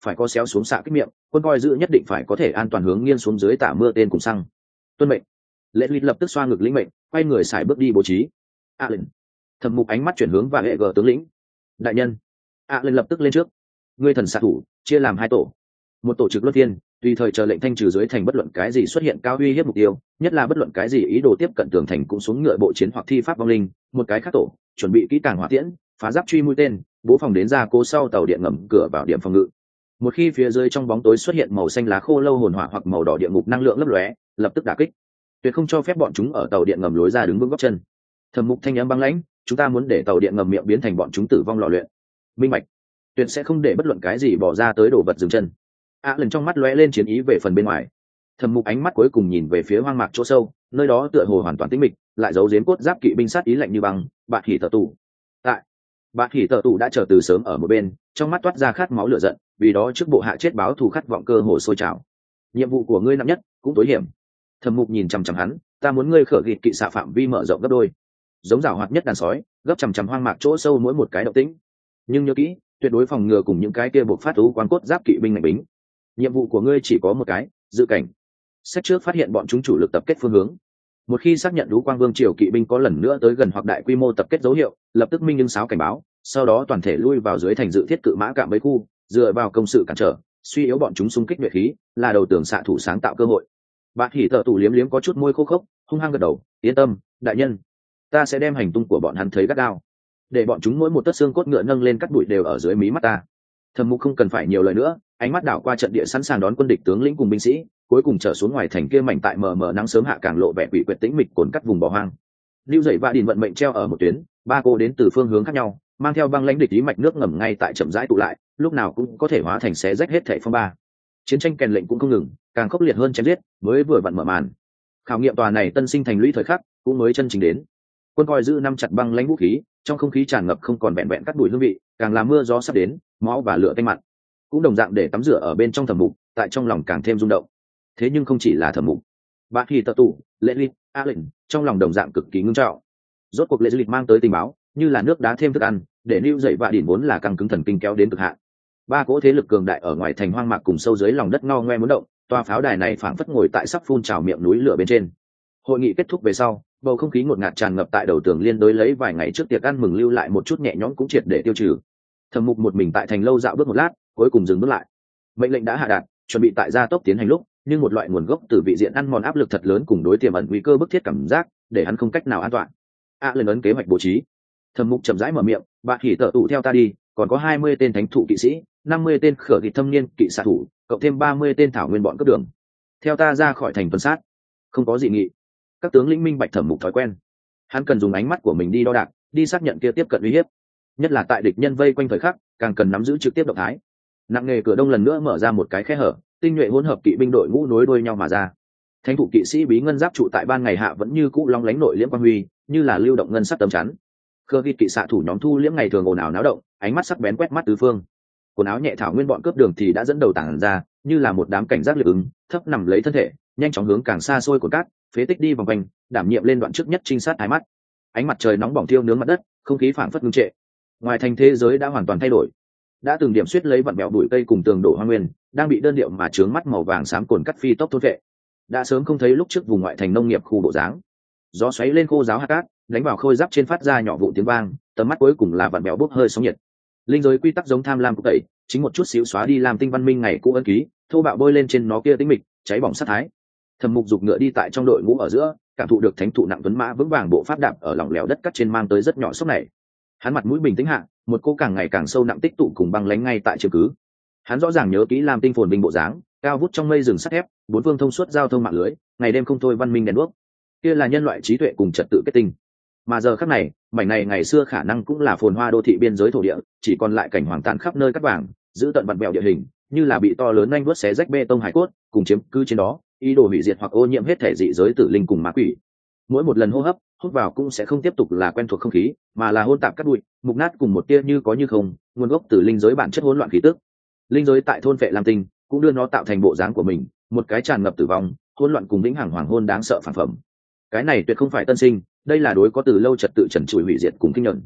phải có xéo xuống xạ kích miệng, quân coi giữ nhất định phải có thể an toàn hướng nghiêng xuống dưới tả mưa tên cùng xăng. Tuân mệnh. Lệ Lụy lập tức xoa ngực lĩnh mệnh, quay người xài bước đi bố trí. A lên. Thẩm Mục ánh mắt chuyển hướng và hệ gờ tướng lĩnh. Đại nhân. A lên lập tức lên trước. Ngươi thần xạ thủ chia làm hai tổ, một tổ trực luân phiên, tùy thời chờ lệnh thanh trừ dưới thành bất luận cái gì xuất hiện cao uy hiếp mục tiêu, nhất là bất luận cái gì ý đồ tiếp cận tường thành cũng xuống ngựa bộ chiến hoặc thi pháp vong linh. Một cái khác tổ chuẩn bị kỹ càng hỏa tiễn, phá giáp truy mũi tên, bố phòng đến ra cố sau tàu điện ngầm cửa vào điểm phòng ngự. Một khi phía dưới trong bóng tối xuất hiện màu xanh lá khô lâu hồn hỏa hoặc màu đỏ địa ngục năng lượng lấp lóe, lập tức đả kích, tuyệt không cho phép bọn chúng ở tàu điện ngầm lối ra đứng vững góc chân. Thẩm Mục thanh âm băng lãnh, chúng ta muốn để tàu điện ngầm miệng biến thành bọn chúng tử vong lò luyện. Minh bạch. Tuyệt sẽ không để bất luận cái gì bỏ ra tới đồ vật dừng chân. A lần trong mắt lóe lên chiến ý về phần bên ngoài. Thẩm Mục ánh mắt cuối cùng nhìn về phía hoang mạc chỗ sâu, nơi đó tựa hồ hoàn toàn tĩnh mịch, lại giấu giếm cốt giáp kỵ binh sát ý lạnh như băng. Bạt Hỉ Tở Tủ. Tại. Bạt Hỉ Tở Tủ đã chờ từ sớm ở một bên, trong mắt toát ra khát máu lửa giận, vì đó trước bộ hạ chết báo thù khát vọng cơ hồ sôi trào. Nhiệm vụ của ngươi nặng nhất, cũng tối hiểm. Thẩm Mục nhìn chằm chằm hắn, ta muốn ngươi khở gịt kỵ xạ phạm vi mở rộng gấp đôi, giống rào hoạt nhất đàn sói, gấp chằm chằm hoang mạc chỗ sâu mỗi một cái động tĩnh. Nhưng nhớ kỹ, tuyệt đối phòng ngừa cùng những cái kia buộc phát thú quan cốt giáp kỵ binh ngạch bính. Nhiệm vụ của ngươi chỉ có một cái, dự cảnh. Xét trước phát hiện bọn chúng chủ lực tập kết phương hướng. Một khi xác nhận đú quang vương triều kỵ binh có lần nữa tới gần hoặc đại quy mô tập kết dấu hiệu, lập tức minh nhưng sáo cảnh báo, sau đó toàn thể lui vào dưới thành dự thiết cự mã cạm bẫy khu, dựa vào công sự cản trở, suy yếu bọn chúng xung kích nhuệ khí, là đầu tường xạ thủ sáng tạo cơ hội. Bạt Hỉ Tở Tủ liếm liếm có chút môi khô khốc, hung hăng gật đầu, yên tâm, đại nhân, ta sẽ đem hành tung của bọn hắn thấy gắt gao, để bọn chúng mỗi một tấc xương cốt ngựa nâng lên cắt bụi đều ở dưới mí mắt ta. Thẩm Mục không cần phải nhiều lời nữa, ánh mắt đảo qua trận địa sẵn sàng đón quân địch tướng lĩnh cùng binh sĩ, cuối cùng trở xuống ngoài thành kia mảnh tại mờ mờ nắng sớm hạ càng lộ vẻ quỷ quyệt tĩnh mịch cồn cắt vùng bỏ hoang. Lưu dậy và điền vận mệnh treo ở một tuyến, ba cô đến từ phương hướng khác nhau, mang theo băng lãnh địch ý mạch nước ngầm ngay tại chậm rãi tụ lại, lúc nào cũng có thể hóa thành xé rách hết thảy phong ba. Chiến tranh kèn lệnh cũng không ngừng, càng khốc liệt hơn chém giết, mới vừa vặn mở màn. Khảo nghiệm tòa này tân sinh thành lũy thời khắc cũng mới chân chính đến. Quân coi giữ năm chặt băng lãnh vũ khí, trong không khí tràn ngập không còn vẹn vẹn cắt đùi hương vị, càng là mưa gió sắp đến, máu và lửa tanh mặn. Cũng đồng dạng để tắm rửa ở bên trong Thẩm Mục, tại trong lòng càng thêm rung động. Thế nhưng không chỉ là Thẩm Mục, Bạt Hỉ Tở Tủ, Lệ Lụy, A lệnh, trong lòng đồng dạng cực kỳ ngưng trọng. Rốt cuộc Lệ Lụy mang tới tình báo, như là nước đá thêm thức ăn, để lưu dậy và điển vốn là căng cứng thần kinh kéo đến cực hạn. Ba cỗ thế lực cường đại ở ngoài thành hoang mạc cùng sâu dưới lòng đất ngo ngoe muốn động, tòa pháo đài này phảng phất ngồi tại sắp phun trào miệng núi lửa bên trên. Hội nghị kết thúc về sau, bầu không khí ngột ngạt tràn ngập tại đầu tường liên đối lấy vài ngày trước tiệc ăn mừng lưu lại một chút nhẹ nhõm cũng triệt để tiêu trừ. Thẩm Mục một mình tại thành lâu dạo bước một lát, cuối cùng dừng bước lại. Mệnh lệnh đã hạ đạt, chuẩn bị tại gia tốc tiến hành lúc, nhưng một loại nguồn gốc từ vị diện ăn mòn áp lực thật lớn cùng đối tiềm ẩn nguy cơ bức thiết cảm giác, để hắn không cách nào an toàn. A lên ấn kế hoạch bố trí. Thẩm Mục chậm rãi mở miệng, Bạt Hỉ Tở Tủ theo ta đi, còn có hai mươi tên thánh thụ kỵ sĩ, năm mươi tên khở kỵ thâm niên kỵ xạ thủ, cộng thêm ba mươi tên thảo nguyên bọn cấp đường. Theo ta ra khỏi thành tuần sát. Không có dị nghị. Các tướng lĩnh minh bạch Thẩm Mục thói quen. Hắn cần dùng ánh mắt của mình đi đo đạc, đi xác nhận kia tiếp cận uy hiếp. Nhất là tại địch nhân vây quanh thời khắc, càng cần nắm giữ trực tiếp động thái. Nặng nghề cửa đông lần nữa mở ra một cái khe hở, tinh nhuệ hỗn hợp kỵ binh đội ngũ nối đuôi nhau mà ra. Thánh thụ kỵ sĩ bí ngân giáp trụ tại ban ngày hạ vẫn như cũ long lánh nội liễm quang huy, như là lưu động ngân sắc tấm chắn. Khơ ghi kỵ xạ thủ nhóm thu liễm ngày thường ồn ào náo động, ánh mắt sắc bén quét mắt tứ phương. Quần áo nhẹ thảo nguyên bọn cướp đường thì đã dẫn đầu tản ra, như là một đám cảnh giác liệp ứng, thấp nằm lấy thân thể, nhanh chóng hướng càng xa xôi của cát, phế tích đi vòng quanh, đảm nhiệm lên đoạn trước nhất trinh sát thái mắt. Ánh mặt trời nóng bỏng thiêu nướng mặt đất, không khí phảng phất ngưng trệ. Ngoài thành thế giới đã hoàn toàn thay đổi. Đã từng điểm suýt lấy vặn bẹo bụi cây cùng tường đổ hoang nguyên, đang bị đơn điệu mà trướng mắt màu vàng xám cồn cắt phi tốc thôn vệ. Đã sớm không thấy lúc trước vùng ngoại thành nông nghiệp khu bộ dáng. Gió xoáy lên khô giáo hạt cát, đánh vào khôi giáp trên phát ra nhỏ vụ tiếng vang, tầm mắt cuối cùng là vặn bẹo bốc hơi sóng nhiệt. Linh giới quy tắc giống tham lam cục tẩy, chính một chút xíu xóa đi làm tinh văn minh ngày cũ ân ký, thô bạo bôi lên trên nó kia tĩnh mịch, cháy bỏng sát thái. Thẩm Mục giục ngựa đi tại trong đội ngũ ở giữa, cảm thụ được thánh thụ nặng tuấn mã vững vàng bộ pháp đạp ở lỏng lẻo đất cắt trên mang tới rất nhỏ sốc này. Hắn mặt mũi bình tĩnh hạ, một cô càng ngày càng sâu nặng tích tụ cùng băng lánh ngay tại chiếm cứ. Hắn rõ ràng nhớ kỹ làm tinh phồn vinh bộ dáng, cao vút trong mây rừng sắt thép, bốn phương thông suốt giao thông mạng lưới, ngày đêm không thôi văn minh đèn đuốc. Kia là nhân loại trí tuệ cùng trật tự kết tinh. Mà giờ khắc này, mảnh này ngày xưa khả năng cũng là phồn hoa đô thị biên giới thổ địa, chỉ còn lại cảnh hoàng tàn khắp nơi cắt vàng, giữ tận vặn vẹo địa hình, như là bị to lớn nhanh vuốt xé rách bê tông hải cốt, cùng chiếm cứ trên đó, ý đồ hủy diệt hoặc ô nhiễm hết thể dị giới tử linh cùng ma quỷ. Mỗi một lần hô hấp, hút vào cũng sẽ không tiếp tục là quen thuộc không khí, mà là hôn tạp cát bụi, mục nát cùng một tia như có như không, nguồn gốc từ linh giới bản chất hỗn loạn khí tức. Linh giới tại thôn phệ lam tinh, cũng đưa nó tạo thành bộ dáng của mình, một cái tràn ngập tử vong, hỗn loạn cùng vĩnh hằng hoàng hôn đáng sợ phản phẩm. Cái này tuyệt không phải tân sinh, đây là đối có từ lâu trật tự trần trụi hủy diệt cùng kinh nhẫn.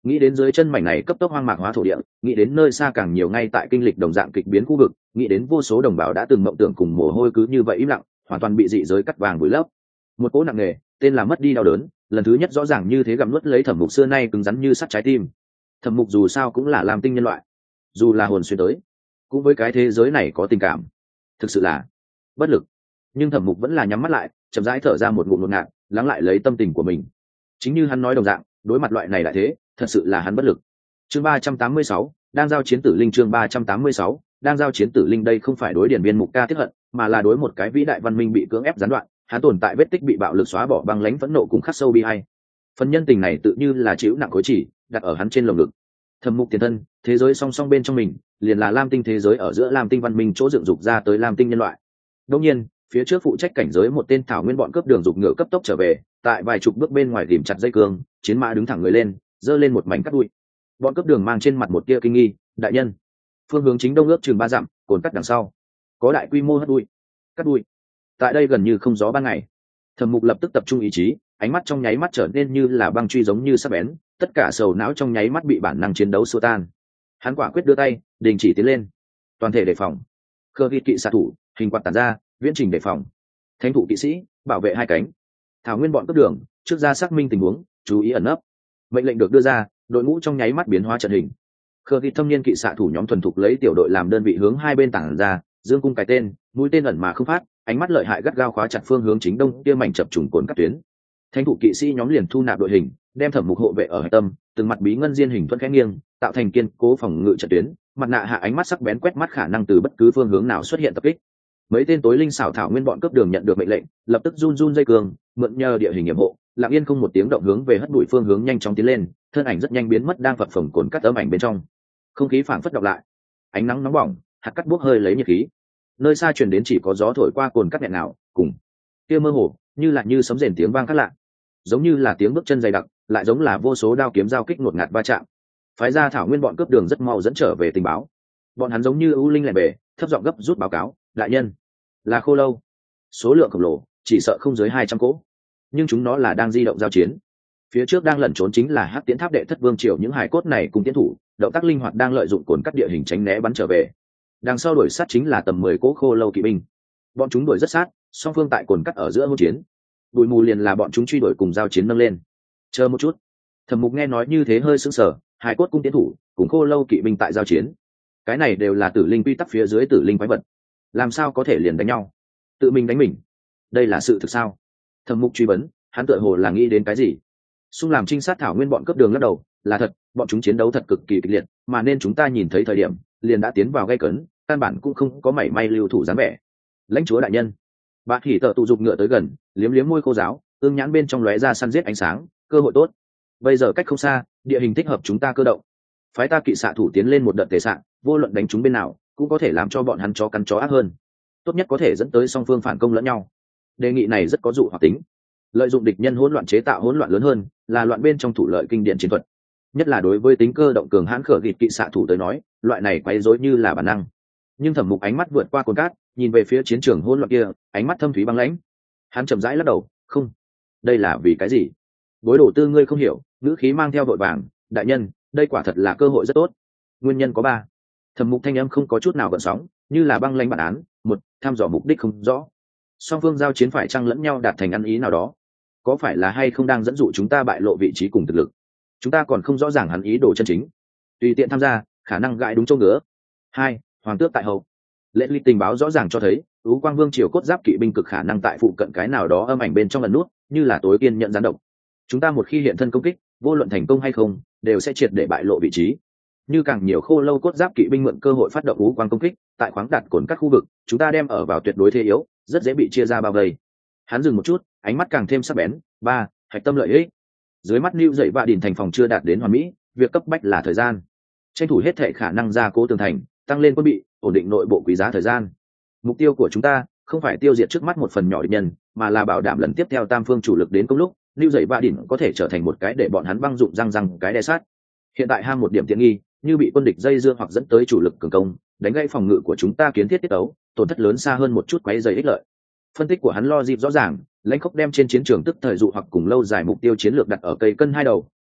nghĩ đến dưới chân mảnh này cấp tốc hoang mạc hóa thổ địa, nghĩ đến nơi xa càng nhiều ngay tại kinh lịch đồng dạng kịch biến khu vực, nghĩ đến vô số đồng bào đã từng mộng tưởng cùng mồ hôi cứ như vậy im lặng, hoàn toàn bị dị giới cắt vàng vùi lấp. Một cỗ nặng nề, tên là mất đi đau đớn, lần thứ nhất rõ ràng như thế gặm nuốt lấy Thẩm Mục xưa nay cứng rắn như sắt trái tim. Thẩm Mục dù sao cũng là làm tinh nhân loại, dù là hồn xuyên tới, cũng với cái thế giới này có tình cảm, thực sự là bất lực. Nhưng Thẩm Mục vẫn là nhắm mắt lại, chậm rãi thở ra một ngụm ngột ngạt, lắng lại lấy tâm tình của mình. Chính như hắn nói đồng dạng, đối mặt loại này lại thế, thật sự là hắn bất lực. Chương ba trăm tám mươi sáu, đang giao chiến tử linh. Chương ba trăm tám mươi sáu, đang giao chiến tử linh. Đây không phải đối điển viên Mục Ca tiếc hận, mà là đối một cái vĩ đại văn minh bị cưỡng ép gián đoạn, hắn tồn tại vết tích bị bạo lực xóa bỏ, băng lãnh phẫn nộ cùng khắc sâu bi ai. Phần nhân tình này tự như là chịu nặng khối chỉ, đặt ở hắn trên lồng ngực. Thẩm Mục tiền thân, thế giới song song bên trong mình, liền là Lam Tinh thế giới ở giữa Lam Tinh văn minh chỗ dựng dục ra tới Lam Tinh nhân loại. Đương nhiên, phía trước phụ trách cảnh giới một tên thảo nguyên bọn cướp đường dục ngựa cấp tốc trở về, tại vài chục bước bên ngoài ghìm chặt dây cương, chiến mã đứng thẳng người lên, giơ lên một mảnh cắt đuôi. Bọn cướp đường mang trên mặt một tia kinh nghi, đại nhân, phương hướng chính đông ước chừng ba dặm, cồn cắt đằng sau, có đại quy mô hất đuôi, cắt đuôi. Tại đây gần như không gió ban ngày. Thẩm Mục lập tức tập trung ý chí, ánh mắt trong nháy mắt trở nên như là băng truy giống như sắc bén, tất cả sầu não trong nháy mắt bị bản năng chiến đấu xua tan. Hắn quả quyết đưa tay, đình chỉ tiến lên, toàn thể đề phòng. Khơ ghi kỵ xạ thủ, hình quạt tản ra, viễn trình đề phòng. Thánh thủ kỵ sĩ, bảo vệ hai cánh. Thảo nguyên bọn cướp đường, trước ra xác minh tình huống, chú ý ẩn nấp. Mệnh lệnh được đưa ra, đội ngũ trong nháy mắt biến hóa trận hình. Khơ ghi thâm niên kỵ xạ thủ nhóm thuần thục lấy tiểu đội làm đơn vị hướng hai bên tản ra, dương cung cái tên, mũi tên ẩn mà không phát, ánh mắt lợi hại gắt gao khóa chặt phương hướng chính đông kia mảnh chập trùng cồn cắt tuyến. Thánh thủ kỵ sĩ nhóm liền thu nạp đội hình, đem Thẩm Mục hộ vệ ở hải tâm, từng mặt bí ngân diên hình thuận khẽ nghiêng, tạo thành kiên cố phòng ngự trận tuyến, mặt nạ hạ ánh mắt sắc bén quét mắt khả năng từ bất cứ phương hướng nào xuất hiện tập kích. Mấy tên tối linh xảo thảo nguyên bọn cướp đường nhận được mệnh lệnh, lập tức run run dây cương, mượn nhờ địa hình nhiệm hộ, lặng yên không một tiếng động hướng về hất bụi phương hướng nhanh chóng tiến lên, thân ảnh rất nhanh biến mất đang phập phồng cồn cắt ấm ảnh bên trong. Không khí phảng phất đọc lại, ánh nắng nóng bỏng, hạt cắt bốc hơi lấy nhiệt khí. Nơi xa truyền đến chỉ có gió thổi qua cồn cắt nhẹ nào, cùng kia mơ hồ, như là như sấm rền tiếng vang khác lạ, giống như là tiếng bước chân dày đặc, lại giống là vô số đao kiếm giao kích ngột ngạt va chạm. Phái ra thảo nguyên bọn cướp đường rất mau dẫn trở về tình báo. Bọn hắn giống như ưu linh lẻ bể, thấp giọng gấp rút báo cáo, đại nhân, là khô lâu, số lượng khổng lồ, chỉ sợ không dưới hai trăm cỗ, nhưng chúng nó là đang di động giao chiến. Phía trước đang lẩn trốn chính là Hắc Tiễn Tháp đệ thất vương triều, những hài cốt này cùng tiến thủ, động tác linh hoạt đang lợi dụng cồn cắt địa hình tránh né bắn trở về. Đằng sau đuổi sát chính là tầm mười cỗ khô lâu kỵ binh. Bọn chúng đuổi rất sát, song phương tại cồn cắt ở giữa hỗn chiến. Bụi mù liền là bọn chúng truy đuổi cùng giao chiến nâng lên. Chờ một chút. Thẩm Mục nghe nói như thế hơi sững sờ, hài cốt cung tiến thủ cùng khô lâu kỵ binh tại giao chiến, cái này đều là tử linh quy tắc phía dưới tử linh quái vật, làm sao có thể liền đánh nhau, tự mình đánh mình, đây là sự thực sao? Thẩm Mục truy vấn, hắn tựa hồ là nghĩ đến cái gì. Xung làm trinh sát thảo nguyên bọn cướp đường lắc đầu, là thật, bọn chúng chiến đấu thật cực kỳ kịch liệt, mà nên chúng ta nhìn thấy thời điểm liền đã tiến vào gây cấn, căn bản cũng không có mảy may lưu thủ dáng vẻ. Lãnh chúa đại nhân. Bà Hỉ Tở tụ dục ngựa tới gần, liếm liếm môi khô giáo, ương nhãn bên trong lóe ra săn giết ánh sáng, cơ hội tốt. Bây giờ cách không xa, địa hình thích hợp chúng ta cơ động. Phái ta kỵ xạ thủ tiến lên một đợt tề xạ, vô luận đánh chúng bên nào, cũng có thể làm cho bọn hắn chó cắn chó ác hơn. Tốt nhất có thể dẫn tới song phương phản công lẫn nhau. Đề nghị này rất có dụ hoặc tính. Lợi dụng địch nhân hỗn loạn chế tạo hỗn loạn lớn hơn, là loạn bên trong thủ lợi kinh điển chiến thuật. Nhất là đối với tính cơ động cường hãn khở gịt kỵ xạ thủ tới nói, loại này quấy rối như là bản năng. Nhưng Thẩm Mục ánh mắt vượt qua cồn cát, nhìn về phía chiến trường hỗn loạn kia, ánh mắt thâm thúy băng lãnh. Hắn chậm rãi lắc đầu, không, đây là vì cái gì? Bối đổ tư ngươi không hiểu, ngữ khí mang theo vội vàng, đại nhân, đây quả thật là cơ hội rất tốt. Nguyên nhân có ba. Thẩm Mục thanh âm không có chút nào gợn sóng, như là băng lãnh bản án. Một, tham dò mục đích không rõ. Song phương giao chiến phải chăng lẫn nhau đạt thành ăn ý nào đó? Có phải là hay không đang dẫn dụ chúng ta bại lộ vị trí cùng thực lực? Chúng ta còn không rõ ràng hắn ý đồ chân chính. Tùy tiện tham gia, khả năng gãi đúng chỗ ngứa. Hai, hoàng tước tại hậu. Lễ ly tình báo rõ ràng cho thấy, Ú Quang Vương triều cốt giáp kỵ binh cực khả năng tại phụ cận cái nào đó âm ảnh bên trong lần nút, như là tối kiên nhận gián độc. Chúng ta một khi hiện thân công kích, vô luận thành công hay không, đều sẽ triệt để bại lộ vị trí. Như càng nhiều khô lâu cốt giáp kỵ binh mượn cơ hội phát động Ú Quang công kích, tại khoáng đạt cồn các khu vực, chúng ta đem ở vào tuyệt đối thế yếu, rất dễ bị chia ra bao vây. Hắn dừng một chút, ánh mắt càng thêm sắc bén. Ba, hạch tâm lợi ích. Dưới mắt lưu dậy và đỉnh thành phòng chưa đạt đến hoàn mỹ, việc cấp bách là thời gian. Tranh thủ hết thể khả năng gia cố tường thành, tăng lên quân bị, ổn định nội bộ quý giá thời gian. Mục tiêu của chúng ta không phải tiêu diệt trước mắt một phần nhỏ địch nhân, mà là bảo đảm lần tiếp theo tam phương chủ lực đến công lúc, lưu dậy và đỉnh có thể trở thành một cái để bọn hắn băng dụng răng răng cái đe sát. Hiện tại ham một điểm tiện nghi, như bị quân địch dây dưa hoặc dẫn tới chủ lực cường công, đánh gãy phòng ngự của chúng ta kiến thiết tiết tấu, tổn thất lớn xa hơn một chút quấy dày ích lợi. Phân tích của hắn lo dịp rõ ràng, lãnh khốc đem trên chiến trường tức thời dụ hoặc cùng lâu dài mục tiêu chiến lược đặt ở cây cân hai đầu,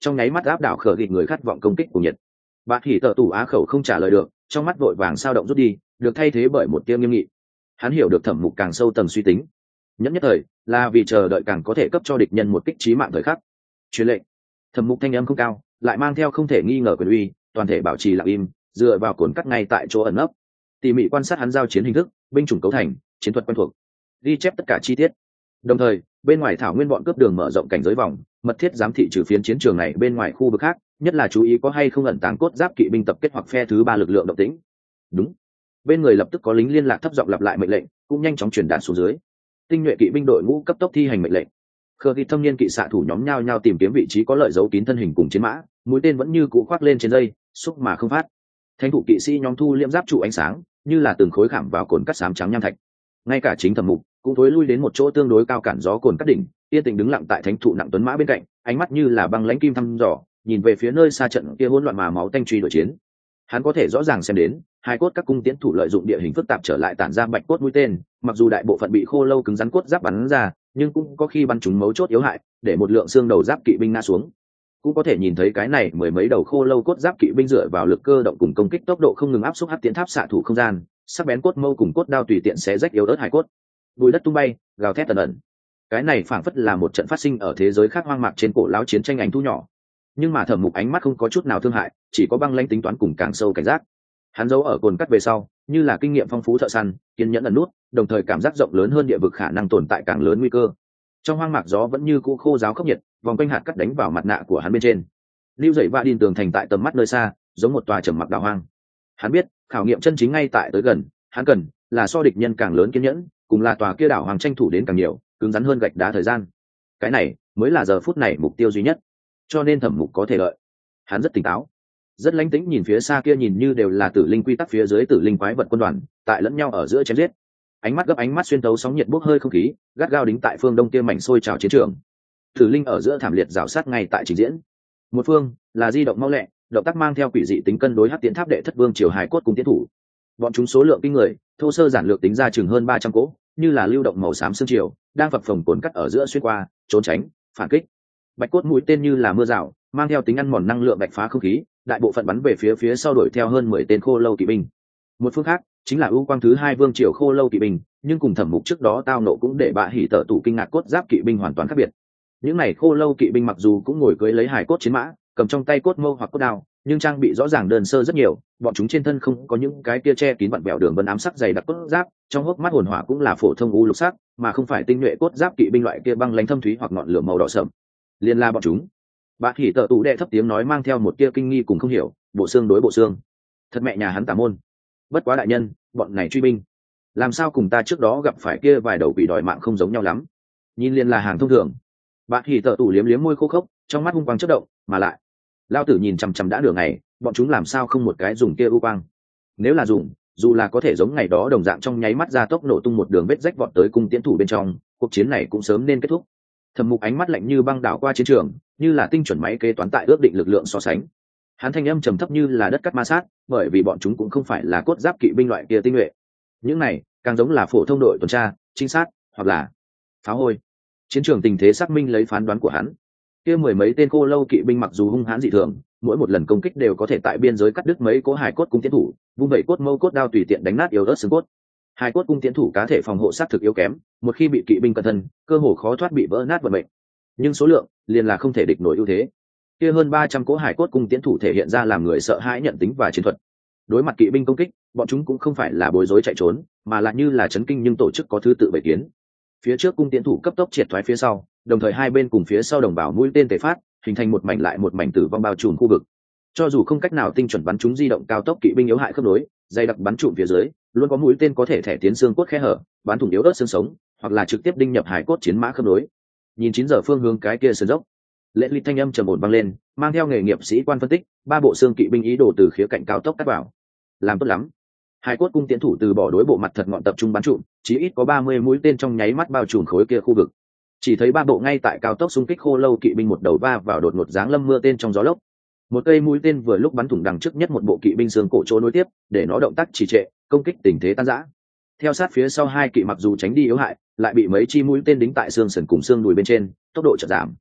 trong nháy mắt áp đảo khở gịt người khát vọng công kích của nhiệt. Bạ hỉ tợ tủ á khẩu không trả lời được, trong mắt vội vàng sao động rút đi, được thay thế bởi một tia nghiêm nghị. Hắn hiểu được thẩm mục càng sâu tầng suy tính, nhẫn nhất thời là vì chờ đợi càng có thể cấp cho địch nhân một kích trí mạng thời khắc. Truyền lệnh. Thẩm mục thanh âm không cao, lại mang theo không thể nghi ngờ quyền uy, toàn thể bảo trì lặng im, dựa vào cồn cắt ngay tại chỗ ẩn nấp, tỉ mỉ quan sát hắn giao chiến hình thức, binh chủng cấu thành, chiến thuật quen thuộc, ghi chép tất cả chi tiết. Đồng thời, bên ngoài thảo nguyên bọn cướp đường mở rộng cảnh giới vòng, mật thiết giám thị trừ phiến chiến trường này bên ngoài khu vực khác, nhất là chú ý có hay không ẩn tàng cốt giáp kỵ binh tập kết hoặc phe thứ ba lực lượng động tĩnh. Đúng. Bên người lập tức có lính liên lạc thấp giọng lặp lại mệnh lệnh, cũng nhanh chóng truyền đạt xuống dưới. Tinh nhuệ kỵ binh đội ngũ cấp tốc thi hành mệnh lệnh. Khờ ghi thâm niên kỵ xạ thủ nhóm nhau nhau tìm kiếm vị trí có lợi dấu kín thân hình cùng chiến mã, mũi tên vẫn như cũ khoác lên trên dây, xúc mà không phát. Thánh thủ kỵ sĩ nhóm thu liễm giáp trụ ánh sáng, như là từng khối khảm vào cồn cắt xám trắng nham thạch. Ngay cả chính thẩm mục cũng thối lui đến một chỗ tương đối cao cản gió cồn cắt đỉnh, yên tĩnh đứng lặng tại thánh thụ nặng tuấn mã bên cạnh, ánh mắt như là băng lãnh kim thăm dò, nhìn về phía nơi xa trận kia hỗn loạn mà máu tanh truy đuổi chiến. Hắn có thể rõ ràng xem đến, hai cốt các cung tiễn thủ lợi dụng địa hình phức tạp trở lại tản ra bạch cốt mũi tên, mặc dù đại bộ phận bị khô lâu cứng rắn cốt giáp bắn ra, nhưng cũng có khi bắn trúng mấu chốt yếu hại, để một lượng xương đầu giáp kỵ binh ngã xuống. Cũng có thể nhìn thấy cái này mười mấy đầu khô lâu cốt giáp kỵ binh dựa vào lực cơ động cùng công kích tốc độ không ngừng áp xúc hắc tiến tháp xạ thủ không gian, sắc bén cốt mâu cùng cốt đao tùy tiện xé rách yếu ớt hải cốt, bùi đất tung bay, gào thét tần ẩn. Cái này phảng phất là một trận phát sinh ở thế giới khác hoang mạc trên cổ lão chiến tranh ảnh thu nhỏ. Nhưng mà thẩm mục ánh mắt không có chút nào thương hại, chỉ có băng lãnh tính toán cùng càng sâu cảnh giác. Hắn giấu ở cồn cắt về sau, như là kinh nghiệm phong phú thợ săn, kiên nhẫn ẩn nút, đồng thời cảm giác rộng lớn hơn địa vực khả năng tồn tại càng lớn nguy cơ. Trong hoang mạc gió vẫn như cũ khô ráo khốc nhiệt, vòng quanh hạt cắt đánh vào mặt nạ của hắn bên trên. Lưu dậy vạ điên tường thành tại tầm mắt nơi xa, giống một tòa trầm mặc đào hoang. Hắn biết, khảo nghiệm chân chính ngay tại tới gần, hắn cần là so địch nhân càng lớn kiên nhẫn, cùng là tòa kia đảo hoàng tranh thủ đến càng nhiều, cứng rắn hơn gạch đá thời gian. Cái này mới là giờ phút này mục tiêu duy nhất. Cho nên thẩm mục có thể lợi. Hắn rất tỉnh táo, rất lánh tĩnh nhìn phía xa kia nhìn như đều là tử linh quy tắc phía dưới tử linh quái vật quân đoàn, tại lẫn nhau ở giữa chém giết. Ánh mắt gấp ánh mắt xuyên tấu sóng nhiệt bốc hơi không khí, gắt gao đính tại phương đông kia mảnh sôi trào chiến trường. Tử linh ở giữa thảm liệt rào sát ngay tại trình diễn. Một phương là di động mau lẹ, động tác mang theo quỷ dị tính cân đối hắc tiến tháp đệ thất vương triều hài cốt cùng tiến thủ. Bọn chúng số lượng kinh người, thô sơ giản lược tính ra chừng hơn ba trăm cỗ, như là lưu động màu xám xương triều, đang phập phồng cuốn cắt ở giữa xuyên qua, trốn tránh, phản kích. Bạch cốt mũi tên như là mưa rào, mang theo tính ăn mòn năng lượng bạch phá không khí, đại bộ phận bắn về phía phía sau đuổi theo hơn mười tên khô lâu kỵ binh. Một phương khác chính là ưu quang thứ hai vương triều khô lâu kỵ binh, nhưng cùng thẩm mục trước đó tao nộ cũng để bạ hỉ tở tủ kinh ngạc cốt giáp kỵ binh hoàn toàn khác biệt. Những này khô lâu kỵ binh mặc dù cũng ngồi cưỡi lấy hài cốt chiến mã, cầm trong tay cốt mâu hoặc cốt đao, nhưng trang bị rõ ràng đơn sơ rất nhiều. Bọn chúng trên thân không có những cái kia che kín vặn bẹo đường vân ám sắc dày đặc cốt giáp, trong hốc mắt hồn hỏa cũng là phổ thông u lục sắc, mà không phải tinh nhuệ cốt giáp kỵ binh loại kia băng lãnh thâm thúy hoặc ngọn lửa màu đỏ sậm. Liên la bọn chúng. Bạ hỉ tở tủ đệ thấp tiếng nói mang theo một tia kinh nghi cùng không hiểu, bộ xương đối bộ xương, thật mẹ nhà hắn tà môn. Bất quá đại nhân, bọn này truy binh làm sao cùng ta trước đó gặp phải kia vài đầu bị đòi mạng không giống nhau lắm. Nhìn liền là hàng thông thường. Bạ hỉ tở tủ liếm liếm môi khô khốc, trong mắt hung quang chớp động, mà lại lao tử nhìn chằm chằm đã nửa ngày, bọn chúng làm sao không một cái dùng kia u quang. Nếu là dùng, dù là có thể giống ngày đó đồng dạng trong nháy mắt ra tốc nổ tung một đường vết rách vọt tới cung tiễn thủ bên trong, cuộc chiến này cũng sớm nên kết thúc. Thẩm Mục ánh mắt lạnh như băng đảo qua chiến trường, như là tinh chuẩn máy kế toán tại ước định lực lượng so sánh. Hắn thanh âm trầm thấp như là đất cắt ma sát, bởi vì bọn chúng cũng không phải là cốt giáp kỵ binh loại kia tinh nhuệ. Những này càng giống là phổ thông đội tuần tra, trinh sát, hoặc là pháo hôi. Chiến trường tình thế xác minh lấy phán đoán của hắn. Kia mười mấy tên khô lâu kỵ binh mặc dù hung hãn dị thường, mỗi một lần công kích đều có thể tại biên giới cắt đứt mấy cố hài cốt cung tiến thủ, vung vẩy cốt mâu cốt đao tùy tiện đánh nát yếu ớt xương cốt. Hài cốt cung tiến thủ cá thể phòng hộ sát thực yếu kém, một khi bị kỵ binh cẩn thân, cơ hồ khó thoát bị vỡ nát vận mệnh. Nhưng số lượng liền là không thể địch nổi ưu thế. Kia hơn ba trăm cố hài cốt cung tiến thủ thể hiện ra làm người sợ hãi nhận tính và chiến thuật. Đối mặt kỵ binh công kích, bọn chúng cũng không phải là bối rối chạy trốn, mà là như là chấn kinh nhưng tổ chức có thứ tự bày kiến. Phía trước cung tiến thủ cấp tốc triệt thoái phía sau, đồng thời hai bên cùng phía sau đồng bào mũi tên tề phát, hình thành một mảnh lại một mảnh tử vong bao trùm khu vực. Cho dù không cách nào tinh chuẩn bắn chúng di động cao tốc kỵ binh yếu hại khớp nối, dày đặc bắn trụm phía dưới, luôn có mũi tên có thể thẻ tiến xương cốt khe hở, bắn thủng yếu ớt xương sống, hoặc là trực tiếp đinh nhập hải cốt chiến mã khớp nối. Nhìn chín giờ phương hướng cái kia sườn dốc, lệ ly thanh âm trầm ổn vang lên, mang theo nghề nghiệp sĩ quan phân tích, ba bộ xương kỵ binh ý đồ từ khía cạnh cao tốc cắt vào. Làm tốt lắm. Hải cốt cung tiến thủ từ bỏ đối bộ mặt thật ngọn tập trung bắn trụm, chí ít có ba mươi mũi tên trong nháy mắt bao trùm khối kia khu vực. Chỉ thấy ba bộ ngay tại cao tốc xung kích khô lâu kỵ binh một đầu va vào đột ngột giáng lâm mưa tên trong gió lốc. Một cây mũi tên vừa lúc bắn thủng đằng trước nhất một bộ kỵ binh xương cổ chỗ nối tiếp, để nó động tác trì trệ, công kích tình thế tan rã. Theo sát phía sau hai kỵ mặc dù tránh đi yếu hại, lại bị mấy chi mũi tên đính tại xương sườn cùng xương đùi bên trên, tốc độ chợt giảm.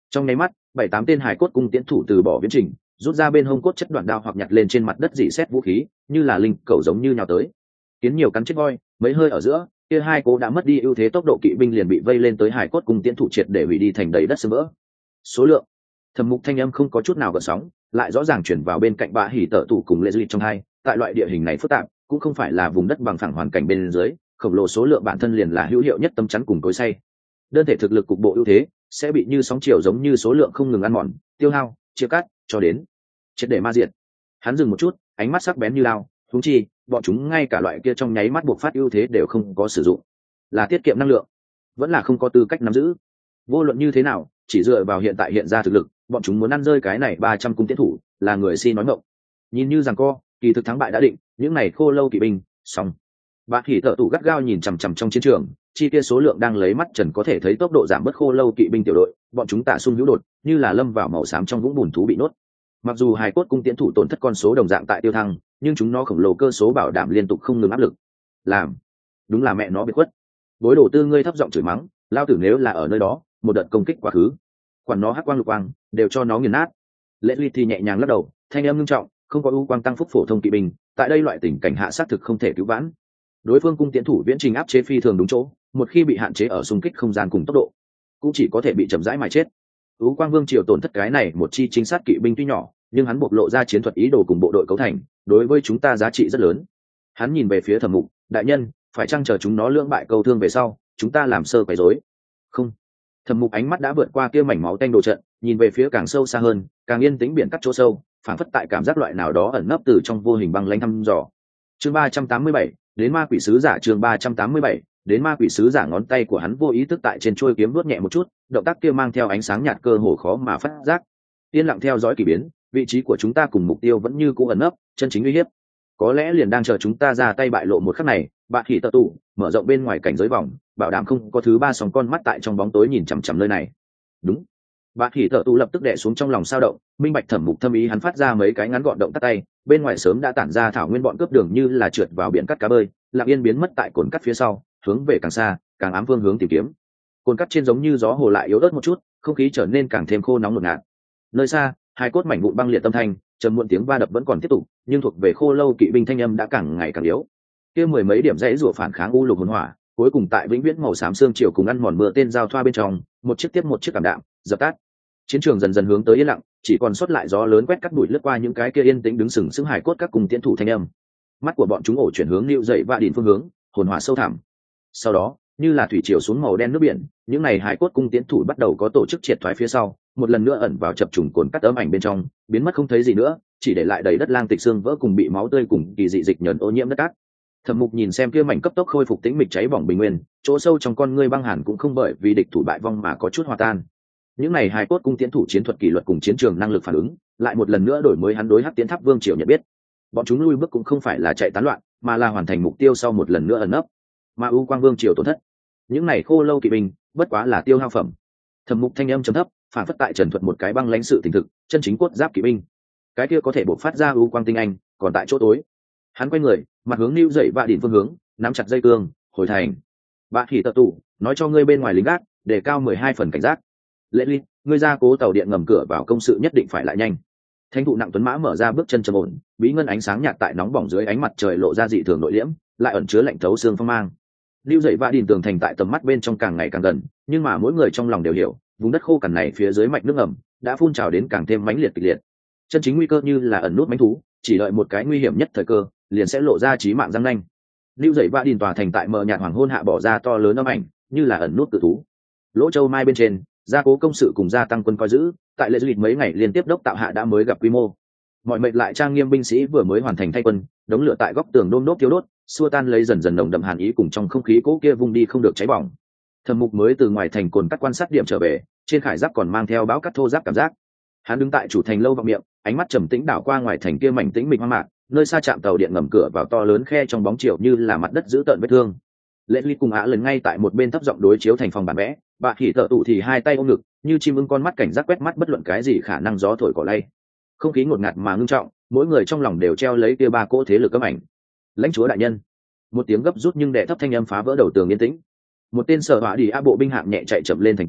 Trong nháy mắt bảy tám tên hải cốt cung tiễn thủ từ bỏ viễn trình, rút ra bên hông cốt chất đoạn đao hoặc nhặt lên trên mặt đất dỉ xét vũ khí, như là linh cầu giống như nhào tới. Kiến nhiều cắn chết voi, mấy hơi ở giữa kia hai cố đã mất đi ưu thế tốc độ kỵ binh liền bị vây lên tới hải cốt cung tiễn thủ triệt để hủy đi thành đầy đất sơ vỡ. Số lượng Thẩm Mục thanh âm không có chút nào gợn sóng, lại rõ ràng chuyển vào bên cạnh Bạ Hỉ Tở Tụ cùng Lệ Duy trong hai. Tại loại địa hình này phức tạp, cũng không phải là vùng đất bằng phẳng hoàn cảnh bên dưới, khổng lồ số lượng bản thân liền là hữu hiệu nhất tâm chắn cùng cối xay. Đơn thể thực lực cục bộ ưu thế sẽ bị như sóng chiều giống như số lượng không ngừng ăn mòn, tiêu hao, chia cắt, cho đến triệt để ma diệt. Hắn dừng một chút, ánh mắt sắc bén như lao, huống chi, bọn chúng ngay cả loại kia trong nháy mắt buộc phát ưu thế đều không có sử dụng, là tiết kiệm năng lượng, vẫn là không có tư cách nắm giữ. Vô luận như thế nào, chỉ dựa vào hiện tại hiện ra thực lực, bọn chúng muốn ăn rơi cái này ba trăm cung tiến thủ, là người si nói ngọng. Nhìn như rằng co, kỳ thực thắng bại đã định, những này khô lâu kỵ binh, xong. Bạ Hỉ Tở Tụ gắt gao nhìn chằm chằm trong chiến trường, chi kia số lượng đang lấy mắt trần có thể thấy tốc độ giảm bớt khô lâu kỵ binh tiểu đội, bọn chúng tả xung hữu đột, như là lâm vào màu xám trong vũng bùn thú bị nốt. Mặc dù hài cốt cung tiễn thủ tổn thất con số đồng dạng tại tiêu thăng, nhưng chúng nó khổng lồ cơ số bảo đảm liên tục không ngừng áp lực. Làm, đúng là mẹ nó biệt khuất. Bối đồ tư ngươi thấp giọng chửi mắng, lao tử nếu là ở nơi đó, một đợt công kích quá khứ, quản nó hắc quang lục quang, đều cho nó nghiền nát. Lệ Ly thì nhẹ nhàng lắc đầu, thanh âm nghiêm trọng, không có ưu quang tăng phúc phổ thông kỵ binh, tại đây loại tình cảnh hạ sát thực không thể cứu vãn. Đối phương cung tiễn thủ viễn trình áp chế phi thường đúng chỗ, một khi bị hạn chế ở xung kích không gian cùng tốc độ, cũng chỉ có thể bị chậm rãi mà chết. Ú Quang Vương triều tổn thất cái này một chi chính sát kỵ binh tuy nhỏ, nhưng hắn bộc lộ ra chiến thuật ý đồ cùng bộ đội cấu thành, đối với chúng ta giá trị rất lớn. Hắn nhìn về phía Thẩm Mục, đại nhân, phải chăng chờ chúng nó lưỡng bại câu thương về sau, chúng ta làm sơ quấy rối? Không. Thẩm Mục ánh mắt đã vượt qua kia mảnh máu tanh đồ trận, nhìn về phía càng sâu xa hơn, càng yên tĩnh biển cắt chỗ sâu, phảng phất tại cảm giác loại nào đó ẩn nấp từ trong vô hình băng lãnh thăm dò. Chương ba trăm tám mươi bảy, đến ma quỷ sứ giả. Chương ba trăm tám mươi bảy, đến ma quỷ sứ giả. Ngón tay của hắn vô ý thức tại trên chuôi kiếm vuốt nhẹ một chút, động tác kia mang theo ánh sáng nhạt cơ hồ khó mà phát giác. Yên lặng theo dõi kỳ biến, vị trí của chúng ta cùng mục tiêu vẫn như cũ ẩn nấp, chân chính uy hiếp có lẽ liền đang chờ chúng ta ra tay bại lộ một khắc này. Bạ Hỉ Tở Tụ mở rộng bên ngoài cảnh giới vòng, bảo đảm không có thứ ba sòng con mắt tại trong bóng tối nhìn chằm chằm nơi này. Đúng. Bạ Hỉ Tở Tụ lập tức đè xuống trong lòng sao động, minh bạch Thẩm Mục thâm ý, hắn phát ra mấy cái ngắn gọn động tác tay, bên ngoài sớm đã tản ra thảo nguyên bọn cướp đường như là trượt vào biển cắt cá bơi, lặng yên biến mất tại cồn cắt phía sau, hướng về càng xa, càng ám phương hướng tìm kiếm. Cồn cắt trên giống như gió hồ lại yếu ớt một chút, không khí trở nên càng thêm khô nóng ngột ngạt. Nơi xa, hai cốt mảnh vụn băng liệt tâm thanh, trầm muộn tiếng va đập vẫn còn tiếp tục, nhưng thuộc về khô lâu kỵ binh thanh âm đã càng ngày càng yếu. Kia mười mấy điểm rẽ rủa phản kháng u lục hồn hỏa, cuối cùng tại vĩnh viễn màu xám xương chiều cùng ăn mòn mưa tên giao thoa bên trong, một chiếc tiếp một chiếc cảm đạm, dập tắt. Chiến trường dần dần hướng tới yên lặng, chỉ còn sót lại gió lớn quét cắt bụi lướt qua những cái kia yên tĩnh đứng sừng sững hải cốt các cùng tiến thủ thanh âm. Mắt của bọn chúng ổ chuyển hướng lưu dậy và đỉnh phương hướng, hồn hỏa sâu thẳm. Sau đó, như là thủy triều xuống màu đen nước biển, những này hải cốt cung tiến thủ bắt đầu có tổ chức triệt thoái phía sau, một lần nữa ẩn vào chập trùng cồn cắt ấm ảnh bên trong, biến mất không thấy gì nữa, chỉ để lại đầy đất lang tịch xương vỡ cùng bị máu tươi cùng kỳ dị dịch nhờn ô nhiễm đất cát. Thẩm Mục nhìn xem kia mảnh cấp tốc khôi phục tĩnh mịch cháy bỏng bình nguyên, chỗ sâu trong con ngươi băng hàn cũng không bởi vì địch thủ bại vong mà có chút hòa tan. Những này hài cốt cung tiến thủ chiến thuật kỷ luật cùng chiến trường năng lực phản ứng, lại một lần nữa đổi mới hắn đối Hắc Tiến Tháp Vương triều nhận biết. Bọn chúng lui bước cũng không phải là chạy tán loạn, mà là hoàn thành mục tiêu sau một lần nữa ẩn nấp. Mà U Quang Vương triều tổn thất, những này khô lâu kỵ binh, bất quá là tiêu hao phẩm. Thẩm Mục thanh âm trầm thấp, phản phất tại trần thuật một cái băng lãnh sự tình thực, chân chính cốt giáp kỵ binh. Cái kia có thể bộc phát ra U Quang tinh anh, còn tại chỗ tối. Hắn quay người, mặt hướng lưu dậy và đỉnh phương hướng, nắm chặt dây cương, hồi thành. Bạ Hỉ Tở Tụ nói cho ngươi bên ngoài lính gác, để cao mười hai phần cảnh giác. Lệ Ly, ngươi ra cố tàu điện ngầm cửa vào công sự nhất định phải lại nhanh. Thánh thụ nặng tuấn mã mở ra bước chân trầm ổn, bí ngân ánh sáng nhạt tại nóng bỏng dưới ánh mặt trời lộ ra dị thường nội liễm, lại ẩn chứa lạnh thấu xương phong mang. Lưu dậy và đỉnh tường thành tại tầm mắt bên trong càng ngày càng gần, nhưng mà mỗi người trong lòng đều hiểu, vùng đất khô cằn này phía dưới mạch nước ngầm đã phun trào đến càng thêm mãnh liệt kịch liệt. Chân chính nguy cơ như là ẩn nút mãnh thú, chỉ đợi một cái nguy hiểm nhất thời cơ, liền sẽ lộ ra chí mạng răng nanh. Lưu dậy và đỉnh tòa thành tại mờ nhạt hoàng hôn hạ bỏ ra to lớn âm ảnh, như là ẩn nút cự thú. Lỗ Châu Mai bên trên, gia cố công sự cùng gia tăng quân coi giữ, tại lễ du lịch mấy ngày liên tiếp đốc tạo hạ đã mới gặp quy mô. Mọi mệnh lại trang nghiêm binh sĩ vừa mới hoàn thành thay quân, đống lửa tại góc tường đôm đốt thiêu đốt, xua tan lấy dần dần nồng đậm hàn ý cùng trong không khí cố kia vung đi không được cháy bỏng. Thẩm Mục mới từ ngoài thành cồn cắt quan sát điểm trở về, trên khải giáp còn mang theo bão cắt thô giáp cảm giác. Hắn đứng tại chủ thành lâu vọng miệng, ánh mắt trầm tĩnh đảo qua ngoài thành kia mảnh tĩnh mịch hoang mạc, nơi xa chạm tàu điện ngầm cửa vào to lớn khe trong bóng chiều như là mặt đất giữ tợn vết thương. Lệ Ly cùng Á lần ngay tại một bên thấp giọng đối chiếu thành phòng bản vẽ, Bạ Hỉ Tở Tụ thì hai tay ôm ngực, như chim ưng con mắt cảnh giác quét mắt bất luận cái gì khả năng gió thổi cỏ lay. Không khí ngột ngạt mà ngưng trọng, mỗi người trong lòng đều treo lấy kia ba cỗ thế lực cấm ảnh. Lãnh chúa đại nhân, một tiếng gấp rút nhưng đè thấp thanh âm phá vỡ đầu tường yên tĩnh. Một tên sở hỏa đi a bộ binh hạng nhẹ chạy chậm lên thành tường,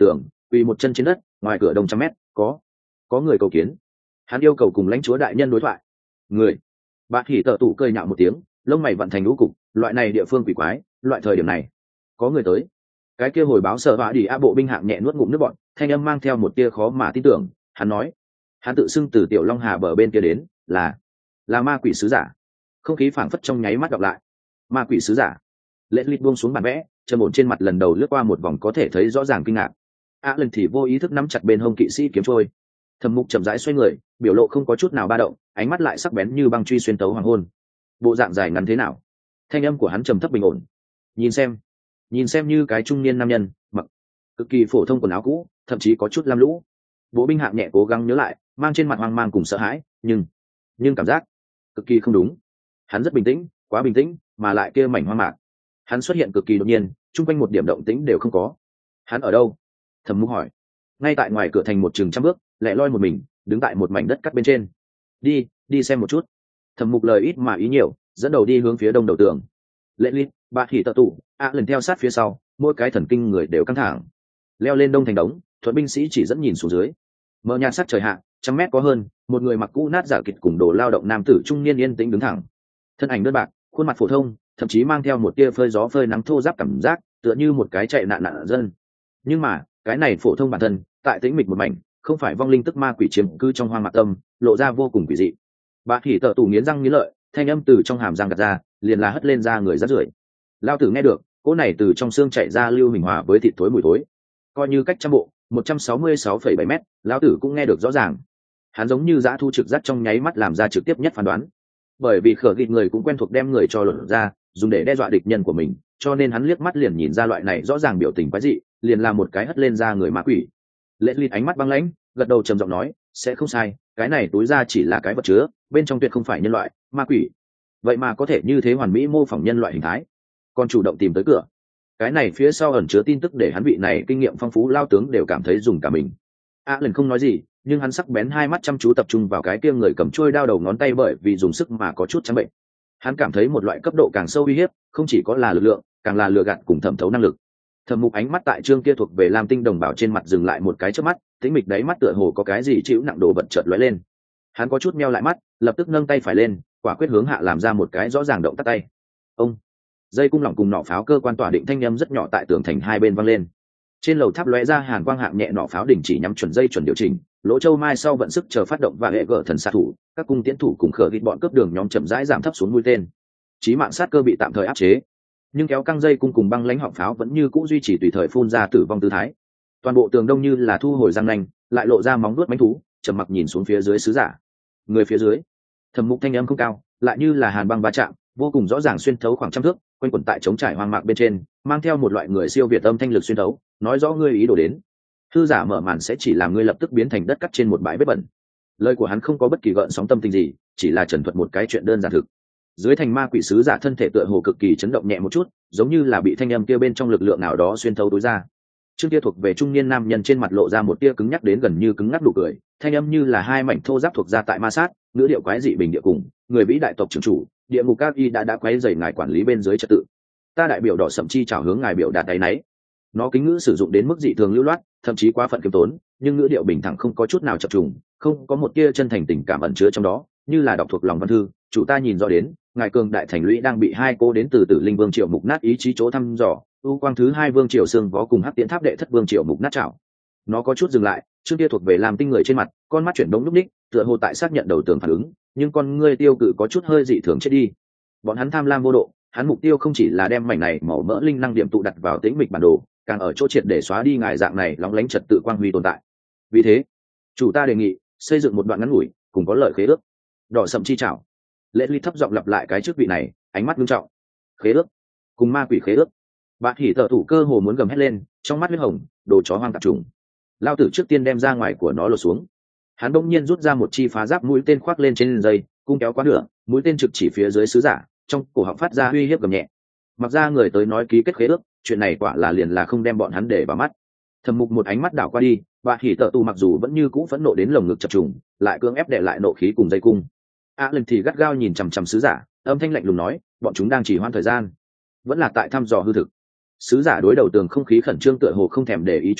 quỳ một chân trên đất, ngoài cửa đông trăm mét có có người cầu kiến. Hắn yêu cầu cùng lãnh chúa đại nhân đối thoại. Người. Bạt hỉ tợ tủ cười nhạo một tiếng, lông mày vận thành lũ cục, loại này địa phương quỷ quái, loại thời điểm này có người tới. Cái kia hồi báo sở vạ đi a bộ binh hạng nhẹ nuốt ngụm nước bọn, thanh âm mang theo một tia khó mà tin tưởng. Hắn nói, hắn tự xưng từ tiểu long hà bờ bên kia đến, là là ma quỷ sứ giả. Không khí phảng phất trong nháy mắt đọc lại. Ma quỷ sứ giả. Lệ lít buông xuống bàn vẽ, trầm ổn trên mặt lần đầu lướt qua một vòng có thể thấy rõ ràng kinh ngạc. A lần thì vô ý thức nắm chặt bên hông kỵ sĩ kiếm trôi. Thẩm Mục chậm rãi xoay người, biểu lộ không có chút nào ba động, ánh mắt lại sắc bén như băng truy xuyên tấu hoàng hôn. Bộ dạng dài ngắn thế nào? Thanh âm của hắn trầm thấp bình ổn. Nhìn xem, nhìn xem như cái trung niên nam nhân, mặc cực kỳ phổ thông quần áo cũ, thậm chí có chút lam lũ. Bộ binh hạng nhẹ cố gắng nhớ lại, mang trên mặt hoang mang cùng sợ hãi, nhưng nhưng cảm giác cực kỳ không đúng. Hắn rất bình tĩnh, quá bình tĩnh, mà lại kia mảnh hoang mạc. Hắn xuất hiện cực kỳ đột nhiên, chung quanh một điểm động tĩnh đều không có. Hắn ở đâu? Thẩm Mục hỏi. Ngay tại ngoài cửa thành một chừng trăm bước, lẻ loi một mình, đứng tại một mảnh đất cắt bên trên. Đi, đi xem một chút. Thẩm Mục lời ít mà ý nhiều, dẫn đầu đi hướng phía đông đầu tường. Lệ Lít, Bà Hỉ Tợ Tụ, A lần theo sát phía sau, mỗi cái thần kinh người đều căng thẳng. Leo lên đông thành đống, thuận binh sĩ chỉ dẫn nhìn xuống dưới. Mở nhạt sắc trời hạ, trăm mét có hơn, một người mặc cũ nát giả kịch cùng đồ lao động nam tử trung niên yên tĩnh đứng thẳng. Thân ảnh đơn bạc, khuôn mặt phổ thông, thậm chí mang theo một tia phơi gió phơi nắng thô ráp cảm giác, tựa như một cái chạy nạn nạn dân. Nhưng mà, cái này phổ thông bản thân, tại tĩnh mịch một mảnh, không phải vong linh tức ma quỷ chiếm cư trong hoang mạc tâm, lộ ra vô cùng quỷ dị. Bà Hỉ Tợ Tụ nghiến răng nghiến lợi, thanh âm từ trong hàm răng gạt ra, liền là hất lên ra người rát rưởi. Lao tử nghe được, cỗ này từ trong xương chạy ra lưu hình hòa với thịt thối mùi thối. Coi như cách trăm bộ, một trăm sáu mươi sáu phẩy bảy mét, lão tử cũng nghe được rõ ràng. Hắn giống như dã thu trực giác trong nháy mắt làm ra trực tiếp nhất phán đoán. Bởi vì khở gịt người cũng quen thuộc đem người cho lột ra, dùng để đe dọa địch nhân của mình, cho nên hắn liếc mắt liền nhìn ra loại này rõ ràng biểu tình quái dị, liền làm một cái hất lên ra người ma quỷ. Lệ Lít ánh mắt băng lãnh, gật đầu trầm giọng nói, sẽ không sai, cái này túi ra chỉ là cái vật chứa, bên trong tuyệt không phải nhân loại, ma quỷ. Vậy mà có thể như thế hoàn mỹ mô phỏng nhân loại hình thái, còn chủ động tìm tới cửa. Cái này phía sau ẩn chứa tin tức để hắn vị này kinh nghiệm phong phú lao tướng đều cảm thấy dùng cả mình. A lần không nói gì, nhưng hắn sắc bén hai mắt chăm chú tập trung vào cái kia người cầm chuôi đao đầu ngón tay, bởi vì dùng sức mà có chút trắng bệnh. Hắn cảm thấy một loại cấp độ càng sâu uy hiếp, không chỉ có là lực lượng, càng là lừa gạt cùng thẩm thấu năng lực. Thẩm Mục ánh mắt tại trương kia thuộc về lam tinh đồng bảo trên mặt dừng lại một cái chớp mắt, tĩnh mịch đáy mắt tựa hồ có cái gì chịu nặng đồ vật chợt lóe lên. Hắn có chút meo lại mắt, lập tức nâng tay phải lên, quả quyết hướng hạ làm ra một cái rõ ràng động tác tay. Ông dây cung lỏng cùng nỏ pháo cơ quan tỏa định thanh âm rất nhỏ tại tường thành hai bên vang lên. Trên lầu tháp lóe ra hàn quang hạng nhẹ, nỏ pháo đình chỉ nhắm chuẩn dây chuẩn điều chỉnh, lỗ châu mai sau vận sức chờ phát động và hệ gở thần xạ thủ, các cung tiễn thủ cùng khở gịt bọn cướp đường nhóm chậm rãi giảm thấp xuống mũi tên. Chí mạng sát cơ bị tạm thời áp chế, nhưng kéo căng dây cung cùng băng lãnh họng pháo vẫn như cũ duy trì tùy thời phun ra tử vong tư thái. Toàn bộ tường đông như là thu hồi răng nanh, lại lộ ra móng vuốt mãnh thú, trầm mặc nhìn xuống phía dưới sứ giả. Người phía dưới, Thẩm Mục thanh âm không cao, lại như là hàn băng va chạm, vô cùng rõ ràng xuyên thấu khoảng trăm thước, quanh quẩn tại trống trải hoang mạc bên trên, mang theo một loại người siêu việt âm thanh lực xuyên thấu, nói rõ ngươi ý đồ đến. Thư giả mở màn sẽ chỉ làm ngươi lập tức biến thành đất cắt trên một bãi bếp bẩn. Lời của hắn không có bất kỳ gợn sóng tâm tình gì, chỉ là trần thuật một cái chuyện đơn giản thực. Dưới thành ma quỷ sứ giả thân thể tựa hồ cực kỳ chấn động nhẹ một chút, giống như là bị thanh âm kia bên trong lực lượng nào đó xuyên thấu tối ra. Chương kia thuộc về trung niên nam nhân trên mặt lộ ra một tia cứng nhắc đến gần như cứng ngắc nụ cười, thanh âm như là hai mảnh thô giáp thuộc ra tại ma sát, ngữ điệu quái dị bình địa cùng, người vĩ đại tộc trưởng chủ, địa ngục các y đã đã quấy rầy ngài quản lý bên dưới trật tự. Ta đại biểu đỏ sậm chi chào hướng ngài biểu đạt đáy náy. Nó kính ngữ sử dụng đến mức dị thường lưu loát, thậm chí quá phận kiêm tốn, nhưng ngữ điệu bình thẳng không có chút nào chập trùng, không có một tia chân thành tình cảm ẩn chứa trong đó, như là đọc thuộc lòng văn thư. Chủ ta nhìn rõ đến, ngài cường đại thành lũy đang bị hai cô đến từ Tử Linh Vương Triều mục nát ý chí chỗ thăm dò, ưu quang thứ hai Vương Triều xương vó cùng hắc tiễn tháp đệ thất Vương Triều mục nát chảo. Nó có chút dừng lại, chương kia thuộc về làm tinh người trên mặt, con mắt chuyển động lúc ních, tựa hồ tại xác nhận đầu tường phản ứng, nhưng con ngươi tiêu cự có chút hơi dị thường chết đi. Bọn hắn tham lam vô độ, hắn mục tiêu không chỉ là đem mảnh này màu mỡ linh năng điểm tụ đặt vào tĩnh mịch bản đồ, càng ở chỗ triệt để xóa đi ngài dạng này lóng lánh trật tự quang huy tồn tại. Vì thế, chủ ta đề nghị xây dựng một đoạn ngắn ngủi, cùng có lợi khế ước. Đỏ sậm chi chảo. Lễ Ly thấp giọng lặp lại cái chức vị này, ánh mắt nghiêm trọng. Khế ước, cùng ma quỷ khế ước. Bạt Hỉ Tợ Tụ cơ hồ muốn gầm hét lên, trong mắt huyết hồng, đồ chó hoang tạp trùng. Lao tử trước tiên đem ra ngoài của nó lột xuống. Hắn bỗng nhiên rút ra một chi phá giáp mũi tên khoác lên trên dây, cung kéo quá nửa, mũi tên trực chỉ phía dưới sứ giả, trong cổ họng phát ra uy hiếp gầm nhẹ. Mặc ra người tới nói ký kết khế ước, chuyện này quả là liền là không đem bọn hắn để vào mắt. Thẩm Mục một ánh mắt đảo qua đi, Bạt Hỉ Tợ Tụ mặc dù vẫn như cũ phẫn nộ đến lồng ngực chập trùng, lại cưỡng ép đè lại nộ khí cùng dây cung. A lần thì gắt gao nhìn chằm chằm sứ giả, âm thanh lạnh lùng nói, bọn chúng đang chỉ hoãn thời gian, vẫn là tại thăm dò hư thực. Sứ giả đối đầu tường không khí khẩn trương tựa hồ không thèm để ý chút nào,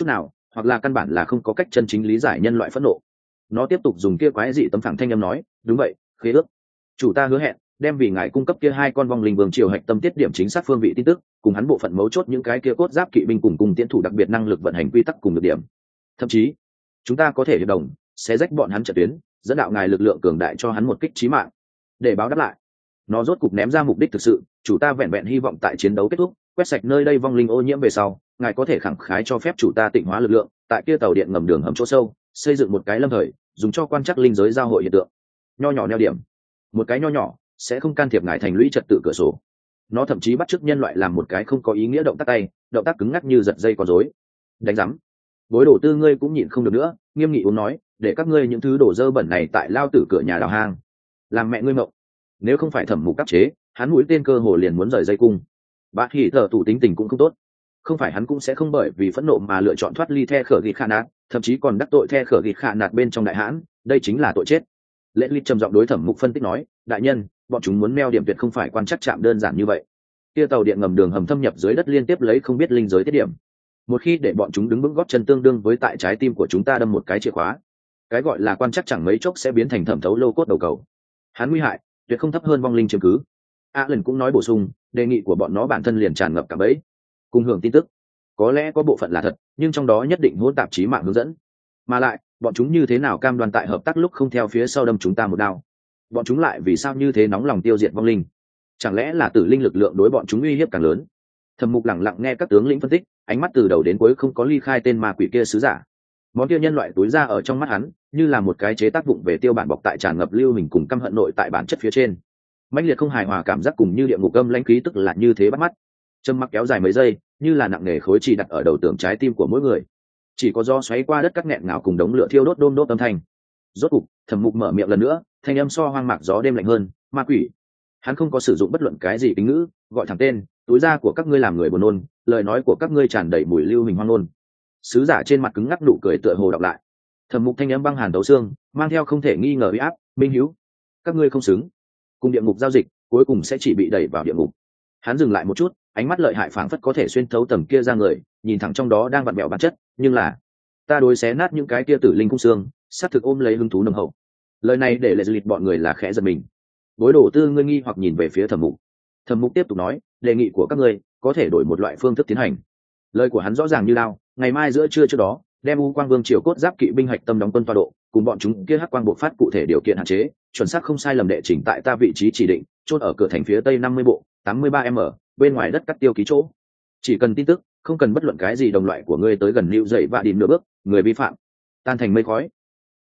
hoặc là căn bản là không có cách chân chính lý giải nhân loại phẫn nộ. Nó tiếp tục dùng kia quái dị tấm phẳng thanh âm nói, đúng vậy, khế ước, chủ ta hứa hẹn đem vì ngài cung cấp kia hai con vong linh vương triều hạch tâm tiết điểm chính xác phương vị tin tức, cùng hắn bộ phận mấu chốt những cái kia cốt giáp kỵ binh cùng cùng tiến thủ đặc biệt năng lực vận hành quy tắc cùng được điểm. Thậm chí chúng ta có thể hiệp đồng sẽ rách bọn hắn trận tuyến, dẫn đạo ngài lực lượng cường đại cho hắn một kích chí mạng. Để báo đáp lại, nó rốt cục ném ra mục đích thực sự, chủ ta vẹn vẹn hy vọng tại chiến đấu kết thúc, quét sạch nơi đây vong linh ô nhiễm về sau, ngài có thể khẳng khái cho phép chủ ta tịnh hóa lực lượng, tại kia tàu điện ngầm đường hầm chỗ sâu xây dựng một cái lâm thời dùng cho quan trắc linh giới giao hội hiện tượng. Nho nhỏ neo điểm, một cái nho nhỏ sẽ không can thiệp ngài thành lũy trật tự cửa sổ. Nó thậm chí bắt chước nhân loại làm một cái không có ý nghĩa động tác tay, động tác cứng ngắc như giật dây con rối. Đánh rắm. Bối đổ tư ngươi cũng nhịn không được nữa, nghiêm nghị uống nói, để các ngươi những thứ đổ dơ bẩn này tại lao tử cửa nhà đào hang, làm mẹ ngươi mộng. Nếu không phải thẩm mục đắc chế, hắn mũi tên cơ hồ liền muốn rời dây cung. Bác hỉ thở tủ tính tình cũng không tốt, không phải hắn cũng sẽ không bởi vì phẫn nộ mà lựa chọn thoát ly the khở gịt khả nạt, thậm chí còn đắc tội the khở gịt khả nạt bên trong đại hãn, đây chính là tội chết. Lễ ly trầm giọng đối thẩm mục phân tích nói, đại nhân, bọn chúng muốn neo điểm tuyệt không phải quan trắc chạm đơn giản như vậy. Kia tàu điện ngầm đường hầm thâm nhập dưới đất liên tiếp lấy không biết linh giới tiết điểm, một khi để bọn chúng đứng vững gót chân tương đương với tại trái tim của chúng ta đâm một cái chìa khóa, cái gọi là quan trắc chẳng mấy chốc sẽ biến thành thẩm thấu lô cốt đầu cầu. Hắn nguy hại tuyệt không thấp hơn vong linh chứng cứ. A lần cũng nói bổ sung, đề nghị của bọn nó bản thân liền tràn ngập cả bẫy cùng hưởng tin tức, có lẽ có bộ phận là thật, nhưng trong đó nhất định hỗn tạp chí mạng hướng dẫn. Mà lại bọn chúng như thế nào cam đoan tại hợp tác lúc không theo phía sau đâm chúng ta một đao? Bọn chúng lại vì sao như thế nóng lòng tiêu diệt vong linh? Chẳng lẽ là tử linh lực lượng đối bọn chúng uy hiếp càng lớn? Thẩm Mục lẳng lặng nghe các tướng lĩnh phân tích, ánh mắt từ đầu đến cuối không có ly khai tên ma quỷ kia sứ giả. Món kia nhân loại túi ra ở trong mắt hắn, như là một cái chế tác vụng về tiêu bản bọc tại tràn ngập lưu hình cùng căm hận nội tại bản chất phía trên. Mãnh liệt không hài hòa cảm giác cùng như địa ngục âm lãnh khí tức là như thế bắt mắt. Trầm mặc kéo dài mấy giây, như là nặng nề khối chỉ đặt ở đầu tường trái tim của mỗi người. Chỉ có gió xoáy qua đất cắt nghẹn ngào cùng đống lửa thiêu đốt đôm đốt âm thanh. Rốt cục, Thẩm Mục mở miệng lần nữa, thanh âm so hoang mạc gió đêm lạnh hơn, ma quỷ. Hắn không có sử dụng bất luận cái gì kính ngữ, gọi thẳng tên, túi da của các ngươi làm người buồn nôn, lời nói của các ngươi tràn đầy mùi lưu hình hoang nôn. Sứ giả trên mặt cứng ngắc nụ cười tựa hồ đọc lại. Thẩm Mục thanh âm băng hàn tấu xương, mang theo không thể nghi ngờ uy áp, minh hiếu, các ngươi không xứng cùng địa ngục giao dịch, cuối cùng sẽ chỉ bị đẩy vào địa ngục. Hắn dừng lại một chút, ánh mắt lợi hại phảng phất có thể xuyên thấu tầng kia ra người, nhìn thẳng trong đó đang vặn vẹo bản chất, nhưng là ta đối xé nát những cái kia tử linh cung xương, sát thực ôm lấy hứng thú nồng hậu. Lời này để lệ lịch bọn người là khẽ giật mình. Bối đổ tư ngươi nghi hoặc nhìn về phía Thẩm Mục. Thẩm Mục tiếp tục nói, đề nghị của các ngươi có thể đổi một loại phương thức tiến hành. Lời của hắn rõ ràng như lao, ngày mai giữa trưa trước đó, đem U Quang Vương triều cốt giáp kỵ binh hạch tâm đóng quân tọa độ, cùng bọn chúng kia hắc quang bộ phát cụ thể điều kiện hạn chế, chuẩn xác không sai lầm đệ chỉnh tại ta vị trí chỉ định, chốt ở cửa thành phía tây năm mươi bộ, tám mươi ba m, bên ngoài đất cắt tiêu ký chỗ. Chỉ cần tin tức, không cần bất luận cái gì đồng loại của ngươi tới gần lưu dậy và đi nửa bước, người vi phạm tan thành mây khói.